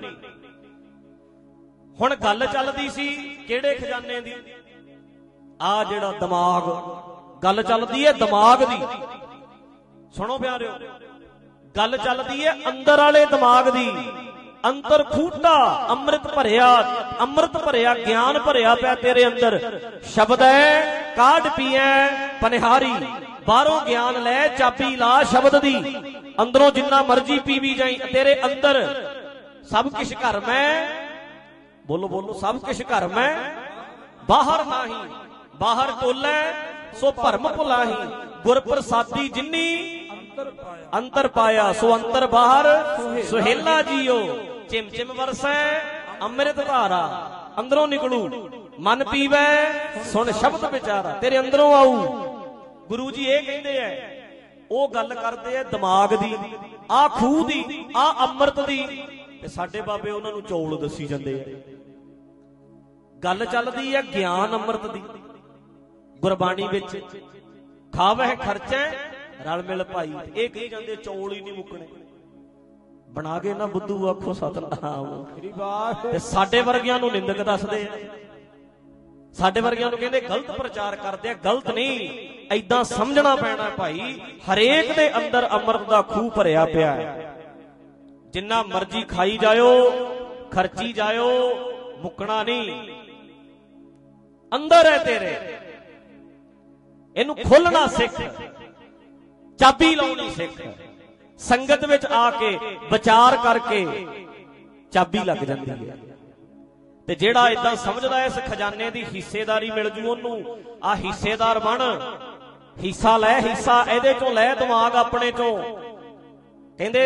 ਹੁਣ ਗੱਲ ਚੱਲਦੀ ਸੀ ਕਿਹੜੇ ਖਜ਼ਾਨੇ ਦੀ? ਆ ਜਿਹੜਾ ਦਿਮਾਗ, ਗੱਲ ਚੱਲਦੀ ਹੈ ਦਿਮਾਗ ਦੀ। ਸੁਣੋ ਪਿਆਰਿਓ, ਗੱਲ ਚੱਲਦੀ ਹੈ ਅੰਦਰ ਵਾਲੇ ਦਿਮਾਗ ਦੀ। ਅੰਦਰ ਖੂਟਾ ਅੰਮ੍ਰਿਤ ਭਰਿਆ ਗਿਆਨ ਭਰਿਆ ਪਿਆ ਤੇਰੇ ਅੰਦਰ। ਸ਼ਬਦ ਹੈ ਕਾਢ ਪੀਐ ਪਨਿਹਾਰੀ, ਬਾਹਰੋਂ ਗਿਆਨ ਲੈ ਚਾਬੀ ਲਾ ਸ਼ਬਦ ਦੀ। ਅੰਦਰੋਂ ਜਿੰਨਾ ਮਰਜ਼ੀ ਪੀਵੀ ਜਾਈ, ਤੇਰੇ ਅੰਦਰ ਸਭ ਕੁਛ ਘਰ ਮੈਂ, ਬੋਲੋ ਬੋਲੋ, ਸਭ ਕੁਛ ਘਰ ਮੈਂ ਬਾਹਰ ਨਾਹੀ। ਬਾਹਰ ਟੋਲੇ ਸੋ ਭਰਮ ਭੁਲਾਹੀ, ਗੁਰ ਪ੍ਰਸਾਦੀ ਜਿਨੀ ਅੰਤਰ ਪਾਇਆ ਸੋ ਅੰਤਰ ਬਾਹਰ ਸੁਹੇਲਾ ਜੀਓ। ਚਿਮ ਚਿਮ ਵਰਸੈ ਅੰਮ੍ਰਿਤ ਧਾਰਾ, ਅੰਦਰੋਂ ਨਿਕਲੂ ਮਨ ਪੀਵੈ ਸੁਣ ਸ਼ਬਦ ਵਿਚਾਰਾ, ਤੇਰੇ ਅੰਦਰੋਂ ਆਊ। ਗੁਰੂ ਜੀ ਇਹ ਕਹਿੰਦੇ ਐ, ਉਹ ਗੱਲ ਕਰਦੇ ਐ ਦਿਮਾਗ ਦੀ, ਆ ਖੂਹ ਦੀ, ਆ ਅੰਮ੍ਰਿਤ ਦੀ, ਤੇ ਸਾਡੇ ਬਾਬੇ ਉਹਨਾਂ ਨੂੰ ਚੌਲ ਦੱਸੀ ਜਾਂਦੇ ਐ। ਗੱਲ ਚੱਲਦੀ ਐ ਗਿਆਨ ਅੰਮ੍ਰਿਤ ਦੀ। ਗੁਰਬਾਣੀ ਵਿੱਚ ਖਾਵਹਿ ਖਰਚੈ ਰਲ ਮਿਲ ਭਾਈ, ਇਹ ਕਹੀ ਜਾਂਦੇ ਚੌਲ ਹੀ ਨਹੀਂ ਮੁੱਕਣੇ। ਬਣਾ ਕੇ ਨਾ ਬੁੱਧੂ ਆਖੋ ਸਤਨਾਮ। ਤੇ ਸਾਡੇ ਵਰਗਿਆਂ ਨੂੰ ਨਿੰਦਕ ਦੱਸਦੇ ਆ, ਸਾਡੇ ਵਰਗਿਆਂ ਨੂੰ ਕਹਿੰਦੇ ਗਲਤ ਪ੍ਰਚਾਰ ਕਰਦੇ ਆ। ਗਲਤ ਨਹੀਂ, ਐਦਾਂ ਸਮਝਣਾ ਪੈਣਾ ਭਾਈ। ਹਰੇਕ ਦੇ ਅੰਦਰ ਅੰਮ੍ਰਿਤ ਦਾ ਖੂਹ ਭਰਿਆ ਪਿਆ ਹੈ। ਜਿੰਨਾ ਮਰਜ਼ੀ ਖਾਈ ਜਾਇਓ, ਖਰਚੀ ਜਾਇਓ, ਮੁੱਕਣਾ ਨਹੀਂ। ਅੰਦਰ ਹੈ ਤੇਰੇ, ਇਹਨੂੰ ਖੋਲਣਾ ਸਿੱਖ, ਚਾਬੀ ਲਾਉਣੀ ਸਿੱਖ। ਸੰਗਤ ਵਿੱਚ ਆ ਕੇ ਵਿਚਾਰ ਕਰਕੇ ਚਾਬੀ ਲੱਗ ਜਾਂਦੀ ਹੈ। ਤੇ ਜਿਹੜਾ ਇਦਾਂ ਸਮਝਦਾ ਇਸ ਖਜ਼ਾਨੇ ਦੀ ਹਿੱਸੇਦਾਰੀ ਮਿਲ ਜੂ ਉਹਨੂੰ, ਆ ਹਿੱਸੇਦਾਰ ਬਣ, ਹਿੱਸਾ ਲੈ, ਹਿੱਸਾ ਇਹਦੇ ਚੋਂ ਲੈ, ਦਿਮਾਗ ਆਪਣੇ ਚੋਂ। ਕਹਿੰਦੇ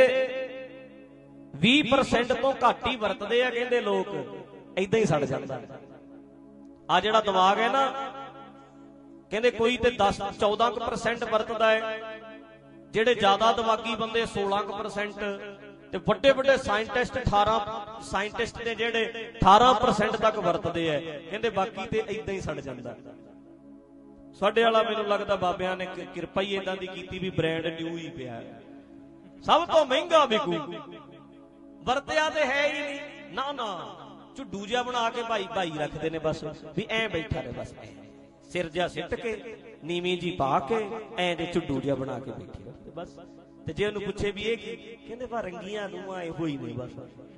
20% ਤੋਂ ਘੱਟ ਹੀ ਵਰਤਦੇ ਆ ਕਹਿੰਦੇ ਲੋਕ, ਇਦਾਂ ਹੀ ਸੜ ਜਾਂਦਾ। ਆ ਜਿਹੜਾ ਦਿਮਾਗ ਹੈ ਨਾ, ਕਹਿੰਦੇ ਕੋਈ ਤੇ 10-14% ਵਰਤਦਾ ਹੈ, ਜਿਹੜੇ ਜ਼ਿਆਦਾ ਦਿਮਾਗੀ ਬੰਦੇ 16%, ਤੇ ਵੱਡੇ ਵੱਡੇ ਸਾਇੰਟਿਸਟ 18 ਸਾਇੰਟਿਸਟ ਨੇ ਜਿਹੜੇ 18% ਤੱਕ ਵਰਤਦੇ ਆ। ਕਹਿੰਦੇ ਬਾਕੀ ਤੇ ਇਦਾਂ ਹੀ ਸੜ ਜਾਂਦਾ। ਸਾਡੇ ਵਾਲਾ ਮੈਨੂੰ ਲੱਗਦਾ ਬਾਬਿਆਂ ਨੇ ਕਿਰਪਾ ਹੀ ਇਦਾਂ ਦੀ ਕੀਤੀ ਵੀ ਬ੍ਰਾਂਡ ਨਿਊ ਹੀ ਪਿਆ, ਸਭ ਤੋਂ ਮਹਿੰਗਾ ਵਿਕੂ। ਵਰਤਿਆ ਤੇ ਹੈ ਹੀ ਨਹੀਂ, ਨਾ ਨਾ ਝੁੱਡੂ ਜਿਹਾ ਬਣਾ ਕੇ ਭਾਈ ਰੱਖਦੇ ਨੇ ਬਸ, ਵੀ ਐ ਬੈਠਾ ਰਹੇ ਬਸ, ਸਿਰ ਜਿਹਾ ਸਿੱਟ ਕੇ ਨੀਵੀਂ ਜੀ ਪਾ ਕੇ ਐ ਦੇ ਝੁੱਡੂ ਜਿਹਾ ਬਣਾ ਕੇ ਬੈਠੇ ਰੱਖਦੇ ਬਸ। ਤੇ ਜੇ ਉਹਨੂੰ ਪੁੱਛੇ ਵੀ ਇਹ ਕੀ, ਕਹਿੰਦੇ ਵਾ ਰੰਗੀਆਂ ਰੂਹਾਂ ਇਹੋ ਹੀ ਨੇ ਬਸ,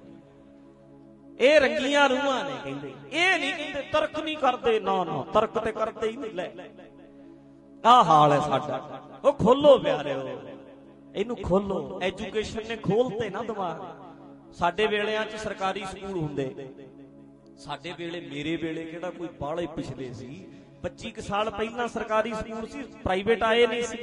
ਇਹ ਰੰਗੀਆਂ ਰੂਹਾਂ ਨੇ। ਕਹਿੰਦੇ ਇਹ ਨਹੀਂ ਕਹਿੰਦੇ ਤਰਕ ਨਹੀਂ ਕਰਦੇ, ਨਾ ਨਾ ਤਰਕ ਤੇ ਕਰਦੇ ਹੀ ਨਹੀਂ। ਲੈ ਆਹ ਹਾਲ ਹੈ ਸਾਡਾ। ਉਹ ਖੋਲੋ ਪਿਆਰਿਓ, ਇਹਨੂੰ ਖੋਲੋ। ਐਜੂਕੇਸ਼ਨ ਨੇ ਖੋਲਤੇ ਨਾ ਦਿਮਾਗ। ਸਾਡੇ ਵੇਲਿਆਂ 'ਚ ਸਰਕਾਰੀ ਸਕੂਲ ਹੁੰਦੇ, ਸਾਡੇ ਵੇਲੇ, ਮੇਰੇ ਵੇਲੇ ਕਿਹੜਾ ਕੋਈ ਬਾਹਲੇ ਪਿਛਲੇ ਸੀ, 25 ਸਾਲ ਪਹਿਲਾਂ ਸਰਕਾਰੀ ਸਕੂਲ ਸੀ, ਪ੍ਰਾਈਵੇਟ ਆਏ ਨਹੀਂ ਸੀ।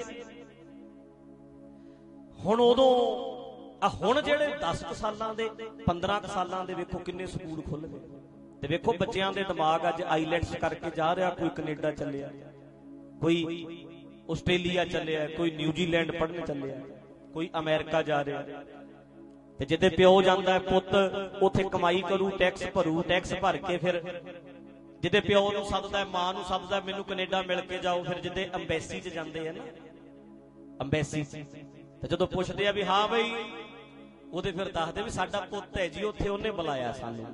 ਹੁਣ ਉਦੋਂ ਹੁਣ ਜਿਹੜੇ 10 ਸਾਲਾਂ ਦੇ 15 ਸਾਲਾਂ ਦੇ ਵੇਖੋ ਕਿੰਨੇ ਸਕੂਲ ਖੁੱਲ ਗਏ। ਤੇ ਵੇਖੋ ਬੱਚਿਆਂ ਦੇ ਦਿਮਾਗ ਅੱਜ ਆਈਲੈਟਸ ਕਰਕੇ ਜਾ ਰਿਹਾ, ਕੋਈ ਕੈਨੇਡਾ ਚੱਲਿਆ, ਕੋਈ ਆਸਟ੍ਰੇਲੀਆ ਚੱਲਿਆ, ਕੋਈ ਨਿਊਜ਼ੀਲੈਂਡ ਪੜ੍ਹਨ ਚੱਲਿਆ, ਕੋਈ ਅਮਰੀਕਾ ਜਾ ਰਿਹਾ। ਤੇ ਜਿੱਦੇ ਪਿਓ ਜਾਂਦਾ ਪੁੱਤ ਉੱਥੇ ਕਮਾਈ ਕਰੂ, ਟੈਕਸ ਭਰੂ, ਟੈਕਸ ਭਰ ਕੇ ਫਿਰ ਜਿੱਦੇ ਪਿਓ ਨੂੰ ਸੱਦਦਾ, ਮਾਂ ਨੂੰ ਸੱਦਦਾ, ਮੈਨੂੰ ਕੈਨੇਡਾ ਮਿਲ ਕੇ ਜਾਓ। ਫਿਰ ਜਿੱਦੇ ਅੰਬੈਸੀ 'ਚ ਜਾਂਦੇ ਆ ਨਾ, ਅੰਬੈਸੀ 'ਚ, ਤੇ ਜਦੋਂ ਪੁੱਛਦੇ ਆ ਵੀ ਹਾਂ ਬਈ, ਉਹਦੇ ਫਿਰ ਦੱਸਦੇ ਵੀ ਸਾਡਾ ਪੁੱਤ ਹੈ ਜੀ ਉੱਥੇ, ਉਹਨੇ ਬੁਲਾਇਆ ਸਾਨੂੰ,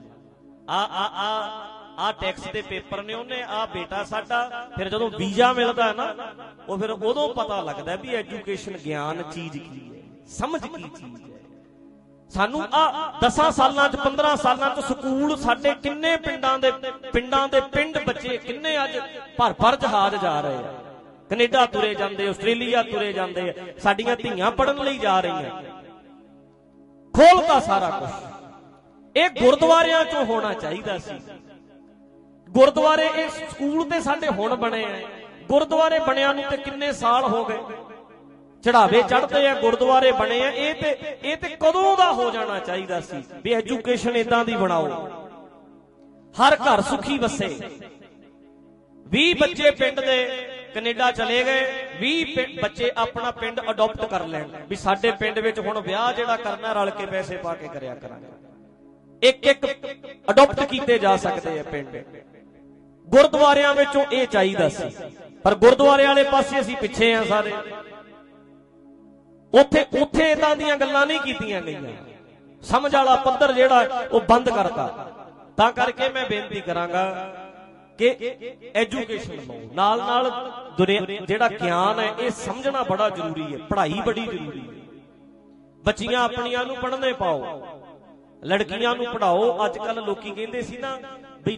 ਆ ਟੈਕਸ ਦੇ ਪੇਪਰ ਨੇ, ਉਹਨੇ ਆ ਬੇਟਾ ਸਾਡਾ। ਫਿਰ ਜਦੋਂ ਵੀਜ਼ਾ ਮਿਲਦਾ ਨਾ, ਉਹ ਫਿਰ ਉਦੋਂ ਪਤਾ ਲੱਗਦਾ ਵੀ ਐਜੂਕੇਸ਼ਨ ਗਿਆਨ ਚੀਜ਼ ਕੀ ਹੈ, ਸਮਝ ਕੀ ਚੀਜ਼ ਹੈ। ਸਾਨੂੰ ਆ 10 ਸਾਲਾਂ 'ਚ 15 ਸਾਲਾਂ 'ਚ ਸਕੂਲ ਸਾਡੇ ਕਿੰਨੇ ਪਿੰਡਾਂ ਦੇ ਪਿੰਡ ਬੱਚੇ ਕਿੰਨੇ ਅੱਜ ਭਰ ਜਹਾਜ਼ ਜਾ ਰਹੇ ਆ, ਕੈਨੇਡਾ ਤੁਰੇ ਜਾਂਦੇ, ਆਸਟ੍ਰੇਲੀਆ ਤੁਰੇ ਜਾਂਦੇ ਆ। ਸਾਡੀਆਂ ਧੀਆਂ ਪੜ੍ਹਨ ਲਈ ਜਾ ਰਹੀਆਂ। ਖੋਲਤਾ ਸਾਰਾ ਕੁਝ। ਇਹ ਗੁਰਦੁਆਰਿਆਂ 'ਚੋਂ ਹੋਣਾ ਚਾਹੀਦਾ ਸੀ। ਗੁਰਦੁਆਰੇ, ਇਹ ਸਕੂਲ ਤੇ ਸਾਡੇ ਹੁਣ ਬਣੇ ਆ, ਗੁਰਦੁਆਰੇ ਬਣਿਆਂ ਨੂੰ ਤੇ ਕਿੰਨੇ ਸਾਲ ਹੋ ਗਏ, ਚੜਾਵੇ ਚੜ੍ਹਦੇ ਆ, ਗੁਰਦੁਆਰੇ ਬਣੇ ਆ। ਇਹ ਤੇ ਕਦੋਂ ਦਾ ਹੋ ਜਾਣਾ ਚਾਹੀਦਾ ਸੀ ਵੀ ਐਜੂਕੇਸ਼ਨ ਇਦਾਂ ਦੀ ਬਣਾਓ, ਹਰ ਘਰ ਸੁਖੀ ਵਸੇ। 20 ਬੱਚੇ ਪਿੰਡ ਦੇ ਕੈਨੇਡਾ ਚਲੇ ਗਏ, 20 ਬੱਚੇ ਆਪਣਾ ਪਿੰਡ ਅਡਾਪਟ ਕਰ ਲੈਣ ਵੀ ਸਾਡੇ ਪਿੰਡ ਵਿੱਚ ਹੁਣ ਵਿਆਹ ਜਿਹੜਾ ਕਰਨਾ ਰਲ ਕੇ ਪੈਸੇ ਪਾ ਕੇ ਕਰਿਆ ਕਰਾਂਗੇ। ਇੱਕ ਅਡਾਪਟ ਕੀਤੇ ਜਾ ਸਕਦੇ ਆ ਪਿੰਡ। ਗੁਰਦੁਆਰਿਆਂ ਵਿੱਚੋਂ ਇਹ ਚਾਹੀਦਾ ਸੀ, ਪਰ ਗੁਰਦੁਆਰੇ ਵਾਲੇ ਪਾਸੇ ਅਸੀਂ ਪਿੱਛੇ ਆ ਸਾਰੇ। ਉੱਥੇ ਇਦਾਂ ਦੀਆਂ ਗੱਲਾਂ ਨਹੀਂ ਕੀਤੀਆਂ ਗਈਆਂ। ਸਮਝ ਵਾਲਾ ਪੱਧਰ ਜਿਹੜਾ ਉਹ ਬੰਦ ਕਰਤਾ। ਤਾਂ ਕਰਕੇ ਮੈਂ ਬੇਨਤੀ ਕਰਾਂਗਾ ਕਿ ਐਜੂਕੇਸ਼ਨ ਲਓ, ਨਾਲ ਜਿਹੜਾ ਗਿਆਨ ਹੈ ਇਹ ਸਮਝਣਾ ਬੜਾ ਜ਼ਰੂਰੀ ਹੈ। ਪੜ੍ਹਾਈ ਬੜੀ ਜ਼ਰੂਰੀ ਹੈ। ਬੱਚੀਆਂ ਆਪਣੀਆਂ ਨੂੰ ਪੜ੍ਹਨੇ ਪਾਓ, ਲੜਕੀਆਂ ਨੂੰ ਪੜ੍ਹਾਓ। ਅੱਜ ਕੱਲ ਲੋਕੀ ਕਹਿੰਦੇ ਸੀ ਨਾ ਵੀ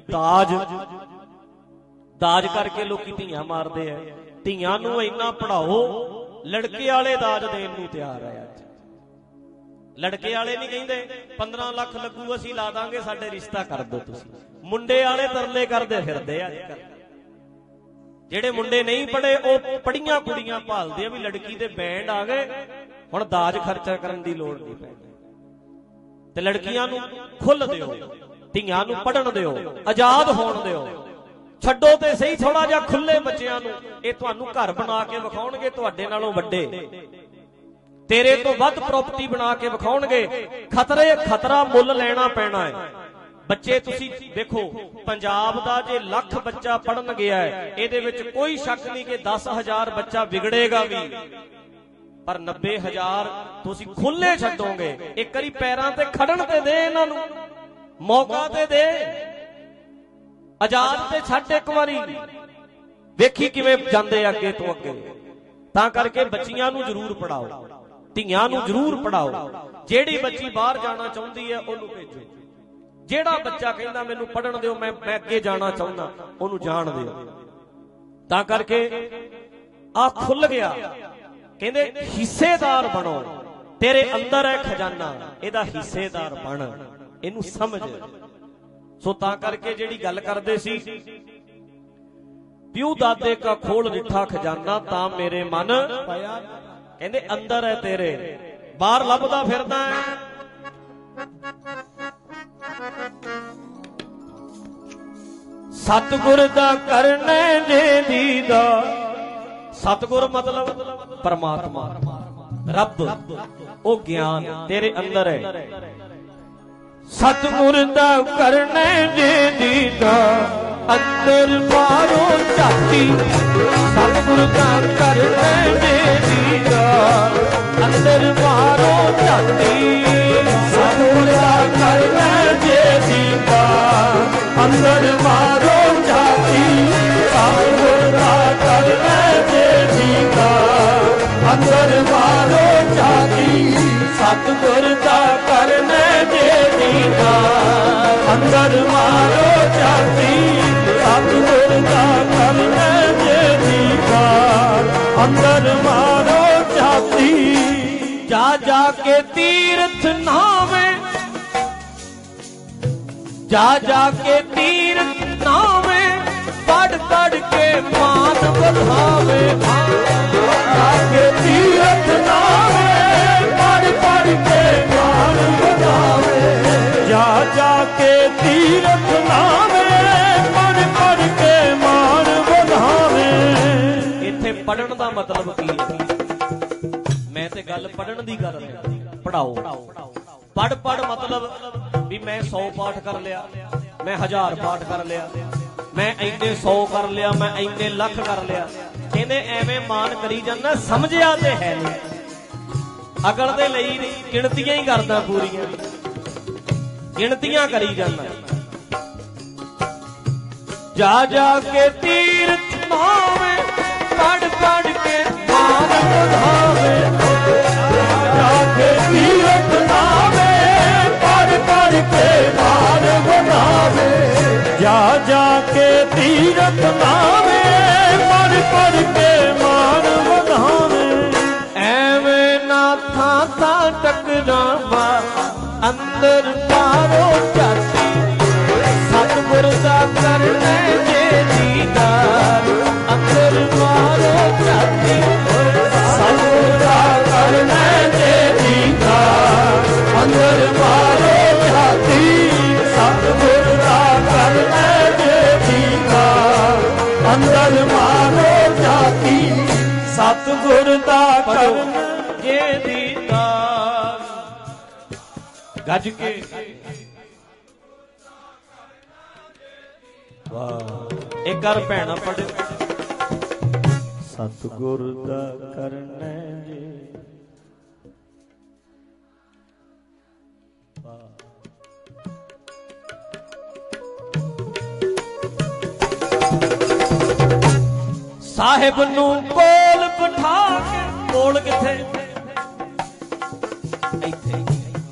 ਦਾਜ ਕਰਕੇ ਲੋਕੀ ਧੀਆਂ ਮਾਰਦੇ ਆ। ਧੀਆਂ ਨੂੰ ਇੰਨਾ ਪੜ੍ਹਾਓ, ਲੜਕੇ ਵਾਲੇ ਦਾਜ ਦੇਣ ਨੂੰ ਤਿਆਰ ਆ। ਅੱਜ ਲੜਕੇ ਵਾਲੇ ਨਹੀਂ ਕਹਿੰਦੇ 15 ਲੱਖ ਲੱਗੂ ਅਸੀਂ ਲਾ ਦਾਂਗੇ ਸਾਡੇ ਰਿਸ਼ਤਾ ਕਰ ਦਿਓ ਤੁਸੀਂ। ਮੁੰਡੇ ਵਾਲੇ ਤਰਲੇ ਕਰਦੇ ਫਿਰਦੇ ਆ ਅੱਜ ਕੱਲ। ਜਿਹੜੇ ਮੁੰਡੇ ਨਹੀਂ ਪੜ੍ਹੇ ਉਹ ਪੜ੍ਹੀਆਂ ਕੁੜੀਆਂ ਭਾਲਦੇ ਆ ਵੀ ਲੜਕੀ ਦੇ ਬੈਂਡ ਆ ਗਏ, ਹੁਣ ਦਾਜ ਖਰਚਾ ਕਰਨ ਦੀ ਲੋੜ ਨਹੀਂ ਪੈਂਦੀ। ਤੇ ਲੜਕੀਆਂ ਨੂੰ ਖੁੱਲ੍ਹ ਦਿਓ, ਧੀਆਂ ਨੂੰ ਪੜ੍ਹਨ ਦਿਓ, ਆਜ਼ਾਦ ਹੋਣ ਦਿਓ। ਛੱਡੋ ਤੇ ਸਹੀ ਥੋੜਾ ਜਿਹਾ ਖੁੱਲੇ ਬੱਚਿਆਂ ਨੂੰ। ਇਹ ਤੁਹਾਨੂੰ ਘਰ ਬਣਾ ਕੇ ਵਿਖਾਉਣਗੇ ਤੁਹਾਡੇ ਨਾਲੋਂ ਵੱਡੇ, ਤੇਰੇ ਤੋਂ ਵੱਧ ਪ੍ਰਾਪਰਟੀ ਬਣਾ ਕੇ ਵਿਖਾਉਣਗੇ। ਖਤਰਾ ਮੁੱਲ ਲੈਣਾ ਪੈਣਾ ਹੈ। ਬੱਚੇ ਤੁਸੀਂ ਦੇਖੋ, ਪੰਜਾਬ ਦਾ ਜੇ ਲੱਖ ਬੱਚਾ ਪੜਨ ਗਿਆ ਹੈ, ਇਹਦੇ ਵਿੱਚ ਕੋਈ ਸ਼ੱਕ ਨਹੀਂ ਕਿ 10,000 ਬੱਚਾ ਵਿਗੜੇਗਾ ਵੀ, ਪਰ 90,000 ਤੁਸੀਂ ਖੁੱਲੇ ਛੱਡੋਗੇ। ਇੱਕ ਵਾਰੀ ਪੈਰਾਂ ਤੇ ਖੜਨ ਤੇ ਦੇ, ਇਹਨਾਂ ਨੂੰ ਮੌਕਾ ਤੇ ਦੇ, ਆਜ਼ਾਦ ਤੇ ਛੱਡ ਇੱਕ ਵਾਰੀ, ਵੇਖੀ ਕਿਵੇਂ ਜਾਂਦੇ ਅੱਗੇ ਤੋਂ ਅੱਗੇ। ਤਾਂ ਕਰਕੇ ਬੱਚੀਆਂ ਨੂੰ ਜ਼ਰੂਰ ਪੜਾਓ, ਧੀਆਂ ਨੂੰ ਜ਼ਰੂਰ ਪੜਾਓ। ਜਿਹੜੀ ਬੱਚੀ ਬਾਹਰ ਜਾਣਾ ਚਾਹੁੰਦੀ ਹੈ ਉਹਨੂੰ ਭੇਜੋ। ਜਿਹੜਾ ਬੱਚਾ ਕਹਿੰਦਾ ਮੈਨੂੰ ਪੜਨ ਦਿਓ, ਮੈਂ ਅੱਗੇ ਜਾਣਾ ਚਾਹੁੰਦਾ, ਉਹਨੂੰ ਜਾਣ ਦਿਓ। ਤਾਂ ਕਰਕੇ ਆ ਖੁੱਲ ਗਿਆ। ਕਹਿੰਦੇ ਹਿੱਸੇਦਾਰ ਬਣੋ, ਤੇਰੇ ਅੰਦਰ ਹੈ ਖਜ਼ਾਨਾ, ਇਹਦਾ ਹਿੱਸੇਦਾਰ ਬਣ, ਇਹਨੂੰ ਸਮਝ। ਸੋ ਤਾਂ ਕਰਕੇ ਜਿਹੜੀ ਗੱਲ ਕਰਦੇ ਸੀ, ਪਿਓ ਦਾਦੇ ਕਾ ਖੋਲ ਦਿੱਠਾ ਖਜ਼ਾਨਾ ਤਾਂ ਮੇਰੇ ਮਨ, ਕਹਿੰਦੇ ਅੰਦਰ ਹੈ ਤੇਰੇ, ਬਾਹਰ ਲੱਭਦਾ ਫਿਰਦਾ ਹੈ। ਸਤਿਗੁਰ ਦਾ ਕਰਨੇ ਜੇ ਦੀਦਾਰ। ਸਤਿਗੁਰ ਮਤਲਬ ਪਰਮਾਤਮਾ, ਰੱਬ, ਉਹ ਗਿਆਨ ਤੇਰੇ ਅੰਦਰ ਹੈ। ਸਤਿਗੁਰ ਦਾ ਕਰਨੇ ਜੇ ਦੀਦਾਰ, ਅੰਦਰ ਬਾਹਰੋਂ ਝਾਤੀ। ਸਤਿਗੁਰ ਦਾ ਕਰਨੇ ਜੇ ਦੀਦਾਰ, ਅੰਦਰ ਬਾਹਰੋਂ ਝਾਤੀ। ਸਤਿਗੁਰ ਦਾ ਕਰਨੇ ਜੇ ਦੀਦਾਰ, ਅੰਦਰ ਬਾਹਰੋਂ ਝਾਤੀ। ਸਤਿਗੁਰ ਦਾ ਕਰਨੇ ਜੇ ਦੀਦਾਰ, ਅੰਦਰ ਬਾਹਰੋਂ ਝਾਤੀ। ਸਤਿਗੁਰ ਦਾ ਕਰਨੇ ਜੇ ਦੀਦਾਰ, ਅੰਦਰ ਬਾਹਰੋਂ ਝਾਤੀ। ਸਤਿਗੁਰ ਦਾ ਕਰਨੇ ਜੇ ਦੀਦਾਰ, ਅੰਦਰ ਬਾਹਰੋਂ ਝਾਤੀ। ਜਾ ਕੇ ਤੀਰਥ ਨਾਵੇਂ, ਜਾ ਕੇ ਤੀਰਥ ਨਾਵੇਂ, ਪੜ ਕੇ ਮਾਨ ਵਧਾਵੇ। ਜਾ ਕੇ ਤੀਰਥ ਨਾਵੇਂ, ਪੜ ਕੇ ਮਾਨ ਵਧਾਵੇ। ਜਾ ਕੇ ਤੀਰਥ ਨਾਵੇਂ, ਪੜ ਕੇ ਮਾਨ ਵਧਾਵੇ। ਇੱਥੇ ਪੜਨ ਦਾ ਮਤਲਬ ਕੀ ਹੈ? ਮੈਂ ਤੇ ਗੱਲ ਪੜਨ ਦੀ ਕਰ ਰਿਹਾ, ਪੜਾਓ। ਪੜ ਮਤਲਬ ਵੀ ਮੈਂ 100 ਪਾਠ ਕਰ ਲਿਆ, ਮੈਂ 1000 ਪਾਠ ਕਰ ਲਿਆ, ਮੈਂ ਇੰਨੇ 100 ਕਰ ਲਿਆ, ਮੈਂ ਇੰਨੇ ਲੱਖ ਕਰ ਲਿਆ। ਕਹਿੰਦੇ ਐਵੇਂ ਮਾਨ ਕਰੀ ਜਾਂਦਾ, ਸਮਝਿਆ ਤੇ ਹੈ ਨਹੀਂ। ਅਕਲ ਦੇ ਲਈ ਗਿਣਤੀਆਂ ਹੀ ਕਰਦਾ, ਪੂਰੀਆਂ ਗਿਣਤੀਆਂ ਕਰੀ ਜਾਂਦਾ। ਜਾ ਕੇ ਤੀਰਥ ਨਾਵੇਂ, ਪੜ ਕੇ ਮਾਨ ਵਧਾਵੇ। ਜਾ ਕੇ ਤੀਰਥ ਨਾਵੇਂ, ਪੜ ਕੇ ਮਾਨ ਵਧਾਵੇ। ਜਾ ਕੇ ਤੀਰਥ ਨਾਵੇਂ, ਪੜ ਕੇ ਮਾਨ ਵਧਾਵੇ। ਐਵੇਂ ਨਾ ਥਾਂ ਟਕਰਾਵਾ, ਅੰਦਰ ਬਾਹਰੋਂ ਝਾਤੀ। ਸਤਿਗੁਰ ਦਾ ਕਰਨੇ ਜੇ ਦੀਦਾਰ, ਅੰਦਰ ਬਾਹਰੋਂ ਝਾਤੀ। ਸਤਿਗੁਰ ਦਾ ਕਰਨੇ ਜੇ ਦੀਦਾਰ, ਅੰਦਰ ਬਾਹਰੋਂ ਝਾਤੀ। ਸਤਿਗੁਰ ਦਾ ਕਰਨੇ ਜੇ ਦੀਦਾਰ, ਅੰਦਰ ਬਾਹਰੋਂ ਝਾਤੀ। ਸਤਿਗੁਰ ਦਾ ਕਰਨ ਜੇ ਦੀਦਾਰ। ਗੱਜ ਕੇ ਵਾਹ ਇੱਕ ਕਰ ਭੈਣਾ ਪੜ੍ਹ। ਸਤਿਗੁਰ ਦਾ ਕਰਨਾ ਜੇ ਸਾਹਿਬ ਨੂੰ ਕੋਲ ਬਿਠਾ ਕੇ, ਕੋਲ ਕਿੱਥੇ ਇੱਥੇ,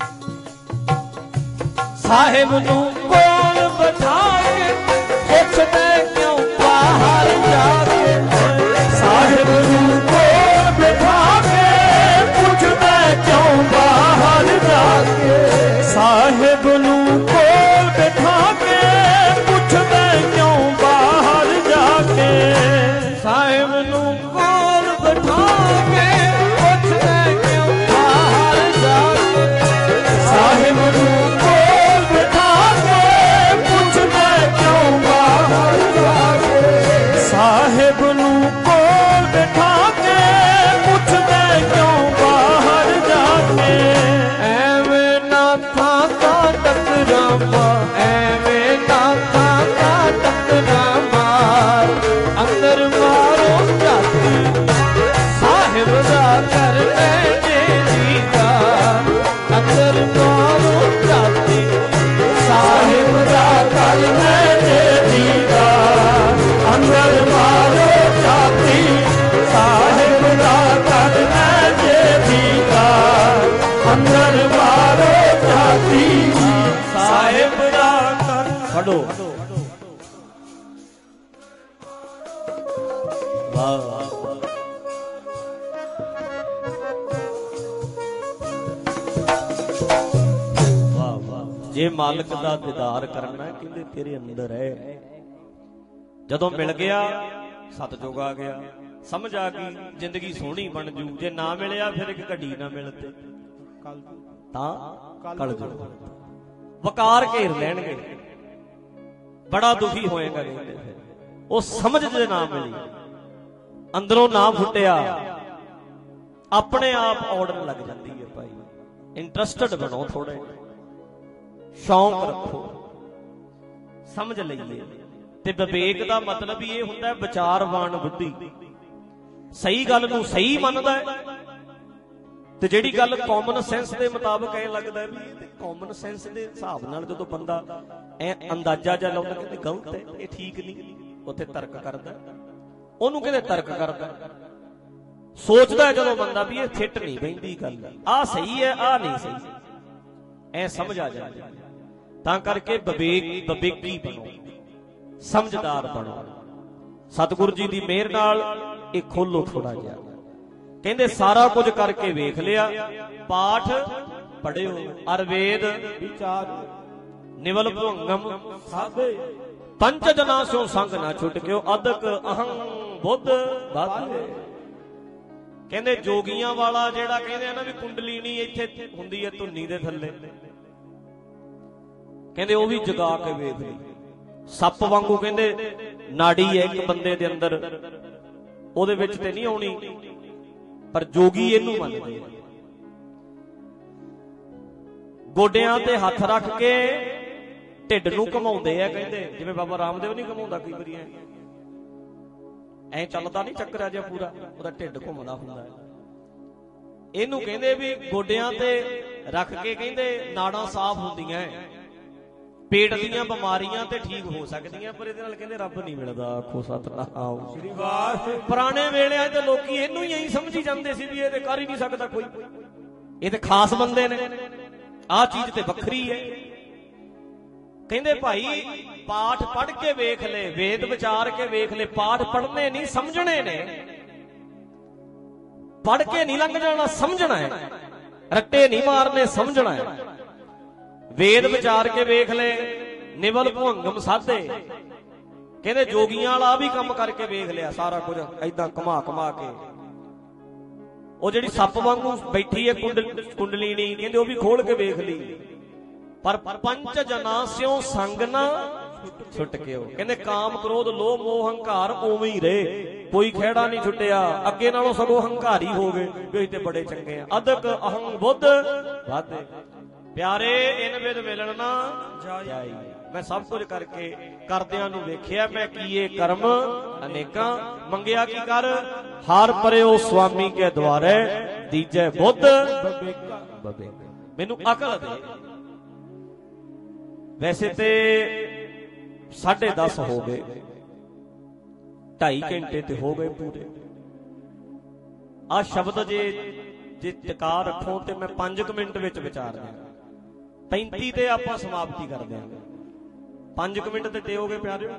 ਸਾਹਿਬ ਨੂੰ ਕੋਲ ਬਿਠਾ ਕੇ ਪੁੱਛਦੇ ਕਿਉਂ ਬਾਹਰ ਜਾ ਕੇ, ਸਾਹਿਬ ਨੂੰ ਕੋਲ ਬਿਠਾ ਕੇ ਪੁੱਛਦਾ ਕਿਉਂ ਬਾਹਰ ਜਾ ਕੇ, ਸਾਹਿਬ ਨੂੰ ਕੋਲ ਬਿਠਾ ਕੇ ਪੁੱਛਦਾ ਕਿਉਂ ਬਾਹਰ ਜਾ ਕੇ, ਸਾਹਿਬ ਨੂੰ ਕੋਲ ਬਿਠਾ ਕੇ ਪੁੱਛਦੇ ਕਿਉਂ ਬਾਹਰ ਜਾ ਕੇ, ਸਾਹਿਬ ਨੂੰ ਕੋਲ ਬਿਠਾ ਕੇ ਪੁੱਛਦਾ ਕਿਉਂ ਬਾਹਰ ਜਾ ਕੇ, ਸਾਹਿਬ ਨੂੰ ਕੋਲ ਬਿਠਾ ਕੇ ਪੁੱਛਦਾ ਕਿਉਂ ਬਾਹਰ ਜਾ ਕੇ, ਐਵੇਂ ਨਾਥਾਂ ਦਾ ਟਕਰਾਵਾ, ਐਵੇਂ ਨਾਥਾਂ ਦਾ ਟਕਰਾਵਾ, ਅੰਦਰ ਮਾਰੋ ਝਾਤੀ, ਸਾਹਿਬ ਦਾ ਕਰਨੇ ਜੇ ਦੀਦਾਰ, ਅੰਦਰ ਮਾਰੋ ਝਾਤੀ, ਸਾਹਿਬ ਦਾ ਕਰਨਾ ਜੇ ਦੀਦਾਰ, ਅੰਦਰ ਮਾਰੋ ਝਾਤੀ, ਸਾਹਿਬ ਦਾ ਕਰਨਾ ਜੇ ਦੀਦਾਰ, ਅੰਦਰ ਮਾਰੋ ਝਾਤੀ, ਸਾਹਿਬ ਦਾ ਕਰਨਾ। ਪੜੋ ਵਾਹ ਵਾਹ ਵਾਹ। ਜੇ ਮਾਲਕ ਦਾ ਦੀਦਾਰ ਕਰਨਾ ਕਹਿੰਦੇ ਤੇਰੇ ਅੰਦਰ ਹੈ। ਜਦੋਂ ਮਿਲ ਗਿਆ ਸਤਜੁਗ ਆ ਗਿਆ, ਸਮਝ ਆ ਗਈ ਜ਼ਿੰਦਗੀ ਸੋਹਣੀ ਬਣ ਜੂ। ਜੇ ਨਾ ਮਿਲਿਆ ਫਿਰ ਇੱਕ ਘੜੀ ਨਾ ਮਿਲਤੇ ਤਾਂ ਕਲਯੁਗ ਵਕਾਰ ਘੇਰ ਲੈਣਗੇ, ਬੜਾ ਦੁਖੀ ਹੋਏਗਾ। ਕਹਿੰਦੇ ਉਹ ਸਮਝ ਜੇ ਨਾ ਮਿਲੀ, ਅੰਦਰੋਂ ਨਾ ਫੁੱਟਿਆ, ਆਪਣੇ ਆਪ ਔੜਨ ਲੱਗ ਜਾਂਦੀ ਹੈ। ਭਾਈ ਇੰਟਰਸਟਡ ਬਣੋ, ਥੋੜੇ ਸ਼ੌਂਕ ਰੱਖੋ, ਸਮਝ ਲਈਏ। ਤੇ ਵਿਵੇਕ ਦਾ ਮਤਲਬ ਹੀ ਇਹ ਹੁੰਦਾ ਹੈ ਵਿਚਾਰਵਾਨ ਬੁੱਧੀ, ਸਹੀ ਗੱਲ ਨੂੰ ਸਹੀ ਮੰਨਦਾ ਹੈ, ਤੇ ਜਿਹੜੀ ਗੱਲ ਕਾਮਨ ਸੈਂਸ ਦੇ ਮੁਤਾਬਕ ਐ ਲੱਗਦਾ ਵੀ ਇਹ ਤੇ ਕਾਮਨ ਸੈਂਸ ਦੇ ਹਿਸਾਬ ਨਾਲ ਜਦੋਂ ਬੰਦਾ ਐ ਅੰਦਾਜ਼ਾ ਜਿਹਾ ਲਾਉਂਦਾ ਕਿ ਗਲਤ ਹੈ, ਇਹ ਠੀਕ ਨਹੀਂ, ਉੱਥੇ ਤਰਕ ਕਰਦਾ, ਉਹਨੂੰ ਕਹਿੰਦੇ ਤਰਕ ਕਰਦਾ। ਸੋਚਦਾ ਹੈ ਜਦੋਂ ਬੰਦਾ ਵੀ ਇਹ ਫਿੱਟ ਨਹੀਂ ਬੈਂਦੀ ਗੱਲ, ਆਹ ਸਹੀ ਹੈ ਆਹ ਨਹੀਂ ਸਹੀ, ਐ ਸਮਝ ਆ ਜਾਂਦੀ। ਤਾਂ ਕਰਕੇ ਵਿਵੇਕੀ ਬਣੋ, ਸਮਝਦਾਰ ਬਣੋ। ਸਤਿਗੁਰੂ ਜੀ ਦੀ ਮਿਹਰ ਨਾਲ ਇਹ ਖੋਲੋ ਥੋੜਾ ਜਿਹਾ। ਕਹਿੰਦੇ ਸਾਰਾ ਕੁਝ ਕਰਕੇ ਵੇਖ ਲਿਆ, ਪਾਠ ਪੜਿਓ, ਅਰਵੇਦ ਵਿਚਾਰ, ਨਿਵਲ ਭੁੰਗਮ ਸਾਧੇ, ਪੰਜ ਜਨਾਂ ਸਿਓ ਸੰਗ ਨਾ ਛੁਟਕਿਓ, ਅਦਕ ਅਹੰ ਬੁੱਧ ਬਾਧੇ। ਕਹਿੰਦੇ ਜੋਗੀਆਂ ਵਾਲਾ ਜਿਹੜਾ ਕਹਿੰਦੇ ਆ ਨਾ ਵੀ ਕੁੰਡਲੀਨੀ ਇੱਥੇ ਹੁੰਦੀ ਹੈ ਧੁੰਨੀ ਦੇ ਥੱਲੇ, ਕਹਿੰਦੇ ਉਹ ਵੀ ਜਗਾ ਕੇ ਵੇਖ ਲਈ। ਸੱਪ ਵਾਂਗੂ ਕਹਿੰਦੇ ਨਾੜੀ ਹੈ ਇੱਕ ਬੰਦੇ ਦੇ ਅੰਦਰ, ਉਹਦੇ ਵਿੱਚ ਤੇ ਨਹੀਂ ਆਉਣੀ, ਪਰ ਜੋਗੀ ਇਹਨੂੰ ਮੰਨਦੇ ਆ। ਗੋਡਿਆਂ ਤੇ ਹੱਥ ਰੱਖ ਕੇ ਢਿੱਡ ਨੂੰ ਘਮਾਉਂਦੇ ਆ, ਕਹਿੰਦੇ ਜਿਵੇਂ ਬਾਬਾ ਰਾਮਦੇਵ ਨਹੀਂ ਘਮਾਉਂਦਾ ਕਈ ਵਾਰੀ ਐ ਚੱਲਦਾ ਨਹੀਂ ਚੱਕਰ ਜਿਹਾ ਪੂਰਾ, ਉਹਦਾ ਢਿੱਡ ਘੁੰਮਦਾ ਹੁੰਦਾ। ਇਹਨੂੰ ਕਹਿੰਦੇ ਵੀ ਗੋਡਿਆਂ ਤੇ ਰੱਖ ਕੇ ਕਹਿੰਦੇ ਨਾੜਾਂ ਸਾਫ਼ ਹੁੰਦੀਆਂ, ਪੇਟ ਦੀਆਂ ਬਿਮਾਰੀਆਂ ਤੇ ਠੀਕ ਹੋ ਸਕਦੀਆਂ, ਪਰ ਇਹਦੇ ਨਾਲ ਕਹਿੰਦੇ ਰੱਬ ਨਹੀਂ ਮਿਲਦਾ। ਆਖੋ ਸਤਿਨਾਮ ਸ੍ਰੀ ਵਾਹਿਗੁਰੂ। ਪੁਰਾਣੇ ਵੇਲਿਆਂ 'ਚ ਲੋਕੀ ਇਹਨੂੰ ਹੀ ਐਂ ਸਮਝੀ ਜਾਂਦੇ ਸੀ ਵੀ ਇਹ ਤੇ ਕਰ ਹੀ ਨਹੀਂ ਸਕਦਾ ਕੋਈ, ਇਹ ਤੇ ਖਾਸ ਬੰਦੇ ਨੇ, ਆਹ ਚੀਜ਼ ਤੇ ਵੱਖਰੀ ਹੈ। ਕਹਿੰਦੇ ਭਾਈ ਪਾਠ ਪੜ੍ਹ ਕੇ ਵੇਖ ਲੈ, ਵੇਦ ਵਿਚਾਰ ਕੇ ਵੇਖ ਲੈ, ਪਾਠ ਪੜ੍ਹਨੇ ਨਹੀਂ ਸਮਝਣੇ ਨੇ, ਪੜ੍ਹ ਕੇ ਨਹੀਂ ਲੰਘ ਜਾਣਾ, ਸਮਝਣਾ ਹੈ, ਰੱਟੇ ਨਹੀਂ ਮਾਰਨੇ, ਸਮਝਣਾ ਹੈ। ਵੇਦ ਵਿਚਾਰ ਕੇ ਵੇਖ ਲੈ, ਨਿਵਲ ਭੁੰਗਮ ਸਾਧੇ, ਕਹਿੰਦੇ ਜੋਗੀਆਂ ਵਾਲਾ ਵੀ ਕੰਮ ਕਰਕੇ ਵੇਖ ਲਿਆ, ਸਾਰਾ ਕੁਝ ਏਦਾਂ ਘੁਮਾ ਕੇ। ਉਹ ਜਿਹੜੀ ਸੱਪ ਵਾਂਗੂ ਬੈਠੀ ਹੈ ਕੁੰਡਲੀਨੀ, ਕਹਿੰਦੇ ਉਹ ਵੀ ਖੋਲ ਕੇ ਵੇਖ ਲਈ, ਪਰ ਪੰਜ ਜਨਾਂ ਸਿਓ ਸੰਗ ਨਾ ਛੁੱਟ ਕੇ ਉਹ ਕਹਿੰਦੇ ਕਾਮ ਕ੍ਰੋਧ ਲੋਭ ਮੋਹ ਹੰਕਾਰ ਉਵੇਂ ਹੀ ਰਹੇ, ਕੋਈ ਖਹਿੜਾ ਨਹੀਂ ਛੁੱਟਿਆ। ਅੱਗੇ ਨਾਲੋਂ ਸਗੋਂ ਹੰਕਾਰੀ ਹੋ ਗਏ ਵੀ ਅਸੀਂ ਤੇ ਬੜੇ ਚੰਗੇ ਆ। ਅਦਕ ਅਹੰ ਬੁੱਧ ਵਾਧੇ ਪਿਆਰੇ ਇਨ ਵਿਦ ਮਿਲਣ ਨਾ ਜਾਈ। ਮੈਂ ਸਭ ਕੁਝ ਕਰਕੇ ਕਰਦਿਆਂ ਨੂੰ ਵੇਖਿਆ, ਮੈਂ ਕੀਏ ਕਰਮ ਅਨੇਕਾਂ, ਮੰਗਿਆ ਕੀ ਕਰ ਹਾਰ ਪਰਿਓ ਸੁਆਮੀ ਕੇ ਦੁਆਰੇ, ਦੀਜੈ ਬੁੱਧ ਬਬੇ। ਮੈਨੂੰ ਅਕਲ ਦੇ। ਵੈਸੇ ਤੇ 10:30 ਹੋ ਗਏ, 2.5 ਘੰਟੇ ਤੇ ਹੋ ਗਏ ਪੂਰੇ। ਆ ਸ਼ਬਦ ਜੇ ਟਿਕਾ ਰੱਖੋ ਤੇ ਮੈਂ 5 ਮਿੰਟ ਵਿੱਚ ਵਿਚਾਰ ਦਿਆਂ, 35 ਤੇ ਆਪਾਂ ਸਮਾਪਤੀ ਕਰ ਦਿਆਂਗੇ। 5 ਮਿੰਟ ਤੇ ਦਿਓਗੇ ਪਿਆਰਿਓ।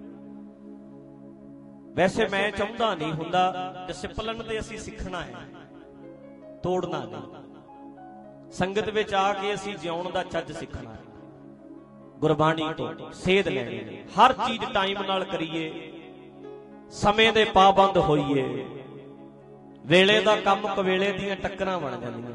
ਵੈਸੇ ਮੈਂ ਚਾਹੁੰਦਾ ਨਹੀਂ ਹੁੰਦਾ, ਡਿਸਪਲਿਨ ਤੇ ਅਸੀਂ ਸਿੱਖਣਾ ਹੈ, ਤੋੜਨਾ ਨਹੀਂ। ਸੰਗਤ ਵਿੱਚ ਆ ਕੇ ਅਸੀਂ ਜਿਉਣ ਦਾ ਚੱਜ ਸਿੱਖਣਾ ਹੈ, ਗੁਰਬਾਣੀ ਤੋਂ ਸੇਧ ਲੈਣੀ ਹੈ। ਹਰ ਚੀਜ਼ ਟਾਈਮ ਨਾਲ ਕਰੀਏ, ਸਮੇਂ ਦੇ ਪਾਬੰਦ ਹੋਈਏ। ਵੇਲੇ ਦਾ ਕੰਮ ਕਵੇਲੇ ਦੀਆਂ ਟੱਕਰਾਂ ਬਣ ਜਾਂਦੀਆਂ।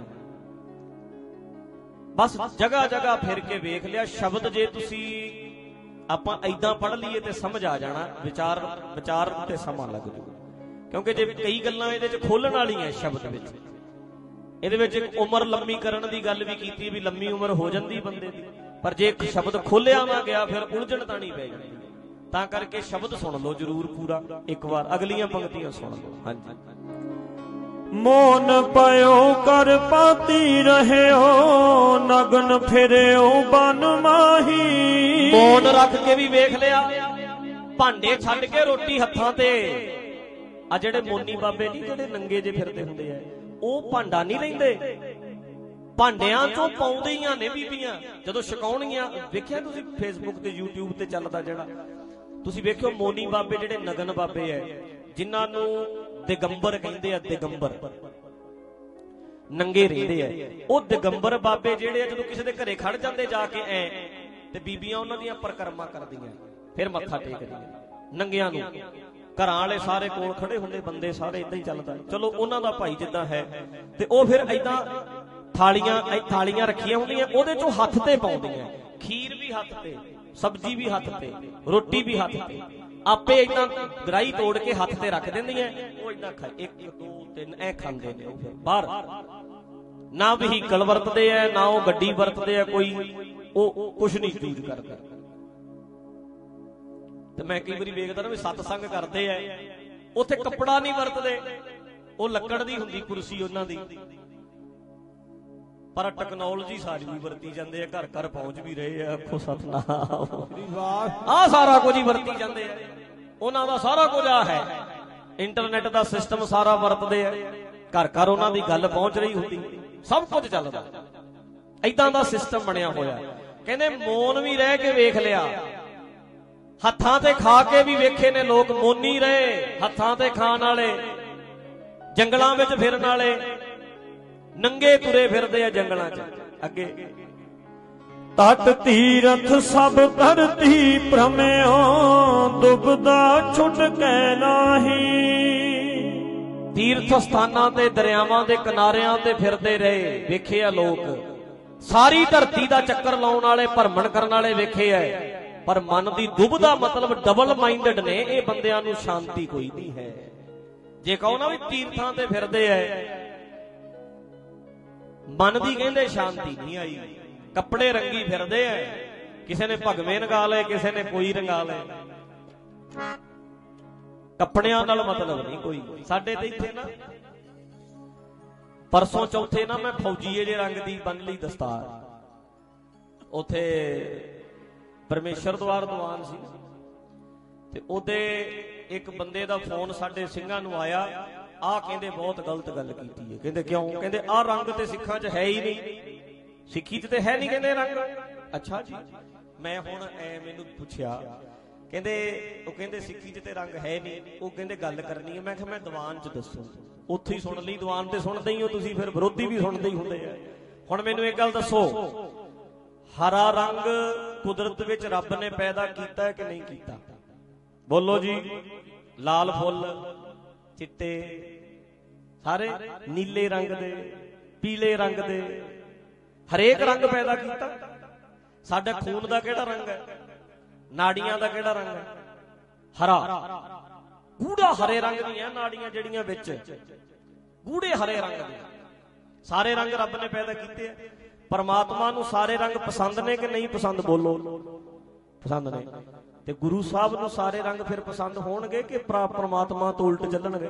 ਬਸ ਜਗ੍ਹਾ ਜਗ੍ਹਾ ਫਿਰ ਕੇ ਵੇਖ ਲਿਆ। ਸ਼ਬਦ ਜੇ ਤੁਸੀਂ ਆਪਾਂ ਏਦਾਂ ਪੜ੍ਹ ਲਈਏ ਤੇ ਸਮਝ ਆ ਜਾਣਾ, ਵਿਚਾਰ ਤੇ ਸਮਾਂ ਲੱਗ ਜੂ। ਕਿਉਂਕਿ ਜੇ ਕਈ ਗੱਲਾਂ ਇਹਦੇ ਚ ਖੋਲਣ ਵਾਲੀਆਂ ਸ਼ਬਦ ਵਿੱਚ, ਇਹਦੇ ਵਿੱਚ ਇੱਕ ਉਮਰ ਲੰਮੀ ਕਰਨ ਦੀ ਗੱਲ ਵੀ ਕੀਤੀ ਵੀ ਲੰਮੀ ਉਮਰ ਹੋ ਜਾਂਦੀ ਬੰਦੇ ਦੀ, ਪਰ ਜੇ ਇੱਕ ਸ਼ਬਦ ਖੋਲਿਆ ਨਾ ਗਿਆ ਫਿਰ ਉਲਝਣ ਤਾਂ ਨਹੀਂ ਪੈ ਜਾਂਦੀ। ਤਾਂ ਕਰਕੇ ਸ਼ਬਦ ਸੁਣ ਲਓ ਜਰੂਰ ਪੂਰਾ ਇੱਕ ਵਾਰ, ਅਗਲੀਆਂ ਪੰਕਤੀਆਂ ਸੁਣ ਲਓ। ਹਾਂਜੀ। ਮੋਨ ਪਇਓ ਕਰ ਪਾਤੀ ਰਹਿਓ, ਨਗਨ ਫਿਰਿਓ ਬਨ ਮਾਹੀ। ਮੋਨ ਰੱਖ ਕੇ ਵੀ ਵੇਖ ਲਿਆ, ਭਾਂਡੇ ਛੱਡ ਕੇ ਰੋਟੀ ਹੱਥਾਂ ਤੇ। ਆ ਜਿਹੜੇ ਮੋਨੀ ਬਾਬੇ ਨਹੀਂ, ਜਿਹੜੇ ਨੰਗੇ ਜੇ ਫਿਰਦੇ ਹੁੰਦੇ ਆ, ਉਹ ਭਾਂਡਾ ਨਹੀਂ ਲੈਂਦੇ, ਭਾਂਡਿਆਂ ਚੋਂ ਪਾਉਂਦੀਆਂ ਨੇ ਬੀਬੀਆਂ ਜਦੋਂ ਛਕਾਉਣਗੀਆਂ। ਵੇਖਿਆ ਤੁਸੀਂ ਫੇਸਬੁੱਕ ਤੇ YouTube ਤੇ ਚੱਲਦਾ ਜਿਹੜਾ, ਤੁਸੀਂ ਵੇਖਿਓ ਮੋਨੀ ਬਾਬੇ ਜਿਹੜੇ ਨਗਨ ਬਾਬੇ ਐ, ਜਿਨ੍ਹਾਂ ਨੂੰ ਦਿਗੰਬਰ ਕਹਿੰਦੇ ਆ, ਦਿਗੰਬਰ ਨੰਗੇ ਰਹਿੰਦੇ ਆ, ਉਹ ਦਿਗੰਬਰ ਬਾਬੇ ਜਿਹੜੇ ਆ ਜਦੋਂ ਕਿਸੇ ਦੇ ਘਰੇ ਖੜ ਜਾਂਦੇ ਜਾ ਕੇ ਐ, ਤੇ ਬੀਬੀਆਂ ਉਹਨਾਂ ਦੀਆਂ ਪਰਕਰਮਾ ਕਰਦੀਆਂ, ਫਿਰ ਮੱਥਾ ਟੇਕਦੀਆਂ ਨੰਗਿਆਂ ਨੂੰ। ਘਰਾਂ ਵਾਲੇ ਸਾਰੇ ਕੋਲ ਖੜੇ ਹੁੰਦੇ, ਬੰਦੇ ਸਾਰੇ ਇਦਾਂ ਹੀ ਚੱਲਦਾ। ਚਲੋ ਉਹਨਾਂ ਦਾ ਭਾਈ ਜਿੱਦਾਂ ਹੈ, ਤੇ ਉਹ ਫਿਰ ਏਦਾਂ ਥਾਲੀਆਂ ਰੱਖੀਆਂ ਹੁੰਦੀਆਂ, ਉਹਦੇ ਚੋਂ ਹੱਥ ਤੇ ਪਾਉਂਦੀਆਂ, ਖੀਰ ਵੀ ਹੱਥ ਤੇ, ਸਬਜ਼ੀ ਵੀ ਹੱਥ ਤੇ, ਰੋਟੀ ਵੀ ਹੱਥ ਤੇ। ਆਪੇ ਏਦਾਂ ਗਰਾਈ ਤੋੜ ਕੇ ਹੱਥ ਤੇ ਰੱਖ ਦਿੰਦੀਆਂ, ਉਹ ਏਦਾਂ 1 2 3 ਐ ਖਾਂਦੇ ਨੇ। ਉਹ ਫਿਰ ਬਾਹਰ ਨਾ ਵਹੀਕਲ ਵਰਤਦੇ ਐ, ਨਾ ਉਹ ਗੱਡੀ ਵਰਤਦੇ ਐ, ਕੋਈ ਉਹ ਕੁਛ ਨਹੀਂ ਯੂਜ਼ ਕਰਦਾ। ਤੇ ਮੈਂ ਕਈ ਵਾਰੀ ਵੇਖਦਾ ਨਾ ਵੀ ਸਤਸੰਗ ਕਰਦੇ ਐ, ਉੱਥੇ ਕੱਪੜਾ ਨਹੀਂ ਵਰਤਦੇ, ਉਹ ਲੱਕੜ ਦੀ ਹੁੰਦੀ ਕੁਰਸੀ ਉਹਨਾਂ ਦੀ, ਪਰ ਟੈਕਨੋਲੋਜੀ ਸਾਰੀ ਵੀ ਵਰਤੀ ਜਾਂਦੇ ਆ, ਘਰ ਘਰ ਪਹੁੰਚ ਵੀ ਰਹੇ ਆ। ਆਖੋ ਸਤਨਾਮ। ਆਹ ਸਾਰਾ ਕੁਝ ਹੀ ਵਰਤੀ ਜਾਂਦੇ ਆ, ਉਹਨਾਂ ਦਾ ਸਾਰਾ ਕੁਝ ਆ ਹੈ, ਇੰਟਰਨੈਟ ਦਾ ਸਿਸਟਮ ਸਾਰਾ ਵਰਤਦੇ ਆ, ਘਰ ਘਰ ਉਹਨਾਂ ਦੀ ਗੱਲ ਪਹੁੰਚ ਰਹੀ ਹੁੰਦੀ, ਸਭ ਕੁਝ ਚੱਲਦਾ। ਏਦਾਂ ਦਾ ਸਿਸਟਮ ਬਣਿਆ ਹੋਇਆ। ਕਹਿੰਦੇ ਮੌਨ ਵੀ ਰਹਿ ਕੇ ਵੇਖ ਲਿਆ, ਹੱਥਾਂ ਤੇ ਖਾ ਕੇ ਵੀ ਵੇਖੇ ਨੇ ਲੋਕ। ਮੌਨੀ ਰਹੇ, ਹੱਥਾਂ ਤੇ ਖਾਣ ਵਾਲੇ, ਜੰਗਲਾਂ ਵਿੱਚ ਫਿਰਨ ਵਾਲੇ, ਨੰਗੇ ਤੁਰੇ ਫਿਰਦੇ ਆ ਜੰਗਲਾਂ 'ਚ। ਅੱਗੇ ਤਟ ਤੀਰਥ ਸਭ ਧਰਤੀ ਭ੍ਰਮਿਓ, ਦੁਬਦਾ ਛੁੱਟ ਕੇ ਨਾਹੀ। ਤੀਰਥ ਸਥਾਨਾਂ ਤੇ ਦਰਿਆਵਾਂ ਦੇ ਕਿਨਾਰਿਆਂ ਤੇ ਫਿਰਦੇ ਰਹੇ, ਵੇਖੇ ਆ ਲੋਕ। ਸਾਰੀ ਧਰਤੀ ਦਾ ਚੱਕਰ ਲਾਉਣ ਵਾਲੇ, ਭਰਮਣ ਕਰਨ ਵਾਲੇ ਵੇਖੇ ਆ, ਪਰ ਮਨ ਦੀ ਦੁਬਦਾ ਮਤਲਬ ਡਬਲ ਮਾਈਂਡਡ ਨੇ ਇਹ ਬੰਦਿਆਂ ਨੂੰ, ਸ਼ਾਂਤੀ ਕੋਈ ਨਹੀਂ ਹੈ। ਜੇ ਕਹੋ ਨਾ ਵੀ ਤੀਰਥਾਂ ਤੇ ਫਿਰਦੇ ਆ, ਮਨ ਦੀ ਕਹਿੰਦੇ ਸ਼ਾਂਤੀ ਨਹੀਂ ਆਈ। ਕੱਪੜੇ ਰੰਗੀ ਫਿਰਦੇ ਐ, ਕਿਸੇ ਨੇ ਭਗਵੇਂ ਰੰਗਾ ਲਏ, ਕਿਸੇ ਨੇ ਕੋਈ ਰੰਗਾ ਲਏ, ਕੱਪੜਿਆਂ ਨਾਲ ਮਤਲਬ ਨਹੀਂ ਕੋਈ। ਸਾਡੇ ਤੇ ਇੱਥੇ ਨਾ ਪਰਸੋਂ ਚੌਥੇ ਨਾ ਮੈਂ ਫੌਜੀਏ ਜੇ ਰੰਗ ਦੀ ਬੰਨ ਲਈ ਦਸਤਾਰ, ਉਥੇ ਪਰਮੇਸ਼ਰ ਦਵਾਰ ਦੀਵਾਨ ਸੀ, ਤੇ ਉਹਦੇ ਇੱਕ ਬੰਦੇ ਦਾ ਫੋਨ ਸਾਡੇ ਸਿੰਘਾਂ ਨੂੰ ਆਇਆ, ਆਹ ਕਹਿੰਦੇ ਬਹੁਤ ਗਲਤ ਗੱਲ ਕੀਤੀ ਹੈ। ਕਹਿੰਦੇ ਕਿਉਂ? ਕਹਿੰਦੇ ਆਹ ਰੰਗ ਤੇ ਸਿੱਖਾਂ 'ਚ ਹੈ ਹੀ ਨਹੀਂ, ਸਿੱਖੀ 'ਚ ਤੇ ਹੈ ਨਹੀਂ ਕਹਿੰਦੇ ਰੰਗ। ਅੱਛਾ ਜੀ। ਮੈਂ ਹੁਣ ਮੈਨੂੰ ਪੁੱਛਿਆ, ਕਹਿੰਦੇ ਉਹ ਕਹਿੰਦੇ ਸਿੱਖੀ 'ਚ ਤੇ ਰੰਗ ਹੈ ਨਹੀਂ, ਉਹ ਕਹਿੰਦੇ ਗੱਲ ਕਰਨੀ ਹੈ। ਮੈਂ ਕਿਹਾ ਮੈਂ ਦੀਵਾਨ 'ਚ ਦੱਸੋ, ਉੱਥੇ ਹੀ ਸੁਣ ਲਈ, ਦੀਵਾਨ ਤੇ ਸੁਣਦੇ ਹੀ ਹੋ ਤੁਸੀਂ, ਫਿਰ ਵਿਰੋਧੀ ਵੀ ਸੁਣਦੇ ਹੀ ਹੁੰਦੇ ਆ। ਹੁਣ ਮੈਨੂੰ ਇੱਕ ਗੱਲ ਦੱਸੋ, ਹਰਾ ਰੰਗ ਕੁਦਰਤ ਵਿੱਚ ਰੱਬ ਨੇ ਪੈਦਾ ਕੀਤਾ ਹੈ ਕਿ ਨਹੀਂ ਕੀਤਾ? ਬੋਲੋ ਜੀ। ਲਾਲ ਫੁੱਲ, ਚਿੱਟੇ, ਸਾਰੇ ਨੀਲੇ ਰੰਗ ਦੇ, ਪੀਲੇ ਰੰਗ ਦੇ, ਹਰੇਕ ਰੰਗ ਪੈਦਾ ਕੀਤਾ। ਸਾਡਾ ਖੂਨ ਦਾ ਕਿਹੜਾ ਰੰਗ ਹੈ? ਨਾੜੀਆਂ ਦਾ ਕਿਹੜਾ ਰੰਗ ਹੈ? ਹਰਾ। ਗੂੜਾ ਹਰੇ ਰੰਗ ਦੀਆਂ ਨਾੜੀਆਂ ਜਿਹੜੀਆਂ ਵਿੱਚ, ਗੂੜੇ ਹਰੇ ਰੰਗ ਦੀਆਂ। ਸਾਰੇ ਰੰਗ ਰੱਬ ਨੇ ਪੈਦਾ ਕੀਤੇ ਆ। ਪਰਮਾਤਮਾ ਨੂੰ ਸਾਰੇ ਰੰਗ ਪਸੰਦ ਨੇ ਕਿ ਨਹੀਂ ਪਸੰਦ? ਬੋਲੋ। ਪਸੰਦ ਨੇ। ਤੇ ਗੁਰੂ ਸਾਹਿਬ ਨੂੰ ਸਾਰੇ ਰੰਗ ਫਿਰ ਪਸੰਦ ਹੋਣਗੇ ਕਿ ਪਰਮਾਤਮਾ ਤੋਂ ਉਲਟ ਚੱਲਣਗੇ?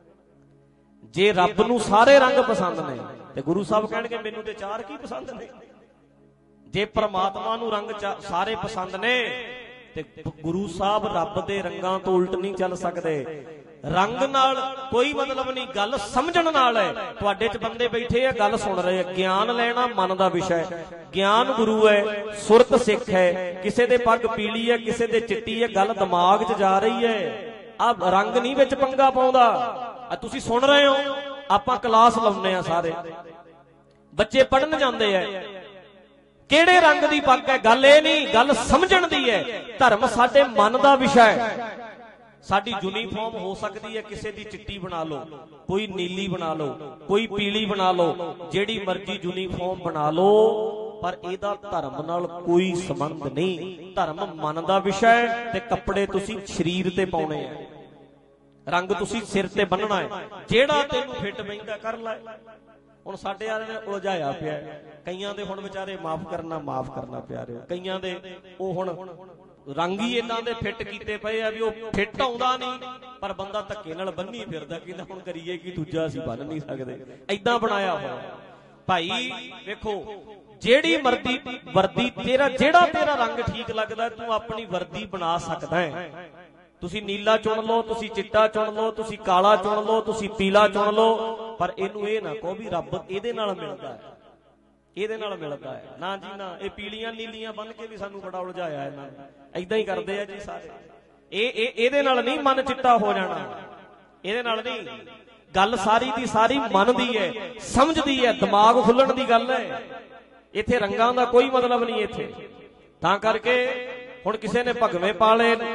ਜੇ ਰੱਬ ਨੂੰ ਸਾਰੇ ਰੰਗ ਪਸੰਦ ਨੇ ਤੇ ਗੁਰੂ ਸਾਹਿਬ ਕਹਿਣਗੇ ਮੈਨੂੰ ਤੇ ਚਾਰ ਕੀ ਪਸੰਦ ਨੇ। ਜੇ ਪਰਮਾਤਮਾ ਨੂੰ ਰੰਗ ਸਾਰੇ ਪਸੰਦ ਨੇ ਤੇ ਗੁਰੂ ਸਾਹਿਬ ਰੱਬ ਦੇ ਰੰਗਾਂ ਤੋਂ ਉਲਟ ਨਹੀਂ ਚੱਲ ਸਕਦੇ। ਰੰਗ ਨਾਲ ਕੋਈ ਮਤਲਬ ਨਹੀਂ, ਗੱਲ ਸਮਝਣ ਨਾਲ ਹੈ। ਤੁਹਾਡੇ 'ਚ ਬੰਦੇ ਬੈਠੇ ਆ, ਗੱਲ ਸੁਣ ਰਹੇ ਆ। ਗਿਆਨ ਲੈਣਾ ਮਨ ਦਾ ਵਿਸ਼ਾ ਹੈ। ਗਿਆਨ ਗੁਰੂ ਹੈ, ਸੁਰਤ ਸਿੱਖ ਹੈ। ਕਿਸੇ ਦੇ ਪੱਗ ਪੀਲੀ ਹੈ, ਕਿਸੇ ਦੇ ਚਿੱਟੀ ਹੈ, ਗੱਲ ਦਿਮਾਗ 'ਚ ਜਾ ਰਹੀ ਹੈ। ਆ ਰੰਗ ਨਹੀਂ ਵਿੱਚ ਪੰਗਾ ਪਾਉਂਦਾ। ਆ ਤੁਸੀਂ ਸੁਣ ਰਹੇ ਹੋ, ਆਪਾਂ ਕਲਾਸ ਲਾਉਂਦੇ ਆ, ਸਾਰੇ ਬੱਚੇ ਪੜ੍ਹਨ ਜਾਂਦੇ ਆ, ਕਿਹੜੇ ਰੰਗ ਦੀ ਪੱਗ ਹੈ? ਗੱਲ ਇਹ ਨਹੀਂ, ਗੱਲ ਸਮਝਣ ਦੀ ਹੈ। ਧਰਮ ਸਾਡੇ ਮਨ ਦਾ ਵਿਸ਼ਾ ਹੈ। ਸਾਡੀ ਯੂਨੀਫਾਰਮ ਹੋ ਸਕਦੀ ਹੈ, ਕਿਸੇ ਦੀ ਚਿੱਟੀ ਬਣਾ ਲਓ, ਕੋਈ ਨੀਲੀ ਬਣਾ ਲਓ, ਕੋਈ ਪੀਲੀ ਬਣਾ ਲਓ, ਜਿਹੜੀ ਮਰਜ਼ੀ ਯੂਨੀਫਾਰਮ ਬਣਾ ਲਓ, ਪਰ ਇਹਦਾ ਧਰਮ ਨਾਲ ਕੋਈ ਸੰਬੰਧ ਨਹੀਂ। ਧਰਮ ਮਨ ਦਾ ਵਿਸ਼ਾ ਹੈ ਤੇ ਕੱਪੜੇ ਤੁਸੀਂ ਸਰੀਰ ਤੇ ਪਾਉਣੇ ਆ, ਰੰਗ ਤੁਸੀਂ ਸਿਰ ਤੇ ਬੰਨਣਾ ਹੈ। ਜਿਹੜਾ ਤੈਨੂੰ ਫਿੱਟ ਬੈਂਦਾ ਕਰ ਲੈ। ਹੁਣ ਸਾਡੇ ਵਾਲੇ ਨੇ ਉਲਝਾਇਆ ਪਿਆ, ਕਈਆਂ ਦੇ ਹੁਣ ਵਿਚਾਰੇ ਮਾਫ ਕਰਨਾ ਪਿਆਰੇ, ਕਈਆਂ ਦੇ ਉਹ ਹੁਣ ਰੰਗ ਹੀ ਇਹਨਾਂ ਦੇ ਫਿੱਟ ਕੀਤੇ ਪਏ ਆ ਵੀ ਉਹ ਫਿੱਟ ਆਉਂਦਾ ਨਹੀਂ, ਪਰ ਬੰਦਾ ਧੱਕੇ ਨਾਲ ਬੰਨੀ ਫਿਰਦਾ, ਕਹਿੰਦਾ ਹੁਣ ਕਰੀਏ ਕੀ, ਦੂਜਾ ਅਸੀਂ ਬੰਨ ਨਹੀਂ ਸਕਦੇ। ਏਦਾਂ ਬਣਾਇਆ ਹੋਇਆ ਭਾਈ। ਵੇਖੋ, ਜਿਹੜੀ ਮਰਦੀ ਵਰਦੀ ਜਿਹੜਾ ਤੇਰਾ ਰੰਗ ਠੀਕ ਲੱਗਦਾ ਤੂੰ ਆਪਣੀ ਵਰਦੀ ਬਣਾ ਸਕਦਾ ਹੈ। ਤੁਸੀਂ ਨੀਲਾ ਚੁਣ ਲਓ, ਤੁਸੀਂ ਚਿੱਟਾ ਚੁਣ ਲਓ, ਤੁਸੀਂ ਕਾਲਾ ਚੁਣ ਲਓ, ਤੁਸੀਂ ਪੀਲਾ ਚੁਣ ਲਓ, ਪਰ ਇਹਨੂੰ ਇਹ ਨਾ ਕਹੋ ਵੀ ਰੱਬ ਇਹਦੇ ਨਾਲ ਮਿਲਦਾ ਹੈ, ਇਹਦੇ ਨਾਲ ਮਿਲਦਾ ਹੈ। ਨਾ ਜੀ ਨਾ, ਇਹ ਪੀਲੀਆਂ ਨੀਲੀਆਂ ਬੰਨ ਕੇ ਵੀ ਸਾਨੂੰ ਬੜਾ ਉਲਝਾਇਆ ਇਹਨਾਂ ਨੇ। ਏਦਾਂ ਹੀ ਕਰਦੇ ਆ ਜੀ ਸਾਰੇ। ਇਹਦੇ ਨਾਲ ਨਹੀਂ ਮਨ ਚਿੱਟਾ ਹੋ ਜਾਣਾ, ਇਹਦੇ ਨਾਲ ਨਹੀਂ। ਗੱਲ ਸਾਰੀ ਦੀ ਸਾਰੀ ਮਨ ਦੀ ਹੈ, ਸਮਝ ਦੀ ਹੈ, ਦਿਮਾਗ ਖੁੱਲਣ ਦੀ ਗੱਲ ਹੈ। ਇੱਥੇ ਰੰਗਾਂ ਦਾ ਕੋਈ ਮਤਲਬ ਨਹੀਂ ਇੱਥੇ। ਤਾਂ ਕਰਕੇ ਹੁਣ ਕਿਸੇ ਨੇ ਭਗਵੇਂ ਪਾ ਲਏ ਨੇ,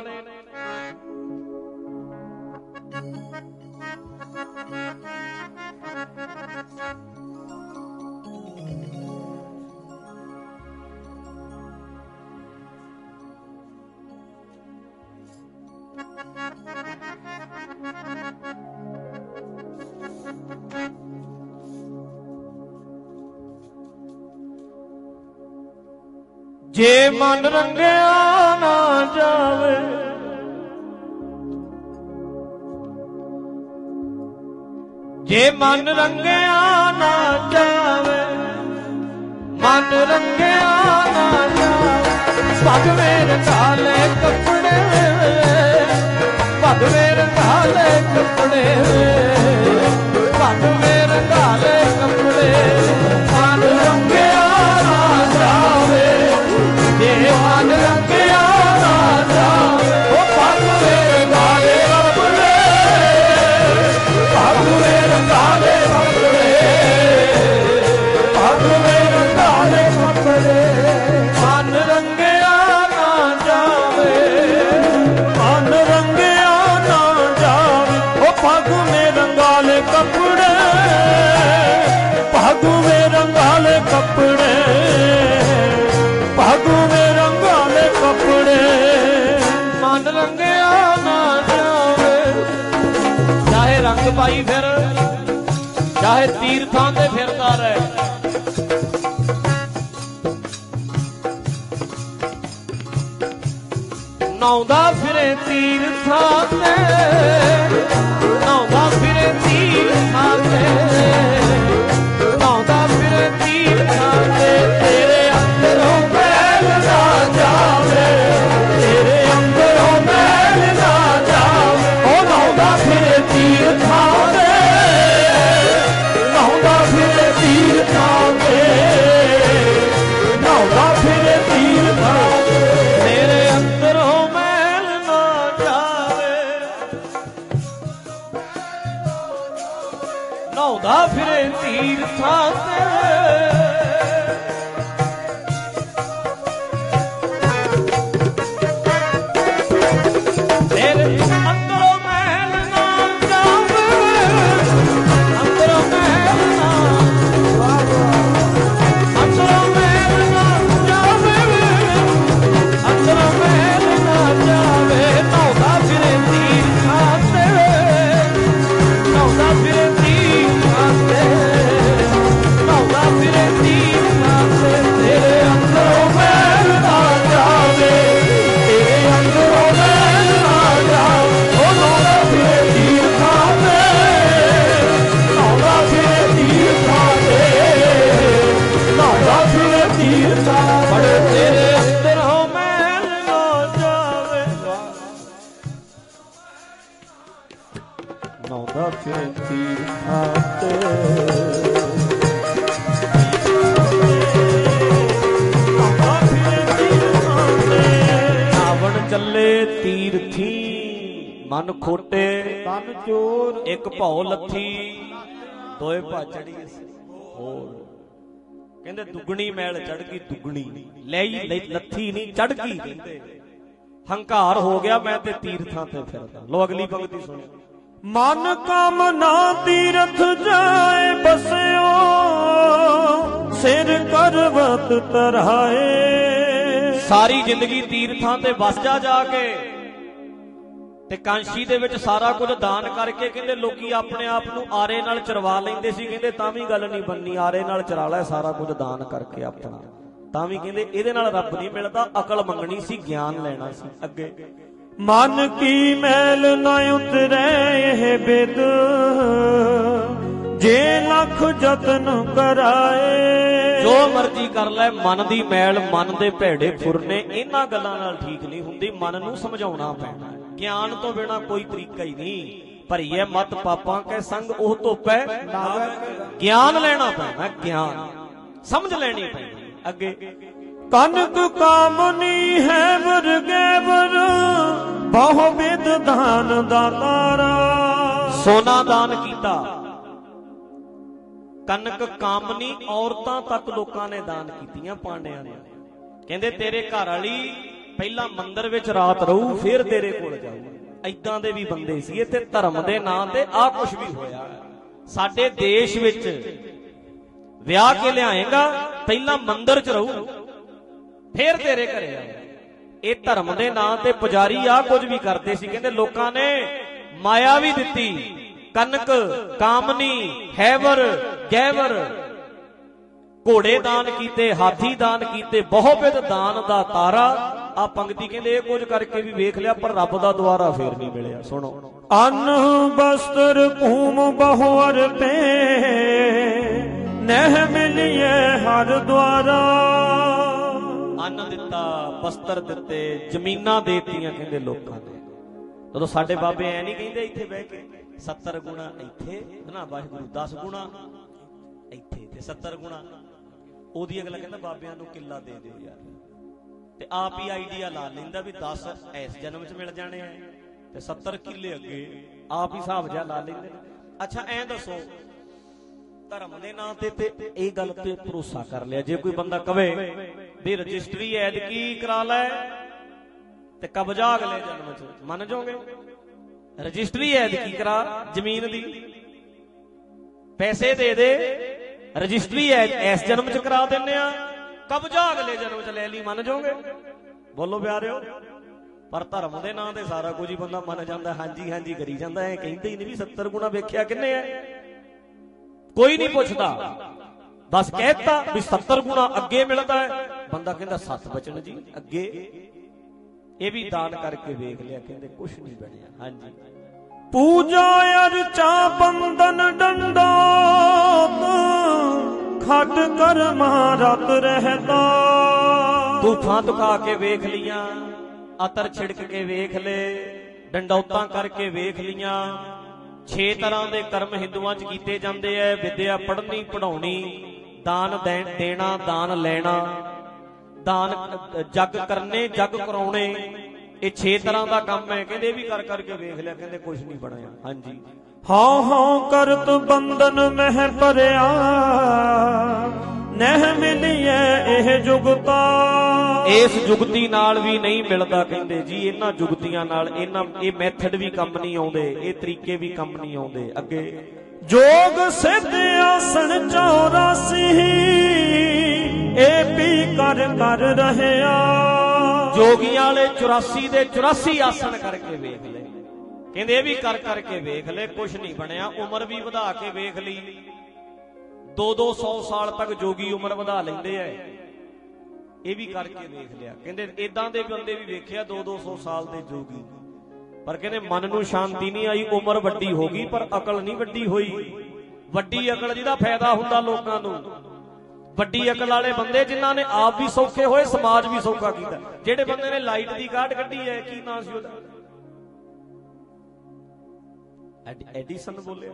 ਜੇ ਮਨ ਰੰਗਿਆ ਨਾ ਜਾਵੇ, ਜੇ ਮਨ ਰੰਗਿਆ ਨਾ ਜਾਵੇ, ਮਨ ਰੰਗਿਆ ਨਾ ਜਾਵੇ। ਭਗਵੇਂ ਰੰਗਾਲੇ ਕੱਪੜੇ, ਭਗਵੇਂ ਰੰਗਾਲੇ ਕੱਪੜੇ, ਭਗਵੇਂ ਰੰਗਾਲੇ ਕੱਪੜੇ, ਮਨ ਰੰਗਿਆ ਨਾ ਜਾਵੇ। ਜੇ ਮਨ ਰੰਗਿਆ ਨਾ ਜਾਵੇ, ਉਹ ਭਗਵੇਂ ਰੰਗਾਲੇ ਕੱਪੜੇ, ਭਗਵੇਂ ਰੰਗਾਲੇ ਕੱਪੜੇ, ਭਗਵੇਂ ਰੰਗਾਲੇ ਕੱਪੜੇ, ਮਨ ਰੰਗਿਆ ਨਾ ਜਾਵੇ, ਮਨ ਰੰਗਿਆ ਨਾ ਜਾਵੇ। ਉਹ ਭਗਵੇਂ ਰੰਗਾਲੇ ਕੱਪੜੇ, ਭਗਵੇਂ ਰੰਗਾਲੇ ਕੱਪੜੇ, ਭਗਵੇਂ ਰੰਗਾਲੇ ਕੱਪੜੇ, ਮਨ ਰੰਗਿਆ ਨਾ ਜਾਵੇ। ਚਾਹੇ ਰੰਗ ਪਾਈ ਫਿਰ, ਚਾਹੇ ਤੀਰਥਾਂ ਤੇ ਫਿਰਦਾ ਰਹੇ, ਨਹਾਉਂਦਾ ਫਿਰੇ ਤੀਰਥਾਂ ਤੇ, ਨਹਾਉਂਦਾ ਫਿਰੇ ਤੀਰਥਾਂ ਤੇ, ਨਹਾਉਂਦਾ ਫਿਰੇ ਤੀਰਥਾਂ ਤੇ। ਤੇਰੇ ਅੰਦਰੋਂ ਮੈਲ ਨਾ ਜਾਵੇ, ਤੇਰੇ ਅੰਦਰੋਂ ਮੈਲ ਨਾ ਜਾਵੇ। ਉਹ ਨਹਾਉਂਦਾ ਫਿਰੇ ਤੀਰਥਾਂ ਤੇ, ਨਹਾਉਂਦਾ ਫਿਰੇ ਤੀਰਥਾਂ ਤੇ, ਨਹਾਉਂਦਾ ਫਿਰੇ ਤੀਰਥਾਂ ਤੇ। ਤੇਰੇ ਅੰਦਰੋਂ ਮੈਲ ਨਾ ਜਾਵੇ, ਨਹਾਉਂਦਾ ਫਿਰੇ ਤੀਰਥਾਂ ਤੇ। ਤੇਰੇ ਅੰਦਰੋਂ ਮੈਲ ਨਾ ਜਾਵੇ, ਅੰਦਰੋਂ ਮੈਲ ਨਾ, ਅੰਦਰੋਂ ਮੈਲ ਨਾ ਜਾਵੇ, ਅੰਦਰੋਂ ਮੈਲ ਨਹਾਉਂਦਾ ਫਿਰ ਤੀਰਥਾਂ ਤੇ ਚੱਲੇ ਤੀਰਥੀ ਮਨ ਖੋਟੇ ਤਨ ਚੋਰ ਇੱਕ ਭਉ ਲੱਥੀ ਦੋਏ ਭਾਚੜੀ ਹੋਰ ਕਹਿੰਦੇ ਦੁੱਗਣੀ ਮੈਲ ਚੜ ਗਈ ਦੁੱਗਣੀ ਲਈ ਲੱਥੀ ਨਹੀਂ ਚੜ ਗਈ ਕਹਿੰਦੇ ਹੰਕਾਰ ਹੋ ਗਿਆ ਮੈਂ ਤੇ ਤੀਰਥਾਂ ਤੇ ਫਿਰਦਾ। ਲੋ ਅਗਲੀ ਪੰਕਤੀ ਸੁਣੋ। ਮਨ ਕਾਮਨਾ ਤੀਰਥ ਜਾਏ ਬਸਿਓ ਸਿਰ ਕਰਵਤ ਤਰਾਏ। ਸਾਰੀ ਜ਼ਿੰਦਗੀ ਤੀਰਥਾਂ ਤੇ ਵਸ ਜਾ ਕੇ ਤੇ ਕਾਂਸ਼ੀ ਦੇ ਵਿੱਚ ਸਾਰਾ ਕੁਝ ਦਾਨ ਕਰਕੇ ਕਹਿੰਦੇ ਲੋਕੀ ਆਪਣੇ ਆਪ ਨੂੰ ਆਰੇ ਨਾਲ ਚਰਵਾ ਲੈਂਦੇ ਸੀ। ਕਹਿੰਦੇ ਤਾਂ ਵੀ ਗੱਲ ਨਹੀਂ ਬੰਨੀ, ਆਰੇ ਨਾਲ ਚਰਾ ਲੈ ਸਾਰਾ ਕੁਝ ਦਾਨ ਕਰਕੇ ਆਪਣਾ, ਤਾਂ ਵੀ ਕਹਿੰਦੇ ਇਹਦੇ ਨਾਲ ਰੱਬ ਨਹੀਂ ਮਿਲਦਾ। ਅਕਲ ਮੰਗਣੀ ਸੀ, ਗਿਆਨ ਲੈਣਾ ਸੀ। ਅੱਗੇ ਮਨ ਕੀ ਮੈਲ ਨਾ ਉਤਰੈ ਇਹ ਬਿਦ ਜੇ ਲੱਖ ਯਤਨ ਕਰਾਏ। ਜੋ ਮਰਜ਼ੀ ਕਰ ਲੈ, ਮਨ ਦੀ ਮੈਲ, ਮਨ ਦੇ ਭੈੜੇ ਫੁਰਨੇ, ਇਹਨਾਂ ਗੱਲਾਂ ਨਾਲ ਠੀਕ ਨਹੀਂ ਹੁੰਦੀ। ਮਨ ਨੂੰ ਸਮਝਾਉਣਾ ਪੈਣਾ। ਗਿਆਨ ਤੋਂ ਬਿਨਾ ਕੋਈ ਤਰੀਕਾ ਹੀ ਨਹੀਂ। ਭਰੀਏ ਮਤ ਪਾਪਾਂ ਕੇ ਸੰਗ ਉਹ ਧੋਪੈ, ਗਿਆਨ ਲੈਣਾ ਪੈਣਾ। ਗਿਆਨ ਸਮਝ ਲੈਣੀ ਪੈਣੀ। ਅੱਗੇ ਕਨਕ ਕਾਮਨੀ ਹੈ ਵਰਗੇਵਰ ਬਹੁ ਵਿਦ ਦਾਨ ਦਾਤਾਰਾ। ਸੋਨਾ ਦਾਨ ਕੀਤਾ, ਕਨਕ ਕਾਮਨੀ ਔਰਤਾਂ ਤੱਕ ਲੋਕਾਂ ਨੇ ਦਾਨ ਕੀਤੀਆਂ ਪਾਂਡਿਆਂ ਨੇ। ਕਹਿੰਦੇ ਤੇਰੇ ਘਰ ਵਾਲੀ ਪਹਿਲਾਂ ਮੰਦਿਰ ਵਿੱਚ ਰਾਤ ਰਹੂ ਫਿਰ ਤੇਰੇ ਕੋਲ ਜਾਊ। ਏਦਾਂ ਦੇ ਵੀ ਬੰਦੇ ਸੀ। ਇੱਥੇ ਧਰਮ ਦੇ ਨਾਂ ਤੇ ਆਹ ਕੁਛ ਵੀ ਹੋਇਆ। ਸਾਡੇ ਦੇਸ਼ ਵਿੱਚ ਵਿਆਹ ਕੇ ਲਿਆਏਗਾ, ਪਹਿਲਾਂ ਮੰਦਿਰ 'ਚ ਰਹੂ ਫਿਰ ਤੇਰੇ ਘਰੇ ਆਊ। ਇਹ ਧਰਮ ਦੇ ਨਾਂ ਤੇ ਪੁਜਾਰੀ ਆਹ ਕੁਝ ਵੀ ਕਰਦੇ ਸੀ। ਕਹਿੰਦੇ ਲੋਕਾਂ ਨੇ ਮਾਇਆ ਵੀ ਦਿੱਤੀ, ਕਨਕ ਕਾਮਨੀ ਹੈਵਰ ਗੈਵਰ, ਘੋੜੇ ਦਾਨ ਕੀਤੇ, ਹਾਥੀ ਦਾਨ ਕੀਤੇ, ਬਹੁਵਿਧ ਦਾਨ ਦਾ ਤਾਰਾ। ਆ ਪੰਕਤੀ ਕਹਿੰਦੇ ਇਹ ਕੁਝ ਕਰਕੇ ਵੀ ਵੇਖ ਲਿਆ ਪਰ ਰੱਬ ਦਾ ਦੁਆਰਾ ਫੇਰ ਨਹੀਂ ਮਿਲਿਆ। ਸੁਣੋ। ਅੰਨ ਬਸਤਰ ਭੂਮ ਬਹੁਰ ਤੇ ਨਹਿ ਮਿਲਿਏ ਹਰ ਦੁਆਰਾ। ਅੰਨ ਦਿੱਤਾ, ਬਸਤਰ ਦਿੱਤੇ, ਜ਼ਮੀਨਾਂ ਦੇਤੀਆਂ ਕਹਿੰਦੇ ਲੋਕਾਂ ਨੇ। ਜਦੋਂ ਸਾਡੇ ਬਾਬੇ ਐ ਨਹੀਂ ਕਹਿੰਦੇ ਇੱਥੇ ਬਹਿ ਕੇ 70 ਗੁਣਾ ਇੱਥੇ ਨਾ ਵਾਹਿਗੁਰੂ 10 ਗੁਣਾ ਇੱਥੇ ਤੇ 70 ਗੁਣਾ ਉਹਦੀ ਅਗਲਾ ਕਹਿੰਦਾ ਬਾਬਿਆਂ ਨੂੰ ਕਿੱਲਾ ਦੇ ਦਿਓ ਯਾਰ। ਤੇ ਆਪ ਹੀ ਆਈਡੀਆ ਲਾ ਲੈਂਦਾ ਵੀ 10 ਇਸ ਜਨਮ 'ਚ ਮਿਲ ਜਾਣੇ ਆ ਤੇ 70 ਕਿੱਲੇ ਅੱਗੇ, ਆਪ ਹੀ ਹਿਸਾਬ ਜਿਹਾ ਲਾ ਲੈਂਦੇ। ਅੱਛਾ ਐ ਦੱਸੋ, ਧਰਮ ਦੇ ਨਾਂ ਤੇ ਇਹ ਗੱਲ ਤੇ ਭਰੋਸਾ ਕਰ ਲਿਆ। ਜੇ ਕੋਈ ਬੰਦਾ ਕਵੇ ਵੀ ਰਜਿਸਟਰੀ ਐਤਕੀ ਕਰਾ ਲੈ ਤੇ ਕਬਜ਼ਾ ਅਗਲੇ ਜਨਮ 'ਚ, ਮੰਨ ਜਾਓਗੇ? ਰਜਿਸਟਰੀ ਐਤਕੀ ਕਰਾ ਜ਼ਮੀਨ ਦੀ, ਪੈਸੇ ਦੇ ਦੇ, ਰਜਿਸਟਰੀ ਇਸ ਜਨਮ 'ਚ ਕਰਾ ਦਿੰਨੇ ਆ, ਕਬਜ਼ਾ ਅਗਲੇ ਜਨਮ 'ਚ ਲੈ ਲਈ, ਮੰਨ ਜਾਓਗੇ? ਬੋਲੋ ਪਿਆਰਿਓ। ਪਰ ਧਰਮ ਦੇ ਨਾਂ ਤੇ ਸਾਰਾ ਕੁਝ ਹੀ ਬੰਦਾ ਮੰਨ ਜਾਂਦਾ, ਹਾਂਜੀ ਹਾਂਜੀ ਕਰੀ ਜਾਂਦਾ। ਐ ਕਹਿੰਦੇ ਹੀ ਨਹੀਂ ਵੀ 70 ਗੁਣਾ ਵੇਖਿਆ ਕਿੰਨੇ ਐ, ਕੋਈ ਨਹੀਂ ਪੁੱਛਦਾ। ਬਸ ਕਹਿਤਾ ਵੀ 70 ਗੁਣਾ ਅੱਗੇ ਮਿਲਦਾ ਹੈ। ਬੰਦਾ ਕਹਿੰਦਾ 7 ਬਚਨ ਜੀ ਅੱਗੇ। ਇਹ ਵੀ ਦਾਨ ਕਰਕੇ ਵੇਖ ਲਿਆ, ਕਹਿੰਦੇ ਕੁਛ ਨਹੀਂ ਬਣਿਆ। ਹਾਂਜੀ। ਪੂਜਾ ਅਰਚਾ ਬੰਦਨ ਡੰਡੋਤ ਖੱਟ ਕਰਮਾ ਰਤ ਰਹਿਤਾ। ਤੂਫਾਂ ਤੁਕਾ ਕੇ ਵੇਖ ਲੀਆਂ, ਅਤਰ ਛਿੜਕ ਕੇ ਵੇਖ ਲੈ, ਡੰਡੌਤਾਂ ਕਰਕੇ ਵੇਖ ਲੀਆਂ। 6 ਤਰ੍ਹਾਂ ਦੇ ਕਰਮ ਹਿੰਦੂਆਂ 'ਚ ਕੀਤੇ ਜਾਂਦੇ ਐ। ਵਿਦਿਆ ਪੜ੍ਹਨੀ ਪੜ੍ਹਾਉਣੀ, ਦਾਨ ਦੇਣਾ, ਦਾਨ ਲੈਣਾ, ਦਾਨ ਜਗ ਕਰਨੇ, ਜਗ ਕਰਾਉਣੇ। ਇਹ 6 ਤਰ੍ਹਾਂ ਦਾ ਕੰਮ ਹੈ। ਕਹਿੰਦੇ ਇਹ ਵੀ ਕਰ ਕਰਕੇ ਵੇਖ ਲਿਆ, ਕਹਿੰਦੇ ਕੁਝ ਨਹੀਂ ਬਣਿਆ। ਹਾਂਜੀ। ਹਾਂ ਹਾਂ ਕਰਤ ਬੰਧਨ ਮਹਿ ਭਰਿਆ ਨਹਿ ਮਿਲੀਏ ਇਹ ਜੁਗਤਾ। ਇਸ ਜੁਗਤੀ ਨਾਲ ਵੀ ਨਹੀਂ ਮਿਲਦਾ। ਕਹਿੰਦੇ ਜੀ ਇਹਨਾਂ ਜੁਗਤੀਆਂ ਨਾਲ ਇਹ ਮੈਥਡ ਵੀ ਕੰਮ ਨਹੀਂ ਆਉਂਦੇ, ਇਹ ਤਰੀਕੇ ਵੀ ਕੰਮ ਨਹੀਂ ਆਉਂਦੇ। ਅੱਗੇ ਜੋਗ ਸਿੱਧ ਆਸਣ 84 ਇਹ ਵੀ ਕਰ ਰਹਿਆ। ਜੋਗੀਆਂ ਵਾਲੇ 84 ਦੇ 84 ਆਸਣ ਕਰਕੇ ਵੇਖ ਲੈ। ਕਹਿੰਦੇ ਇਹ ਵੀ ਕਰ ਕਰਕੇ ਵੇਖ ਲੈ, ਕੁਛ ਨਹੀਂ ਬਣਿਆ। ਉਮਰ ਵੀ ਵਧਾ ਕੇ ਵੇਖ ਲਈ, 200 ਸਾਲ ਤੱਕ ਜੋਗੀ ਉਮਰ ਵਧਾ ਲੈਂਦੇ ਐ। ਇਹ ਵੀ ਕਰਕੇ ਵੇਖ ਲਿਆ। ਕਹਿੰਦੇ ਇਦਾਂ ਦੇ ਬੰਦੇ ਵੀ ਵੇਖਿਆ 200 ਸਾਲ ਦੇ ਜੋਗੀ, ਪਰ ਕਹਿੰਦੇ ਮਨ ਨੂੰ ਸ਼ਾਂਤੀ ਨਹੀਂ ਆਈ। ਉਮਰ ਵੱਡੀ ਹੋ ਗਈ ਪਰ ਅਕਲ ਨਹੀਂ ਵੱਡੀ ਹੋਈ। ਵੱਡੀ ਅਕਲ ਜਿਹਦਾ ਫਾਇਦਾ ਹੁੰਦਾ ਲੋਕਾਂ ਨੂੰ, ਵੱਡੀ ਅਕਲ ਵਾਲੇ ਬੰਦੇ ਜਿਨ੍ਹਾਂ ਨੇ ਆਪ ਵੀ ਸੌਖੇ ਹੋਏ, ਸਮਾਜ ਵੀ ਸੌਖਾ ਕੀਤਾ। ਜਿਹੜੇ ਬੰਦੇ ਨੇ ਲਾਈਟ ਦੀ ਕਾਢ ਕੱਢੀ ਹੈ, ਕੀ ਨਾਂ ਸੀ ਉਹਦਾ, ਐਡੀਸਨ ਬੋਲਿਆ,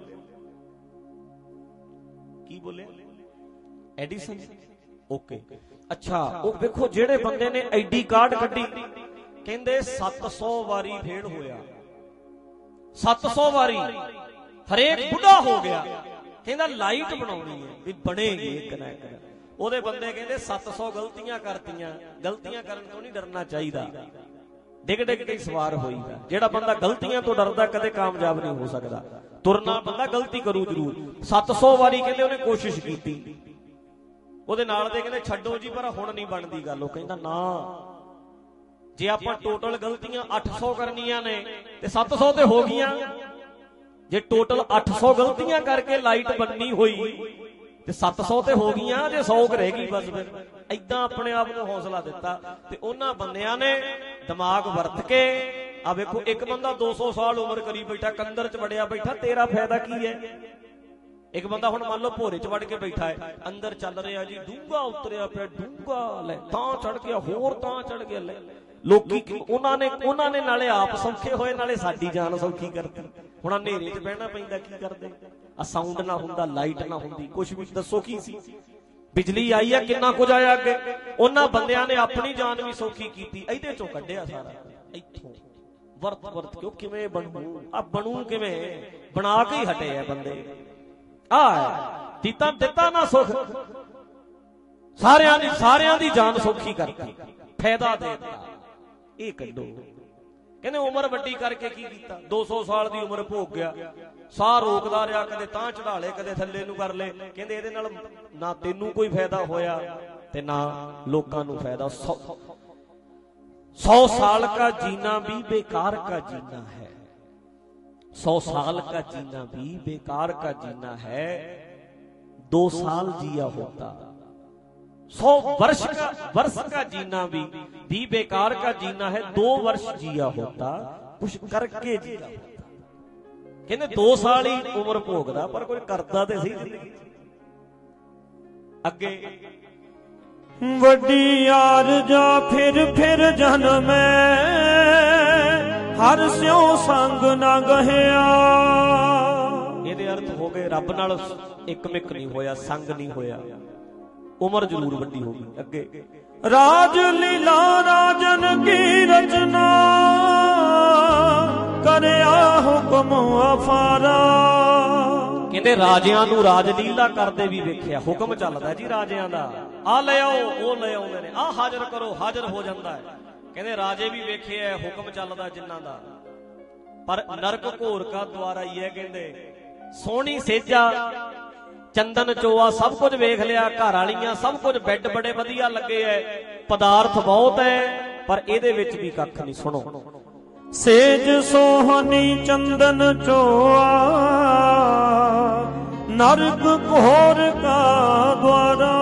ਕੀ ਬੋਲਿਆ? ਐਡੀਸਨ। ਓਕੇ, ਅੱਛਾ। ਉਹ ਵੇਖੋ ਜਿਹੜੇ ਬੰਦੇ ਨੇ ਆਈਡੀ ਕਾਰਡ ਕੱਢੀ, ਕਹਿੰਦੇ 700 ਵਾਰੀ ਫੇਲ ਹੋਇਆ, 700 ਵਾਰੀ। ਹਰੇਕ ਬੁੱਢਾ ਹੋ ਗਿਆ, ਕਹਿੰਦਾ ਲਾਈਟ ਬਣਾਉਣੀ ਹੈ ਵੀ ਬਣੇਗੀ ਇੱਕ ਨਾ ਇੱਕ। ਉਹਦੇ ਬੰਦੇ ਕਹਿੰਦੇ 700 ਗਲਤੀਆਂ ਕਰਤੀਆਂ, ਗਲਤੀਆਂ ਕਰਨ ਤੋਂ ਨਹੀਂ ਡਰਨਾ ਚਾਹੀਦਾ, ਡਿੱਗ ਡਿੱਗ ਕੇ ਸਵਾਰ ਹੋਈਦਾ। ਜਿਹੜਾ ਬੰਦਾ ਗਲਤੀਆਂ ਤੋਂ ਡਰਦਾ ਕਦੇ ਕਾਮਯਾਬ ਨਹੀਂ ਹੋ ਸਕਦਾ। ਤੁਰਨਾ ਬੰਦਾ ਗਲਤੀ ਕਰੂ ਜ਼ਰੂਰ। 700 ਵਾਰੀ ਕਹਿੰਦੇ ਉਹਨੇ ਕੋਸ਼ਿਸ਼ ਕੀਤੀ। ਉਹਦੇ ਨਾਲ ਦੇ ਕਹਿੰਦੇ ਛੱਡੋ ਜੀ ਪਰ ਹੁਣ ਨਹੀਂ ਬਣਦੀ ਗੱਲ। ਉਹ ਕਹਿੰਦਾ ਨਾ, ਜੇ ਆਪਾਂ ਟੋਟਲ ਗਲਤੀਆਂ 800 ਕਰਨੀਆਂ ਨੇ ਤੇ 700 ਤੇ ਹੋ ਗਈਆਂ। ਜੇ ਟੋਟਲ 800 ਗਲਤੀਆਂ ਕਰਕੇ ਲਾਈਟ ਬੰਨੀ ਹੋਈ ਤੇ 700 ਤੇ ਹੋ ਗਈਆਂ, ਜੇ 100 ਰਹਿ ਗਈ ਬਸ। ਫਿਰ ਏਦਾਂ ਆਪਣੇ ਆਪ ਨੂੰ ਹੌਸਲਾ ਦਿੱਤਾ। ਤੇ ਉਹਨਾਂ ਬੰਦਿਆਂ ਨੇ ਦਿਮਾਗ ਵਰਤ ਕੇ, ਆ ਵੇਖੋ ਇੱਕ ਬੰਦਾ 200 ਸਾਲ ਉਮਰ ਕਰੀ ਬੈਠਾ, ਕੰਦਰ ਚ ਵੜਿਆ ਬੈਠਾ, ਤੇਰਾ ਫਾਇਦਾ ਕੀ ਹੈ? ਇੱਕ ਬੰਦਾ ਹੁਣ ਮੰਨ ਲਓ ਭੋਰੇ ਚ ਵੜ ਕੇ ਬੈਠਾ ਹੈ, ਅੰਦਰ ਚੱਲ ਰਿਹਾ ਜੀ, ਡੂੰਘਾ ਉਤਰਿਆ ਪਿਆ, ਡੂੰਘਾ ਲੈ ਤਾਂ ਚੜ ਗਿਆ, ਹੋਰ ਤਾਂ ਚੜ ਗਿਆ। ਲੈ ਲੋਕੀ ਉਹਨਾਂ ਨੇ ਨਾਲੇ ਆਪ ਸੌਖੇ ਹੋਏ, ਨਾਲੇ ਸਾਡੀ ਜਾਨ ਸੌਖੀ ਕਰਤੀ। ਹੁਣ ਹਨੇਰੇ ਚ ਬਹਿਣਾ ਪੈਂਦਾ, ਕੀ ਕਰਦੇ? ਆ ਸਾਊਂਡ ਨਾ ਹੁੰਦਾ, ਲਾਈਟ ਨਾ ਹੁੰਦੀ, ਕੁਛ ਵੀ ਦੱਸੋ ਕੀ ਸੀ? ਬਿਜਲੀ ਆਈ ਆ, ਕਿੰਨਾ ਕੁਝ ਆਇਆ ਅੱਗੇ। ਉਹਨਾਂ ਬੰਦਿਆਂ ਨੇ ਆਪਣੀ ਜਾਨ ਵੀ ਸੌਖੀ ਕੀਤੀ, ਇਹਦੇ ਚੋਂ ਕੱਢਿਆ ਸਾਰਾ। ਇੱਥੋਂ ਵਰਤ ਕਿਉਂ ਕਿਵੇਂ ਬਣੂ? ਆ ਬਣੂ ਕਿਵੇਂ? ਬਣਾ ਕੇ ਹੀ ਹਟੇ ਆ ਬੰਦੇ। ਦਿੱਤਾ ਨਾ ਸੁਖ, ਸਾਰਿਆਂ ਦੀ ਜਾਨ ਸੌਖੀ ਕਰਤੀ, ਫਾਇਦਾ ਦੇ ਦਿੱਤਾ। ਇਹ ਕੱਢੋ। ਕਹਿੰਦੇ ਉਮਰ ਵੱਡੀ ਕਰਕੇ ਕੀ ਕੀਤਾ? 200 ਸਾਲ ਦੀ ਉਮਰ ਭੋਗ ਗਿਆ, ਸਾਹ ਰੋਕਦਾ ਰਿਹਾ, ਕਦੇ ਤਾਂ ਚੜਾ ਲੇ, ਕਦੇ ਥੱਲੇ ਨੂੰ ਕਰ ਲੇ। ਕਹਿੰਦੇ ਇਹਦੇ ਨਾਲ ਨਾ ਤੈਨੂੰ ਕੋਈ ਫਾਇਦਾ ਹੋਇਆ ਤੇ ਨਾ ਲੋਕਾਂ ਨੂੰ ਫਾਇਦਾ। 100 साल का जीना भी बेकार का जीना है, 100 साल का जीना भी बेकार का जीना है, 2 साल जिया होता। 100 वर्ष का जीना भी बेकार का जीना है, 2 वर्ष जिया होता, कुछ करके जिया होता। कहते 2 साल ही उम्र भोगदा पर कोई करदा ते सही जिंदगी। अगे ਵੱਡੀ ਆਰਜਾ ਫਿਰ ਜਨਮੈ, ਹਰ ਸਿਉ ਸੰਗ ਨਾ ਗਹਿਆ। ਇਹਦੇ ਅਰਥ ਹੋ ਗਏ ਰੱਬ ਨਾਲ ਇੱਕ ਮਿਕ ਨਹੀਂ ਹੋਇਆ, ਸੰਗ ਨਹੀਂ ਹੋਇਆ, ਉਮਰ ਜ਼ਰੂਰ ਵੱਡੀ ਹੋ ਗਈ। ਅੱਗੇ ਰਾਜ ਲੀਲਾ ਰਾਜਨ ਕੀ ਰਚਨਾ, ਕਰਿਆ ਹੁਕਮ ਅਫਾਰਾ। ਕਹਿੰਦੇ ਰਾਜਿਆਂ ਨੂੰ ਰਾਜ ਲੀਲਾ ਕਰਦੇ ਵੀ ਵੇਖਿਆ, ਹੁਕਮ ਚੱਲਦਾ ਜੀ ਰਾਜਿਆਂ ਦਾ। ਆ ਲੈ ਆਓ, ਉਹ ਲੈ ਆਉਂਦੇ ਨੇ, ਆ ਹਾਜ਼ਰ ਕਰੋ, ਹਾਜ਼ਰ ਹੋ ਜਾਂਦਾ ਹੈ। ਕਹਿੰਦੇ ਰਾਜੇ ਵੀ ਵੇਖਿਆ, ਹੁਕਮ ਚੱਲਦਾ ਜਿਨ੍ਹਾਂ ਦਾ। ਪਰ ਨਰਕ ਘੋਰ ਕਾ ਦੁਆਰਾ ਹੀ ਹੈ। ਕਹਿੰਦੇ ਸੋਹਣੀ ਸੇਜਾ ਚੰਦਨ ਚੋਆ ਸਭ ਕੁਝ ਵੇਖ ਲਿਆ, ਘਰ ਵਾਲੀਆਂ ਸਭ ਕੁਝ, ਬੈੱਡ ਬੜੇ ਵਧੀਆ ਲੱਗੇ ਐ, ਪਦਾਰਥ ਬਹੁਤ ਹੈ, ਪਰ ਇਹਦੇ ਵਿੱਚ ਵੀ ਕੱਖ ਨਹੀਂ। ਸੁਣੋ, ਸੇਜ ਸੋਹਣੀ ਚੰਦਨ ਚੋਆ, ਨਰਕ ਘੋਰ ਕਾ ਦੁਆਰਾ।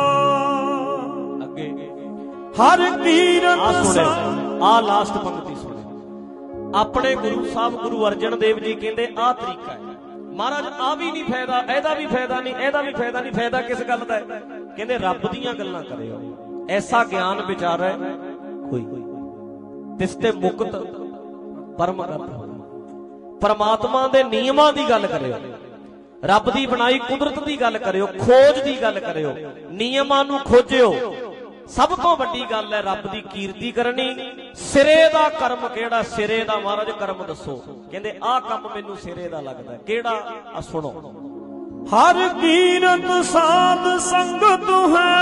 ਅੱਗੇ ਹਰ ਕੀਰਤ ਆ ਲਾਸਟ ਪੰਕਤੀ ਸੁਣੋ। ਆਪਣੇ ਗੁਰੂ ਸਾਹਿਬ ਗੁਰੂ ਅਰਜਨ ਦੇਵ ਜੀ ਕਹਿੰਦੇ ਆਹ ਤਰੀਕਾ ਹੈ ਮਹਾਰਾਜ, ਆ ਵੀ ਨਹੀਂ ਫਾਇਦਾ, ਇਹਦਾ ਵੀ ਫਾਇਦਾ ਨਹੀਂ, ਇਹਦਾ ਵੀ ਫਾਇਦਾ ਨਹੀਂ। ਫਾਇਦਾ ਕਿਸ ਗੱਲ ਦਾ ਹੈ? ਕਹਿੰਦੇ ਰੱਬ ਦੀਆਂ ਗੱਲਾਂ ਕਰਿਓ, ਐਸਾ ਗਿਆਨ ਵਿਚਾਰੈ ਕੋਈ, ਤਿਸ ਤੇ ਮੁਕਤ ਪਰਮਗਤ। ਪਰਮਾਤਮਾ ਦੇ ਨਿਯਮਾਂ ਦੀ ਗੱਲ ਕਰਿਓ, ਰੱਬ ਦੀ ਬਣਾਈ ਕੁਦਰਤ ਦੀ ਗੱਲ ਕਰਿਓ, ਖੋਜ ਦੀ ਗੱਲ ਕਰਿਓ, ਨਿਯਮਾਂ ਨੂੰ ਖੋਜਿਓ। ਸਭ ਤੋਂ ਵੱਡੀ ਗੱਲ ਹੈ ਰੱਬ ਦੀ ਕੀਰਤੀ ਕਰਨੀ। ਸਿਰੇ ਦਾ ਕਰਮ ਕਿਹੜਾ? ਸਿਰੇ ਦਾ ਮਹਾਰਾਜ ਕਰਮ ਦੱਸੋ। ਕਹਿੰਦੇ ਆਹ ਕੰਮ ਮੈਨੂੰ ਸਿਰੇ ਦਾ ਲੱਗਦਾ। ਕਿਹੜਾ? ਆ ਸੁਣੋ। ਹਰ ਕੀਰਤ ਸਾਧ ਸੰਗਤ ਹੈ,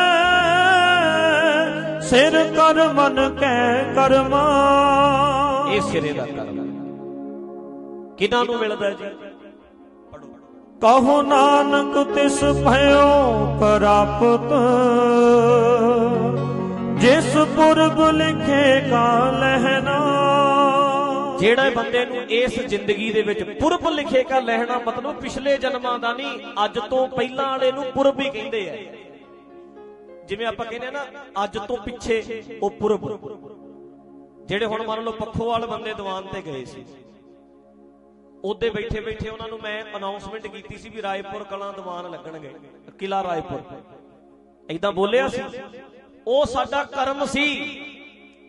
ਸਿਰ ਕਰ ਮਨ ਕੈ ਕਰਮਾ। ਇਹ ਸਿਰੇ ਦਾ ਕਰਮ ਕਿਹਨਾਂ ਨੂੰ ਮਿਲਦਾ ਜੀ? ਕਹੋ ਨਾਨਕ ਤਿਸ ਭਇਓ ਪ੍ਰਾਪਤ, ਜਿਸ ਪੁਰਬ ਲਿਖੇ ਕਾ ਲਹਿਣਾ। ਜਿਹੜੇ ਬੰਦੇ ਨੂੰ ਇਸ ਜ਼ਿੰਦਗੀ ਦੇ ਵਿੱਚ ਪੁਰਬ ਲਿਖੇ ਕਾ ਲਹਿਣਾ, ਮਤਲਬ ਪਿਛਲੇ ਜਨਮਾਂ ਦਾ ਨਹੀਂ, ਅੱਜ ਤੋਂ ਪਹਿਲਾਂ ਵਾਲੇ ਨੂੰ ਪੁਰਬ ਹੀ ਕਹਿੰਦੇ ਆ। ਜਿਵੇਂ ਆਪਾਂ ਕਹਿੰਦੇ ਆ ਨਾ ਅੱਜ ਤੋਂ ਪਿੱਛੇ, ਉਹ ਪੁਰਬ। ਜਿਹੜੇ ਹੁਣ ਮੰਨ ਲਓ ਪੱਖੋਵਾਲ ਬੰਦੇ ਦੀਵਾਨ ਤੇ ਗਏ ਸੀ, ਉਹਦੇ ਬੈਠੇ ਬੈਠੇ ਉਹਨਾਂ ਨੂੰ ਮੈਂ ਅਨਾਉਂਸਮੈਂਟ ਕੀਤੀ ਸੀ ਵੀ ਰਾਏਪੁਰ ਕਲਾਂ ਦੀਵਾਨ ਲੱਗਣਗੇ, ਕਿਲਾ ਰਾਏਪੁਰ। ਏਦਾਂ ਬੋਲਿਆ ਸੀ। ਉਹ ਸਾਡਾ ਕਰਮ ਸੀ,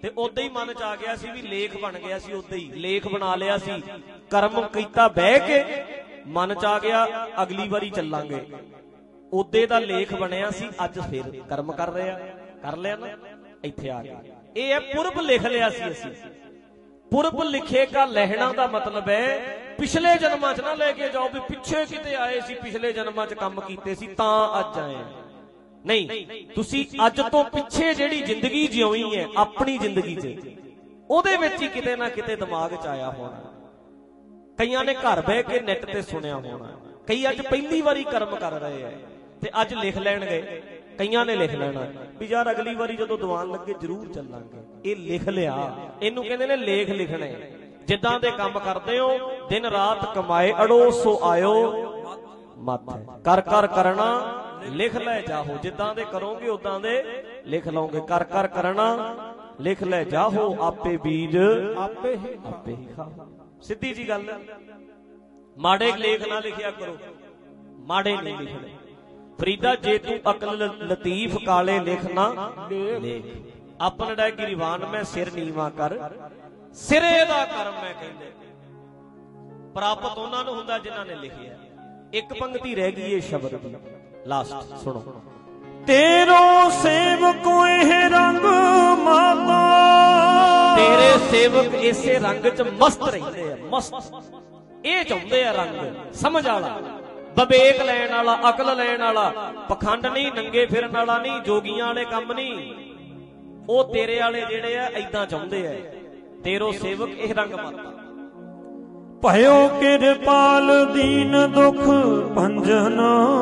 ਤੇ ਉਦਾਂ ਹੀ ਮਨ ਚ ਆ ਗਿਆ ਸੀ ਵੀ ਲੇਖ ਬਣ ਗਿਆ ਸੀ, ਉਦਾਂ ਹੀ ਲੇਖ ਬਣਾ ਲਿਆ ਸੀ। ਕਰਮ ਕੀਤਾ ਬਹਿ ਕੇ, ਮਨ ਚ ਆ ਗਿਆ ਅਗਲੀ ਵਾਰੀ ਚੱਲਾਂਗੇ, ਉਦੇ ਦਾ ਲੇਖ ਬਣਿਆ ਸੀ। ਅੱਜ ਫਿਰ ਕਰਮ ਕਰ ਲਿਆ ਨਾ, ਇੱਥੇ ਆ ਗਿਆ। ਇਹ ਹੈ ਪੁਰਬ ਲਿਖ ਲਿਆ ਸੀ ਅਸੀਂ। ਪੁਰਬ ਲਿਖੇਗਾ ਲਹਿਣਾ ਦਾ ਮਤਲਬ ਹੈ ਪਿਛਲੇ ਜਨਮਾਂ 'ਚ ਨਾ ਲੈ ਕੇ ਜਾਓ ਵੀ ਪਿੱਛੇ ਕਿਤੇ ਆਏ ਸੀ, ਪਿਛਲੇ ਜਨਮਾਂ 'ਚ ਕੰਮ ਕੀਤੇ ਸੀ ਤਾਂ ਅੱਜ ਆਏ। ਨਹੀਂ, ਤੁਸੀਂ ਅੱਜ ਤੋਂ ਪਿੱਛੇ ਜਿਹੜੀ ਜ਼ਿੰਦਗੀ ਜਿਉਈ ਹੈ ਆਪਣੀ ਜ਼ਿੰਦਗੀ 'ਚ, ਉਹਦੇ ਵਿੱਚ ਹੀ ਕਿਤੇ ਨਾ ਕਿਤੇ ਦਿਮਾਗ 'ਚ ਆਇਆ ਹੋਣਾ। ਕਈਆਂ ਨੇ ਘਰ ਬਹਿ ਕੇ ਨੈਟ ਤੇ ਸੁਣਿਆ ਹੋਣਾ, ਕਈ ਅੱਜ ਪਹਿਲੀ ਵਾਰੀ ਕਰਮ ਕਰ ਰਹੇ ਆ ਤੇ ਅੱਜ ਲਿਖ ਲੈਣ ਗਏ। ਕਈਆਂ ਨੇ ਲਿਖ ਲੈਣਾ ਵੀ ਯਾਰ ਅਗਲੀ ਵਾਰੀ ਜਦੋਂ ਦੀਵਾਨ ਲੱਗੇ ਜ਼ਰੂਰ ਚੱਲਾਂਗੇ। ਇਹ ਲਿਖ ਲਿਆ, ਇਹਨੂੰ ਕਹਿੰਦੇ ਨੇ ਲੇਖ ਲਿਖਣੇ। ਜਿੱਦਾਂ ਦੇ ਕੰਮ ਕਰਦੇ ਹੋ ਦਿਨ ਰਾਤ ਕਮਾਏ ਅੜੋ ਸੋ ਆਇਓ ਮਤ, ਕਰ ਕਰ ਕਰਨਾ ਲਿਖ ਲੈ ਜਾਹੋ। ਜਿੱਦਾਂ ਦੇ ਕਰੋਗੇ ਉਦਾਂ ਦੇ ਲਿਖ ਲਓਗੇ। ਕਰ ਕਰ ਕਰਨਾ ਲਿਖ ਲੈ ਜਾਹੋ, ਆਪੇ ਬੀਜ ਆਪੇ ਹੀ ਖਾਓ। ਸਿੱਧੀ ਜੀ ਗੱਲ। ਮਾੜੇ ਲੇਖ ਨਾ ਲਿਖਿਆ ਕਰੋ, ਮਾੜੇ ਨਹੀਂ ਲਿਖਣੇ। ਫਰੀਦਾ ਜੇ ਤੂੰ ਅਕਲ ਲਤੀਫ ਕਾਲੇ ਲਿਖ ਨਾ ਲੇਖ, ਆਪਨ ਡੈ ਗਿਰੀਵਾਨ ਮੈਂ ਸਿਰ ਨੀਵਾ ਕਰ, ਸਿਰੇ ਦਾ ਕਰਮ ਮੈਂ ਕਹਿੰਦੇ। ਪ੍ਰਾਪਤ ਉਹਨਾਂ ਨੂੰ ਹੁੰਦਾ ਜਿਨ੍ਹਾਂ ਨੇ ਲਿਖਿਆ। ਇੱਕ ਪੰਕਤੀ ਰਹਿ ਗਈ ਇਹ ਸ਼ਬਦ ਦੀ, ਲਾਸਟ ਸੁਣੋ। ਤੇਰੋ ਸੇਵਕੋ ਇਹ ਰੰਗ ਮਾਤਾ, ਤੇਰੇ ਸੇਵਕ ਇਸੇ ਰੰਗ 'ਚ ਮਸਤ ਰਹਿੰਦੇ ਆ, ਮਸਤ। ਇਹ ਚਾਹੁੰਦੇ ਆ ਰੰਗ ਸਮਝ ਵਾਲਾ, ਵਿਵੇਕ ਲੈਣ ਵਾਲਾ, ਅਕਲ ਲੈਣ ਵਾਲਾ, ਪਖੰਡ ਨਹੀਂ, ਨੰਗੇ ਫਿਰਨ ਵਾਲਾ ਨਹੀਂ, ਜੋਗੀਆਂ ਵਾਲੇ ਕੰਮ ਨਹੀਂ। ਉਹ ਤੇਰੇ ਵਾਲੇ ਜਿਹੜੇ ਆ ਏਦਾਂ ਚਾਹੁੰਦੇ ਆ। ਤੇਰੋ ਸੇਵਕ ਇਹ ਰੰਗ ਮਾਤਾ। ਭਇਓ ਕਿਰਪਾਲ ਦੀਨ ਦੁਖ ਭੰਜਨ,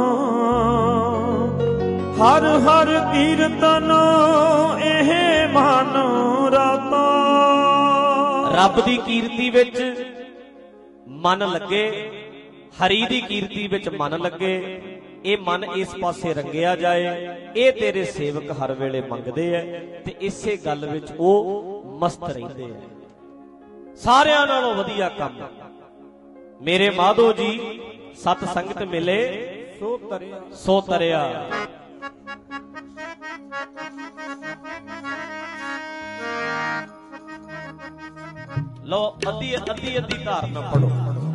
ਹਰ ਹਰ ਕੀਰਤਨ ਇਹ ਮਨ ਰਾਤਾ। ਰੱਬ ਦੀ ਕੀਰਤੀ ਵਿੱਚ ਮਨ ਲੱਗੇ, ਹਰੀ ਦੀ ਕੀਰਤੀ ਵਿੱਚ ਮਨ ਲੱਗੇ। ਇਹ ਮਨ ਇਸ ਪਾਸੇ ਰੰਗਿਆ ਜਾਏ, ਇਹ ਤੇਰੇ ਸੇਵਕ ਹਰ ਵੇਲੇ ਮੰਗਦੇ ਐ ਤੇ ਇਸੇ ਗੱਲ ਵਿੱਚ ਉਹ ਮਸਤ ਰਹਿੰਦੇ ਐ। ਸਾਰਿਆਂ ਨਾਲੋਂ ਵਧੀਆ ਕੰਮ ਮੇਰੇ ਮਾਧੋ ਜੀ, ਸਤ ਸੰਗਤ ਮਿਲੇ ਸੋ ਤਰਿਆ। ਲੋ ਅੱਧੀ ਧਾਰਨਾ ਪੜੋ,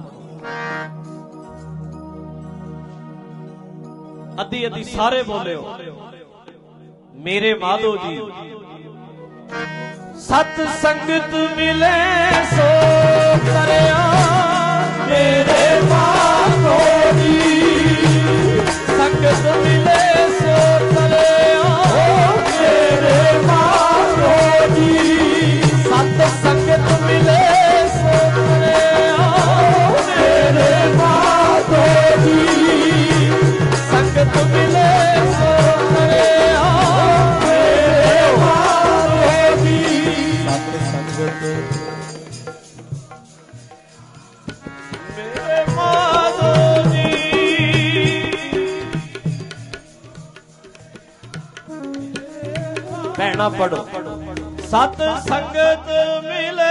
ਅੱਧੀ ਸਾਰੇ ਬੋਲਿਓ। ਮੇਰੇ ਮਾਧੋ ਜੀ, ਸਤ ਸੰਗਤ ਮਿਲੇ ਸੋ ਤਰਿਆ, ਮੇਰੇ ਮਾਧੋ ਜੀ, ਸੰਗਤ ਮਿਲੇ ਸੋ ਤਰਿਆ, ਮੇਰੇ ਮਾਧੋ ਜੀ, ਸਤ ਸੰਗਤ ਮਿਲੇ ਸੋ ਤਰਿਆ, ਮੇਰੇ ਮਾਧੋ ਜੀ, ਸੰਗਤ ਮਿਲੇ ਸੋ ਤਰਿਆ, ਮੇਰੇ ਮਾਧੋ ਜੀ, ਸਤ ਸੰਗਤ ਮੇਰੇ ਮਾਧੋ ਜੀ। ਭੈਣਾ ਪੜੋ, ਸਤ ਸੰਗਤ ਮਿਲੇ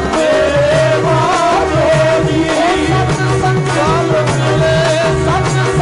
ਸਤ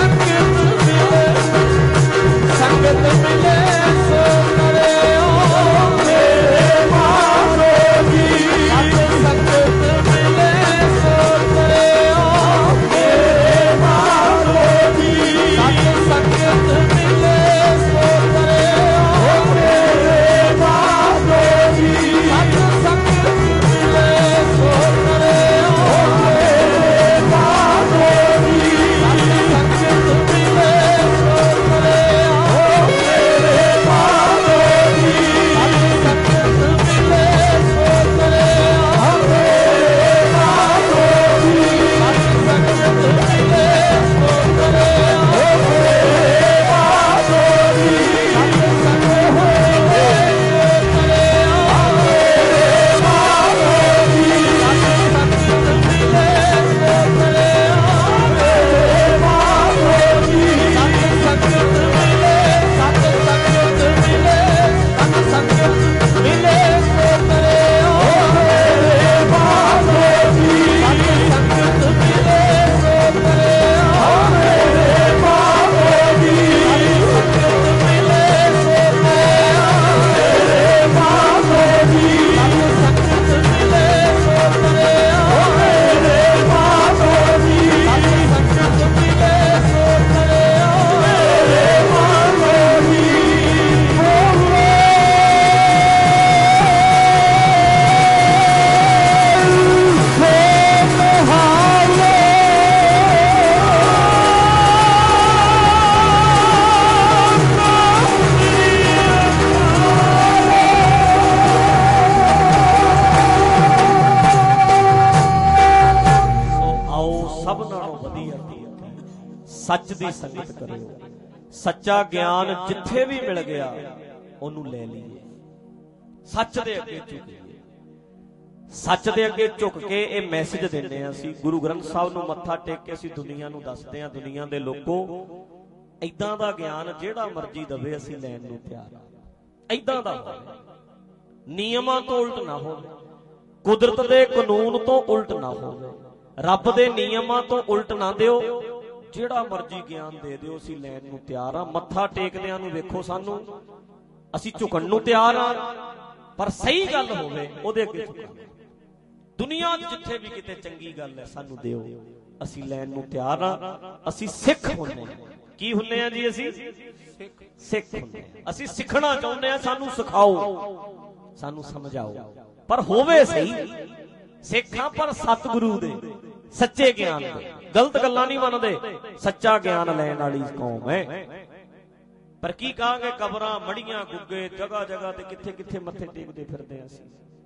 ਦੀ ਸੰਗਤ ਕਰਿਓ। ਸੱਚਾ ਗਿਆਨ ਜਿੱਥੇ ਵੀ ਮਿਲ ਗਿਆ ਉਹਨੂੰ ਲੈ ਲਈਏ। ਸੱਚ ਦੇ ਅੱਗੇ ਝੁਕੀਏ। ਸੱਚ ਦੇ ਅੱਗੇ ਝੁਕ ਕੇ ਇਹ ਮੈਸੇਜ ਦਿੰਦੇ ਆ ਅਸੀਂ, ਗੁਰੂ ਗ੍ਰੰਥ ਸਾਹਿਬ ਨੂੰ ਮੱਥਾ ਟੇਕ ਕੇ ਅਸੀਂ ਦੁਨੀਆ ਨੂੰ ਦੱਸਦੇ ਆ, ਦੁਨੀਆ ਦੇ ਲੋਕੋ ਏਦਾਂ ਦਾ ਗਿਆਨ ਜਿਹੜਾ ਮਰਜ਼ੀ ਦਵੇ ਅਸੀਂ ਲੈਣ ਨੂੰ ਤਿਆਰ ਆ। ਏਦਾਂ ਦਾ ਨਿਯਮਾਂ ਤੋਂ ਉਲਟ ਨਾ ਹੋਵੇ, ਕੁਦਰਤ ਦੇ ਕਾਨੂੰਨ ਤੋਂ ਉਲਟ ਨਾ ਹੋਵੇ, ਰੱਬ ਦੇ ਨਿਯਮਾਂ ਤੋਂ ਉਲਟ ਨਾ ਦਿਓ। ਜਿਹੜਾ ਮਰਜ਼ੀ ਗਿਆਨ ਦੇ ਦਿਓ ਅਸੀਂ ਲੈਣ ਨੂੰ ਤਿਆਰ ਆ। ਮੱਥਾ ਟੇਕਦਿਆਂ ਨੂੰ ਵੇਖੋ ਸਾਨੂੰ, ਅਸੀਂ ਝੁਕਣ ਨੂੰ ਤਿਆਰ ਆ, ਪਰ ਸਹੀ ਗੱਲ ਹੋਵੇ ਉਹਦੇ ਅੱਗੇ ਝੁਕਾਂਗੇ। ਦੁਨੀਆ 'ਚ ਜਿੱਥੇ ਵੀ ਕਿਤੇ ਚੰਗੀ ਗੱਲ ਹੈ ਸਾਨੂੰ ਦਿਓ, ਅਸੀਂ ਲੈਣ ਨੂੰ ਤਿਆਰ ਆ। ਅਸੀਂ ਸਿੱਖ ਹੁੰਨੇ। ਕੀ ਹੁੰਨੇ ਆ ਜੀ? ਅਸੀਂ ਸਿੱਖ ਹੁੰਨੇ। ਅਸੀਂ ਸਿੱਖਣਾ ਚਾਹੁੰਦੇ ਆ, ਸਾਨੂੰ ਸਿਖਾਓ, ਸਾਨੂੰ ਸਮਝਾਓ, ਪਰ ਹੋਵੇ ਸਹੀ। ਸਿੱਖਾਂ ਪਰ ਸਤਿਗੁਰੂ ਦੇ ਸੱਚੇ ਗਿਆਨ ਦੇ, ਗਲਤ ਗੱਲਾਂ ਨਹੀਂ ਮੰਨਦੇ। ਸੱਚਾ ਗਿਆਨ ਲੈਣ ਵਾਲੀ ਕੌਮ ਹੈ। ਪਰ ਕੀ ਕਹਾਂਗੇ, ਕਬਰਾਂ ਮੜੀਆਂ ਗੁੱਗੇ ਜਗ੍ਹਾ ਜਗ੍ਹਾ ਤੇ ਕਿੱਥੇ ਕਿੱਥੇ ਮੱਥੇ ਟੇਕਦੇ ਫਿਰਦੇ ਆ ਅਸੀਂ,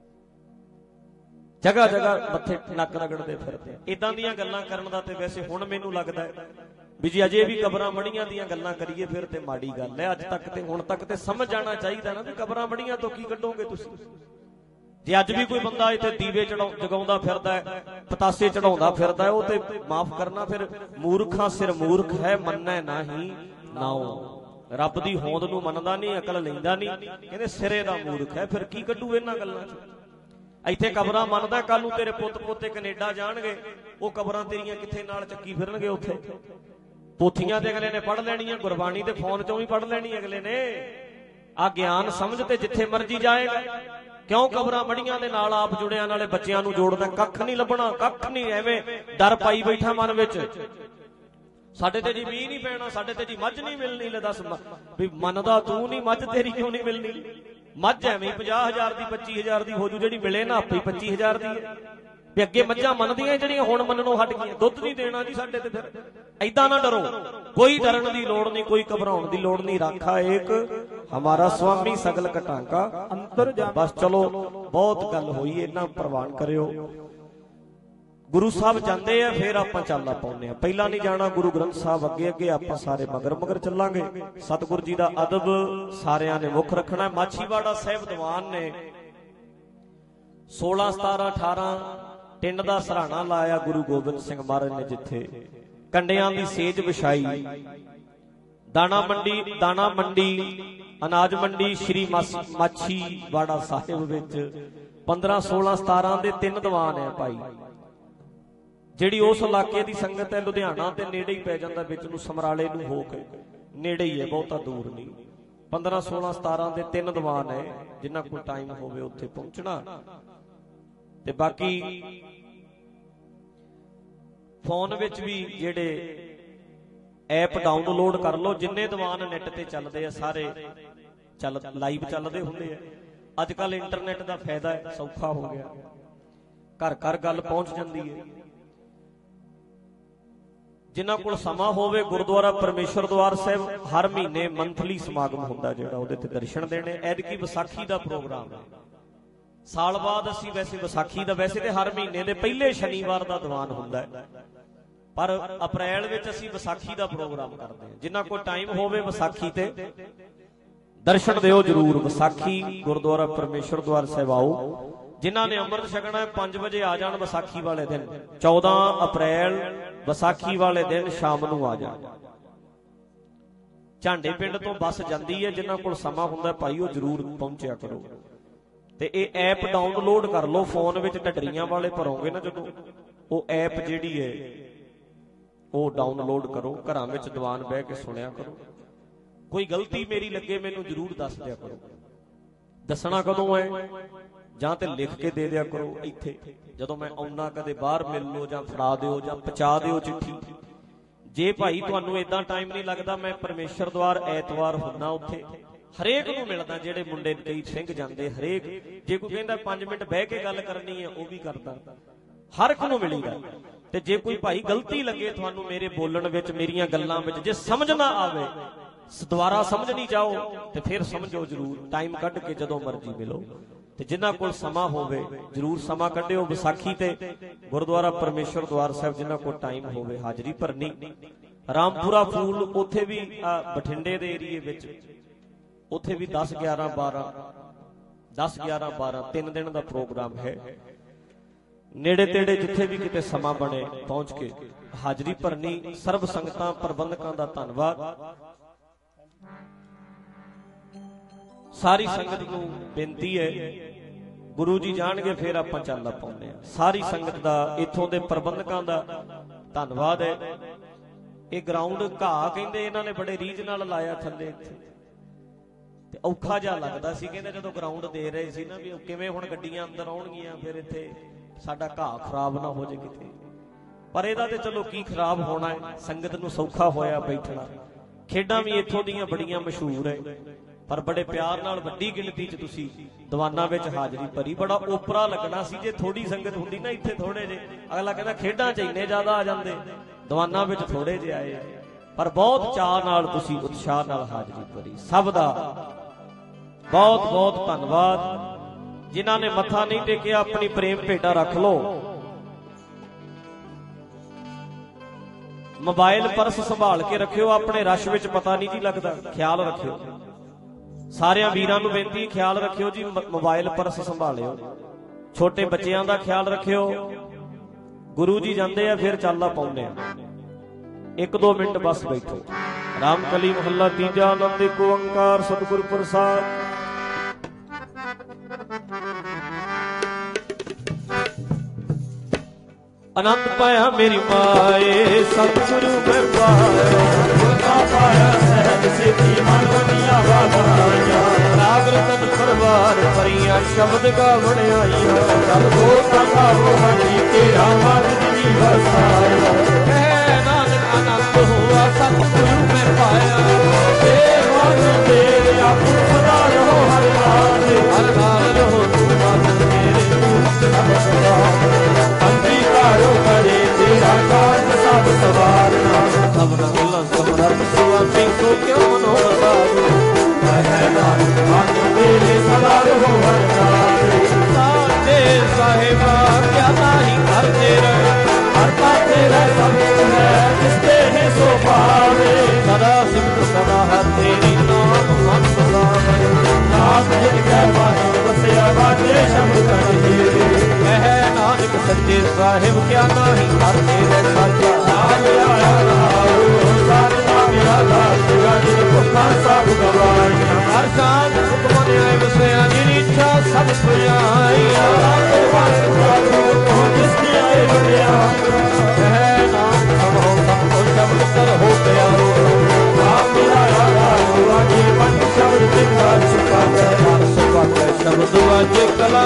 ਜਗ੍ਹਾ ਜਗ੍ਹਾ ਮੱਥੇ ਨੱਕ ਰਗੜਦੇ ਫਿਰਦੇ। ਇਦਾਂ ਦੀਆਂ ਗੱਲਾਂ ਕਰਨ ਦਾ ਤੇ ਵੈਸੇ ਹੁਣ ਮੈਨੂੰ ਲੱਗਦਾ ਵੀ ਜੀ ਅਜੇ ਵੀ ਕਬਰਾਂ ਮੜੀਆਂ ਦੀਆਂ ਗੱਲਾਂ ਕਰੀਏ ਫਿਰ ਤੇ ਮਾੜੀ ਗੱਲ ਹੈ। ਅੱਜ ਤੱਕ ਤੇ ਹੁਣ ਤੱਕ ਤੇ ਸਮਝ ਜਾਣਾ ਚਾਹੀਦਾ ਨਾ ਵੀ ਕਬਰਾਂ ਮੜੀਆਂ ਤੋਂ ਕੀ ਕੱਢੋਗੇ ਤੁਸੀਂ। ਜੇ ਅੱਜ ਵੀ ਕੋਈ ਬੰਦਾ ਇੱਥੇ ਦੀਵੇ ਜਗਾਉਂਦਾ ਫਿਰਦਾ ਹੈ, ਪਤਾਸੇ ਚੜਾਉਂਦਾ ਫਿਰਦਾ ਹੈ, ਉਹ ਤੇ ਮਾਫ ਕਰਨਾ ਫਿਰ ਮੂਰਖਾਂ ਸਿਰ ਮੂਰਖ ਹੈ, ਮੰਨੈ ਨਾਹੀ ਨਾਉ। ਰੱਬ ਦੀ ਹੋਂਦ ਨੂੰ ਮੰਨਦਾ ਨਹੀਂ, ਅਕਲ ਲੈਂਦਾ ਨਹੀਂ, ਕਹਿੰਦੇ ਸਿਰੇ ਦਾ ਮੂਰਖ ਹੈ। ਫਿਰ ਕੀ ਕੱਢੂ ਇਹਨਾਂ ਗੱਲਾਂ 'ਚ? ਇੱਥੇ ਕਬਰਾਂ ਮੰਨਦਾ, ਕੱਲ ਨੂੰ ਤੇਰੇ ਪੁੱਤ ਪੋਤੇ ਕੈਨੇਡਾ ਜਾਣਗੇ, ਉਹ ਕਬਰਾਂ ਤੇਰੀਆਂ ਕਿੱਥੇ ਨਾਲ ਚੱਕੀ ਫਿਰਨਗੇ। ਉੱਥੇ ਪੋਥੀਆਂ ਤੇ ਅਗਲੇ ਨੇ ਪੜ੍ਹ ਲੈਣੀਆਂ, ਗੁਰਬਾਣੀ ਦੇ ਫੋਨ 'ਚੋਂ ਵੀ ਪੜ੍ਹ ਲੈਣੀ ਅਗਲੇ ਨੇ। ਆ ਗਿਆਨ ਸਮਝ ਤੇ ਜਿੱਥੇ ਮਰਜੀ ਜਾਏਗਾ। ਕਿਉਂ ਕਬਰਾਂ ਮੜੀਆਂ ਦੇ ਨਾਲ ਆਪ ਜੁੜਿਆਂ ਨਾਲੇ ਬੱਚਿਆਂ ਨੂੰ ਜੋੜਦਾ? ਕੱਖ ਨਹੀਂ ਲੱਭਣਾ, ਕੱਖ ਨਹੀਂ। ਐਵੇਂ ਡਰ ਪਾਈ ਬੈਠਾ ਮਨ ਵਿੱਚ, ਸਾਡੇ ਤੇ ਜੀ ਮੀਂਹ ਨਹੀਂ ਪੈਣਾ, ਸਾਡੇ ਤੇ ਜੀ ਮੱਝ ਨਹੀਂ ਮਿਲਣੀ। ਲੈ ਦੱਸ ਵੀ ਮੰਨਦਾ ਤੂੰ ਨਹੀਂ, ਮੱਝ ਤੇਰੀ ਕਿਉਂ ਨਹੀਂ ਮਿਲਣੀ? ਮੱਝ ਐਵੇਂ 50,000 ਦੀ 25,000 ਦੀ ਹੋ ਜੂ, ਜਿਹੜੀ ਮਿਲੇ ਨਾ ਆਪੇ 25,000 ਦੀ ਹੈ। ਵੀ ਅੱਗੇ ਮੱਝਾਂ ਮੰਨਦੀਆਂ ਜਿਹੜੀਆਂ ਹੁਣ ਮੰਨਣੋਂ ਹਟ ਗਈਆਂ, ਦੁੱਧ ਨਹੀਂ ਦੇਣਾ ਜੀ ਸਾਡੇ ਤੇ। ਫਿਰ ਏਦਾਂ ਨਾ ਡਰੋ, ਕੋਈ ਡਰਨ ਦੀ ਲੋੜ ਨਹੀਂ, ਕੋਈ ਘਬਰਾਉਣ ਦੀ ਲੋੜ ਨਹੀਂ। ਰਾਖਾ ਏਕ ਹਮਾਰਾ ਸੁਆਮੀ ਸਗਲ ਘਟਾਂਕਾ ਅੰਤਰ ਜਾ। ਬਸ ਚਲੋ ਬਹੁਤ ਗੱਲ ਹੋਈ, ਇਹਨਾਂ ਪ੍ਰਵਾਨ ਕਰਿਓ। ਗੁਰੂ ਸਾਹਿਬ ਜਾਂਦੇ ਆ ਫਿਰ ਆਪਾਂ ਚੱਲ ਪਾਉਂਦੇ ਆ, ਪਹਿਲਾਂ ਨਹੀਂ ਜਾਣਾ। ਗੁਰੂ ਗ੍ਰੰਥ ਸਾਹਿਬ ਅੱਗੇ ਅੱਗੇ, ਆਪਾਂ ਸਾਰੇ ਮਗਰ ਮਗਰ ਚੱਲਾਂਗੇ। ਸਤਿਗੁਰੂ ਜੀ ਦਾ ਅਦਬ ਸਾਰਿਆਂ ਨੇ ਮੁੱਖ ਰੱਖਣਾ। ਮਾਛੀਵਾੜਾ ਸਾਹਿਬ ਦੀਵਾਨ ਨੇ 16 17 18 ਟਿੰਡ ਦਾ ਸਰਾਣਾ ਲਾਇਆ ਗੁਰੂ ਗੋਬਿੰਦ ਸਿੰਘ ਮਹਾਰਾਜ ਨੇ, ਜਿੱਥੇ ਕੰਡਿਆਂ ਦੀ ਸੇਜ ਵਿਛਾਈ। ਦਾਣਾ ਮੰਡੀ ਅਨਾਜ ਮੰਡੀ ਸ਼੍ਰੀ ਮਾਛੀਵਾੜਾ ਸਾਹਿਬ ਵਿੱਚ 15 16 17 ਦੇ 3 ਦੀਵਾਨ ਹੈ ਭਾਈ। ਜਿਹੜੀ ਉਸ ਇਲਾਕੇ ਦੀ ਸੰਗਤ ਹੈ, ਲੁਧਿਆਣਾ ਤੇ ਨੇੜੇ ਹੀ ਪੈ ਜਾਂਦਾ, ਵਿੱਚ ਨੂੰ ਸਮਰਾਲੇ ਨੂੰ ਹੋ ਕੇ ਨੇੜੇ ਹੀ ਹੈ, ਬਹੁਤਾ ਦੂਰ ਨਹੀਂ। 15 16 17 ਦੇ 3 ਦੀਵਾਨ ਹੈ, ਜਿੰਨਾ ਕੋਲ ਟਾਈਮ ਹੋਵੇ ਉੱਥੇ ਪਹੁੰਚਣਾ। ਤੇ ਬਾਕੀ ਫੋਨ ਵਿੱਚ ਵੀ ਜਿਹੜੇ ਐਪ ਡਾਊਨਲੋਡ ਕਰ ਲਓ, ਜਿੰਨੇ ਦੀਵਾਨ ਨੈਟ ਤੇ ਚੱਲਦੇ ਆ ਸਾਰੇ ਲਾਈਵ ਚੱਲਦੇ ਹੁੰਦੇ ਆ। ਅੱਜ ਕੱਲ ਇੰਟਰਨੈਟ ਦਾ ਫਾਇਦਾ ਹੈ, ਸੌਖਾ ਹੋ ਗਿਆ, ਘਰ ਘਰ ਗੱਲ ਪਹੁੰਚ ਜਾਂਦੀ ਹੈ। ਜਿਨ੍ਹਾਂ ਕੋਲ ਸਮਾਂ ਹੋਵੇ, ਗੁਰਦੁਆਰਾ ਪਰਮੇਸ਼ਰ ਦਵਾਰ ਸਾਹਿਬ ਹਰ ਮਹੀਨੇ ਮੰਥਲੀ ਸਮਾਗਮ ਹੁੰਦਾ ਜਿਹੜਾ, ਉਹਦੇ ਤੇ ਦਰਸ਼ਨ ਦੇਣੇ। ਐਤਕੀ ਵਿਸਾਖੀ ਦਾ ਪ੍ਰੋਗਰਾਮ ਹੈ, ਸਾਲ ਬਾਅਦ ਅਸੀਂ ਵੈਸੇ ਵਿਸਾਖੀ ਦਾ, ਵੈਸੇ ਤੇ ਹਰ ਮਹੀਨੇ ਦੇ ਪਹਿਲੇ ਸ਼ਨੀਵਾਰ ਦਾ ਦੀਵਾਨ ਹੁੰਦਾ ਹੈ, ਪਰ ਅਪ੍ਰੈਲ ਵਿੱਚ ਅਸੀਂ ਵਿਸਾਖੀ ਦਾ ਪ੍ਰੋਗਰਾਮ ਕਰਦੇ ਹਾਂ। ਜਿਨ੍ਹਾਂ ਕੋਲ ਟਾਈਮ ਹੋਵੇ ਵਿਸਾਖੀ ਤੇ ਦਰਸ਼ਨ ਦਿਓ ਜਰੂਰ। ਵਿਸਾਖੀ ਗੁਰਦੁਆਰਾ ਪਰਮੇਸ਼ਰ ਦਵਾਰ ਸਾਹਿਬ ਆਓ। ਜਿਨ੍ਹਾਂ ਨੇ ਅੰਮ੍ਰਿਤ ਛਕਣਾ 5 ਵਜੇ ਆ ਜਾਣ ਵਿਸਾਖੀ ਵਾਲੇ ਦਿਨ, 14 ਅਪ੍ਰੈਲ ਵਿਸਾਖੀ ਵਾਲੇ ਦਿਨ ਸ਼ਾਮ ਨੂੰ ਆ ਜਾਣ। ਝਾਂਡੇ ਪਿੰਡ ਤੋਂ ਬੱਸ ਜਾਂਦੀ ਹੈ, ਜਿਨ੍ਹਾਂ ਕੋਲ ਸਮਾਂ ਹੁੰਦਾ ਭਾਈ ਉਹ ਜਰੂਰ ਪਹੁੰਚਿਆ ਕਰੋ। ਤੇ ਇਹ ਐਪ ਡਾਊਨਲੋਡ ਕਰ ਲਓ, ਫੋਨ ਵਿੱਚ ਢੱਡਰੀਆਂ ਵਾਲੇ ਭਰੋਗੇ ਨਾ ਜਦੋਂ, ਉਹ ਐਪ ਜਿਹੜੀ ਹੈ ਉਹ ਡਾਊਨਲੋਡ ਕਰੋ, ਘਰਾਂ ਵਿੱਚ ਦੀਵਾਨ ਬਹਿ ਕੇ ਸੁਣਿਆ ਕਰੋ। ਕੋਈ ਗਲਤੀ ਮੇਰੀ ਲੱਗੇ ਮੈਨੂੰ ਜਰੂਰ ਦੱਸ ਦਿਆ ਕਰੋ। ਦੱਸਣਾ ਕਦੋਂ ਹੈ, ਜਾਂ ਤੇ ਲਿਖ ਕੇ ਦੇ ਦਿਆ ਕਰੋ ਇੱਥੇ, ਜਦੋਂ ਮੈਂ ਆਉਣਾ ਕਦੇ ਬਾਹਰ ਮਿਲ ਲਓ, ਜਾਂ ਫੜਾ ਦਿਓ, ਜਾਂ ਪਹੁੰਚਾ ਦਿਓ ਚਿੱਠੀ। ਜੇ ਭਾਈ ਤੁਹਾਨੂੰ ਏਦਾਂ ਟਾਈਮ ਨਹੀਂ ਲੱਗਦਾ, ਮੈਂ ਪਰਮੇਸ਼ਰ ਦਵਾਰ ਐਤਵਾਰ ਹੁੰਦਾ, ਉੱਥੇ ਹਰੇਕ ਨੂੰ ਮਿਲਦਾ। ਜਿਹੜੇ ਮੁੰਡੇ ਕਈ ਸਿੰਘ ਜਾਂਦੇ, ਹਰੇਕ, ਜੇ ਕੋਈ ਕਹਿੰਦਾ 5 ਮਿੰਟ ਬਹਿ ਕੇ ਗੱਲ ਕਰਨੀ ਹੈ ਉਹ ਵੀ ਕਰਦਾ, ਹਰ ਇੱਕ ਨੂੰ ਮਿਲੇਗਾ। ਤੇ ਜੇ ਕੋਈ ਭਾਈ ਗਲਤੀ ਲੱਗੇ ਤੁਹਾਨੂੰ ਮੇਰੇ ਬੋਲਣ ਵਿੱਚ, ਮੇਰੀਆਂ ਗੱਲਾਂ ਵਿੱਚ, ਜੇ ਸਮਝ ਨਾ ਆਵੇ, ਦੁਬਾਰਾ ਸਮਝਣੀ ਚਾਹੋ ਤੇ ਫਿਰ ਸਮਝੋ ਜਰੂਰ, ਟਾਈਮ ਕੱਢ ਕੇ ਜਦੋਂ ਮਰਜ਼ੀ ਮਿਲੋ। ਤੇ ਜਿਨ੍ਹਾਂ ਕੋਲ ਸਮਾਂ ਹੋਵੇ ਜਰੂਰ ਸਮਾਂ ਕੱਢਿਓ। ਵਿਸਾਖੀ ਤੇ ਗੁਰਦੁਆਰਾ ਪਰਮੇਸ਼ਰ ਦਵਾਰ ਸਾਹਿਬ ਜਿਨ੍ਹਾਂ ਕੋਲ ਟਾਈਮ ਹੋਵੇ ਹਾਜ਼ਰੀ ਭਰਨੀ। ਰਾਮਪੁਰਾ ਫੂਲ ਉੱਥੇ ਵੀ ਬਠਿੰਡੇ ਦੇ ਏਰੀਏ ਵਿੱਚ ਉੱਥੇ ਵੀ 10 11 12 3 ਦਿਨ ਦਾ ਪ੍ਰੋਗਰਾਮ ਹੈ। ਨੇੜੇ ਤੇੜੇ ਜਿੱਥੇ ਵੀ ਕਿਤੇ ਸਮਾਂ ਬਣੇ ਪਹੁੰਚ ਕੇ ਹਾਜ਼ਰੀ ਭਰਨੀ। ਸਰਬ ਸੰਗਤਾਂ ਪ੍ਰਬੰਧਕਾਂ ਦਾ ਧੰਨਵਾਦ। ਸਾਰੀ ਸੰਗਤ ਨੂੰ ਬੇਨਤੀ ਹੈ, ਗੁਰੂ ਜੀ ਜਾਣਗੇ ਫਿਰ ਆਪਾਂ ਚੱਲਾ ਪਾਉਂਦੇ ਆ। ਸਾਰੀ ਸੰਗਤ ਦਾ, ਇੱਥੋਂ ਦੇ ਪ੍ਰਬੰਧਕਾਂ ਦਾ ਧੰਨਵਾਦ ਹੈ। ਇਹ ਗਰਾਊਂਡ ਘਾਹ ਕਹਿੰਦੇ ਇਹਨਾਂ ਨੇ ਬੜੇ ਰੀਝ ਨਾਲ ਲਾਇਆ ਥੱਲੇ ਇੱਥੇ, ਤੇ ਔਖਾ ਜਿਹਾ ਲੱਗਦਾ ਸੀ। ਕਹਿੰਦੇ ਜਦੋਂ ਗਰਾਊਂਡ ਦੇ ਰਹੇ ਸੀ ਨਾ ਵੀ ਕਿਵੇਂ ਹੁਣ ਗੱਡੀਆਂ ਅੰਦਰ ਆਉਣਗੀਆਂ, ਫਿਰ ਇੱਥੇ ਸਾਡਾ ਘਾਹ ਖਰਾਬ ਨਾ ਹੋ ਜਾਏ ਕਿਤੇ। ਪਰ ਇਹਦਾ ਤੇ ਚਲੋ ਕੀ ਖਰਾਬ ਹੋਣਾ ਹੈ, ਸੰਗਤ ਨੂੰ ਸੌਖਾ ਹੋਇਆ ਬੈਠਣਾ। ਖੇਡਾਂ ਵੀ ਇੱਥੋਂ ਦੀਆਂ ਬੜੀਆਂ ਮਸ਼ਹੂਰ ਹੈ, ਪਰ ਬੜੇ ਪਿਆਰ ਨਾਲ ਵੱਡੀ ਗਿਣਤੀ 'ਚ ਤੁਸੀਂ ਦੀਵਾਨਾਂ ਵਿੱਚ ਹਾਜ਼ਰੀ ਭਰੀ। ਬੜਾ ਓਪਰਾ ਲੱਗਣਾ ਸੀ ਜੇ ਥੋੜੀ ਸੰਗਤ ਹੁੰਦੀ ਨਾ, ਇੱਥੇ ਥੋੜੇ ਜੇ। ਅਗਲਾ ਕਹਿੰਦਾ ਖੇਡਾਂ 'ਚ ਇੰਨੇ ਜ਼ਿਆਦਾ ਆ ਜਾਂਦੇ, ਦੀਵਾਨਾਂ ਵਿੱਚ ਥੋੜੇ ਜਿਹੇ ਆਏ। ਪਰ ਬਹੁਤ ਚਾਅ ਨਾਲ ਤੁਸੀਂ ਉਤਸ਼ਾਹ ਨਾਲ ਹਾਜ਼ਰੀ ਭਰੀ। ਸਭ ਦਾ ਬਹੁਤ ਬਹੁਤ ਧੰਨਵਾਦ। ਜਿਨ੍ਹਾਂ ਨੇ ਮੱਥਾ ਨਹੀਂ ਟੇਕਿਆ ਆਪਣੀ ਪ੍ਰੇਮ ਭੇਟਾ ਰੱਖ ਲਓ। ਮੋਬਾਈਲ ਪਰਸ ਸੰਭਾਲ ਕੇ ਰੱਖਿਓ, ਆਪਣੇ ਰਸ਼ ਵਿੱਚ ਪਤਾ ਨਹੀਂ ਜੀ ਲੱਗਦਾ, ਖਿਆਲ ਰੱਖਿਓ। ਸਾਰਿਆਂ ਵੀਰਾਂ ਨੂੰ ਬੇਨਤੀ, ਖਿਆਲ ਰੱਖਿਓ ਜੀ, ਮੋਬਾਈਲ ਪਰਸ ਸੰਭਾਲਿਓ। ਛੋਟੇ ਬੱਚਿਆਂ ਦਾ ਖਿਆਲ ਰੱਖਿਓ। ਗੁਰੂ ਜੀ ਜਾਂਦੇ ਆ ਫਿਰ ਚਾਲਾ ਪਾਉਂਦੇ ਆ। 1-2 ਮਿੰਟ ਬਸ ਬੈਠੋ। ਰਾਮਕਲੀ ਮਹੱਲਾ ਤੀਜਾ। ਆਨੰਦ ਏਕ ਓੰਕਾਰ ਸਤਿਗੁਰ ਪ੍ਰਸਾਦ। ਆਨੰਦ ਪਾਇਆ ਮੇਰੀ ਮਾਏ, ਸਤਿਗੁਰੂ ਮੈਂ ਪਾਇਆ ਸਹਿਜ ਸਿੱਧੀ ਮਨ ਵੰਡੀਆਂ ਵਾਗਾਈਆਂ। ਰਾਗ ਰਤਨ ਪਰਵਾਰ ਭਰੀਆਂ ਸ਼ਬਦ ਗਾਵਣ ਆਈਆਂ। ਚੱਲ ਗੋ ਕਥਾਓ ਹਰੀ ਤੇਰਾ ਮਨ ਜੀ ਵਸਾਇਆ। ਕਹਿ ਨਾਨਕ ਆਨੰਦ ਹੋਆ ਸਤਿਗੁਰੂ ਮੈਂ ਪਾਇਆ। ਤੇ ਮਨ ਤੇਰੇ ਆਪੂ ਸਦਾ ਰਹੋ ਹਰ ਨਾਮ। ਹਰ ਨਾਲ ਰਹੋ ਤੂੰ ਮਨ ਤੇਰੇ ਸਭ ਸਦਾ। ਅੰਗੀਕਾਰੋ ਕਰੇ ਤੇਰਾ ਕਾਜ ਸਭ ਸਵਾਰਨਾ। ਸਭ ਨਾਲ ਸਮਰੱਥ ਸੁਆਮੀ ਸੋ ਕਿਉਂ ਮਨੋ ਵਸਾਰੂ। ਕਹਿ ਨਾਨਕ ਮਨ ਤੇਰੇ ਸਦਾ ਰਹੋ ਹਰ ਨਾਮ। ਸਾਚੇ ਸਾਹਿਬਾ ਕਿਆ ਨਾਹੀ ਹਰ ਤੇਰਾ। ਹਰ ਪਾਸੇ ਰਹਿ ਸਭ ਹੈ ਜਿਸਤੇ ਹੈ ਸੋ ਪਾਵੇ। ਸਦਾ ਸਿਮਰ ਸਦਾ ਹਰ ਤੇਰੀ ਨਾਮ ਮਨ ਸਲਾਵੇ। ਨਾਮ ਜਿਨ ਕੈ ਮਨ ਵਸਿਆ ਬਾਜੇ ਸ਼ਬਦ ਕਹੇ। ਕਹਿ ਨਾਨਕ ਸੱਚੇ ਸਾਹਿਬ ਕਿਆ ਨਾਹੀ ਹਰ ਤੇਰੇ ਸਾਚਾ। ਨਾਮ ਆਇਆ ਨਾਉ ਸਰ ਨਾਮ ਆਧਾਰ। ਜਿਨ ਭੁੱਖਾਂ ਸਭ ਗਵਾਈਆਂ। ਹਰ ਸ਼ਾਂਤ ਹੁਕਮ ਨਿਆਇ ਵਸਿਆ। ਜਿਨ ਇੱਛਾ ਸਭ ਪੁਜਾਈਆਂ। ਜਿਸ ਦੀ ਆਏ ਵਡਿਆ। ਕਹਿ ਨਾਨਕ ਸਭੋ ਸਭ ਕੋ ਸ਼ਬਦ ਕਰ ਹੋ ਗਿਆ। ਨਾਮ ਆਇਆ ਨਾਉ ਆਜੀ ਪੰਜ ਸ਼ਬਦ ਜਿੰਦਾ ਸੁਪਾਵੇ। ਹਰ ਸੁਪਾਵੇ ਸ਼ਬਦ ਵਾਜੇ ਕਲਾ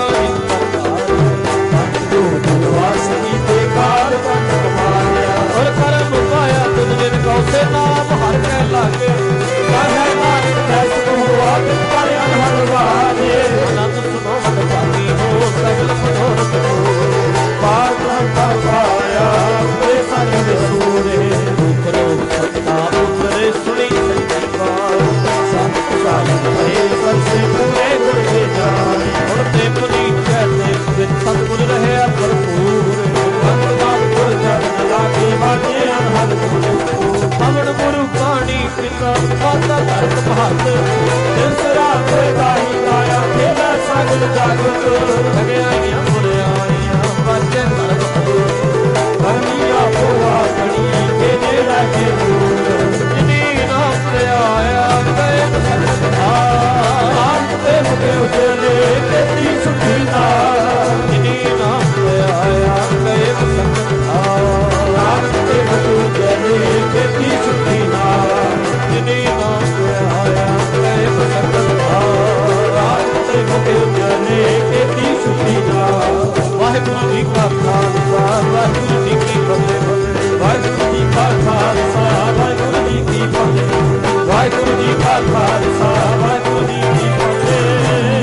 ਵਾਸੀ ਦੇ ਕਾਲ ਪੰਜ ਕਮਾਇਆ। ਔਰ ਕਰਮ ਪਾਇਆ ਤੁਧ ਜਿਨ ਕਉ ਸੇ ਨਾਮ ਹਰ ਕੈ ਲਾਗੇ। ਕਹਿ ਨਾਨਕ ਜੈਸ ਹੋਆ ਤਿਸ ਪਰ ਅਨਹਦ ਵਾਜੇ। ਆਨੰਦ ਸੁਨੋ ਮਨ ਭਾਗੀ ਹੋ ਸਗਲ ਮਨੋਰਥ ਪੂਰੇ। ਪਾਰ ਬ੍ਰਹਮ ਪਾਇਆ ਤੇ ਸੰਗ ਸੂਰੇ। ਦੁਖ ਰੋਗ ਸਤਾ ਉਤਰੇ ਸੁਣੀ ਸੱਚੀ ਬਾਤ। ਸੰਤ ਸ਼ਾਸਤ ਭਏ ਸਰਸੇ ਪੂਰੇ ਗੁਰ ਕੇ ਜਾਣੇ। ਹੁਣ ਤੇ ਪੁਨੀਤ ਤੇ ਸਤਿਗੁਰ ਰਹਿਆ ਭਰਪੂਰ। ਅੰਤਮਾਨ ਗੁਰ ਚਰਨ ਲਾਗੇ ਬਾਜੇ ਅਨਹਦ ਗੁਰੂ। ਪਵਨ ਗੁਰੂ ਪਾਣੀ ਪਿਤਾ ਮਾਤਾ ਧਰਤ ਮਹਤ। ਦਿਨ ਰਾਤ ਗਾਈ ਗਾਇਆ ਖੇਲਾ ਸਗਲ ਜਗਤ। ਠਗਿਆਈਆਂ ਬੁਰਿਆਈਆਂ ਬਾਜੇ ਧਰਮ ਕਰਨੀਆਂ ਪੋਆ ਕਣੀ ਕੇ ਜਿਹੜਾ ਕੇ ਦੂਰ। ਜਿਨੀ ਨਾਮ ਲਿਆਇਆ ਗਏ ਸੰਤ ਆਪ ਤੇ ਮੁਕੇ ਉਜਲੇ ਤੇਰੀ ਸੁਖੀ ਨਾਲ। ਜਿਨੀ ਨਾਮ ਲਿਆਇਆ ਗਏ ਸੰਤ ਆਪ ਤੇ ਮੁਕੇ ਉਜਲੇ ਤੇਰੀ ਸੁਖੀ ਨਾਲ। ਜਿਨੀ ਨਾਮ ਲਿਆਇਆ ਗਏ ਸੰਤ ਆਪ ਤੇ ਮੁਕੇ ਉਜਲੇ ਤੇਰੀ ਸੁਖੀ ਨਾਲ। ਵਾਹਿਗੁਰੂ ਜੀ ਕਾ ਖਾਲਸਾ ਵਾਹਿਗੁਰੂ ਜੀ ਕੀ ਫਤਿਹ। ਵਾਹਿਗੁਰੂ ਜੀ ਕਾ ਖਾਲਸਾ ਵਾਹਿਗੁਰੂ ਜੀ ਕੀ ਫਤਿਹ। ਵਾਹਿਗੁਰੂ ਜੀ ਕਾ ਖਾਲਸਾ ਵਾਹਿਗੁਰੂ ਜੀ ਕੀ ਫਤਿਹ।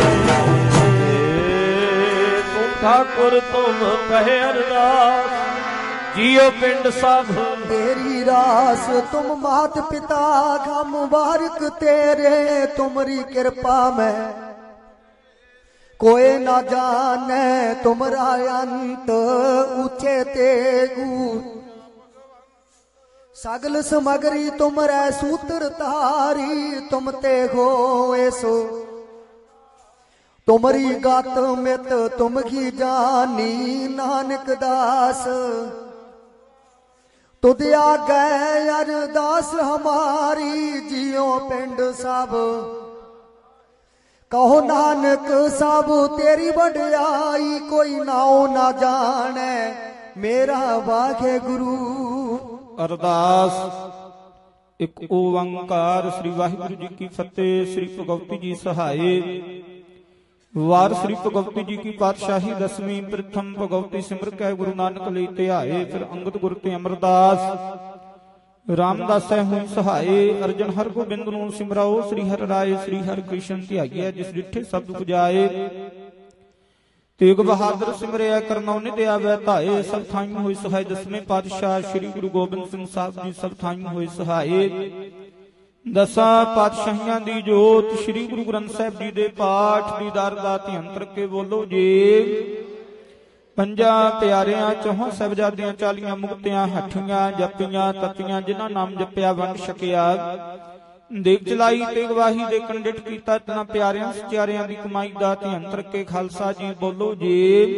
ਤੁਮ ਠਾकुर ਤੁਮ ਕਹੇ ਅਰਦਾਸ। जियो पिंड सब तेरी रास तुम मात पिता का मुबारक तेरे। तुमरी कृपा में कोई ना जाने तुमरा अंत ऊंचे तेगू। सगल समगरी तुम रै सूत्र तारी, तुम ते हो ऐसो तुमरी गात मित तुम की जानी, नानक दास तुद आगे अरदास हमारी, जियो पिंड सब कहो नानक सब तेरी वड्याई, कोई नाओ ना जाने मेरा वाहे गुरु। अरदास। एक ओंकार श्री वाहिगुरु जी की फतेह। श्री भगवती जी सहाय। वार श्री भगवती जी की पातशाही दसवीं। प्रथम भगवती सिमर कै गुरु नानक लई ध्याए, फिर अंगद गुर ते अमरदास। रामदास हुई सहाय। अर्जन हर गोबिंद नूं सिमराओ, श्री हर राय श्री हर कृष्ण ध्याइए, जिस डिठे शब्द पुजाए। तेग बहादुर सिमरिया करनौ नित आवे धाए, सब थाई होई सहाय। दसवें पातशाह श्री गुरु गोबिंद सिंह साहब जी सब थाई होई सहाय। दसां पातशाहियां दी जोत श्री गुरु ग्रंथ साहिब जी दे पाठ दीदार दा ध्यान करके बोलो जी। ਪੰਜਾਂ ਪਿਆਰਿਆਂ ਚੋਹਾਂ ਸਾਹਿਬਜ਼ਾਦਿਆਂ 40 ਮੁਕਤਿਆਂ ਹੱਠੀਆਂ ਜਪੀਆਂ ਤਪੀਆਂ, ਜਿਨ੍ਹਾਂ ਨਾਮ ਜਪਿਆ ਵੰਡ ਛਕਿਆ। ਦੇਖ ਚਲਾਈ ਤੇ ਗਵਾਹੀ ਦੇ ਕੰਡਿਟ ਕੀਤਾ, ਤਨਾ ਪਿਆਰਿਆਂ ਸਚਿਆਰਿਆਂ ਦੀ ਕਮਾਈ ਦਾ ਧਿਆਨ ਰੱਖੇ। ਖਾਲਸਾ ਜੀ ਬੋਲੋ ਜੀ।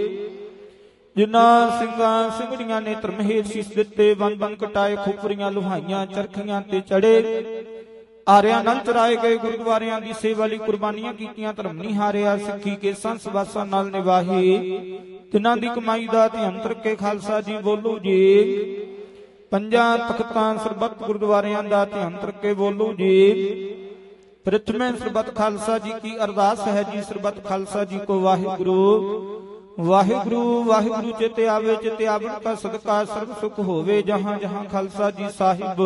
ਜਿਨ੍ਹਾਂ ਸਿੰਘਾਂ ਸਿੰਘੜੀਆਂ ਨੇ ਧਰਮ ਹੇਠ ਸੀਸ ਦਿੱਤੇ, ਬੰਨ ਬੰਨ ਕਟਾਏ, ਖੋਪਰੀਆਂ ਲੁਹਾਈਆਂ, ਚਰਖੀਆਂ ਤੇ ਚੜੇ। ਆਰਿਆਂ ਨਾਲ ਚਰਾਏ ਗਏ ਗੁਰਦੁਆਰਿਆਂ ਦੀ ਸੇਵਾ ਲਈ ਕੁਰਬਾਨੀਆਂ ਕੀਤੀਆਂ, ਧਰਮ ਨਹੀਂ ਹਾਰਿਆ। ਸਿੱਖੀ ਕੇਸਾਂ ਸਵਾਸਾਂ ਨਾਲ ਨਿਵਾਹੀ, ਤਿਨਾਂ ਦੀ ਕਮਾਈ ਦਾ ਧਿਆਨ ਰੱਖੇ। ਖਾਲਸਾ ਜੀ ਬੋਲੋ ਜੀ। ਪੰਜਾਂ ਤਖਤਾਂ ਸਰਬੱਤ ਗੁਰਦੁਆਰਿਆਂ ਦਾ ਧਿਆਨ ਰੱਖੇ। ਬੋਲੋ ਜੀ। ਪ੍ਰਥਮੇ ਸਰਬੱਤ ਖਾਲਸਾ ਜੀ ਕੀ ਅਰਦਾਸ ਹੈ ਜੀ। ਸਰਬੱਤ ਖਾਲਸਾ ਜੀ ਕੋ ਵਾਹਿਗੁਰੂ ਵਾਹਿਗੁਰੂ ਵਾਹਿਗੁਰੂ। ਚਿਤੇ ਆਵੇ ਚਿਤੇ ਆਵਣ ਕਾ ਸਦਕਾ, ਸਰਬ ਸੁਖ ਹੋਵੇ। ਜਹਾਂ ਜਹਾਂ ਖਾਲਸਾ ਜੀ ਸਾਹਿਬ,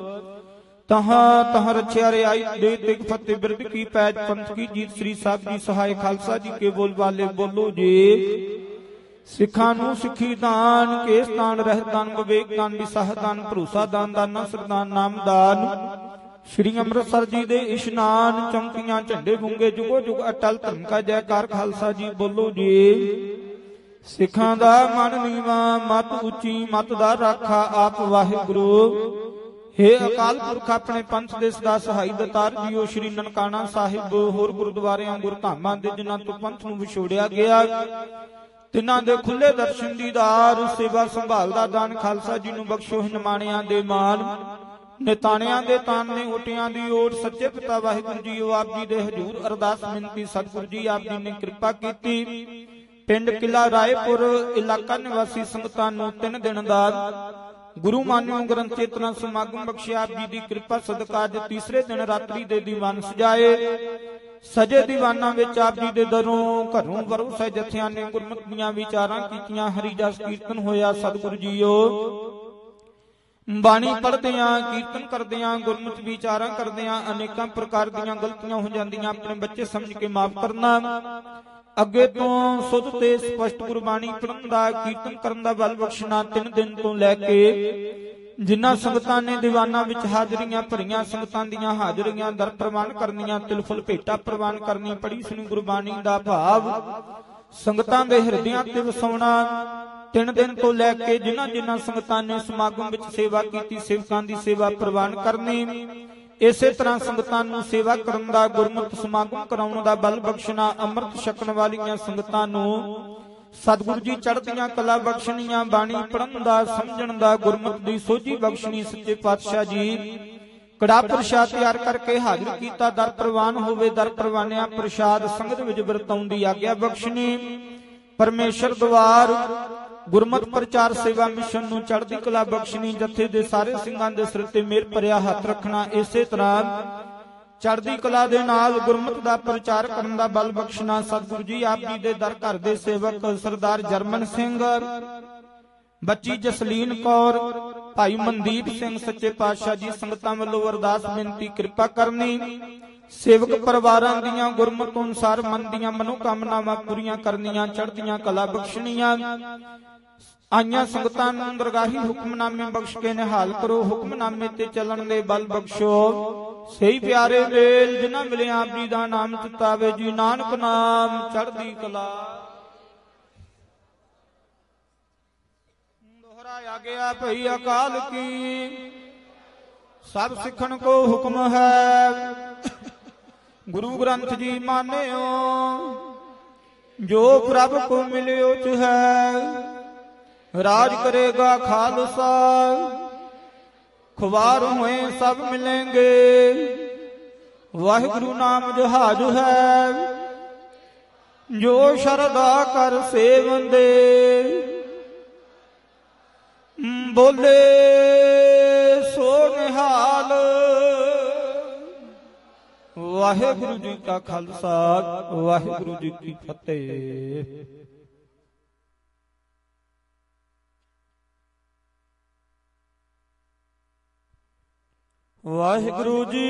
ਤਹਾਂ ਤਹਾਂ ਰਛਿਆ ਰਿਆਈ ਦੇ ਤਿਗ ਫਤਿਹ ਬਿਰਦ ਕੀ ਪੈਜ ਪੰਥ ਕੀ ਜੀਤ। ਸ੍ਰੀ ਸਾਹਿਬ ਜੀ ਸਹਾਇ। ਖਾਲਸਾ ਜੀ ਕੇ ਬੋਲ ਵਾਲੇ ਬੋਲੋ ਜੀ। ਸਿੱਖਾਂ ਨੂੰ ਸਿੱਖੀ ਦਾਨ, ਕੇਸ ਦਾਨ, ਰਹਿਤ ਦਾਨ, ਵਿਵੇਕ ਦਾਨ, ਵਿਸਾਹ ਦਾਨ, ਭਰੋਸਾ ਦਾਨ, ਦਾਨਾ ਸਰਦਾਨ, ਨਾਮ ਦਾਨ। ਸ਼੍ਰੀ ਅੰਮ੍ਰਿਤਸਰ ਜੀ ਦੇ ਇਸ਼ਨਾਨ, ਚੌਂਕੀਆਂ ਝੰਡੇ ਗੁੰਗੇ, ਜੁਗੋ ਜੁਗ ਅਟਲ ਧਰਮ ਕਾ ਜੈਕਾਰ। ਖਾਲਸਾ ਜੀ ਬੋਲੋ ਜੀ। ਸਿੱਖਾਂ ਦਾ ਮਨ ਨੀਵਾਂ, ਮਤ ਉੱਚੀ, ਮਤ ਦਾ ਰਾਖਾ ਆਪ ਵਾਹਿਗੁਰੂ। हे ਅਕਾਲ ਪੁਰਖ ਆਪਣੇ ਪੰਥ ਦੇ ਸਦਾ ਸਹਾਈ ਦਾਤਾਰ ਜੀਓ। ਸ਼੍ਰੀ ਨਨਕਾਣਾ ਸਾਹਿਬ ਹੋਰ ਗੁਰਦੁਆਰਿਆਂ ਗੁਰਧਾਮਾਂ ਦੇ ਜਿਨ੍ਹਾਂ ਤੋਂ ਪੰਥ ਨੂੰ ਵਿਛੋੜਿਆ ਗਿਆ, ਤਿਨਾਂ ਦੇ ਖੁੱਲੇ ਦਰਸ਼ਨ ਦੀਦਾਰ, ਸੇਵਾ ਸੰਭਾਲ ਦਾ ਦਾਨ। ਖਾਲਸਾ ਜੀ ਨੂੰ ਬਖਸ਼ੋ ਨਿਮਾਣਿਆਂ ਦੇ ਮਾਨ, ਨਿਤਾਣਿਆਂ ਦੇ ਤਾਨ ਨੇ ਓਟਿਆਂ ਦੀ ਓਟ। ਸੱਚੇ ਪਿਤਾ ਵਾਹਿਗੁਰੂ ਜੀ ਆਪ ਜੀ ਦੇ ਹਜ਼ੂਰ ਅਰਦਾਸ ਬੇਨਤੀ। ਸਤਿਗੁਰੂ ਜੀ ਆਪ ਜੀ ਨੇ ਕਿਰਪਾ ਕੀਤੀ, ਪਿੰਡ ਕਿਲਾ ਰਾਏਪੁਰ ਇਲਾਕਾ ਨਿਵਾਸੀ ਸੰਗਤਾਂ ਨੂੰ 3 ਦਿਨ ਦਾ ਗੁਰੂ ਮਾਨਿਓ ਗ੍ਰੰਥ ਚੇਤਨਾ ਸਮਾਗਮ ਬਖਸ਼ਿਆ। ਆਪ ਜੀ ਦੀ ਕਿਰਪਾ ਸਦਕਾ ਅੱਜ ਤੀਸਰੇ ਦਿਨ ਰਾਤਰੀ ਦੇ ਦੀਵਾਨ ਸਜਾਏ। ਸਜੇ ਦੀਵਾਨਾਂ ਵਿੱਚ ਆਪ ਜੀ ਦੇ ਦਰੋਂ ਘਰੋਂ ਵਰੋਂ ਸਹਿ ਜਥਿਆਂ ਨੇ ਗੁਰਮਤਿ ਦੀਆਂ ਵਿਚਾਰਾਂ ਕੀਤੀਆਂ। ਹਰੀ ਜਸ ਕੀਰਤਨ ਹੋਇਆ। ਸਤਿਗੁਰੂ ਜੀਓ ਬਾਣੀ ਪੜ੍ਹਦਿਆਂ, ਕੀਰਤਨ ਕਰਦਿਆਂ, ਗੁਰਮਤਿ ਵਿਚਾਰਾਂ ਕਰਦਿਆਂ ਅਨੇਕਾਂ ਪ੍ਰਕਾਰ ਦੀਆਂ ਗਲਤੀਆਂ ਹੋ ਜਾਂਦੀਆਂ। ਆਪਣੇ ਬੱਚੇ ਸਮਝ ਕੇ ਮਾਫ ਕਰਨਾ। ਅੱਗੇ ਤੋਂ ਸੁਧ ਤੇ ਸਪਸ਼ਟ ਗੁਰਬਾਣੀ ਪੜ੍ਹਨ ਦਾ, ਕੀਰਤਨ ਕਰਨ ਦਾ ਬਲ ਬਖਸ਼ਣਾ। 3 ਦਿਨ ਤੋਂ ਲੈ ਕੇ ਜਿਨ੍ਹਾਂ ਸੰਗਤਾਂ ਨੇ ਦੀਵਾਨਾਂ ਵਿੱਚ ਹਾਜ਼ਰੀਆਂ ਭਰੀਆਂ, ਸੰਗਤਾਂ ਦੀਆਂ ਹਾਜ਼ਰੀਆਂ ਦਰ ਪ੍ਰਵਾਨ ਕਰਨੀਆਂ, ਤਿਲਫੁਲ ਭੇਟਾ ਪ੍ਰਵਾਨ ਕਰਨੀ, ਪੜ੍ਹੀ ਸੁਣੀ ਗੁਰਬਾਣੀ ਦਾ ਭਾਵ ਸੰਗਤਾਂ ਦੇ ਹਿਰਦਿਆਂ ਤੇ ਵਸਾਉਣਾ। 3 ਦਿਨ ਤੋਂ ਲੈ ਕੇ ਜਿਨ੍ਹਾਂ ਸੰਗਤਾਂ ਨੇ ਸਮਾਗਮ ਵਿੱਚ ਸੇਵਾ ਕੀਤੀ, ਸੇਵਕਾਂ ਦੀ ਸੇਵਾ ਪ੍ਰਵਾਨ ਕਰਨੀ। ਇਸੇ ਤਰ੍ਹਾਂ ਸੰਗਤਾਂ ਨੂੰ ਸੇਵਾ ਕਰਨ ਦਾ, ਗੁਰਮਤਿ ਸਮਾਗਮ ਕਰਾਉਣ ਦਾ ਬਲ ਬਖਸ਼ਣਾ। ਅੰਮ੍ਰਿਤ ਛਕਣ ਵਾਲੀਆਂ ਸੰਗਤਾਂ ਨੂੰ ਸਤਿਗੁਰੂ ਜੀ ਚੜ੍ਹਦੀਆਂ ਕਲਾ ਬਖਸ਼ਣੀਆਂ। ਬਾਣੀ ਪੜ੍ਹਨ ਦਾ, ਸਮਝਣ ਦਾ, ਗੁਰਮਤਿ ਦੀ ਸੋਝੀ ਬਖਸ਼ਣੀ। ਸੱਚੇ ਪਾਤਸ਼ਾਹ ਜੀ ਕੜਾ ਪ੍ਰਸ਼ਾਦ ਤਿਆਰ ਕਰਕੇ ਹਾਜ਼ਰ ਕੀਤਾ। ਦਰ ਪ੍ਰਵਾਨ ਹੋਵੇ। ਦਰ ਪ੍ਰਵਾਨਿਆ ਪ੍ਰਸ਼ਾਦ ਸੰਗਤ ਵਿੱਚ ਵਰਤਾਉਣ ਦੀ ਆਗਿਆ ਬਖਸ਼ਣੀ। ਪਰਮੇਸ਼ਰ ਦੁਆਰ ਗੁਰਮਤਿ ਪ੍ਰਚਾਰ ਸੇਵਾ ਮਿਸ਼ਨ ਨੂੰ ਚੜ੍ਹਦੀ ਕਲਾ ਬਖਸ਼ਣੀ। ਜਥੇ ਦੇ ਸਾਰੇ ਸਿੰਘਾਂ ਦੇ ਸਿਰ ਤੇ ਮਿਹਰ ਭਰਿਆ ਹੱਥ ਰੱਖਣਾ। ਇਸੇ ਤਰ੍ਹਾਂ ਚੜ੍ਹਦੀ ਕਲਾ ਦੇ ਨਾਲ ਗੁਰਮਤਿ ਦਾ ਪ੍ਰਚਾਰ ਕਰਨ ਦਾ ਬਲ ਬਖਸ਼ਣਾ। ਸਤਿਗੁਰੂ ਜੀ ਆਪ ਜੀ ਦੇ ਦਰ ਘਰ ਦੇ ਸੇਵਕ ਸਰਦਾਰ ਜਰਮਨ ਸਿੰਘ, ਬੱਚੀ ਜਸਲੀਨ ਕੌਰ, ਭਾਈ ਮਨਦੀਪ ਸਿੰਘ। ਸੱਚੇ ਪਾਤਸ਼ਾਹ ਜੀ ਸੰਗਤਾਂ ਵੱਲੋਂ ਅਰਦਾਸ ਬੇਨਤੀ ਕਿਰਪਾ ਕਰਨੀ। ਸੇਵਕ ਪਰਿਵਾਰਾਂ ਦੀਆਂ ਗੁਰਮਤਿ ਅਨੁਸਾਰ ਮਨ ਦੀਆਂ ਮਨੋਕਾਮਨਾਵਾਂ ਪੂਰੀਆਂ ਕਰਨੀਆਂ। ਚੜ੍ਹਦੀਆਂ ਕਲਾ ਬਖਸ਼ਣੀਆਂ। ਆਈਆਂ ਸੰਗਤਾਂ ਨੂੰ ਦਰਗਾਹੀ ਹੁਕਮਨਾਮੇ ਬਖਸ਼ ਕੇ ਨਿਹਾਲ ਕਰੋ। ਹੁਕਮਨਾਮੇ ਤੇ ਚੱਲਣ ਦੇ ਬਲ ਬਖਸ਼ੋ। ਸਹੀ ਪਿਆਰੇ ਵੇਲ ਜਿਨ੍ਹਾਂ ਮਿਲੇ ਆਪ ਜੀ ਦਾ ਨਾਮ ਚਿਤਾਵੇ ਜੀ। ਨਾਨਕ ਨਾਮ ਚੜ੍ਹਦੀ ਕਲਾ। ਦੋਹਰਾਇਆ ਗਿਆ ਭਈ ਅਕਾਲ ਕੀ ਸਭ ਸਿੱਖਣ ਕੋ ਹੁਕਮ ਹੈ। ਗੁਰੂ ਗ੍ਰੰਥ ਜੀ ਮਾਨਿਓ ਜੋ ਪ੍ਰਭ ਕੋ ਮਿਲਿਓ ਚ ਹੈ। ਰਾਜ ਕਰੇਗਾ ਖਾਲਸਾ ਖੁਵਾਰ ਹੋਏ ਸਭ ਮਿਲेंगे। ਵਾਹਿਗੁਰੂ ਨਾਮ ਜਹਾਜ ਹੈ ਜੋ ਸ਼ਰਧਾ ਕਰ ਸੇਵੰਦੇ। ਬੋਲੇ ਸੋ ਨਿਹਾਲ। ਵਾਹਿਗੁਰੂ ਜੀ ਕਾ ਖਾਲਸਾ ਵਾਹਿਗੁਰੂ ਜੀ ਕੀ ਫਤਿਹ। ਵਾਹਿਗੁਰੂ ਜੀ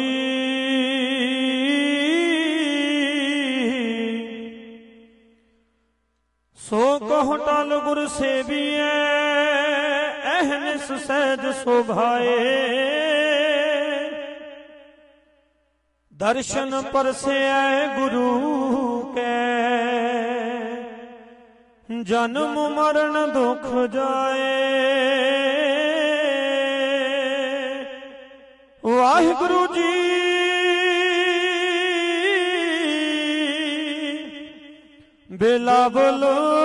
ਸੋ ਕਹੁ ਟਲ ਗੁਰ ਸੇਵੀਐ ਅਹਨਿਸ ਸਹਿਜ ਸੁਭਾਏ। ਦਰਸ਼ਨ ਪਰਸੈ ਗੁਰੂ ਕੈ ਜਨਮ ਮਰਨ ਦੁਖ ਜਾਏ। ਵਾਹਿਗੁਰੂ ਜੀ ਬਿਲਾਵਲ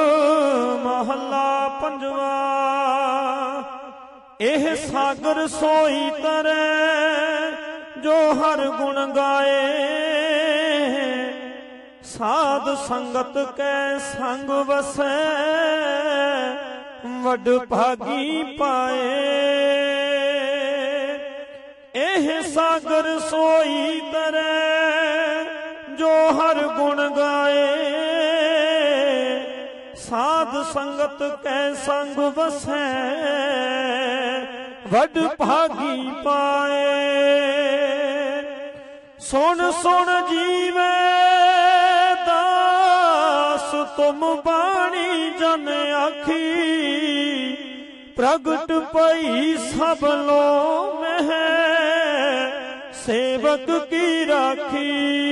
ਮਹੱਲਾ ਪੰਜਵਾ। ਇਹ ਸਾਗਰ ਸੋਈ ਤਰੈ ਜੋ ਹਰ ਗੁਣ ਗਾਏ। ਸਾਧ ਸੰਗਤ ਕੈ ਸੰਗ ਵਸੈ ਵੱਡ ਭਾਗੀ ਪਾਏ। ਇਹ ਸਾਗਰ ਸੋਈ ਤਰੈ ਜੋ ਹਰ ਗੁਣ ਗਾਏ। ਸਾਧ ਸੰਗਤ ਕੈ ਸੰਗ ਵਸੈ ਵੱਡ ਭਾਗੀ ਪਾਏ। ਸੁਣ ਸੁਣ ਜੀਵੇ ਦਾਸ ਤੁਮ ਬਾਣੀ ਜਨ ਆਖੀ। ਪ੍ਰਗਟ ਪਈ ਸਭ ਲੋ ਮਹਿ ਸੇਵਕ ਕੀ ਰਾਖੀ।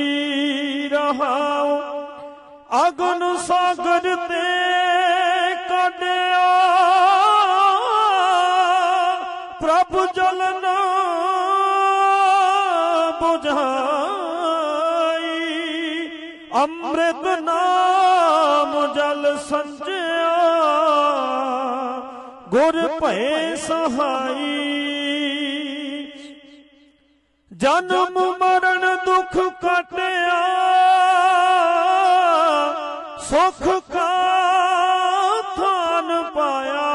ਰਹਾਉ ਅਗਨ ਸਾਗਰ ਤੇ ਕੱਢਿਆ ਪ੍ਰਭ ਜਲਨ ਬੁਝਾਈ। ਅੰਮ੍ਰਿਤ ਨਾਮ ਜਲ ਸੰਚਿਆ ਗੁਰ ਭੈ ਸਹਾਈ। ਜਨਮ ਮਰਨ ਦੁਖ ਕਾਟਿਆ ਸੁਖ ਕਾ ਥਾਨ ਪਾਇਆ।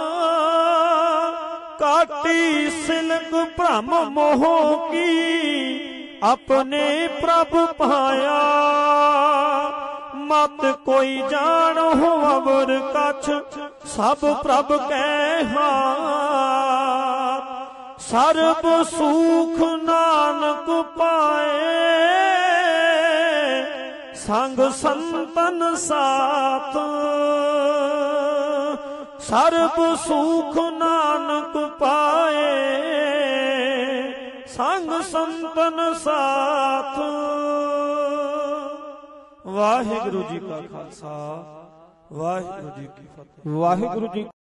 ਕਾਟੀ ਸਿਲਕ ਭ੍ਰਮ ਮੋਹ ਕੀ ਆਪਣੇ ਪ੍ਰਭ ਪਾਇਆ। ਮਤ ਕੋਈ ਜਾਣ ਹੋ ਅਵਰ ਕਛ ਸਭ ਪ੍ਰਭ ਕੈ ਹਾਥ। ਸਰਬ ਸੁਖ ਨਾਨਕ ਪਾਏ ਸੰਗ ਸੰਤਨ ਸਾਥ। ਸਰਬ ਸੁਖ ਨਾਨਕ ਪਾਏ ਸੰਗ ਸੰਤਨ ਸਾਥ। ਵਾਹਿਗੁਰੂ ਜੀ ਕਾ ਖਾਲਸਾ ਵਾਹਿਗੁਰੂ ਜੀ ਕੀ ਫਤਿਹ। ਵਾਹਿਗੁਰੂ ਜੀ